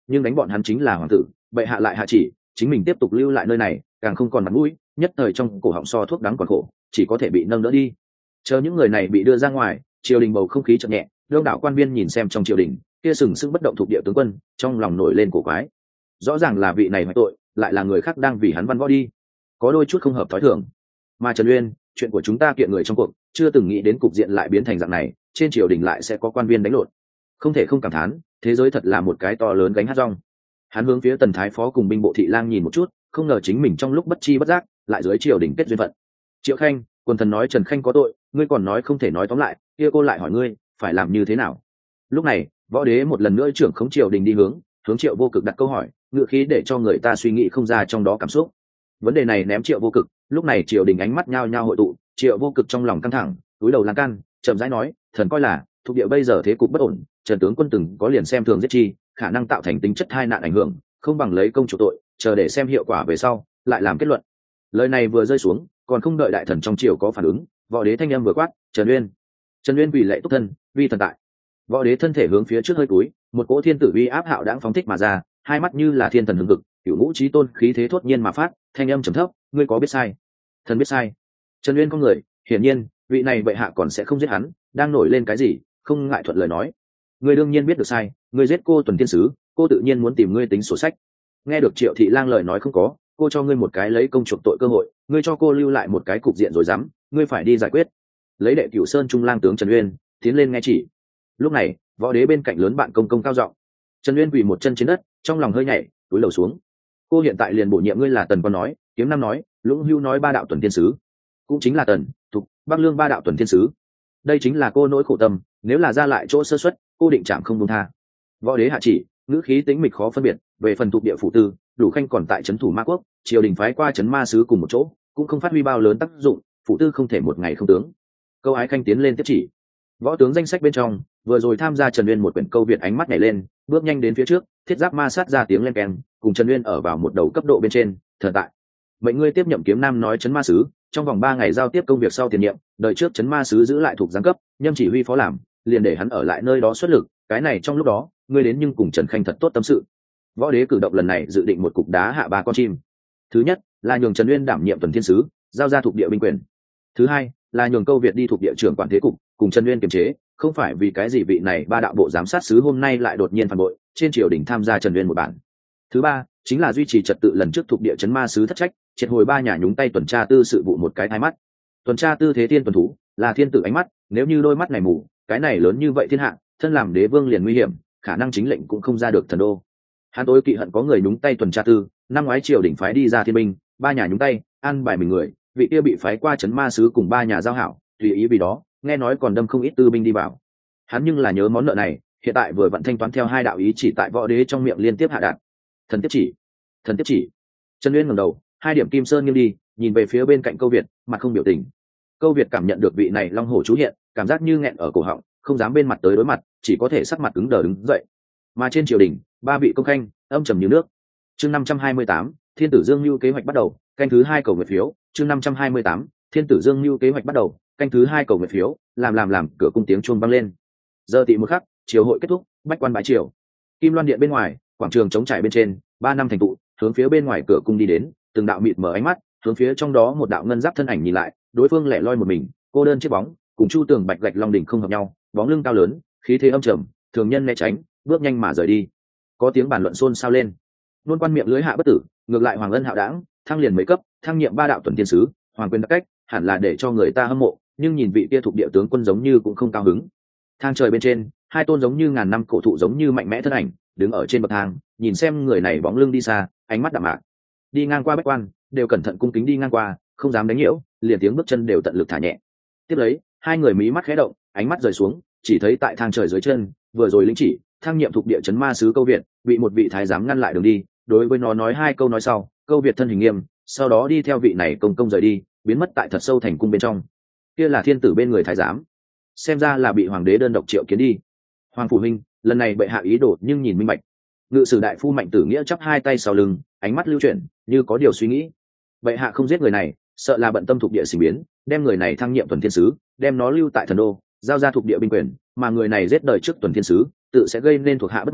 nhưng đánh bọn hắn chính là hoàng tử, bệ hạ lại hạ chỉ chính mình tiếp tục lưu lại nơi này càng không còn mặt mũi, nhất thời trong cổ họng so thuốc đắng còn khổ, chỉ có thể bị nâng đỡ đi. Chờ những người này bị đưa ra ngoài, triều đình bầu không khí chậm nhẹ, lương đạo quan viên nhìn xem trong triều đình kia sừng sững bất động thuộc địa tướng quân, trong lòng nổi lên cổ quái. Rõ ràng là vị này hoại tội, lại là người khác đang vì hắn văn võ đi, có đôi chút không hợp thói thường. Mà Trần Uyên, chuyện của chúng ta kiện người trong cuộc, chưa từng nghĩ đến cục diện lại biến thành dạng này, trên triều đình lại sẽ có quan viên đánh lộn. Không thể không cảm thán, thế giới thật là một cái to lớn gánh hát rong. Hắn hướng phía Tần Thái Phó cùng binh bộ thị lang nhìn một chút, không ngờ chính mình trong lúc bất chi bất giác lại dưới triều đình kết duyên phận. Triệu Khanh, quần thần nói Trần Khanh có tội, ngươi còn nói không thể nói tóm lại, kia cô lại hỏi ngươi phải làm như thế nào. Lúc này võ đế một lần nữa trưởng khống triều đình đi hướng hướng Triệu Vô Cực đặt câu hỏi, ngựa khí để cho người ta suy nghĩ không ra trong đó cảm xúc. Vấn đề này ném Triệu Vô Cực, lúc này triều đình ánh mắt nhao nhao hội tụ, Triệu Vô Cực trong lòng căng thẳng, túi đầu lan can chậm rãi nói, thần coi là thuộc địa bây giờ thế cục bất ổn, Trần tướng quân từng có liền xem thường giết chi, khả năng tạo thành tính chất hai nạn ảnh hưởng, không bằng lấy công chủ tội, chờ để xem hiệu quả về sau lại làm kết luận. Lời này vừa rơi xuống, còn không đợi đại thần trong triều có phản ứng, võ đế thanh âm vừa quát, Trần Uyên. Trần Uyên quỳ lệ túc thân, vi thần tại. Võ đế thân thể hướng phía trước hơi cúi, một cỗ thiên tử uy áp hạo đãng phóng thích mà ra, hai mắt như là thiên thần hừng hực, cửu ngũ chí tôn khí thế thốt nhiên mà phát, thanh âm trầm thấp, ngươi có biết sai? Thần biết sai. Trần Uyên có người, hiển nhiên vị này bệ hạ còn sẽ không giết hắn, đang nổi lên cái gì, không ngại thuận lời nói. Ngươi đương nhiên biết được sai, ngươi giết cô Tuần Thiên Sứ, cô tự nhiên muốn tìm ngươi tính sổ sách. Nghe được Triệu Thị Lang lời nói không có, cô cho ngươi một cái lấy công chuộc tội cơ hội, ngươi cho cô lưu lại một cái cục diện rồi dám, ngươi phải đi giải quyết. Lấy đệ Cửu Sơn Trung Lang tướng Trần Uyên tiến lên nghe chỉ. Lúc này võ đế bên cạnh lớn bạn công công cao giọng. Trần Uyên quỳ một chân trên đất, trong lòng hơi nhảy, túi đầu xuống. Cô hiện tại liền bổ nhiệm ngươi là Tần Quan nói, Kiếm Nam nói, Lũng Hưu nói ba đạo Tuần Thiên Sứ, cũng chính là Tần, Thục, Bắc Lương ba đạo Tuần Thiên Sứ. Đây chính là cô nỗi khổ tâm, nếu là ra lại chỗ sơ suất, cô định chạm không buông tha. Võ đế hạ chỉ, ngữ khí tĩnh mịch khó phân biệt, về phần thuộc địa phủ tư, Đủ Khanh còn tại trấn thủ Ma Quốc, triều đình phái qua trấn Ma sứ cùng một chỗ, cũng không phát huy bao lớn tác dụng, phủ tư không thể một ngày không tướng. Câu Ái Khanh tiến lên tiếp chỉ. Võ tướng danh sách bên trong, vừa rồi tham gia Trần Uyên một quyển câu Việt ánh mắt nhảy lên, bước nhanh đến phía trước, thiết giáp ma sát ra tiếng len keng, cùng Trần Uyên ở vào một đầu cấp độ bên trên, thần tại. Mệnh ngươi tiếp nhậm Kiếm Nam nói trấn Ma sứ, trong vòng ba ngày giao tiếp công việc sau tiền nhiệm, đợi trước trấn Ma sứ giữ lại thuộc giáng cấp, nhâm chỉ huy phó làm, liền để hắn ở lại nơi đó xuất lực, cái này trong lúc đó, ngươi đến nhưng cùng Trần Khanh thật tốt tâm sự. Võ đế cử động lần này dự định một cục đá hạ ba con chim. Thứ nhất là nhường Trần Uyên đảm nhiệm Tuần Thiên Sứ, giao ra thuộc địa binh quyền. Thứ hai là nhường câu Việt đi thuộc địa trưởng quản thế cục, cùng Trần Uyên kiềm chế, không phải vì cái gì vị này ba đạo bộ giám sát sứ hôm nay lại đột nhiên phản bội, trên triều đình tham gia Trần Uyên một bản. Thứ ba chính là duy trì trật tự lần trước thuộc địa trấn ma sứ thất trách, triệt hồi ba nhà nhúng tay tuần tra tư sự vụ một cái thái mắt. Tuần tra tư thế thiên tuần thú, là thiên tử ánh mắt, nếu như đôi mắt này mù, cái này lớn như vậy thiên hạ, thân làm đế vương liền nguy hiểm, khả năng chính lệnh cũng không ra được thần đô. Hắn tối kỵ hận có người nhúng tay tuần tra tư, năm ngoái triều đình phái đi ra thiên binh, ba nhà nhúng tay, ăn bài mình người, vị kia bị phái qua trấn ma sứ cùng ba nhà giao hảo, tùy ý vì đó, nghe nói còn đâm không ít tư binh đi vào. Hắn nhưng là nhớ món nợ này, hiện tại vừa vận thanh toán theo hai đạo ý chỉ tại võ đế trong miệng liên tiếp hạ đạt. Thần tiếp chỉ, thần tiếp chỉ. Trần Uyên ngẩng đầu, hai điểm kim sơn nghiêng đi, nhìn về phía bên cạnh Câu Việt, mặt không biểu tình. Câu Việt cảm nhận được vị này long hổ chú hiện, cảm giác như nghẹn ở cổ họng, không dám bên mặt tới đối mặt, chỉ có thể sắc mặt cứng đờ đứng dậy. Mà trên triều đình, ba vị công khanh âm trầm như nước. Chương năm trăm hai mươi tám, Thiên tử Dương Nưu kế hoạch bắt đầu, canh thứ hai cầu nguyện phiếu. Chương năm trăm hai mươi tám, Thiên tử Dương Nưu kế hoạch bắt đầu, canh thứ hai cầu nguyện phiếu. Làm làm làm, cửa cung tiếng chuông vang lên. Giờ tị một khắc, triều hội kết thúc, bách quan bái triều. Kim Loan điện bên ngoài, quảng trường trống trải bên trên, ba năm thành tụ, hướng phía bên ngoài cửa cung đi đến, từng đạo mịt mở ánh mắt, hướng phía trong đó một đạo ngân giáp thân ảnh nhìn lại, đối phương lẻ loi một mình, cô đơn chiếc bóng, cùng Chu Tường Bạch Gạch Long đỉnh không hợp nhau, bóng lưng cao lớn, khí thế âm trầm, thường nhân né tránh, bước nhanh mà rời đi. Có tiếng bàn luận xôn xao lên. Luôn quan miệng lưới hạ bất tử, ngược lại Hoàng Ân hạo đãng, thăng liền mấy cấp, thăng nhiệm ba đạo tuần thiên sứ, hoàng quyền đặc cách, hẳn là để cho người ta hâm mộ, nhưng nhìn vị kia thuộc địa tướng quân giống như cũng không cao hứng. Thang trời bên trên, hai tôn giống như ngàn năm cổ thụ giống như mạnh mẽ thân ảnh, đứng ở trên bậc thang, nhìn xem người này bóng lưng đi xa, ánh mắt đạm mạc. Đi ngang qua bách quan, đều cẩn thận cung kính đi ngang qua, không dám đánh nhiễu, liền tiếng bước chân đều tận lực thả nhẹ. Tiếp lấy, hai người mí mắt khẽ động, ánh mắt rời xuống, chỉ thấy tại thang trời dưới chân, vừa rồi lĩnh chỉ, thăng nhiệm thuộc địa trấn ma sứ Câu Việt, bị một vị thái giám ngăn lại đường đi, đối với nó nói hai câu nói sau, Câu Việt thân hình nghiêm, sau đó đi theo vị này công công rời đi, biến mất tại thật sâu thành cung bên trong. Kia là thiên tử bên người thái giám, xem ra là bị hoàng đế đơn độc triệu kiến đi. Hoàng phủ huynh, lần này bệ hạ ý đồ nhưng nhìn minh bạch. Ngự sử đại phu Mạnh Tử Nghĩa chắp hai tay sau lưng, ánh mắt lưu chuyển, như có điều suy nghĩ. Bệ hạ không giết người này, sợ là bận tâm thuộc địa sinh biến, đem người này thăng nhiệm tuần thiên sứ, đem nó lưu tại thần đô, giao ra thuộc địa binh quyền, mà người này giết đời trước tuần thiên sứ, tự sẽ gây nên thuộc hạ bất mãn,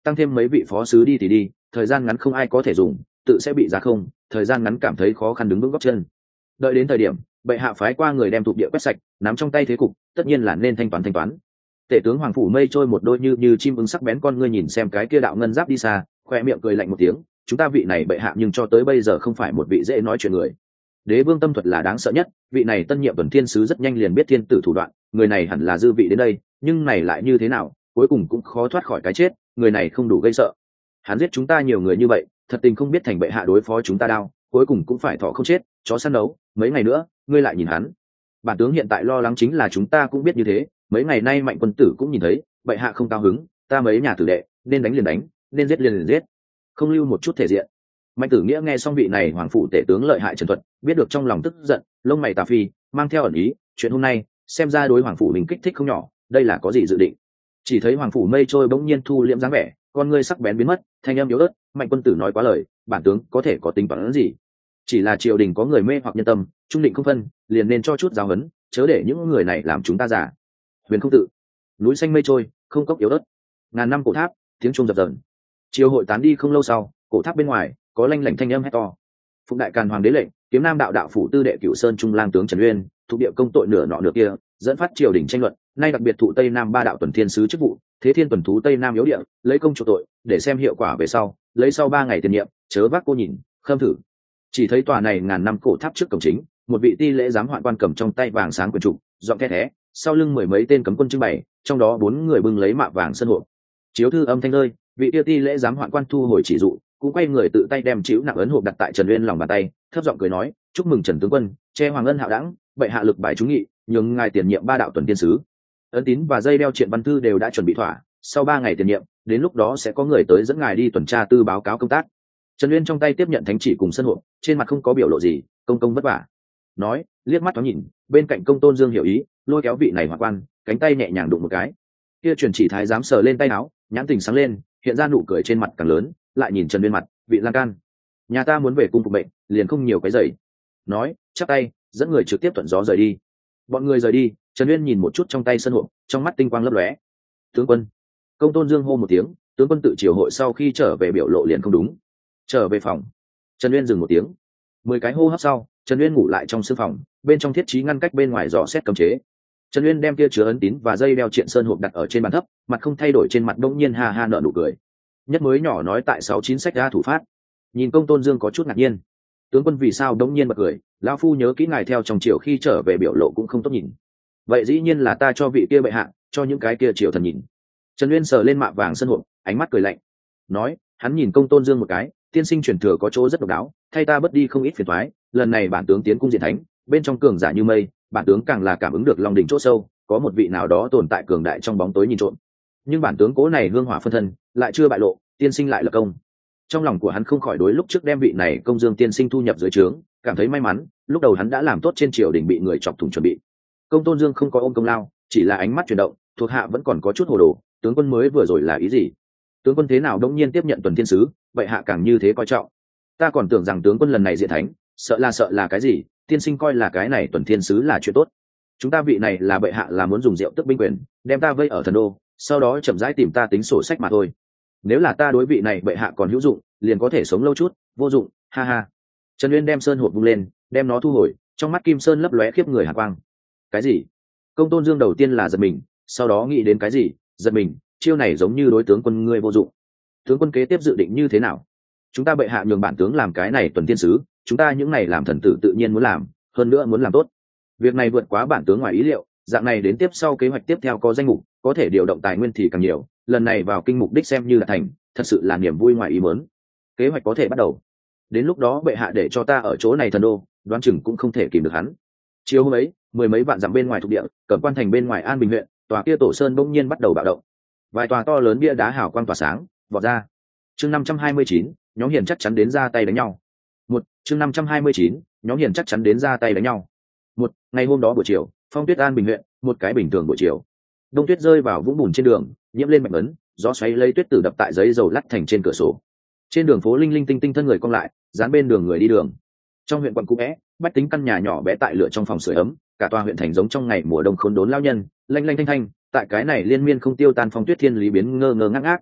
tăng thêm mấy vị phó sứ đi thì đi, thời gian ngắn không ai có thể dùng, tự sẽ bị giá không, thời gian ngắn cảm thấy khó khăn đứng vững gót chân. Đợi đến thời điểm bệ hạ phái qua người đem thuộc địa quét sạch, nắm trong tay thế cục, tất nhiên là nên thanh toán thanh toán. Tể tướng Hoàng Phủ Mây Trôi một đôi như như chim ưng sắc bén con ngươi nhìn xem cái kia đạo ngân giáp đi xa, khoe miệng cười lạnh một tiếng, chúng ta vị này bệ hạ nhưng cho tới bây giờ không phải một vị dễ nói chuyện người. Đế vương tâm thuật là đáng sợ nhất, vị này tân nhiệm tuần thiên sứ rất nhanh liền biết thiên tử thủ đoạn, người này hẳn là dư vị đến đây, nhưng này lại như thế nào, cuối cùng cũng khó thoát khỏi cái chết, người này không đủ gây sợ. Hắn giết chúng ta nhiều người như vậy, thật tình không biết thành bệ hạ đối phó chúng ta đau, cuối cùng cũng phải thọ không chết, chó săn đấu, mấy ngày nữa, ngươi lại nhìn hắn. Bản tướng hiện tại lo lắng chính là chúng ta cũng biết như thế, mấy ngày nay Mạnh quân tử cũng nhìn thấy, bệ hạ không cao hứng, ta mấy nhà tử đệ, nên đánh liền đánh, nên giết liền liền giết, không lưu một chút thể diện. Mạnh Tử Nghĩa nghe xong vị này hoàng phủ tể tướng lợi hại trần thuật, biết được trong lòng tức giận, lông mày tà phi, mang theo ẩn ý, chuyện hôm nay xem ra đối hoàng phủ mình kích thích không nhỏ, đây là có gì dự định? Chỉ thấy hoàng phủ Mây Trôi bỗng nhiên thu liễm dáng vẻ, con ngươi sắc bén biến mất, thanh âm yếu ớt, Mạnh quân tử nói quá lời, bản tướng có thể có tính toán gì? Chỉ là triều đình có người mê hoặc nhân tâm, trung định không phân, liền nên cho chút giáo huấn, chớ để những người này làm chúng ta giả. Huyền không tự, núi xanh mây trôi, không cốc yếu ớt, ngàn năm cổ tháp, tiếng chuông dập dờn. Triều hội tán đi không lâu sau, cổ tháp bên ngoài có lanh lảnh thanh âm hét to. Phụng đại càn hoàng đế lệnh, kiếm nam đạo đạo phủ tư đệ cửu sơn trung lang tướng Trần Uyên, thuộc địa công tội nửa nọ nửa kia, dẫn phát triều đình tranh luận, nay đặc biệt thụ tây nam ba đạo tuần thiên sứ chức vụ, thế thiên tuần thú tây nam yếu địa, lấy công chủ tội, để xem hiệu quả về sau, lấy sau ba ngày tiền nhiệm, chớ vác cô nhìn, khâm thử. Chỉ thấy tòa này ngàn năm cổ tháp trước cổng chính, một vị ti lễ giám hoạn quan cầm trong tay vàng sáng quyền trục, giọng the thé, sau lưng mười mấy tên cấm quân trưng bày, trong đó bốn người bưng lấy mạ vàng sân hộp. Chiếu thư âm thanh rơi, vị tiêu ti lễ giám hoạn quan thu hồi chỉ dụ, cũng quay người tự tay đem chiếu nặng ấn hộp đặt tại Trần Uyên lòng bàn tay, thấp giọng cười nói, chúc mừng Trần tướng quân, che hoàng ân hạo đẳng, bệ hạ lực bài trúng nghị, nhường ngài tiền nhiệm ba đạo tuần tiên sứ. Ấn tín và dây đeo triện văn thư đều đã chuẩn bị thỏa, sau ba ngày tiền nhiệm, đến lúc đó sẽ có người tới dẫn ngài đi tuần tra tư báo cáo công tác. Trần Uyên trong tay tiếp nhận thánh chỉ cùng sân hộp, trên mặt không có biểu lộ gì, công công vất vả. Nói, liếc mắt thoáng nhìn, bên cạnh công tôn Dương hiểu ý, lôi kéo vị này hoạn quan, cánh tay nhẹ nhàng đụng một cái. Kia truyền chỉ thái giám sờ lên tay áo, nhãn tình sáng lên, hiện ra nụ cười trên mặt càng lớn, lại nhìn Trần Uyên mặt, vị lan can, nhà ta muốn về cung phục mệnh, liền không nhiều cái giày. Nói, chắp tay, dẫn người trực tiếp thuận gió rời đi. Bọn người rời đi, Trần Uyên nhìn một chút trong tay sân hộp, trong mắt tinh quang lấp lóe. Tướng quân, công tôn Dương hô một tiếng, tướng quân tự triều hội sau khi trở về biểu lộ liền không đúng. Trở về phòng. Trần Uyên dừng một tiếng. Mười cái hô hấp sau, Trần Uyên ngủ lại trong sương phòng, bên trong thiết trí ngăn cách bên ngoài dò xét cấm chế. Trần Uyên đem kia chứa ấn tín và dây đeo triện sơn hộp đặt ở trên bàn thấp, mặt không thay đổi, trên mặt đông nhiên ha ha nở nụ cười. Nhất mới nhỏ nói tại sáu chín sách ra thủ phát. Nhìn công tôn Dương có chút ngạc nhiên. Tướng quân vì sao đống nhiên bật cười, lão phu nhớ kỹ ngài theo trong triều khi trở về biểu lộ cũng không tốt nhìn. Vậy dĩ nhiên là ta cho vị kia bệ hạ, cho những cái kia triều thần nhìn. Trần Uyên sờ lên mạ vàng sơn hộp, ánh mắt cười lạnh. Nói, hắn nhìn công tôn Dương một cái, tiên sinh truyền thừa có chỗ rất độc đáo, thay ta bớt đi không ít phiền toái, lần này bản tướng tiến cung diện thánh, bên trong cường giả như mây, bản tướng càng là cảm ứng được long đỉnh chỗ sâu, có một vị nào đó tồn tại cường đại trong bóng tối nhìn trộm. Nhưng bản tướng cố này hương hỏa phân thân, lại chưa bại lộ, tiên sinh lại là công. Trong lòng của hắn không khỏi đối lúc trước đem vị này công dương tiên sinh thu nhập dưới trướng, cảm thấy may mắn, lúc đầu hắn đã làm tốt trên triều đình bị người chọc thủng chuẩn bị. Công tôn Dương không có ôm công lao, chỉ là ánh mắt chuyển động, thuộc hạ vẫn còn có chút hồ đồ, tướng quân mới vừa rồi là ý gì? Tướng quân thế nào đống nhiên tiếp nhận tuần thiên sứ, vậy hạ càng như thế coi trọng. Ta còn tưởng rằng tướng quân lần này diện thánh, sợ là sợ là cái gì, tiên sinh coi là cái này tuần thiên sứ là chuyện tốt. Chúng ta vị này là bệ hạ là muốn dùng rượu tức binh quyền, đem ta vây ở thần đô, sau đó chậm rãi tìm ta tính sổ sách mà thôi. Nếu là ta đối vị này bệ hạ còn hữu dụng, liền có thể sống lâu chút, vô dụng, ha ha. Trần Uyên đem sơn hộp vung lên, đem nó thu hồi, trong mắt kim sơn lấp lóe khiếp người hàn quang. Cái gì? Công tôn Dương đầu tiên là giật mình, sau đó nghĩ đến cái gì, giật mình, chiêu này giống như đối tướng quân ngươi vô dụng. Tướng quân kế tiếp dự định như thế nào? Chúng ta bệ hạ nhường bản tướng làm cái này tuần tiên sứ, chúng ta những này làm thần tử tự nhiên muốn làm, hơn nữa muốn làm tốt. Việc này vượt quá bản tướng ngoài ý liệu, dạng này đến tiếp sau kế hoạch tiếp theo có danh mục, có thể điều động tài nguyên thì càng nhiều, lần này vào kinh mục đích xem như là thành, thật sự là niềm vui ngoài ý muốn. Kế hoạch có thể bắt đầu. Đến lúc đó bệ hạ để cho ta ở chỗ này thần đô, đoán chừng cũng không thể kìm được hắn. Chiều hôm ấy, mười mấy vạn dặm bên ngoài thuộc địa, Cẩm Quan thành bên ngoài An Bình huyện, tòa kia tổ sơn bỗng nhiên bắt đầu bạo động. Vài tòa to lớn bia đá hào quang tỏa sáng, vọt ra. Chương năm trăm hai mươi chín, nhóm hiền chắc chắn đến ra tay đánh nhau. Một, chương năm trăm hai mươi chín, nhóm hiền chắc chắn đến ra tay đánh nhau. Một, ngày hôm đó buổi chiều, phong tuyết An Bình huyện, một cái bình thường buổi chiều. Đông tuyết rơi vào vũng bùn trên đường, nhiễm lên mạch ấn, gió xoáy lấy tuyết tử đập tại giấy dầu lắt thành trên cửa sổ. Trên đường phố linh linh tinh tinh thân người cong lại, dán bên đường người đi đường. Trong huyện quận cũ é, bách tính căn nhà nhỏ bé tại lửa trong phòng sưởi ấm, cả tòa huyện thành giống trong ngày mùa đông khốn đốn lao nhân, lanh lanh thanh thanh, tại cái này liên miên không tiêu tan phong tuyết thiên lý biến ngơ ngơ ngác ngác.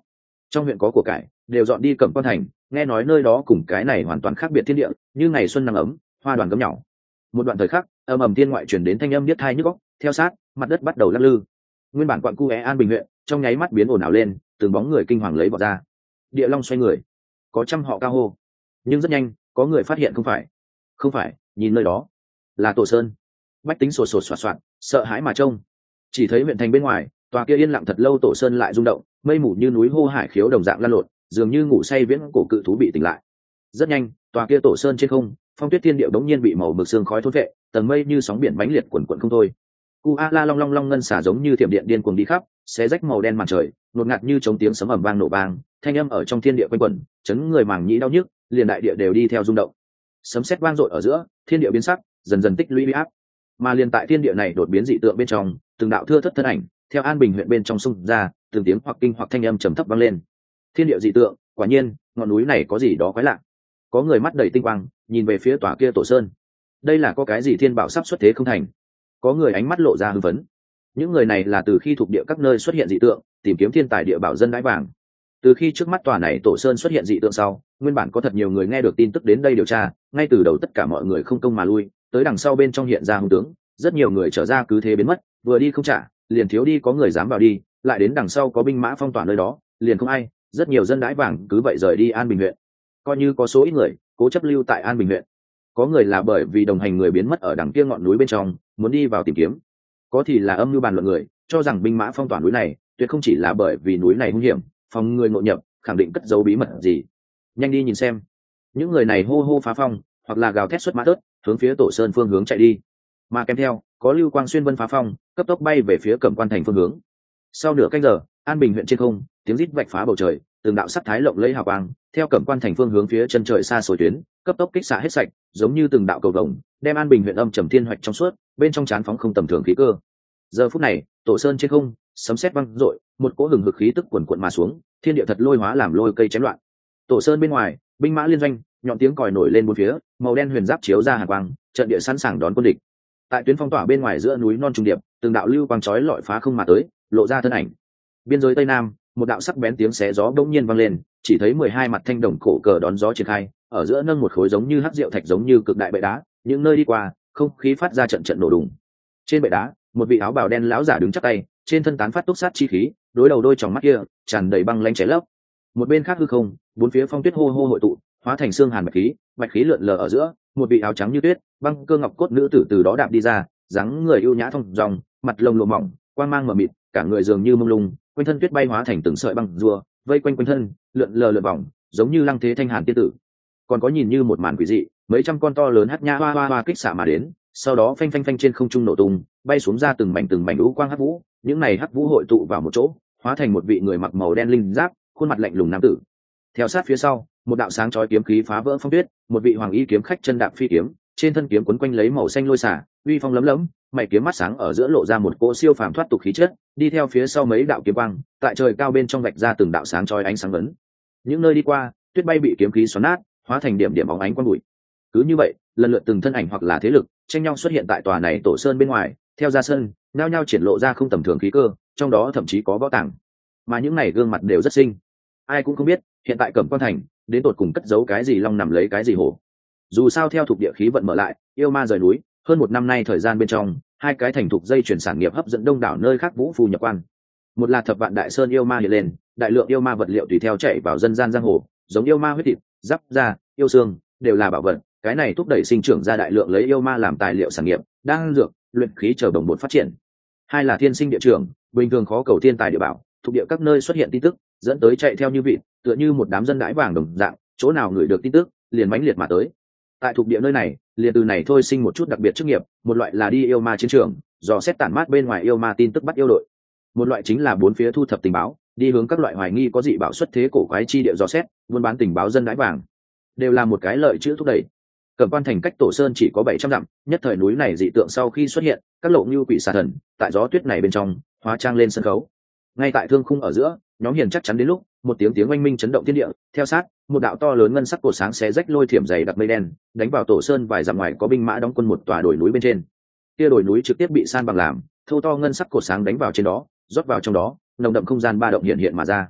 trong huyện có của cải đều dọn đi Cẩm Quan thành, nghe nói nơi đó cùng cái này hoàn toàn khác biệt thiên địa, như ngày xuân nắng ấm, hoa đoàn gấm nhỏ. Một đoạn thời khắc, ầm ầm tiên ngoại truyền đến thanh âm niết thai nhức óc, theo sát, mặt đất bắt đầu lắc lư. Nguyên bản quận cu é An Bình huyện, trong nháy mắt biến ồn ào lên, từng bóng người kinh hoàng lấy vọt ra. Địa Long xoay người, có trăm họ cao hô, nhưng rất nhanh, có người phát hiện không phải, không phải, nhìn nơi đó, là Tổ Sơn. Bách tính sột sột soạt soạt, sợ hãi mà trông. Chỉ thấy huyện thành bên ngoài, tòa kia yên lặng thật lâu Tổ Sơn lại rung động, mây mù như núi hô hải khiếu đồng dạng lan lộn, dường như ngủ say viễn cổ cự thú bị tỉnh lại. Rất nhanh, tòa kia Tổ Sơn trên không, phong tuyết thiên điệu đống nhiên bị màu mực sương khói thôn vệ, tầng mây như sóng biển mãnh liệt quần quần không thôi. U a la long long long ngân xả giống như thiểm điện điên cuồng đi khắp, xé rách màu đen màn trời, nột ngạt như chống tiếng sấm ầm vang nổ vang, thanh âm ở trong thiên địa quanh quẩn, chấn người màng nhĩ đau nhức, liền đại địa đều đi theo rung động. Sấm sét vang dội ở giữa, thiên địa biến sắc, dần dần tích lũy uy áp. Mà liền tại thiên địa này đột biến dị tượng bên trong, từng đạo thưa thất thân ảnh, theo An Bình huyện bên trong xung ra, từng tiếng hoặc kinh hoặc thanh âm trầm thấp vang lên. Thiên địa dị tượng, quả nhiên, ngọn núi này có gì đó quái lạ. Có người mắt đầy tinh quang, nhìn về phía tòa kia Tổ Sơn. Đây là có cái gì thiên bảo sắp xuất thế không thành? Có người ánh mắt lộ ra hưng phấn. Những người này là từ khi thuộc địa các nơi xuất hiện dị tượng, tìm kiếm thiên tài địa bảo dân đãi vàng. Từ khi trước mắt tòa này Tổ Sơn xuất hiện dị tượng sau, nguyên bản có thật nhiều người nghe được tin tức đến đây điều tra, ngay từ đầu tất cả mọi người không công mà lui, tới đằng sau bên trong hiện ra hung tướng, rất nhiều người trở ra cứ thế biến mất, vừa đi không trả, liền thiếu đi có người dám vào đi, lại đến đằng sau có binh mã phong tỏa nơi đó, liền không ai, rất nhiều dân đãi vàng cứ vậy rời đi An Bình huyện. Coi như có số ít người cố chấp lưu tại An Bình huyện, có người là bởi vì đồng hành người biến mất ở đằng kia ngọn núi bên trong, muốn đi vào tìm kiếm, có thì là âm mưu bàn luận người cho rằng binh mã phong tỏa núi này tuyệt không chỉ là bởi vì núi này hung hiểm, phòng người ngộ nhập khẳng định cất giấu bí mật gì. Nhanh đi nhìn xem. Những người này hô hô phá phong, hoặc là gào thét xuất mã tớt hướng phía Tổ Sơn phương hướng chạy đi, mà kèm theo có lưu quang xuyên vân phá phong cấp tốc bay về phía Cẩm Quan thành phương hướng. Sau nửa canh giờ, An Bình huyện trên không tiếng rít vạch phá bầu trời, từng đạo sắc thái lộng lẫy hào quang theo Cẩm Quan thành phương hướng phía chân trời xa xôi tuyến cấp tốc kích xạ hết sạch, giống như từng đạo cầu vồng đem An Bình huyện âm trầm thiên hoạch trong suốt, bên trong chán phóng không tầm thường khí cơ. Giờ phút này, Tổ Sơn trên không sấm sét vang dội, một cỗ hừng hực khí tức cuồn cuộn mà xuống, thiên địa thật lôi hóa làm lôi cây chém loạn. Tổ Sơn bên ngoài, binh mã liên doanh, nhọn tiếng còi nổi lên bốn phía, màu đen huyền giáp chiếu ra hàn quang, trận địa sẵn sàng đón quân địch. Tại tuyến phong tỏa bên ngoài giữa núi non trung điệp, từng đạo lưu quang chói lọi phá không mà tới, lộ ra thân ảnh. Biên giới tây nam, một đạo sắc bén tiếng xé gió bỗng nhiên vang lên, chỉ thấy mười hai mặt thanh đồng cổ cờ đón gió triển khai, ở giữa nâng một khối giống như hắc rượu thạch giống như cực đại bệ đá, những nơi đi qua, không khí phát ra trận trận nổ đùng. Trên bệ đá, một vị áo bào đen lão giả đứng chắp tay, trên thân tán phát túc sát chi khí, đối đầu đôi tròng mắt kia tràn đầy băng lãnh cháy lấp. Một bên khác hư không, bốn phía phong tuyết hô hô hội tụ, hóa thành xương hàn bạch khí, bạch khí lượn lờ ở giữa, một vị áo trắng như tuyết, băng cơ ngọc cốt nữ tử từ đó đạp đi ra, dáng người ưu nhã thông dong, mặt lông lộ mỏng, quang mang mờ mịt, cả người dường như mông lung, quanh thân tuyết bay hóa thành từng sợi băng rùa, vây quanh quanh thân, lượn lờ lượn vòng, giống như lăng thế thanh hàn tiên tử. Còn có nhìn như một màn quỷ dị, mấy trăm con to lớn hắc nha hoa hoa hoa kích xạ mà đến, sau đó phanh phanh phanh trên không trung nổ tung, bay xuống ra từng mảnh từng mảnh lũ quang hắc vũ, những này hắc vũ hội tụ vào một chỗ, hóa thành một vị người mặc màu đen linh giáp, khuôn mặt lạnh lùng nam tử. Theo sát phía sau, một đạo sáng chói kiếm khí phá vỡ phong tuyết, một vị hoàng y kiếm khách chân đạp phi kiếm, trên thân kiếm quấn quanh lấy màu xanh lôi xả, uy phong lấm lấm, mày kiếm mắt sáng ở giữa lộ ra một cỗ siêu phàm thoát tục khí chất, đi theo phía sau mấy đạo kiếm quang, tại trời cao bên trong vạch ra từng đạo sáng chói ánh sáng vấn. Những nơi đi qua, tuyết bay bị kiếm khí xoắn nát, hóa thành điểm điểm bóng ánh quang bụi. Cứ như vậy, lần lượt từng thân ảnh hoặc là thế lực tranh nhau xuất hiện tại tòa này Tổ Sơn bên ngoài, theo ra sân, nhao nhao triển lộ ra không tầm thường khí cơ, trong đó thậm chí có võ tàng. Mà những này gương mặt đều rất xinh, ai cũng không biết hiện tại Cẩm Quan thành đến tột cùng cất giấu cái gì long nằm lấy cái gì hổ. Dù sao theo thuộc địa khí vận mở lại, yêu ma rời núi, hơn một năm nay thời gian bên trong, hai cái thành thục dây chuyển sản nghiệp hấp dẫn đông đảo nơi khác vũ phu nhập quan. Một là Thập Vạn Đại Sơn yêu ma hiện lên, đại lượng yêu ma vật liệu tùy theo chạy vào dân gian giang hồ, giống yêu ma huyết thịt, giáp da, yêu xương, đều là bảo vật, cái này thúc đẩy sinh trưởng ra đại lượng lấy yêu ma làm tài liệu sản nghiệp, đang dược, luyện khí chờ đồng bột phát triển. Hai là Thiên Sinh Địa Trường, bình thường khó cầu thiên tài địa bảo, thuộc địa các nơi xuất hiện tin tức, dẫn tới chạy theo như vị, tựa như một đám dân đãi vàng đồng dạng, chỗ nào người được tin tức, liền mãnh liệt mà tới. Tại thuộc địa nơi này, liền từ này thôi sinh một chút đặc biệt chức nghiệp, một loại là đi yêu ma chiến trường, dò xét tản mát bên ngoài yêu ma tin tức bắt yêu đội. Một loại chính là bốn phía thu thập tình báo, đi hướng các loại hoài nghi có dị bảo xuất thế cổ quái chi địa dò xét, buôn bán tình báo dân đãi vàng, đều là một cái lợi chữ thúc đẩy. Cẩm Quan thành cách Tổ Sơn chỉ có bảy trăm dặm, nhất thời núi này dị tượng sau khi xuất hiện, các lộ như quỷ xà thần, tại gió tuyết này bên trong, hóa trang lên sân khấu. Ngay tại thương khung ở giữa, nhóm hiền chắc chắn đến lúc, một tiếng tiếng oanh minh chấn động thiên địa, theo sát, một đạo to lớn ngân sắc cột sáng xé rách lôi thiểm dày đặc mây đen, đánh vào Tổ Sơn vài dặm ngoài có binh mã đóng quân một tòa đồi núi bên trên. Kia đồi núi trực tiếp bị san bằng làm, thâu to ngân sắc cột sáng đánh vào trên đó, rót vào trong đó, nồng đậm không gian ba động hiện hiện mà ra.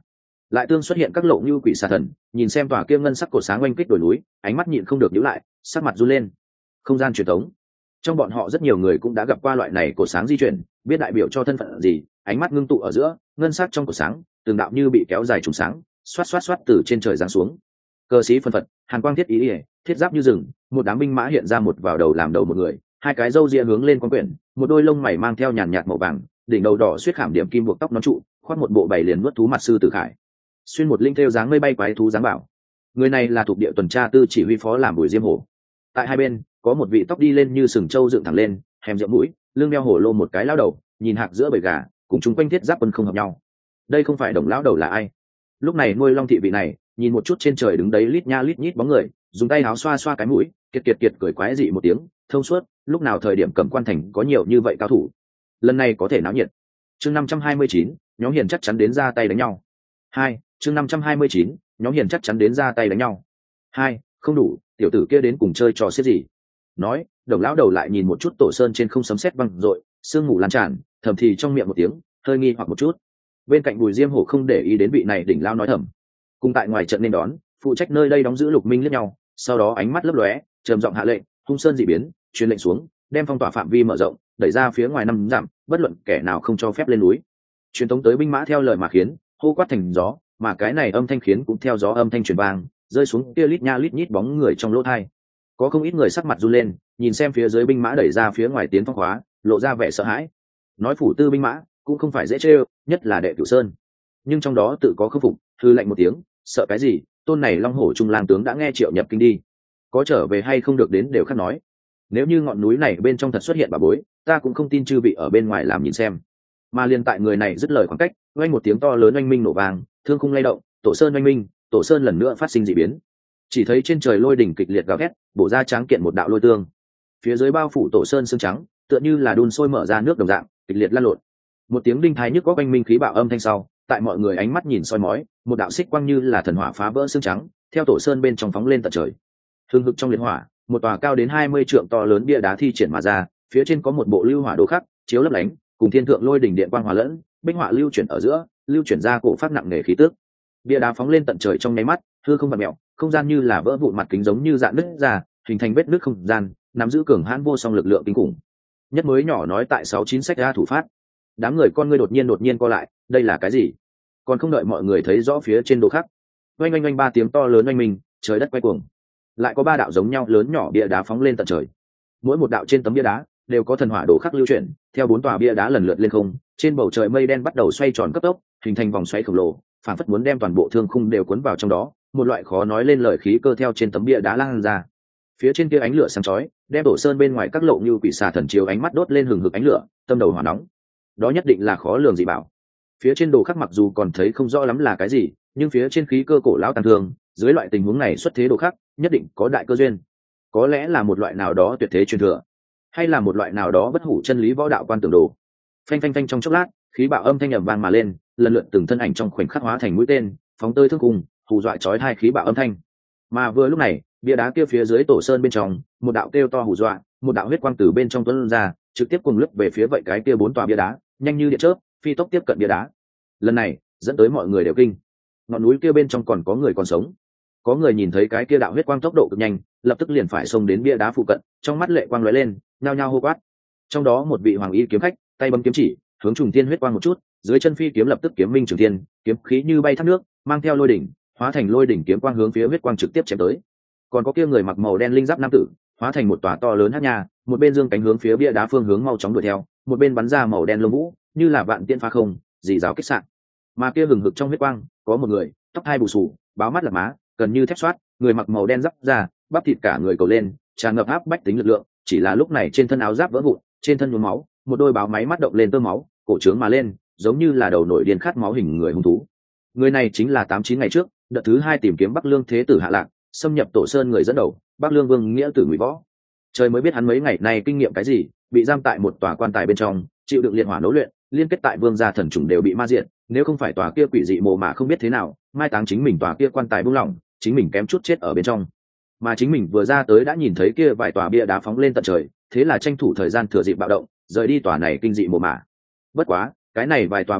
lại tương xuất hiện các lộ như quỷ xà thần, nhìn xem tòa kia ngân sắc cột sáng oanh kích đồi núi, ánh mắt nhịn không được nhíu lại, sắc mặt run lên. Không gian truyền thống, trong bọn họ rất nhiều người cũng đã gặp qua loại này cột sáng di chuyển, biết đại biểu cho thân phận gì. Ánh mắt ngưng tụ ở giữa, ngân sắc trong cột sáng, từng đạo như bị kéo dài trùng sáng, xoát xoát xoát từ trên trời giáng xuống. Cơ sĩ phân phật, hàn quang thiết ý ỉa, thiết giáp như rừng, một đám binh mã hiện ra một vào đầu làm đầu một người, hai cái râu ria hướng lên quan quyển, một đôi lông mày mang theo nhàn nhạt màu vàng, đỉnh đầu đỏ suýt khảm điểm kim buộc tóc nón trụ, khoác một bộ bày liền nuốt thú mặt sư tử khải, xuyên một linh theo dáng mây bay quái thú dáng bảo. Người này là thuộc địa tuần tra tư chỉ huy phó làm Bùi Diêm Hổ. Tại hai bên có một vị tóc đi lên như sừng trâu dựng thẳng lên, hèm rượu mũi, lưng đeo hổ lô một cái lao đầu, nhìn hạc giữa bầy gà, cùng chúng quanh thiết giáp quân không hợp nhau. Đây không phải Đồng lão đầu là ai? Lúc này nuôi long thị vị này, nhìn một chút trên trời đứng đấy lít nha lít nhít bóng người, dùng tay áo xoa xoa cái mũi, kiệt kiệt kiệt cười quái dị một tiếng, thông suốt. Lúc nào thời điểm Cẩm Quan thành có nhiều như vậy cao thủ, lần này có thể náo nhiệt. Chương năm trăm hai mươi chín, nhóm hiền chắc chắn đến ra tay đánh nhau. Hai, chương năm trăm hai mươi chín, nhóm hiền chắc chắn đến ra tay đánh nhau. Hai, không đủ, tiểu tử kia đến cùng chơi trò xiết gì? Nói, Đồng lão đầu lại nhìn một chút tổ sơn trên không sấm sét văng rội, sương mù lan tràn, thầm thì trong miệng một tiếng, hơi nghi hoặc một chút. Bên cạnh Bùi Diêm Hổ không để ý đến vị này đỉnh lao nói thầm. Cùng tại ngoài trận nên đón, phụ trách nơi đây đóng giữ Lục Minh liếc nhau, sau đó ánh mắt lấp lóe, trầm giọng hạ lệnh, hung sơn dị biến, truyền lệnh xuống, đem phong tỏa phạm vi mở rộng, đẩy ra phía ngoài năm dặm, bất luận kẻ nào không cho phép lên núi. Truyền tống tới binh mã theo lời mà khiến, hô quát thành gió, mà cái này âm thanh khiến cũng theo gió âm thanh truyền vang, rơi xuống kia lít nha lít nhít bóng người trong lỗ thai. Có không ít người sắc mặt run lên, nhìn xem phía dưới binh mã đẩy ra phía ngoài tiến phong khóa, lộ ra vẻ sợ hãi. Nói phủ tư binh mã cũng không phải dễ trêu, nhất là đệ Cửu Sơn, nhưng trong đó tự có khâm phục, hư lệnh một tiếng, sợ cái gì? Tôn này Long Hổ Trung lang tướng đã nghe triệu nhập kinh đi, có trở về hay không được đến đều khác nói. Nếu như ngọn núi này bên trong thật xuất hiện bà bối, ta cũng không tin chư vị ở bên ngoài làm nhìn xem. Mà liền tại người này dứt lời khoảng cách, oanh một tiếng to lớn oanh minh nổ vang, thương khung lay động, tổ sơn oanh minh, tổ sơn lần nữa phát sinh dị biến. Chỉ thấy trên trời lôi đỉnh kịch liệt gào thét, bổ ra tráng kiện một đạo lôi tương. Phía dưới bao phủ tổ sơn xương trắng, tựa như là đun sôi mở ra nước đồng dạng, kịch liệt lăn lộn. Một tiếng đinh thái nhức có oanh minh khí bạo âm thanh sau, tại mọi người ánh mắt nhìn soi mói, một đạo xích quang như là thần hỏa phá vỡ xương trắng, theo tổ sơn bên trong phóng lên tận trời. Hương hực trong liệt hỏa, một tòa cao đến hai mươi trượng to lớn bia đá thi triển mà ra, phía trên có một bộ lưu hỏa đồ khắc, chiếu lấp lánh, cùng thiên thượng lôi đỉnh điện quang hòa lẫn, bích họa lưu chuyển ở giữa, lưu chuyển ra cổ phát nặng nề khí tức. Bia đá phóng lên tận trời trong nháy mắt, hư không vặn mèo, không gian như là vỡ vụn mặt kính giống như dạn nứt ra, hình thành vết nứt không gian, nắm giữ cường hãn vô song lực lượng kinh khủng. Nhất mới nhỏ nói tại sáu chín sách ra thủ phát. Đám người con ngươi đột nhiên đột nhiên co lại, đây là cái gì? Còn không đợi mọi người thấy rõ phía trên đồ khắc, oanh oanh oanh ba tiếng to lớn oanh mình, trời đất quay cuồng. Lại có ba đạo giống nhau lớn nhỏ bia đá phóng lên tận trời. Mỗi một đạo trên tấm bia đá đều có thần hỏa đồ khắc lưu chuyển, theo bốn tòa bia đá lần lượt lên không, trên bầu trời mây đen bắt đầu xoay tròn cấp tốc, hình thành vòng xoáy khổng lồ, phản phất muốn đem toàn bộ thương khung đều cuốn vào trong đó, một loại khó nói lên lời khí cơ theo trên tấm bia đá lan ra. Phía trên kia ánh lửa sáng chói, đem tổ sơn bên ngoài các lộ như quỷ xà thần chiếu ánh mắt đốt lên hừng hực ánh lửa, tâm đầu hỏa nóng. Đó nhất định là khó lường dị bảo. Phía trên đồ khắc mặc dù còn thấy không rõ lắm là cái gì, nhưng phía trên khí cơ cổ lão tàn thương, dưới loại tình huống này xuất thế đồ khắc, nhất định có đại cơ duyên. Có lẽ là một loại nào đó tuyệt thế truyền thừa, hay là một loại nào đó bất hủ chân lý võ đạo quan tưởng đồ. Phanh phanh phanh trong chốc lát, khí bạo âm thanh ầm vang mà lên, lần lượt từng thân ảnh trong khoảnh khắc hóa thành mũi tên, phóng tơi thương cùng, hù dọa chói tai khí bạo âm thanh. Mà vừa lúc này, bia đá kia phía dưới tổ sơn bên trong, một đạo kêu to hù dọa, một đạo huyết quang từ bên trong tuôn ra, trực tiếp cùng lướt về phía vậy cái kia bốn tòa bia đá, nhanh như điện chớp, phi tốc tiếp cận bia đá. Lần này, dẫn tới mọi người đều kinh. Ngọn núi kia bên trong còn có người còn sống. Có người nhìn thấy cái kia đạo huyết quang tốc độ cực nhanh, lập tức liền phải xông đến bia đá phụ cận, trong mắt lệ quang lóe lên, nhao nhao hô quát. Trong đó một vị hoàng y kiếm khách, tay bấm kiếm chỉ, hướng trùng thiên huyết quang một chút, dưới chân phi kiếm lập tức kiếm minh trường thiên, kiếm khí như bay thác nước, mang theo lôi đỉnh, hóa thành lôi đỉnh kiếm quang hướng phía huyết quang trực tiếp chém tới. Còn có kia người mặc màu đen linh giáp nam tử, hóa thành một tòa to lớn hắc nha, một bên dương cánh hướng phía bia đá phương hướng mau chóng đuổi theo, một bên bắn ra màu đen lông vũ, như là vạn tiên phá không, dì rào kích sạn. Mà kia hừng hực trong huyết quang, có một người, tóc hai bù xù, báo mắt là má, gần như thép xoát, người mặc màu đen giáp da, bắp thịt cả người cầu lên, tràn ngập áp bách tính lực lượng, chỉ là lúc này trên thân áo giáp vỡ vụn, trên thân nhuốm máu, một đôi báo máy mắt động lên tơ máu, cổ trướng mà lên, giống như là đầu nổi điên khát máu hình người hung thú. Người này chính là tám chín ngày trước, đợt thứ hai tìm kiếm Bắc Lương thế tử Hạ Lạc, xâm nhập Tổ Sơn người dẫn đầu, Bắc Lương Vương nghĩa tử Ngụy Võ. Trời mới biết hắn mấy ngày nay kinh nghiệm cái gì, bị giam tại một tòa quan tài bên trong, chịu đựng liệt hỏa nấu luyện, liên kết tại vương gia thần trùng đều bị ma diệt, nếu không phải tòa kia quỷ dị mồ mà không biết thế nào, mai táng chính mình tòa kia quan tài buông lỏng, chính mình kém chút chết ở bên trong. Mà chính mình vừa ra tới đã nhìn thấy kia vài tòa bia đá phóng lên tận trời, thế là tranh thủ thời gian thừa dịp bạo động, rời đi tòa này kinh dị mồ mả. Bất quá, cái này vài tòa bia đá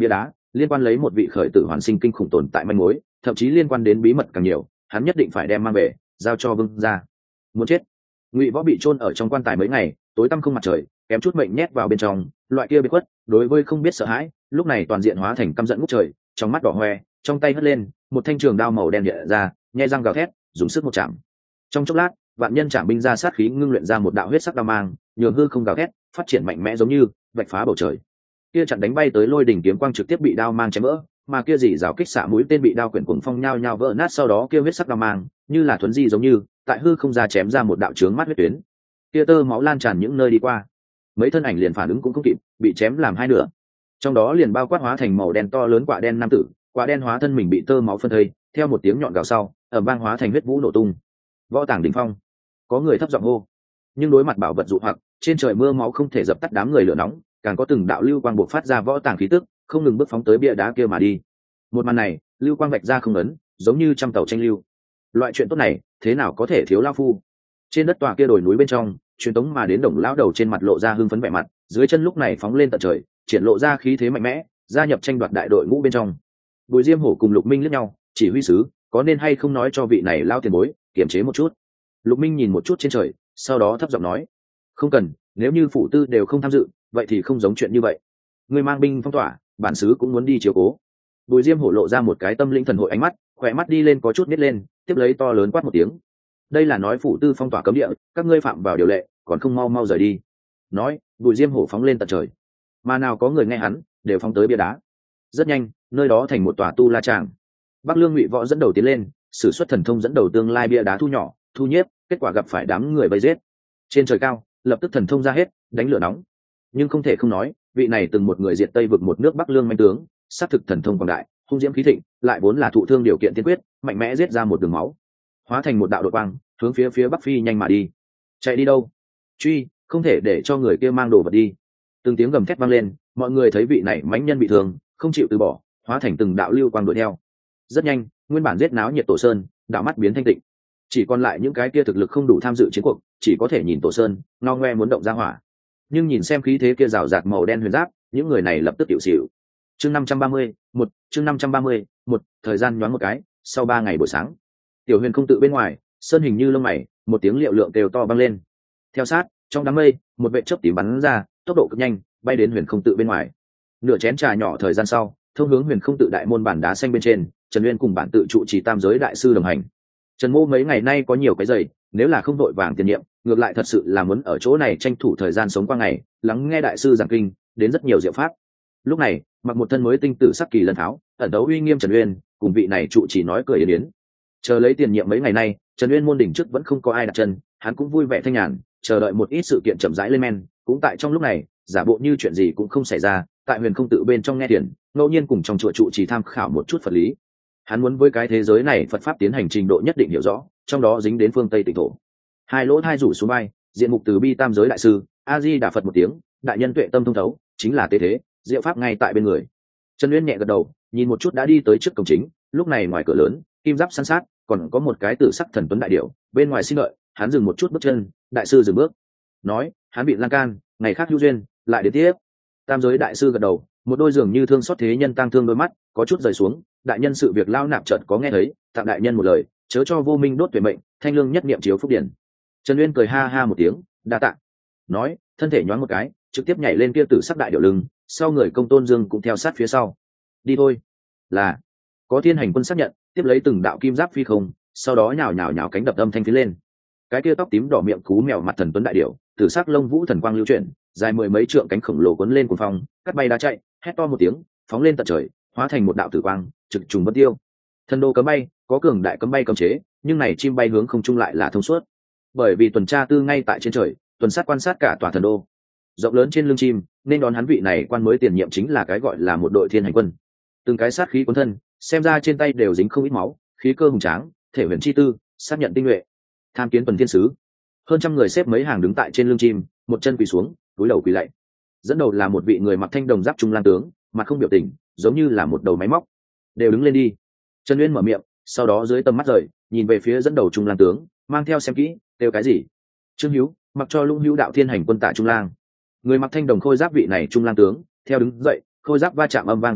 liên quan lấy một vị khởi tử hoàn sinh kinh khủng tồn tại manh mối, thậm chí liên quan đến bí mật càng nhiều, hắn nhất định phải đem mang về giao cho vương gia. Muốn chết. Ngụy Võ bị chôn ở trong quan tài mấy ngày, tối tăm không mặt trời, kém chút mệnh nhét vào bên trong, loại kia biệt khuất, đối với không biết sợ hãi, lúc này toàn diện hóa thành căm giận ngút trời, trong mắt đỏ hoe, trong tay hất lên, một thanh trường đao màu đen hiện ra, nhai răng gào thét, dùng sức một chạm. Trong chốc lát, vạn nhân chạm binh ra sát khí ngưng luyện ra một đạo huyết sắc đao mang, nhường hư không gào thét, phát triển mạnh mẽ giống như vạch phá bầu trời. Kia chặn đánh bay tới lôi đỉnh kiếm quang trực tiếp bị đao mang chém vỡ, mà kia dỉ rào kích xạ mũi tên bị đao quyển cuồng phong nhao nhao vỡ nát, sau đó kia huyết sắc đao mang như là thuấn di giống như tại hư không ra chém ra một đạo chướng mắt huyết tuyến, kia tơ máu lan tràn những nơi đi qua, mấy thân ảnh liền phản ứng cũng không kịp, bị chém làm hai nửa, trong đó liền bao quát hóa thành màu đen to lớn quả đen nam tử, quả đen hóa thân mình bị tơ máu phân thây, theo một tiếng nhọn gào sau ở bang hóa thành huyết vũ nổ tung. Võ tàng đỉnh phong, có người thấp giọng hô, nhưng đối mặt bảo vật dụ hoặc, trên trời mưa máu không thể dập tắt đám người lửa nóng, càng có từng đạo lưu quang bộc phát ra võ tàng khí tức, không ngừng bước phóng tới bia đá kia mà đi. Một màn này, lưu quang vạch ra không ấn, giống như trăm tàu tranh lưu. Loại chuyện tốt này, thế nào có thể thiếu lao phu? Trên đất tòa kia đồi núi bên trong, truyền tống mà đến Đồng lão đầu trên mặt lộ ra hưng phấn vẻ mặt, dưới chân lúc này phóng lên tận trời, triển lộ ra khí thế mạnh mẽ, gia nhập tranh đoạt đại đội ngũ bên trong. Bùi Diêm Hổ cùng Lục Minh liếc nhau, chỉ huy sứ, có nên hay không nói cho vị này lao tiền bối kiềm chế một chút? Lục Minh nhìn một chút trên trời, sau đó thấp giọng nói, không cần, nếu như phụ tư đều không tham dự, vậy thì không giống chuyện như vậy. Người mang binh phong tỏa, bản sứ cũng muốn đi chiếu cố. Bùi Diêm Hổ lộ ra một cái tâm linh thần hội ánh mắt, khỏe mắt đi lên có chút nít lên, tiếp lấy to lớn quát một tiếng, đây là nói phụ tư phong tỏa cấm địa, các ngươi phạm vào điều lệ, còn không mau mau rời đi. Nói, Bùi Diêm Hổ phóng lên tận trời, mà nào có người nghe hắn, đều phóng tới bia đá. Rất nhanh, nơi đó thành một tòa tu la tràng. Bắc Lương Ngụy Võ dẫn đầu tiến lên, sử xuất thần thông dẫn đầu tương lai bia đá thu nhỏ, thu nhiếp, kết quả gặp phải đám người vây giết. Trên trời cao, lập tức thần thông ra hết, đánh lửa nóng. Nhưng không thể không nói, vị này từng một người diệt Tây vực một nước Bắc Lương manh tướng, sát thực thần thông quảng đại, hung diễm khí thịnh, lại vốn là thụ thương điều kiện tiên quyết, mạnh mẽ giết ra một đường máu, hóa thành một đạo đột quang, hướng phía phía Bắc phi nhanh mà đi. Chạy đi đâu? Truy, không thể để cho người kia mang đồ vật đi. Từng tiếng gầm thét vang lên, mọi người thấy vị này mãnh nhân bị thương, không chịu từ bỏ, hóa thành từng đạo lưu quang đuổi theo. Rất nhanh, nguyên bản giết náo nhiệt Tổ Sơn, đạo mắt biến thanh tịnh. Chỉ còn lại những cái kia thực lực không đủ tham dự chiến cuộc, chỉ có thể nhìn Tổ Sơn, ngao ngoe muốn động ra hỏa. Nhưng nhìn xem khí thế kia rào rạt màu đen huyền giáp, những người này lập tức tiểu xỉu. Chương năm trăm ba mươi, một, chương năm trăm ba mươi, một, thời gian nhoáng một cái, sau ba ngày buổi sáng. Tiểu Huyền không tự bên ngoài, sơn hình như lông mày, một tiếng liệu lượng kêu to vang lên. Theo sát, trong đám mây, một vệ chớp tím bắn ra, tốc độ cực nhanh, bay đến Huyền không tự bên ngoài. Nửa chén trà nhỏ thời gian sau, thông hướng Huyền không tự đại môn bản đá xanh bên trên, Trần Uyên cùng bản tự trụ trì tam giới đại sư đồng hành. Trần Mô mấy ngày nay có nhiều cái giày, nếu là không đội vàng tiền nhiệm, ngược lại thật sự là muốn ở chỗ này tranh thủ thời gian sống qua ngày, lắng nghe đại sư giảng kinh, đến rất nhiều diệu pháp. Lúc này, mặc một thân mới tinh tử sắc kỳ lân tháo, ẩn đấu uy nghiêm Trần Uyên, cùng vị này trụ trì nói cười yến yến. Chờ lấy tiền nhiệm mấy ngày nay, Trần Uyên môn đỉnh trước vẫn không có ai đặt chân, hắn cũng vui vẻ thanh nhàn, chờ đợi một ít sự kiện chậm rãi lên men. Cũng tại trong lúc này, giả bộ như chuyện gì cũng không xảy ra, tại Huyền không tự bên trong nghe tiền, ngẫu nhiên cùng trong chùa trụ trì tham khảo một chút Phật lý. Hắn muốn với cái thế giới này Phật pháp tiến hành trình độ nhất định hiểu rõ, trong đó dính đến phương Tây Tịnh thổ. Hai lỗ thai rủ xuống bay, diện mục từ bi tam giới đại sư, A Di Đà Phật một tiếng, đại nhân tuệ tâm thông thấu, chính là tế thế, diệu pháp ngay tại bên người. Trần Uyên nhẹ gật đầu, nhìn một chút đã đi tới trước cổng chính, lúc này ngoài cửa lớn, kim giáp san sát, còn có một cái tử sắc thần tuấn đại điểu, bên ngoài xin đợi, hắn dừng một chút bước chân, đại sư dừng bước, nói, hắn bị lan can, ngày khác hữu duyên, lại đến tiếp. Tam giới đại sư gật đầu, một đôi dường như thương xót thế nhân tăng thương đôi mắt, có chút rời xuống, đại nhân sự việc lao nạp chợt có nghe thấy, tặng đại nhân một lời, chớ cho vô minh đốt tuyệt mệnh, thanh lương nhất niệm chiếu phúc điển. Trần Uyên cười ha ha một tiếng, đa tạ. Nói, thân thể nhoáng một cái, trực tiếp nhảy lên kia tử sắc đại điểu lưng, sau người Công Tôn Dương cũng theo sát phía sau. Đi thôi. Là. Có thiên hành quân xác nhận, tiếp lấy từng đạo kim giáp phi không, sau đó nhào nhào nhào cánh đập âm thanh phía lên. Cái kia tóc tím đỏ miệng cú mèo mặt thần tuấn đại điểu, tử sắc lông vũ thần quang lưu chuyển, dài mười mấy trượng cánh khổng lồ cuốn lên cuồng phong, cắt bay đá chạy, hét to một tiếng, phóng lên tận trời, hóa thành một đạo tử quang, trực trùng vân tiêu. Thần đô cấm bay, có cường đại cấm bay cấm chế, nhưng này chim bay hướng không trung lại là thông suốt. Bởi vì tuần tra tư ngay tại trên trời, tuần sát quan sát cả tòa thần đô. Rộng lớn trên lưng chim, nên đón hắn vị này quan mới tiền nhiệm chính là cái gọi là một đội thiên hành quân. Từng cái sát khí cuốn thân, xem ra trên tay đều dính không ít máu, khí cơ hùng tráng, thể huyền chi tư, xác nhận tinh nhuệ. Tham kiến tuần thiên sứ. Hơn trăm người xếp mấy hàng đứng tại trên lưng chim, một chân quỳ xuống, cúi đầu quỳ lạy. Dẫn đầu là một vị người mặc thanh đồng giáp trung lang tướng, mặt không biểu tình, giống như là một đầu máy móc. Đều đứng lên đi. Trần Uyên mở miệng, sau đó dưới tầm mắt rời, nhìn về phía dẫn đầu trung lang tướng, mang theo xem kỹ, kêu cái gì? Trương Hiếu, mặc cho Lũng Hữu đạo thiên hành quân tạ trung lang. Người mặc thanh đồng khôi giáp vị này trung lang tướng, theo đứng dậy, khôi giáp va chạm âm vang rung động,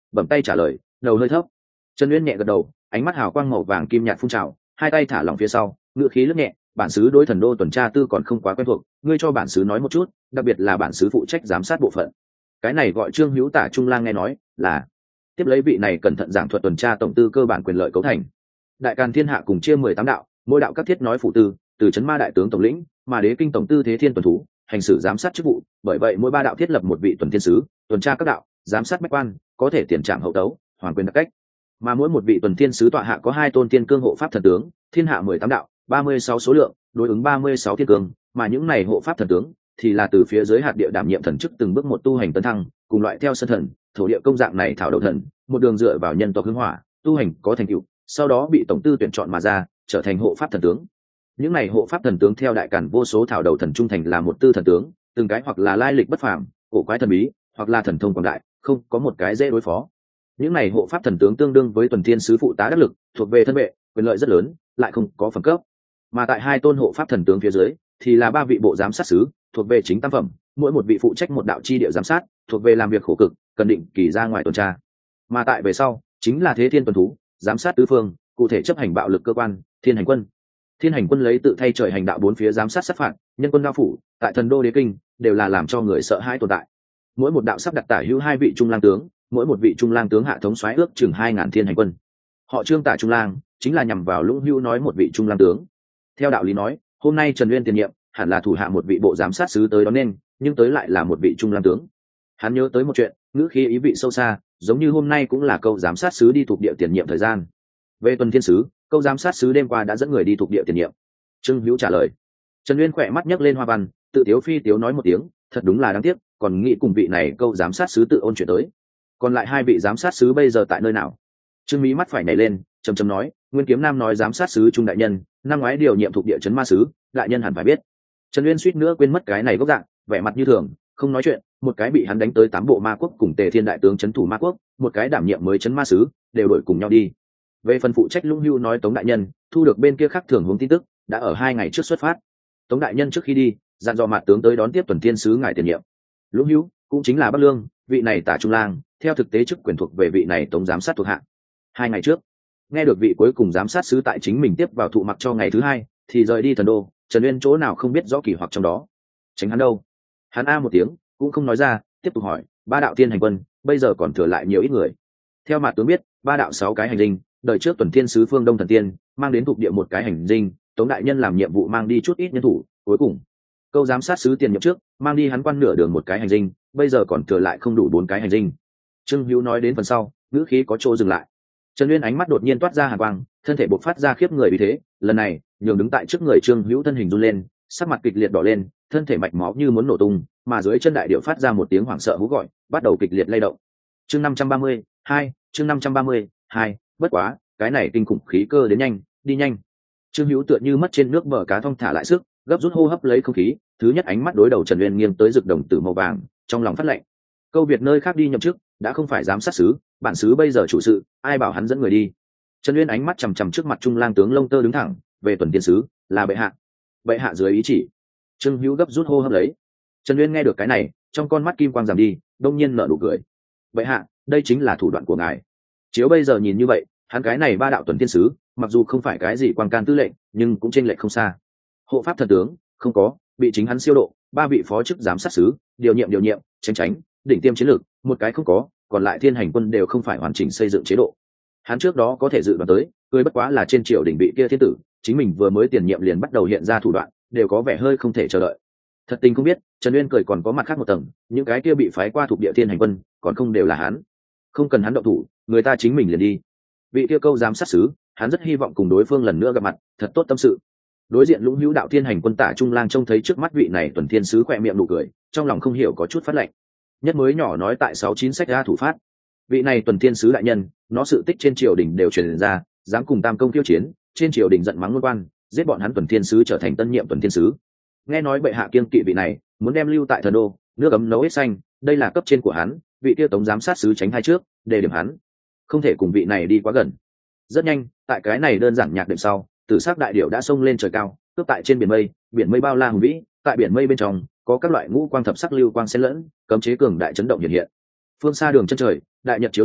bẩm tay trả lời, đầu hơi thấp. Trần Uyên nhẹ gật đầu, ánh mắt hào quang màu vàng kim nhạt phun trào, hai tay thả lỏng phía sau, ngữ khí lướt nhẹ, bản sứ đối thần đô tuần tra tư còn không quá quen thuộc, ngươi cho bản sứ nói một chút, đặc biệt là bản sứ phụ trách giám sát bộ phận. Cái này gọi Trương Hữu Tả Trung Lang nghe nói là tiếp lấy vị này cẩn thận giảng thuật tuần tra tổng tư cơ bản quyền lợi cấu thành. Đại Càn thiên hạ cùng chia mười tám đạo, mỗi đạo các thiết nói phụ tư, từ trấn ma đại tướng tổng lĩnh, mà đế kinh tổng tư thế thiên tuần thú, hành xử giám sát chức vụ, bởi vậy mỗi ba đạo thiết lập một vị tuần thiên sứ, tuần tra các đạo, giám sát bách quan, có thể tiền trạm hậu tấu, hoàn quyền đặc cách. Mà mỗi một vị tuần thiên sứ tọa hạ có hai tôn tiên cương hộ pháp thần tướng, thiên hạ mười tám đạo, ba mươi sáu số lượng, đối ứng ba mươi sáu thiên cương, mà những này hộ pháp thần tướng thì là từ phía dưới hạt địa đảm nhiệm thần chức từng bước một tu hành tấn thăng, cùng loại theo sân thần, thổ địa công dạng này thảo đầu thần, một đường dựa vào nhân tộc hương hỏa, tu hành có thành tựu, sau đó bị tổng tư tuyển chọn mà ra, trở thành hộ pháp thần tướng. Những này hộ pháp thần tướng theo Đại Càn vô số thảo đầu thần trung thành là một tư thần tướng, từng cái hoặc là lai lịch bất phàm, cổ quái thần bí, hoặc là thần thông quảng đại, không có một cái dễ đối phó. Những này hộ pháp thần tướng tương đương với tuần thiên sứ phụ tá đắc lực, thuộc về thân vệ, quyền lợi rất lớn, lại không có phẩm cấp. Mà tại hai tôn hộ pháp thần tướng phía dưới thì là ba vị bộ giám sát sứ, thuộc về chính tam phẩm, mỗi một vị phụ trách một đạo chi địa giám sát, thuộc về làm việc khổ cực, cần định kỳ ra ngoài tuần tra. Mà tại về sau chính là thế thiên tuần thú, giám sát tứ phương, cụ thể chấp hành bạo lực cơ quan, thiên hành quân. Thiên hành quân lấy tự thay trời hành đạo bốn phía giám sát sát phạt, nhân quân đao phủ, tại thần đô đế kinh đều là làm cho người sợ hãi tồn tại. Mỗi một đạo sắp đặt tả hữu hai vị trung lang tướng, mỗi một vị trung lang tướng hạ thống soái ước chừng hai ngàn thiên hành quân. Họ Trương Tả Trung Lang chính là nhằm vào Lũng Hữu nói một vị trung lang tướng. Theo đạo lý nói, hôm nay Trần Uyên tiền nhiệm hẳn là thủ hạ một vị bộ giám sát sứ tới đón nên, nhưng tới lại là một vị trung lang tướng. Hắn nhớ tới một chuyện, ngữ khí ý vị sâu xa, giống như hôm nay cũng là câu giám sát sứ đi thuộc địa tiền nhiệm thời gian. Về tuần thiên sứ, câu giám sát sứ đêm qua đã dẫn người đi thuộc địa tiền nhiệm. Trương Hữu trả lời. Trần Uyên khỏe mắt nhấc lên hoa văn, tự tiếu phi tiếu nói một tiếng, thật đúng là đáng tiếc, còn nghĩ cùng vị này câu giám sát sứ tự ôn chuyện tới. Còn lại hai vị giám sát sứ bây giờ tại nơi nào? Trương Mỹ mắt phải nhảy lên, trầm trầm nói, Nguyên Kiếm Nam nói giám sát sứ trung đại nhân năm ngoái điều nhiệm thuộc địa trấn ma sứ, đại nhân hẳn phải biết. Trần Uyên suýt nữa quên mất cái này gốc dạng, vẻ mặt như thường, không nói chuyện, một cái bị hắn đánh tới tám bộ ma quốc cùng Tề Thiên đại tướng trấn thủ ma quốc, một cái đảm nhiệm mới trấn ma sứ, đều đổi cùng nhau đi. Về phần phụ trách Lũng Hữu nói Tống đại nhân thu được bên kia khác thường hướng tin tức, đã ở hai ngày trước xuất phát. Tống đại nhân trước khi đi, dặn dò mặt tướng tới đón tiếp tuần thiên sứ ngài tiền nhiệm. Lũng Hữu cũng chính là Bắc Lương, vị này Tả Trung Lang, theo thực tế chức quyền thuộc về vị này Tống giám sát thuộc hạ. Hai ngày trước, nghe được vị cuối cùng giám sát sứ tại chính mình tiếp vào thụ mặc cho ngày thứ hai, thì rời đi thần đô. Trần Uyên chỗ nào không biết rõ kỳ hoặc trong đó. Tránh hắn đâu? Hắn a một tiếng, cũng không nói ra, tiếp tục hỏi, ba đạo thiên hành quân, bây giờ còn thừa lại nhiều ít người. Theo mặt tướng biết, ba đạo sáu cái hành dinh, đời trước tuần thiên sứ Phương Đông thần tiên mang đến thuộc địa một cái hành dinh, Tống đại nhân làm nhiệm vụ mang đi chút ít nhân thủ, cuối cùng câu giám sát sứ tiền nhiệm trước mang đi hắn quan nửa đường một cái hành dinh, bây giờ còn thừa lại không đủ bốn cái hành dinh. Trương Hữu nói đến phần sau, ngữ khí có chỗ dừng lại. Trần Uyên ánh mắt đột nhiên toát ra hàn quang, thân thể bộc phát ra khiếp người vì thế, lần này nhường đứng tại trước người Trương Hữu thân hình run lên, sắc mặt kịch liệt đỏ lên, thân thể mạch máu như muốn nổ tung, mà dưới chân đại điệu phát ra một tiếng hoảng sợ hú gọi, bắt đầu kịch liệt lay động. Chương năm trăm ba mươi hai, chương năm trăm ba mươi hai, bất quá, cái này kinh khủng khí cơ đến nhanh, đi nhanh. Trương Hữu tựa như mất trên nước bờ cá thong thả lại sức, gấp rút hô hấp lấy không khí, thứ nhất ánh mắt đối đầu Trần Uyên nghiêng tới rực đồng tử màu vàng, trong lòng phát lệnh. Câu Việt nơi khác đi nhậm chức, đã không phải giám sát sứ, bản sứ bây giờ chủ sự, ai bảo hắn dẫn người đi. Trần Uyên ánh mắt chằm chằm trước mặt Trung Lang tướng lông tơ đứng thẳng, về tuần tiên sứ, là bệ hạ. Bệ hạ dưới ý chỉ. Trương Hữu gấp rút hô hấp lấy. Trần Uyên nghe được cái này, trong con mắt kim quang giảm đi, đông nhiên nở nụ cười. Bệ hạ, đây chính là thủ đoạn của ngài. Chiếu bây giờ nhìn như vậy, hắn cái này ba đạo tuần tiên sứ, mặc dù không phải cái gì quan can tư lệnh, nhưng cũng chênh lệch không xa. Hộ pháp thần tướng, không có, bị chính hắn siêu độ, ba vị phó chức giám sát sứ, điều nhiệm điều nhiệm, tránh tránh, đỉnh tiêm chiến lược, một cái không có, còn lại thiên hành quân đều không phải hoàn chỉnh xây dựng chế độ. Hắn trước đó có thể dự đoán tới, cười bất quá là trên triều đỉnh vị kia thiên tử, chính mình vừa mới tiền nhiệm liền bắt đầu hiện ra thủ đoạn, đều có vẻ hơi không thể chờ đợi. Thật tình không biết, Trần Uyên cười còn có mặt khác một tầng, những cái kia bị phái qua thuộc địa thiên hành quân, còn không đều là hắn. Không cần hắn động thủ, người ta chính mình liền đi. Vị kia câu giám sát sứ, hắn rất hy vọng cùng đối phương lần nữa gặp mặt, thật tốt tâm sự. Đối diện Lũng Hữu đạo thiên hành quân Tả Trung Lang trông thấy trước mắt vị này tuần thiên sứ khỏe miệng nụ cười, trong lòng không hiểu có chút phát lạnh. Nhất mới nhỏ nói tại sáu chín sách ra thủ phát, vị này tuần thiên sứ đại nhân, nó sự tích trên triều đình đều truyền ra, dám cùng Tam Công tiêu chiến, trên triều đình giận mắng luân quan, giết bọn hắn tuần thiên sứ trở thành tân nhiệm tuần thiên sứ. Nghe nói bệ hạ kiêng kỵ vị này, muốn đem lưu tại thần đô, nước ấm nấu hết xanh, đây là cấp trên của hắn, vị kia tống giám sát sứ tránh hai trước, đề điểm hắn, không thể cùng vị này đi quá gần. Rất nhanh, tại cái này đơn giản nhạc đệm sau, tử sắc đại điểu đã xông lên trời cao, cướp tại trên biển mây, biển mây bao la hùng vĩ, tại biển mây bên trong có các loại ngũ quang thập sắc lưu quang xen lẫn, cấm chế cường đại chấn động hiện hiện. Phương xa đường chân trời, đại nhật chiếu rọi,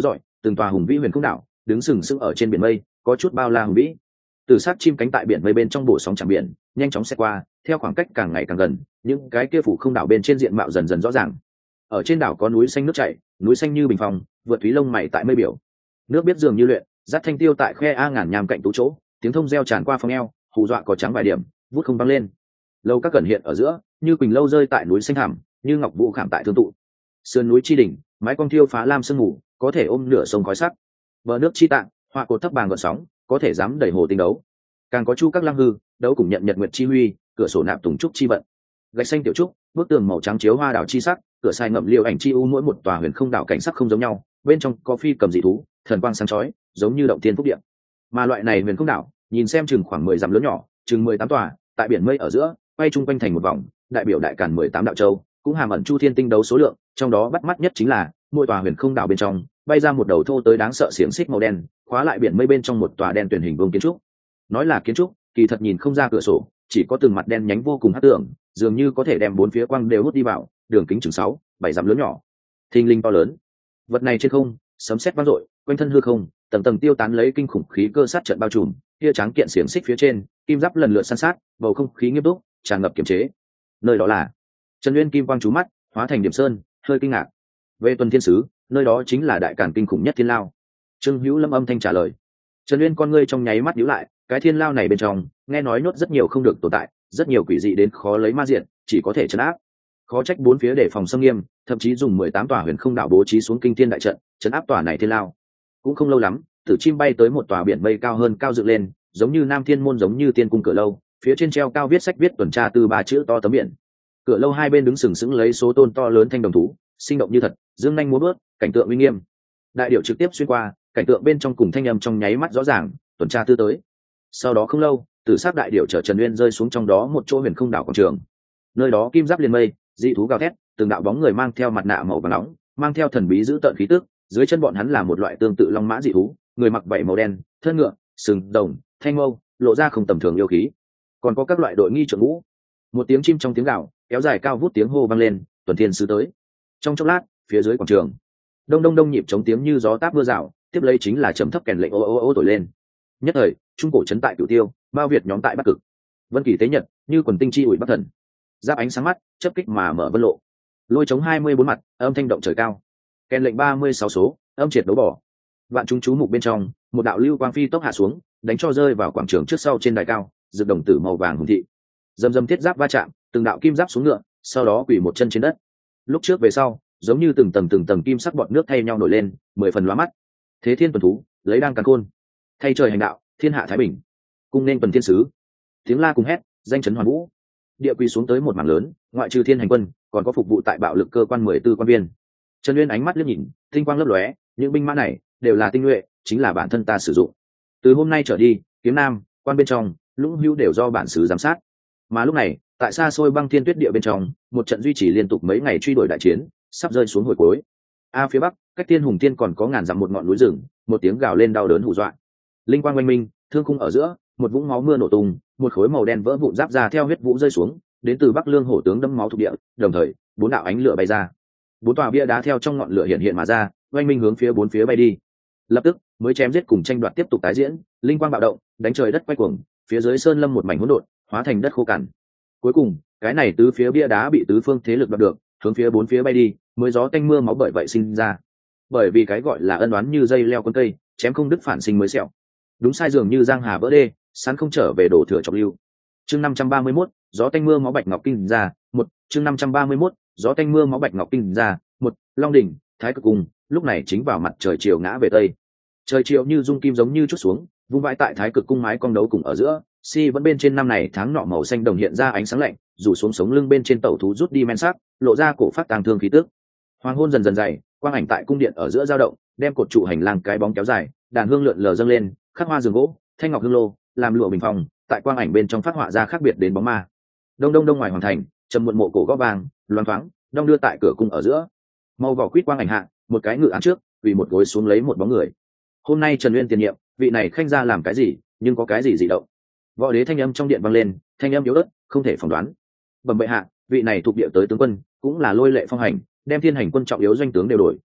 từng tòa hùng vĩ huyền không đảo đứng sừng sững ở trên biển mây, có chút bao la hùng vĩ. Từ sát chim cánh tại biển mây bên trong bổ sóng chạm biển nhanh chóng xe qua, theo khoảng cách càng ngày càng gần, những cái kia phủ không đảo bên trên diện mạo dần dần rõ ràng. Ở trên đảo có núi xanh nước chảy, núi xanh như bình phong, vượt thúy lông mày tại mây biểu. Nước biết dường như luyện, dắt thanh tiêu tại khe a ngàn nhàm cạnh tú chỗ, tiếng thông reo tràn qua phong eo, hù dọa có trắng vài điểm, vút không băng lên. Lâu các cẩn hiện ở giữa, như quỳnh lâu rơi tại núi xanh hàm, như ngọc vũ khảm tại thương tụ. Sườn núi chi đỉnh, mái cong thiêu phá lam sương mù, có thể ôm nửa sông khói sắc. Bờ nước chi tạng, họa cột thấp bàng gợn sóng, có thể dám đẩy hồ tinh đấu. Càng có chu các lăng hư, đấu cùng nhận nhật nguyệt chi huy, cửa sổ nạp tùng trúc chi vận. Gạch xanh tiểu trúc, bức tường màu trắng chiếu hoa đảo chi sắc, cửa sai ngậm liêu ảnh chi u, mỗi một tòa huyền không đảo cảnh sắc không giống nhau, bên trong có phi cầm dị thú, thần quang sáng chói, giống như động thiên phúc địa. Mà loại này huyền không đảo, nhìn xem chừng khoảng mười dặm lớn nhỏ, chừng mười tám tòa, tại biển mây ở giữa, quay chung quanh thành một vòng, đại biểu đại càn mười tám đạo châu, cũng hàm ẩn chu thiên tinh đấu số lượng, trong đó bắt mắt nhất chính là mỗi tòa huyền không đảo bên trong bay ra một đầu thô tới đáng sợ xiềng xích màu đen, khóa lại biển mây bên trong một tòa đen tuyển hình vuông kiến trúc. Nói là kiến trúc, kỳ thật nhìn không ra cửa sổ, chỉ có từng mặt đen nhánh vô cùng hắc tượng, dường như có thể đem bốn phía quang đều hút đi vào, đường kính chừng sáu, bảy dặm lớn nhỏ. Thinh linh to lớn. Vật này trên không, sấm sét vang dội, quanh thân hư không, tầng tầng tiêu tán lấy kinh khủng khí cơ sát trận bao trùm, kia trắng kiện xiềng xích phía trên, kim giáp lần lượt san sát, bầu không khí nghiêm túc, tràn ngập kiềm chế. Nơi đó là Trần Uyên kim quang chú mắt, hóa thành điểm sơn, hơi kinh ngạc. Về tuần thiên sứ, nơi đó chính là đại càn kinh khủng nhất thiên lao. Trương Hữu Lâm âm thanh trả lời. Trần Uyên con ngươi trong nháy mắt nhíu lại, cái thiên lao này bên trong, nghe nói nhốt rất nhiều không được tồn tại, rất nhiều quỷ dị đến khó lấy ma diện, chỉ có thể trấn áp. Khó trách bốn phía để phòng xâm nghiêm, thậm chí dùng mười tám tòa huyền không đảo bố trí xuống kinh thiên đại trận, trấn áp tòa này thiên lao. Cũng không lâu lắm, tử chim bay tới một tòa biển mây cao hơn cao dựng lên, giống như Nam Thiên môn, giống như tiên cung cửa lâu, phía trên treo cao viết sách viết tuần tra từ ba chữ to tấm biển. Cửa lâu hai bên đứng sừng sững lấy số tôn to lớn thanh đồng thú, sinh động như thật, dương nhanh múa bước, cảnh tượng uy nghiêm. Đại điệu trực tiếp xuyên qua, cảnh tượng bên trong cùng thanh âm trong nháy mắt rõ ràng, tuần tra tư tới. Sau đó không lâu, tử sát đại điệu chở Trần Uyên rơi xuống trong đó một chỗ huyền không đảo quảng trường. Nơi đó kim giáp liền mây, dị thú gào thét, từng đạo bóng người mang theo mặt nạ màu vàng nóng, mang theo thần bí dữ tợn khí tức, dưới chân bọn hắn là một loại tương tự long mã dị thú, người mặc vảy màu đen, thân ngựa, sừng đồng, thanh mâu, lộ ra không tầm thường yêu khí. Còn có các loại đội nghi trượng ngũ. Một tiếng chim trong tiếng gào, kéo dài cao vút tiếng hô vang lên, tuần thiên sứ tới. Trong chốc lát, phía dưới quảng trường, đông đông đông nhịp chống tiếng như gió táp mưa rào, tiếp lấy chính là chấm thấp kèn lệnh ô ô ô thổi lên. Nhất thời, trung cổ trấn tại Cửu Tiêu, bao việt nhóm tại Bắc Cực. Vân kỳ tế nhật, như quần tinh chi ủi bắc thần. Giáp ánh sáng mắt, chớp kích mà mở vân lộ. Lôi chống hai mươi bốn mặt, âm thanh động trời cao. Kèn lệnh ba mươi sáu số, âm triệt đấu bỏ. Vạn chúng chú mục bên trong, một đạo lưu quang phi tốc hạ xuống, đánh cho rơi vào quảng trường trước sau trên đài cao, rực đồng tử màu vàng hùng thị. Dầm dầm thiết giáp va chạm, từng đạo kim giáp xuống ngựa, sau đó quỳ một chân trên đất. Lúc trước về sau, giống như từng tầng từng tầng kim sắc bọt nước thay nhau nổi lên, mười phần lóa mắt. Thế thiên tuần thú, lấy đang càn khôn, thay trời hành đạo, thiên hạ thái bình. Cung nên tuần thiên sứ. Tiếng la cùng hét, danh chấn hoàn vũ. Địa quỳ xuống tới một mảng lớn, ngoại trừ thiên hành quân, còn có phục vụ tại bạo lực cơ quan mười tư quan viên. Trần Uyên ánh mắt liếc nhìn, tinh quang lấp lóe, những binh mã này đều là tinh nhuệ, chính là bản thân ta sử dụng. Từ hôm nay trở đi, kiếm nam, quan bên trong, lũng hữu đều do bản sứ giám sát. Mà lúc này, tại xa xôi băng thiên tuyết địa bên trong, một trận duy trì liên tục mấy ngày truy đuổi đại chiến sắp rơi xuống hồi cuối. A phía bắc, cách Tiên Hùng Tiên còn có ngàn dặm một ngọn núi rừng, một tiếng gào lên đau đớn hù dọa. Linh quang oanh minh, thương khung ở giữa, một vũng máu mưa nổ tung, một khối màu đen vỡ vụn giáp ra theo huyết vũ rơi xuống, đến từ Bắc Lương hổ tướng đẫm máu thuộc địa, đồng thời, bốn đạo ánh lửa bay ra. Bốn tòa bia đá theo trong ngọn lửa hiện hiện mà ra, oanh minh hướng phía bốn phía bay đi. Lập tức, mới chém giết cùng tranh đoạt tiếp tục tái diễn, linh quang bạo động, đánh trời đất quay cuồng, phía dưới sơn lâm một mảnh hỗn độn, hóa thành đất khô cằn. Cuối cùng, cái này tứ phía bia đá bị tứ phương thế lực đoạt được, hướng phía bốn phía bay đi, mới gió tanh mưa máu bởi vậy sinh ra. Bởi vì cái gọi là ân oán như dây leo cuốn cây, chém không đứt phản sinh mới sẹo. Đúng sai dường như giang hà vỡ đê, sán không trở về đổ thừa chọc lưu. Chương năm trăm ba mươi mốt, gió tanh mưa máu bạch ngọc kinh ra, một, chương năm trăm ba mươi mốt, gió tanh mưa máu bạch ngọc kinh ra, một, Long đỉnh, Thái Cực cung, lúc này chính vào mặt trời chiều ngã về tây. Trời chiều như dung kim giống như chút xuống, vung vãi tại Thái Cực cung mái cong đấu cùng ở giữa, si vẫn bên trên năm này tháng nọ màu xanh đồng hiện ra ánh sáng lạnh, rủ xuống sống lưng bên trên tẩu thú rút đi men sắc, lộ ra cổ phát tàng thương khí tức. Hoàng hôn dần dần dày, quang ảnh tại cung điện ở giữa dao động, đem cột trụ hành lang cái bóng kéo dài, đàn hương lượn lờ dâng lên, khắc hoa giường gỗ, thanh ngọc hương lô, làm lụa bình phòng, tại quang ảnh bên trong phát họa ra khác biệt đến bóng ma. Đông đông đông ngoài hoàng thành, trầm muộn mộ cổ góc vàng, loáng thoáng, đông đưa tại cửa cung ở giữa. Màu vỏ quýt quang ảnh hạ, một cái ngự án trước, vì một gối xuống lấy một bóng người. Hôm nay Trần Uyên tiền nhiệm, vị này khanh ra làm cái gì, nhưng có cái gì dị động. Võ đế thanh âm trong điện vang lên, thanh âm yếu ớt, không thể phỏng đoán. Bẩm bệ hạ, vị này thuộc địa tới tướng quân, cũng là lôi lệ phong hành, đem thiên hành quân trọng yếu doanh tướng đều đổi,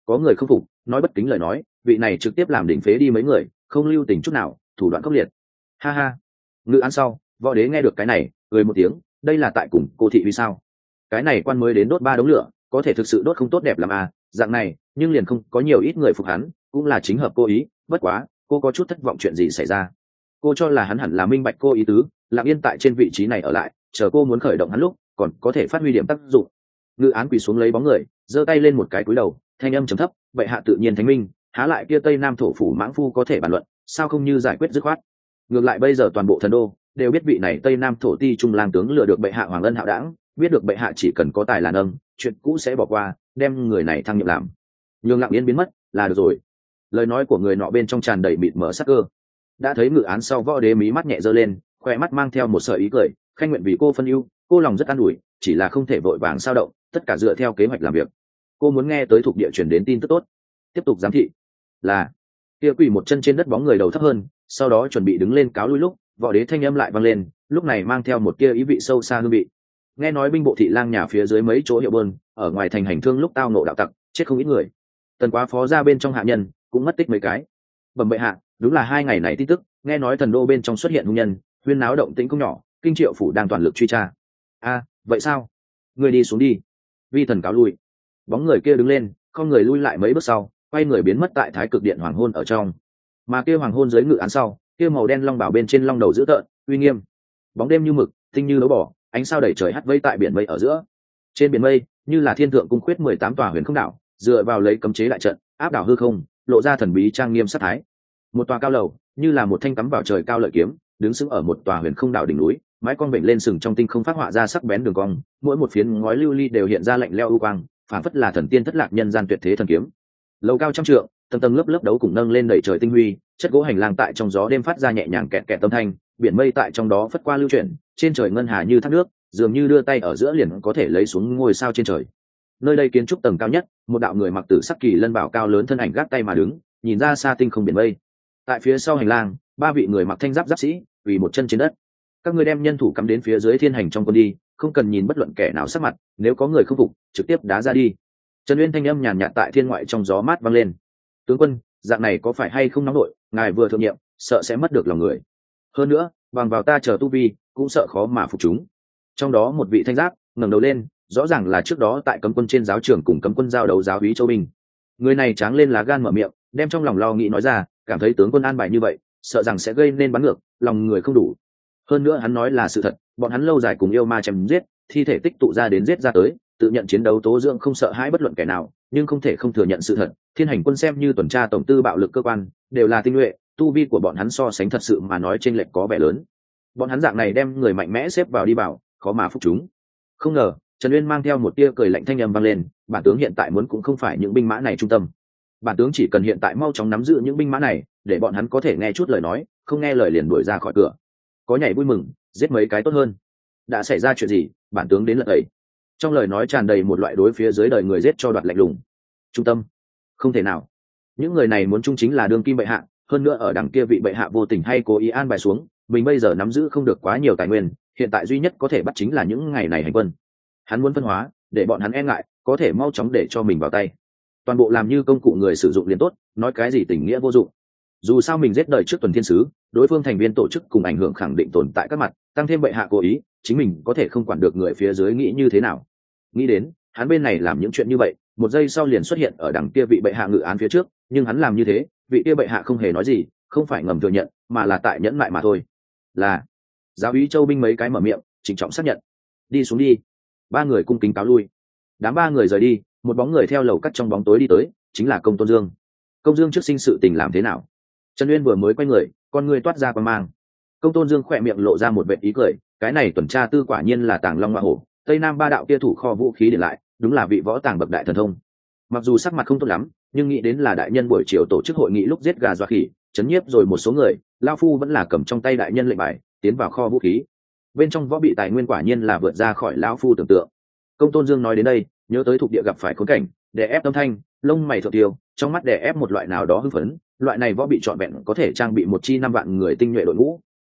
có người không phục nói bất kính lời nói, vị này trực tiếp làm đỉnh phế đi mấy người, không lưu tình chút nào, thủ đoạn khốc liệt. Ha ha. Ngự án sau, võ đế nghe được cái này cười một tiếng, đây là tại cùng cô thị vì sao? Cái này quan mới đến đốt ba đống lửa, có thể thực sự đốt không tốt đẹp làm à, dạng này nhưng liền không có nhiều ít người phục hắn, cũng là chính hợp cô ý. Bất quá cô có chút thất vọng, chuyện gì xảy ra? Cô cho là hắn hẳn là minh bạch cô ý tứ, lặng yên tại trên vị trí này ở lại, chờ cô muốn khởi động hắn lúc còn có thể phát huy điểm tác dụng. Ngự án quỳ xuống lấy bóng người, giơ tay lên một cái cúi đầu, thanh âm trầm thấp, bệ hạ tự nhiên thánh minh, há lại kia tây nam thổ phủ mãng phu có thể bàn luận, sao không như giải quyết dứt khoát. Ngược lại bây giờ toàn bộ thần đô đều biết vị này tây nam thổ ti trung lang tướng lừa được bệ hạ hoàng ân hạo đảng, biết được bệ hạ chỉ cần có tài là nâng, chuyện cũ sẽ bỏ qua, đem người này thăng nhiệm làm, nhường lặng yên biến mất là được rồi. Lời nói của người nọ bên trong tràn đầy mịt mở sắc cơ. Đã thấy ngự án sau, võ đế mí mắt nhẹ giơ lên, khoe mắt mang theo một sợi ý cười, khanh nguyện vì cô phân ưu, cô lòng rất an ủi, chỉ là không thể vội vàng sao động, tất cả dựa theo kế hoạch làm việc. Cô muốn nghe tới thuộc địa truyền đến tin tức tốt. Tiếp tục giám thị. Là. Kia quỳ một chân trên đất bóng người đầu thấp hơn, sau đó chuẩn bị đứng lên cáo lui lúc võ đế thanh âm lại vang lên, lúc này mang theo một kia ý vị sâu xa hương vị. Nghe nói binh bộ thị lang nhà phía dưới mấy chỗ hiệu bơn ở ngoài thành hành thương lúc tao nộ đạo tặc, chết không ít người. Tần quá phó ra bên trong hạ nhân cũng mất tích mấy cái. Bẩm bệ hạ, đúng là hai ngày này tin tức, nghe nói thần đô bên trong xuất hiện hung nhân, huyên náo động tĩnh không nhỏ, kinh triệu phủ đang toàn lực truy tra. A, vậy sao? Người đi xuống đi. Vi thần cáo lui. Bóng người kia đứng lên, con người lui lại mấy bước sau, quay người biến mất tại thái cực điện hoàng hôn ở trong. Mà kia hoàng hôn dưới ngự án sau, kia màu đen long bảo bên trên long đầu dữ tợn uy nghiêm. Bóng đêm như mực, tinh như đấu bỏ, ánh sao đầy trời hắt vây tại biển mây ở giữa. Trên biển mây như là thiên thượng cung khuyết mười tám tòa huyền không đảo, dựa vào lấy cấm chế đại trận áp đảo hư không, lộ ra thần bí trang nghiêm sát thái. Một tòa cao lầu như là một thanh cắm vào trời cao lợi kiếm, đứng sững ở một tòa huyền không đảo đỉnh núi, mái cong vểnh lên sừng trong tinh không phát họa ra sắc bén đường cong, mỗi một phiến ngói lưu ly đều hiện ra lạnh lẽo u quang, phản phất là thần tiên thất lạc nhân gian tuyệt thế thần kiếm. Lầu cao trăm trượng, tầng tầng lớp lớp đấu cùng nâng lên đầy trời tinh huy, chất gỗ hành lang tại trong gió đêm phát ra nhẹ nhàng kẹt kẹt âm thanh, biển mây tại trong đó phất qua lưu chuyển, trên trời ngân hà như thác nước, dường như đưa tay ở giữa liền có thể lấy xuống ngôi sao trên trời. Nơi đây kiến trúc tầng cao nhất, một đạo người mặc tử sắc kỳ lân bảo cao lớn thân ảnh gác tay mà đứng, nhìn ra xa tinh không biển mây. Tại phía sau hành lang, ba vị người mặc thanh giáp giáp sĩ quỳ một chân trên đất. Các ngươi đem nhân thủ cắm đến phía dưới thiên hành trong quân đi, không cần nhìn bất luận kẻ nào sắc mặt, nếu có người không phục trực tiếp đá ra đi. Trần Uyên thanh âm nhàn nhạt tại thiên ngoại trong gió mát vang lên. Tướng quân, dạng này có phải hay không nóng nổi, ngài vừa thượng nhiệm sợ sẽ mất được lòng người, hơn nữa bằng vào ta chờ tu vi cũng sợ khó mà phục chúng. Trong đó một vị thanh giáp ngẩng đầu lên, rõ ràng là trước đó tại cấm quân trên giáo trường cùng cấm quân giao đấu giáo úy Châu Bình. Người này tráng lên lá gan mở miệng, đem trong lòng lo nghĩ nói ra, cảm thấy tướng quân an bài như vậy sợ rằng sẽ gây nên bắn ngược, lòng người không đủ. Hơn nữa hắn nói là sự thật, bọn hắn lâu dài cùng yêu ma chém giết, thi thể tích tụ ra đến giết ra tới, tự nhận chiến đấu tố dưỡng không sợ hãi bất luận kẻ nào, nhưng không thể không thừa nhận sự thật, thiên hành quân xem như tuần tra tổng tư bạo lực cơ quan đều là tinh nhuệ, tu vi của bọn hắn so sánh thật sự mà nói trên lệch có vẻ lớn. Bọn hắn dạng này đem người mạnh mẽ xếp vào đi bảo, khó mà phục chúng. Không ngờ Trần Uyên mang theo một tia cười lạnh thanh âm vang lên, bản tướng hiện tại muốn cũng không phải những binh mã này trung tâm, bản tướng chỉ cần hiện tại mau chóng nắm giữ những binh mã này, để bọn hắn có thể nghe chút lời nói, không nghe lời liền đuổi ra khỏi cửa, có nhảy vui mừng giết mấy cái tốt hơn. Đã xảy ra chuyện gì, bản tướng đến lật ấy. Trong lời nói tràn đầy một loại đối phía dưới đời người giết cho đoạt lạnh lùng. Trung tâm? Không thể nào. Những người này muốn chung chính là đương kim bệ hạ, hơn nữa ở đằng kia vị bệ hạ vô tình hay cố ý an bài xuống, mình bây giờ nắm giữ không được quá nhiều tài nguyên, hiện tại duy nhất có thể bắt chính là những ngày này hành quân. Hắn muốn phân hóa, để bọn hắn e ngại, có thể mau chóng để cho mình vào tay. Toàn bộ làm như công cụ người sử dụng liền tốt, nói cái gì tình nghĩa vô dụng. Dù sao mình giết đời trước tuần thiên sứ, đối phương thành viên tổ chức cùng ảnh hưởng khẳng định tồn tại các mặt, tăng thêm bệ hạ cố ý, chính mình có thể không quản được người phía dưới nghĩ như thế nào. Nghĩ đến hắn bên này làm những chuyện như vậy, một giây sau liền xuất hiện ở đằng kia vị bệ hạ ngự án phía trước, nhưng hắn làm như thế, vị kia bệ hạ không hề nói gì, không phải ngầm thừa nhận, mà là tại nhẫn lại mà thôi. Là giáo úy Châu binh mấy cái mở miệng, trịnh trọng xác nhận. Đi xuống đi. Ba người cung kính cáo lui. Đám ba người rời đi, một bóng người theo lầu cắt trong bóng tối đi tới, chính là Công Tôn Dương. Công Dương trước sinh sự tình làm thế nào? Trần Uyên vừa mới quay người, con người toát ra quan mang. Công Tôn Dương khỏe miệng lộ ra một vệt ý cười, cái này tuần tra tư quả nhiên là tàng long hoa hổ, tây nam ba đạo kia thủ kho vũ khí để lại, đúng là vị võ tàng bậc đại thần thông. Mặc dù sắc mặt không tốt lắm, nhưng nghĩ đến là đại nhân buổi chiều tổ chức hội nghị lúc giết gà dọa khỉ, chấn nhiếp rồi một số người, lao phu vẫn là cầm trong tay đại nhân lệnh bài, tiến vào kho vũ khí. Bên trong võ bị tài nguyên quả nhiên là vượt ra khỏi lão phu tưởng tượng. Công Tôn Dương nói đến đây, nhớ tới thuộc địa gặp phải khốn cảnh, đè ép tâm thanh, lông mày thượng tiêu, trong mắt đè ép một loại nào đó hưng phấn, loại này võ bị trọn vẹn có thể trang bị một chi năm vạn người tinh nhuệ đội ngũ,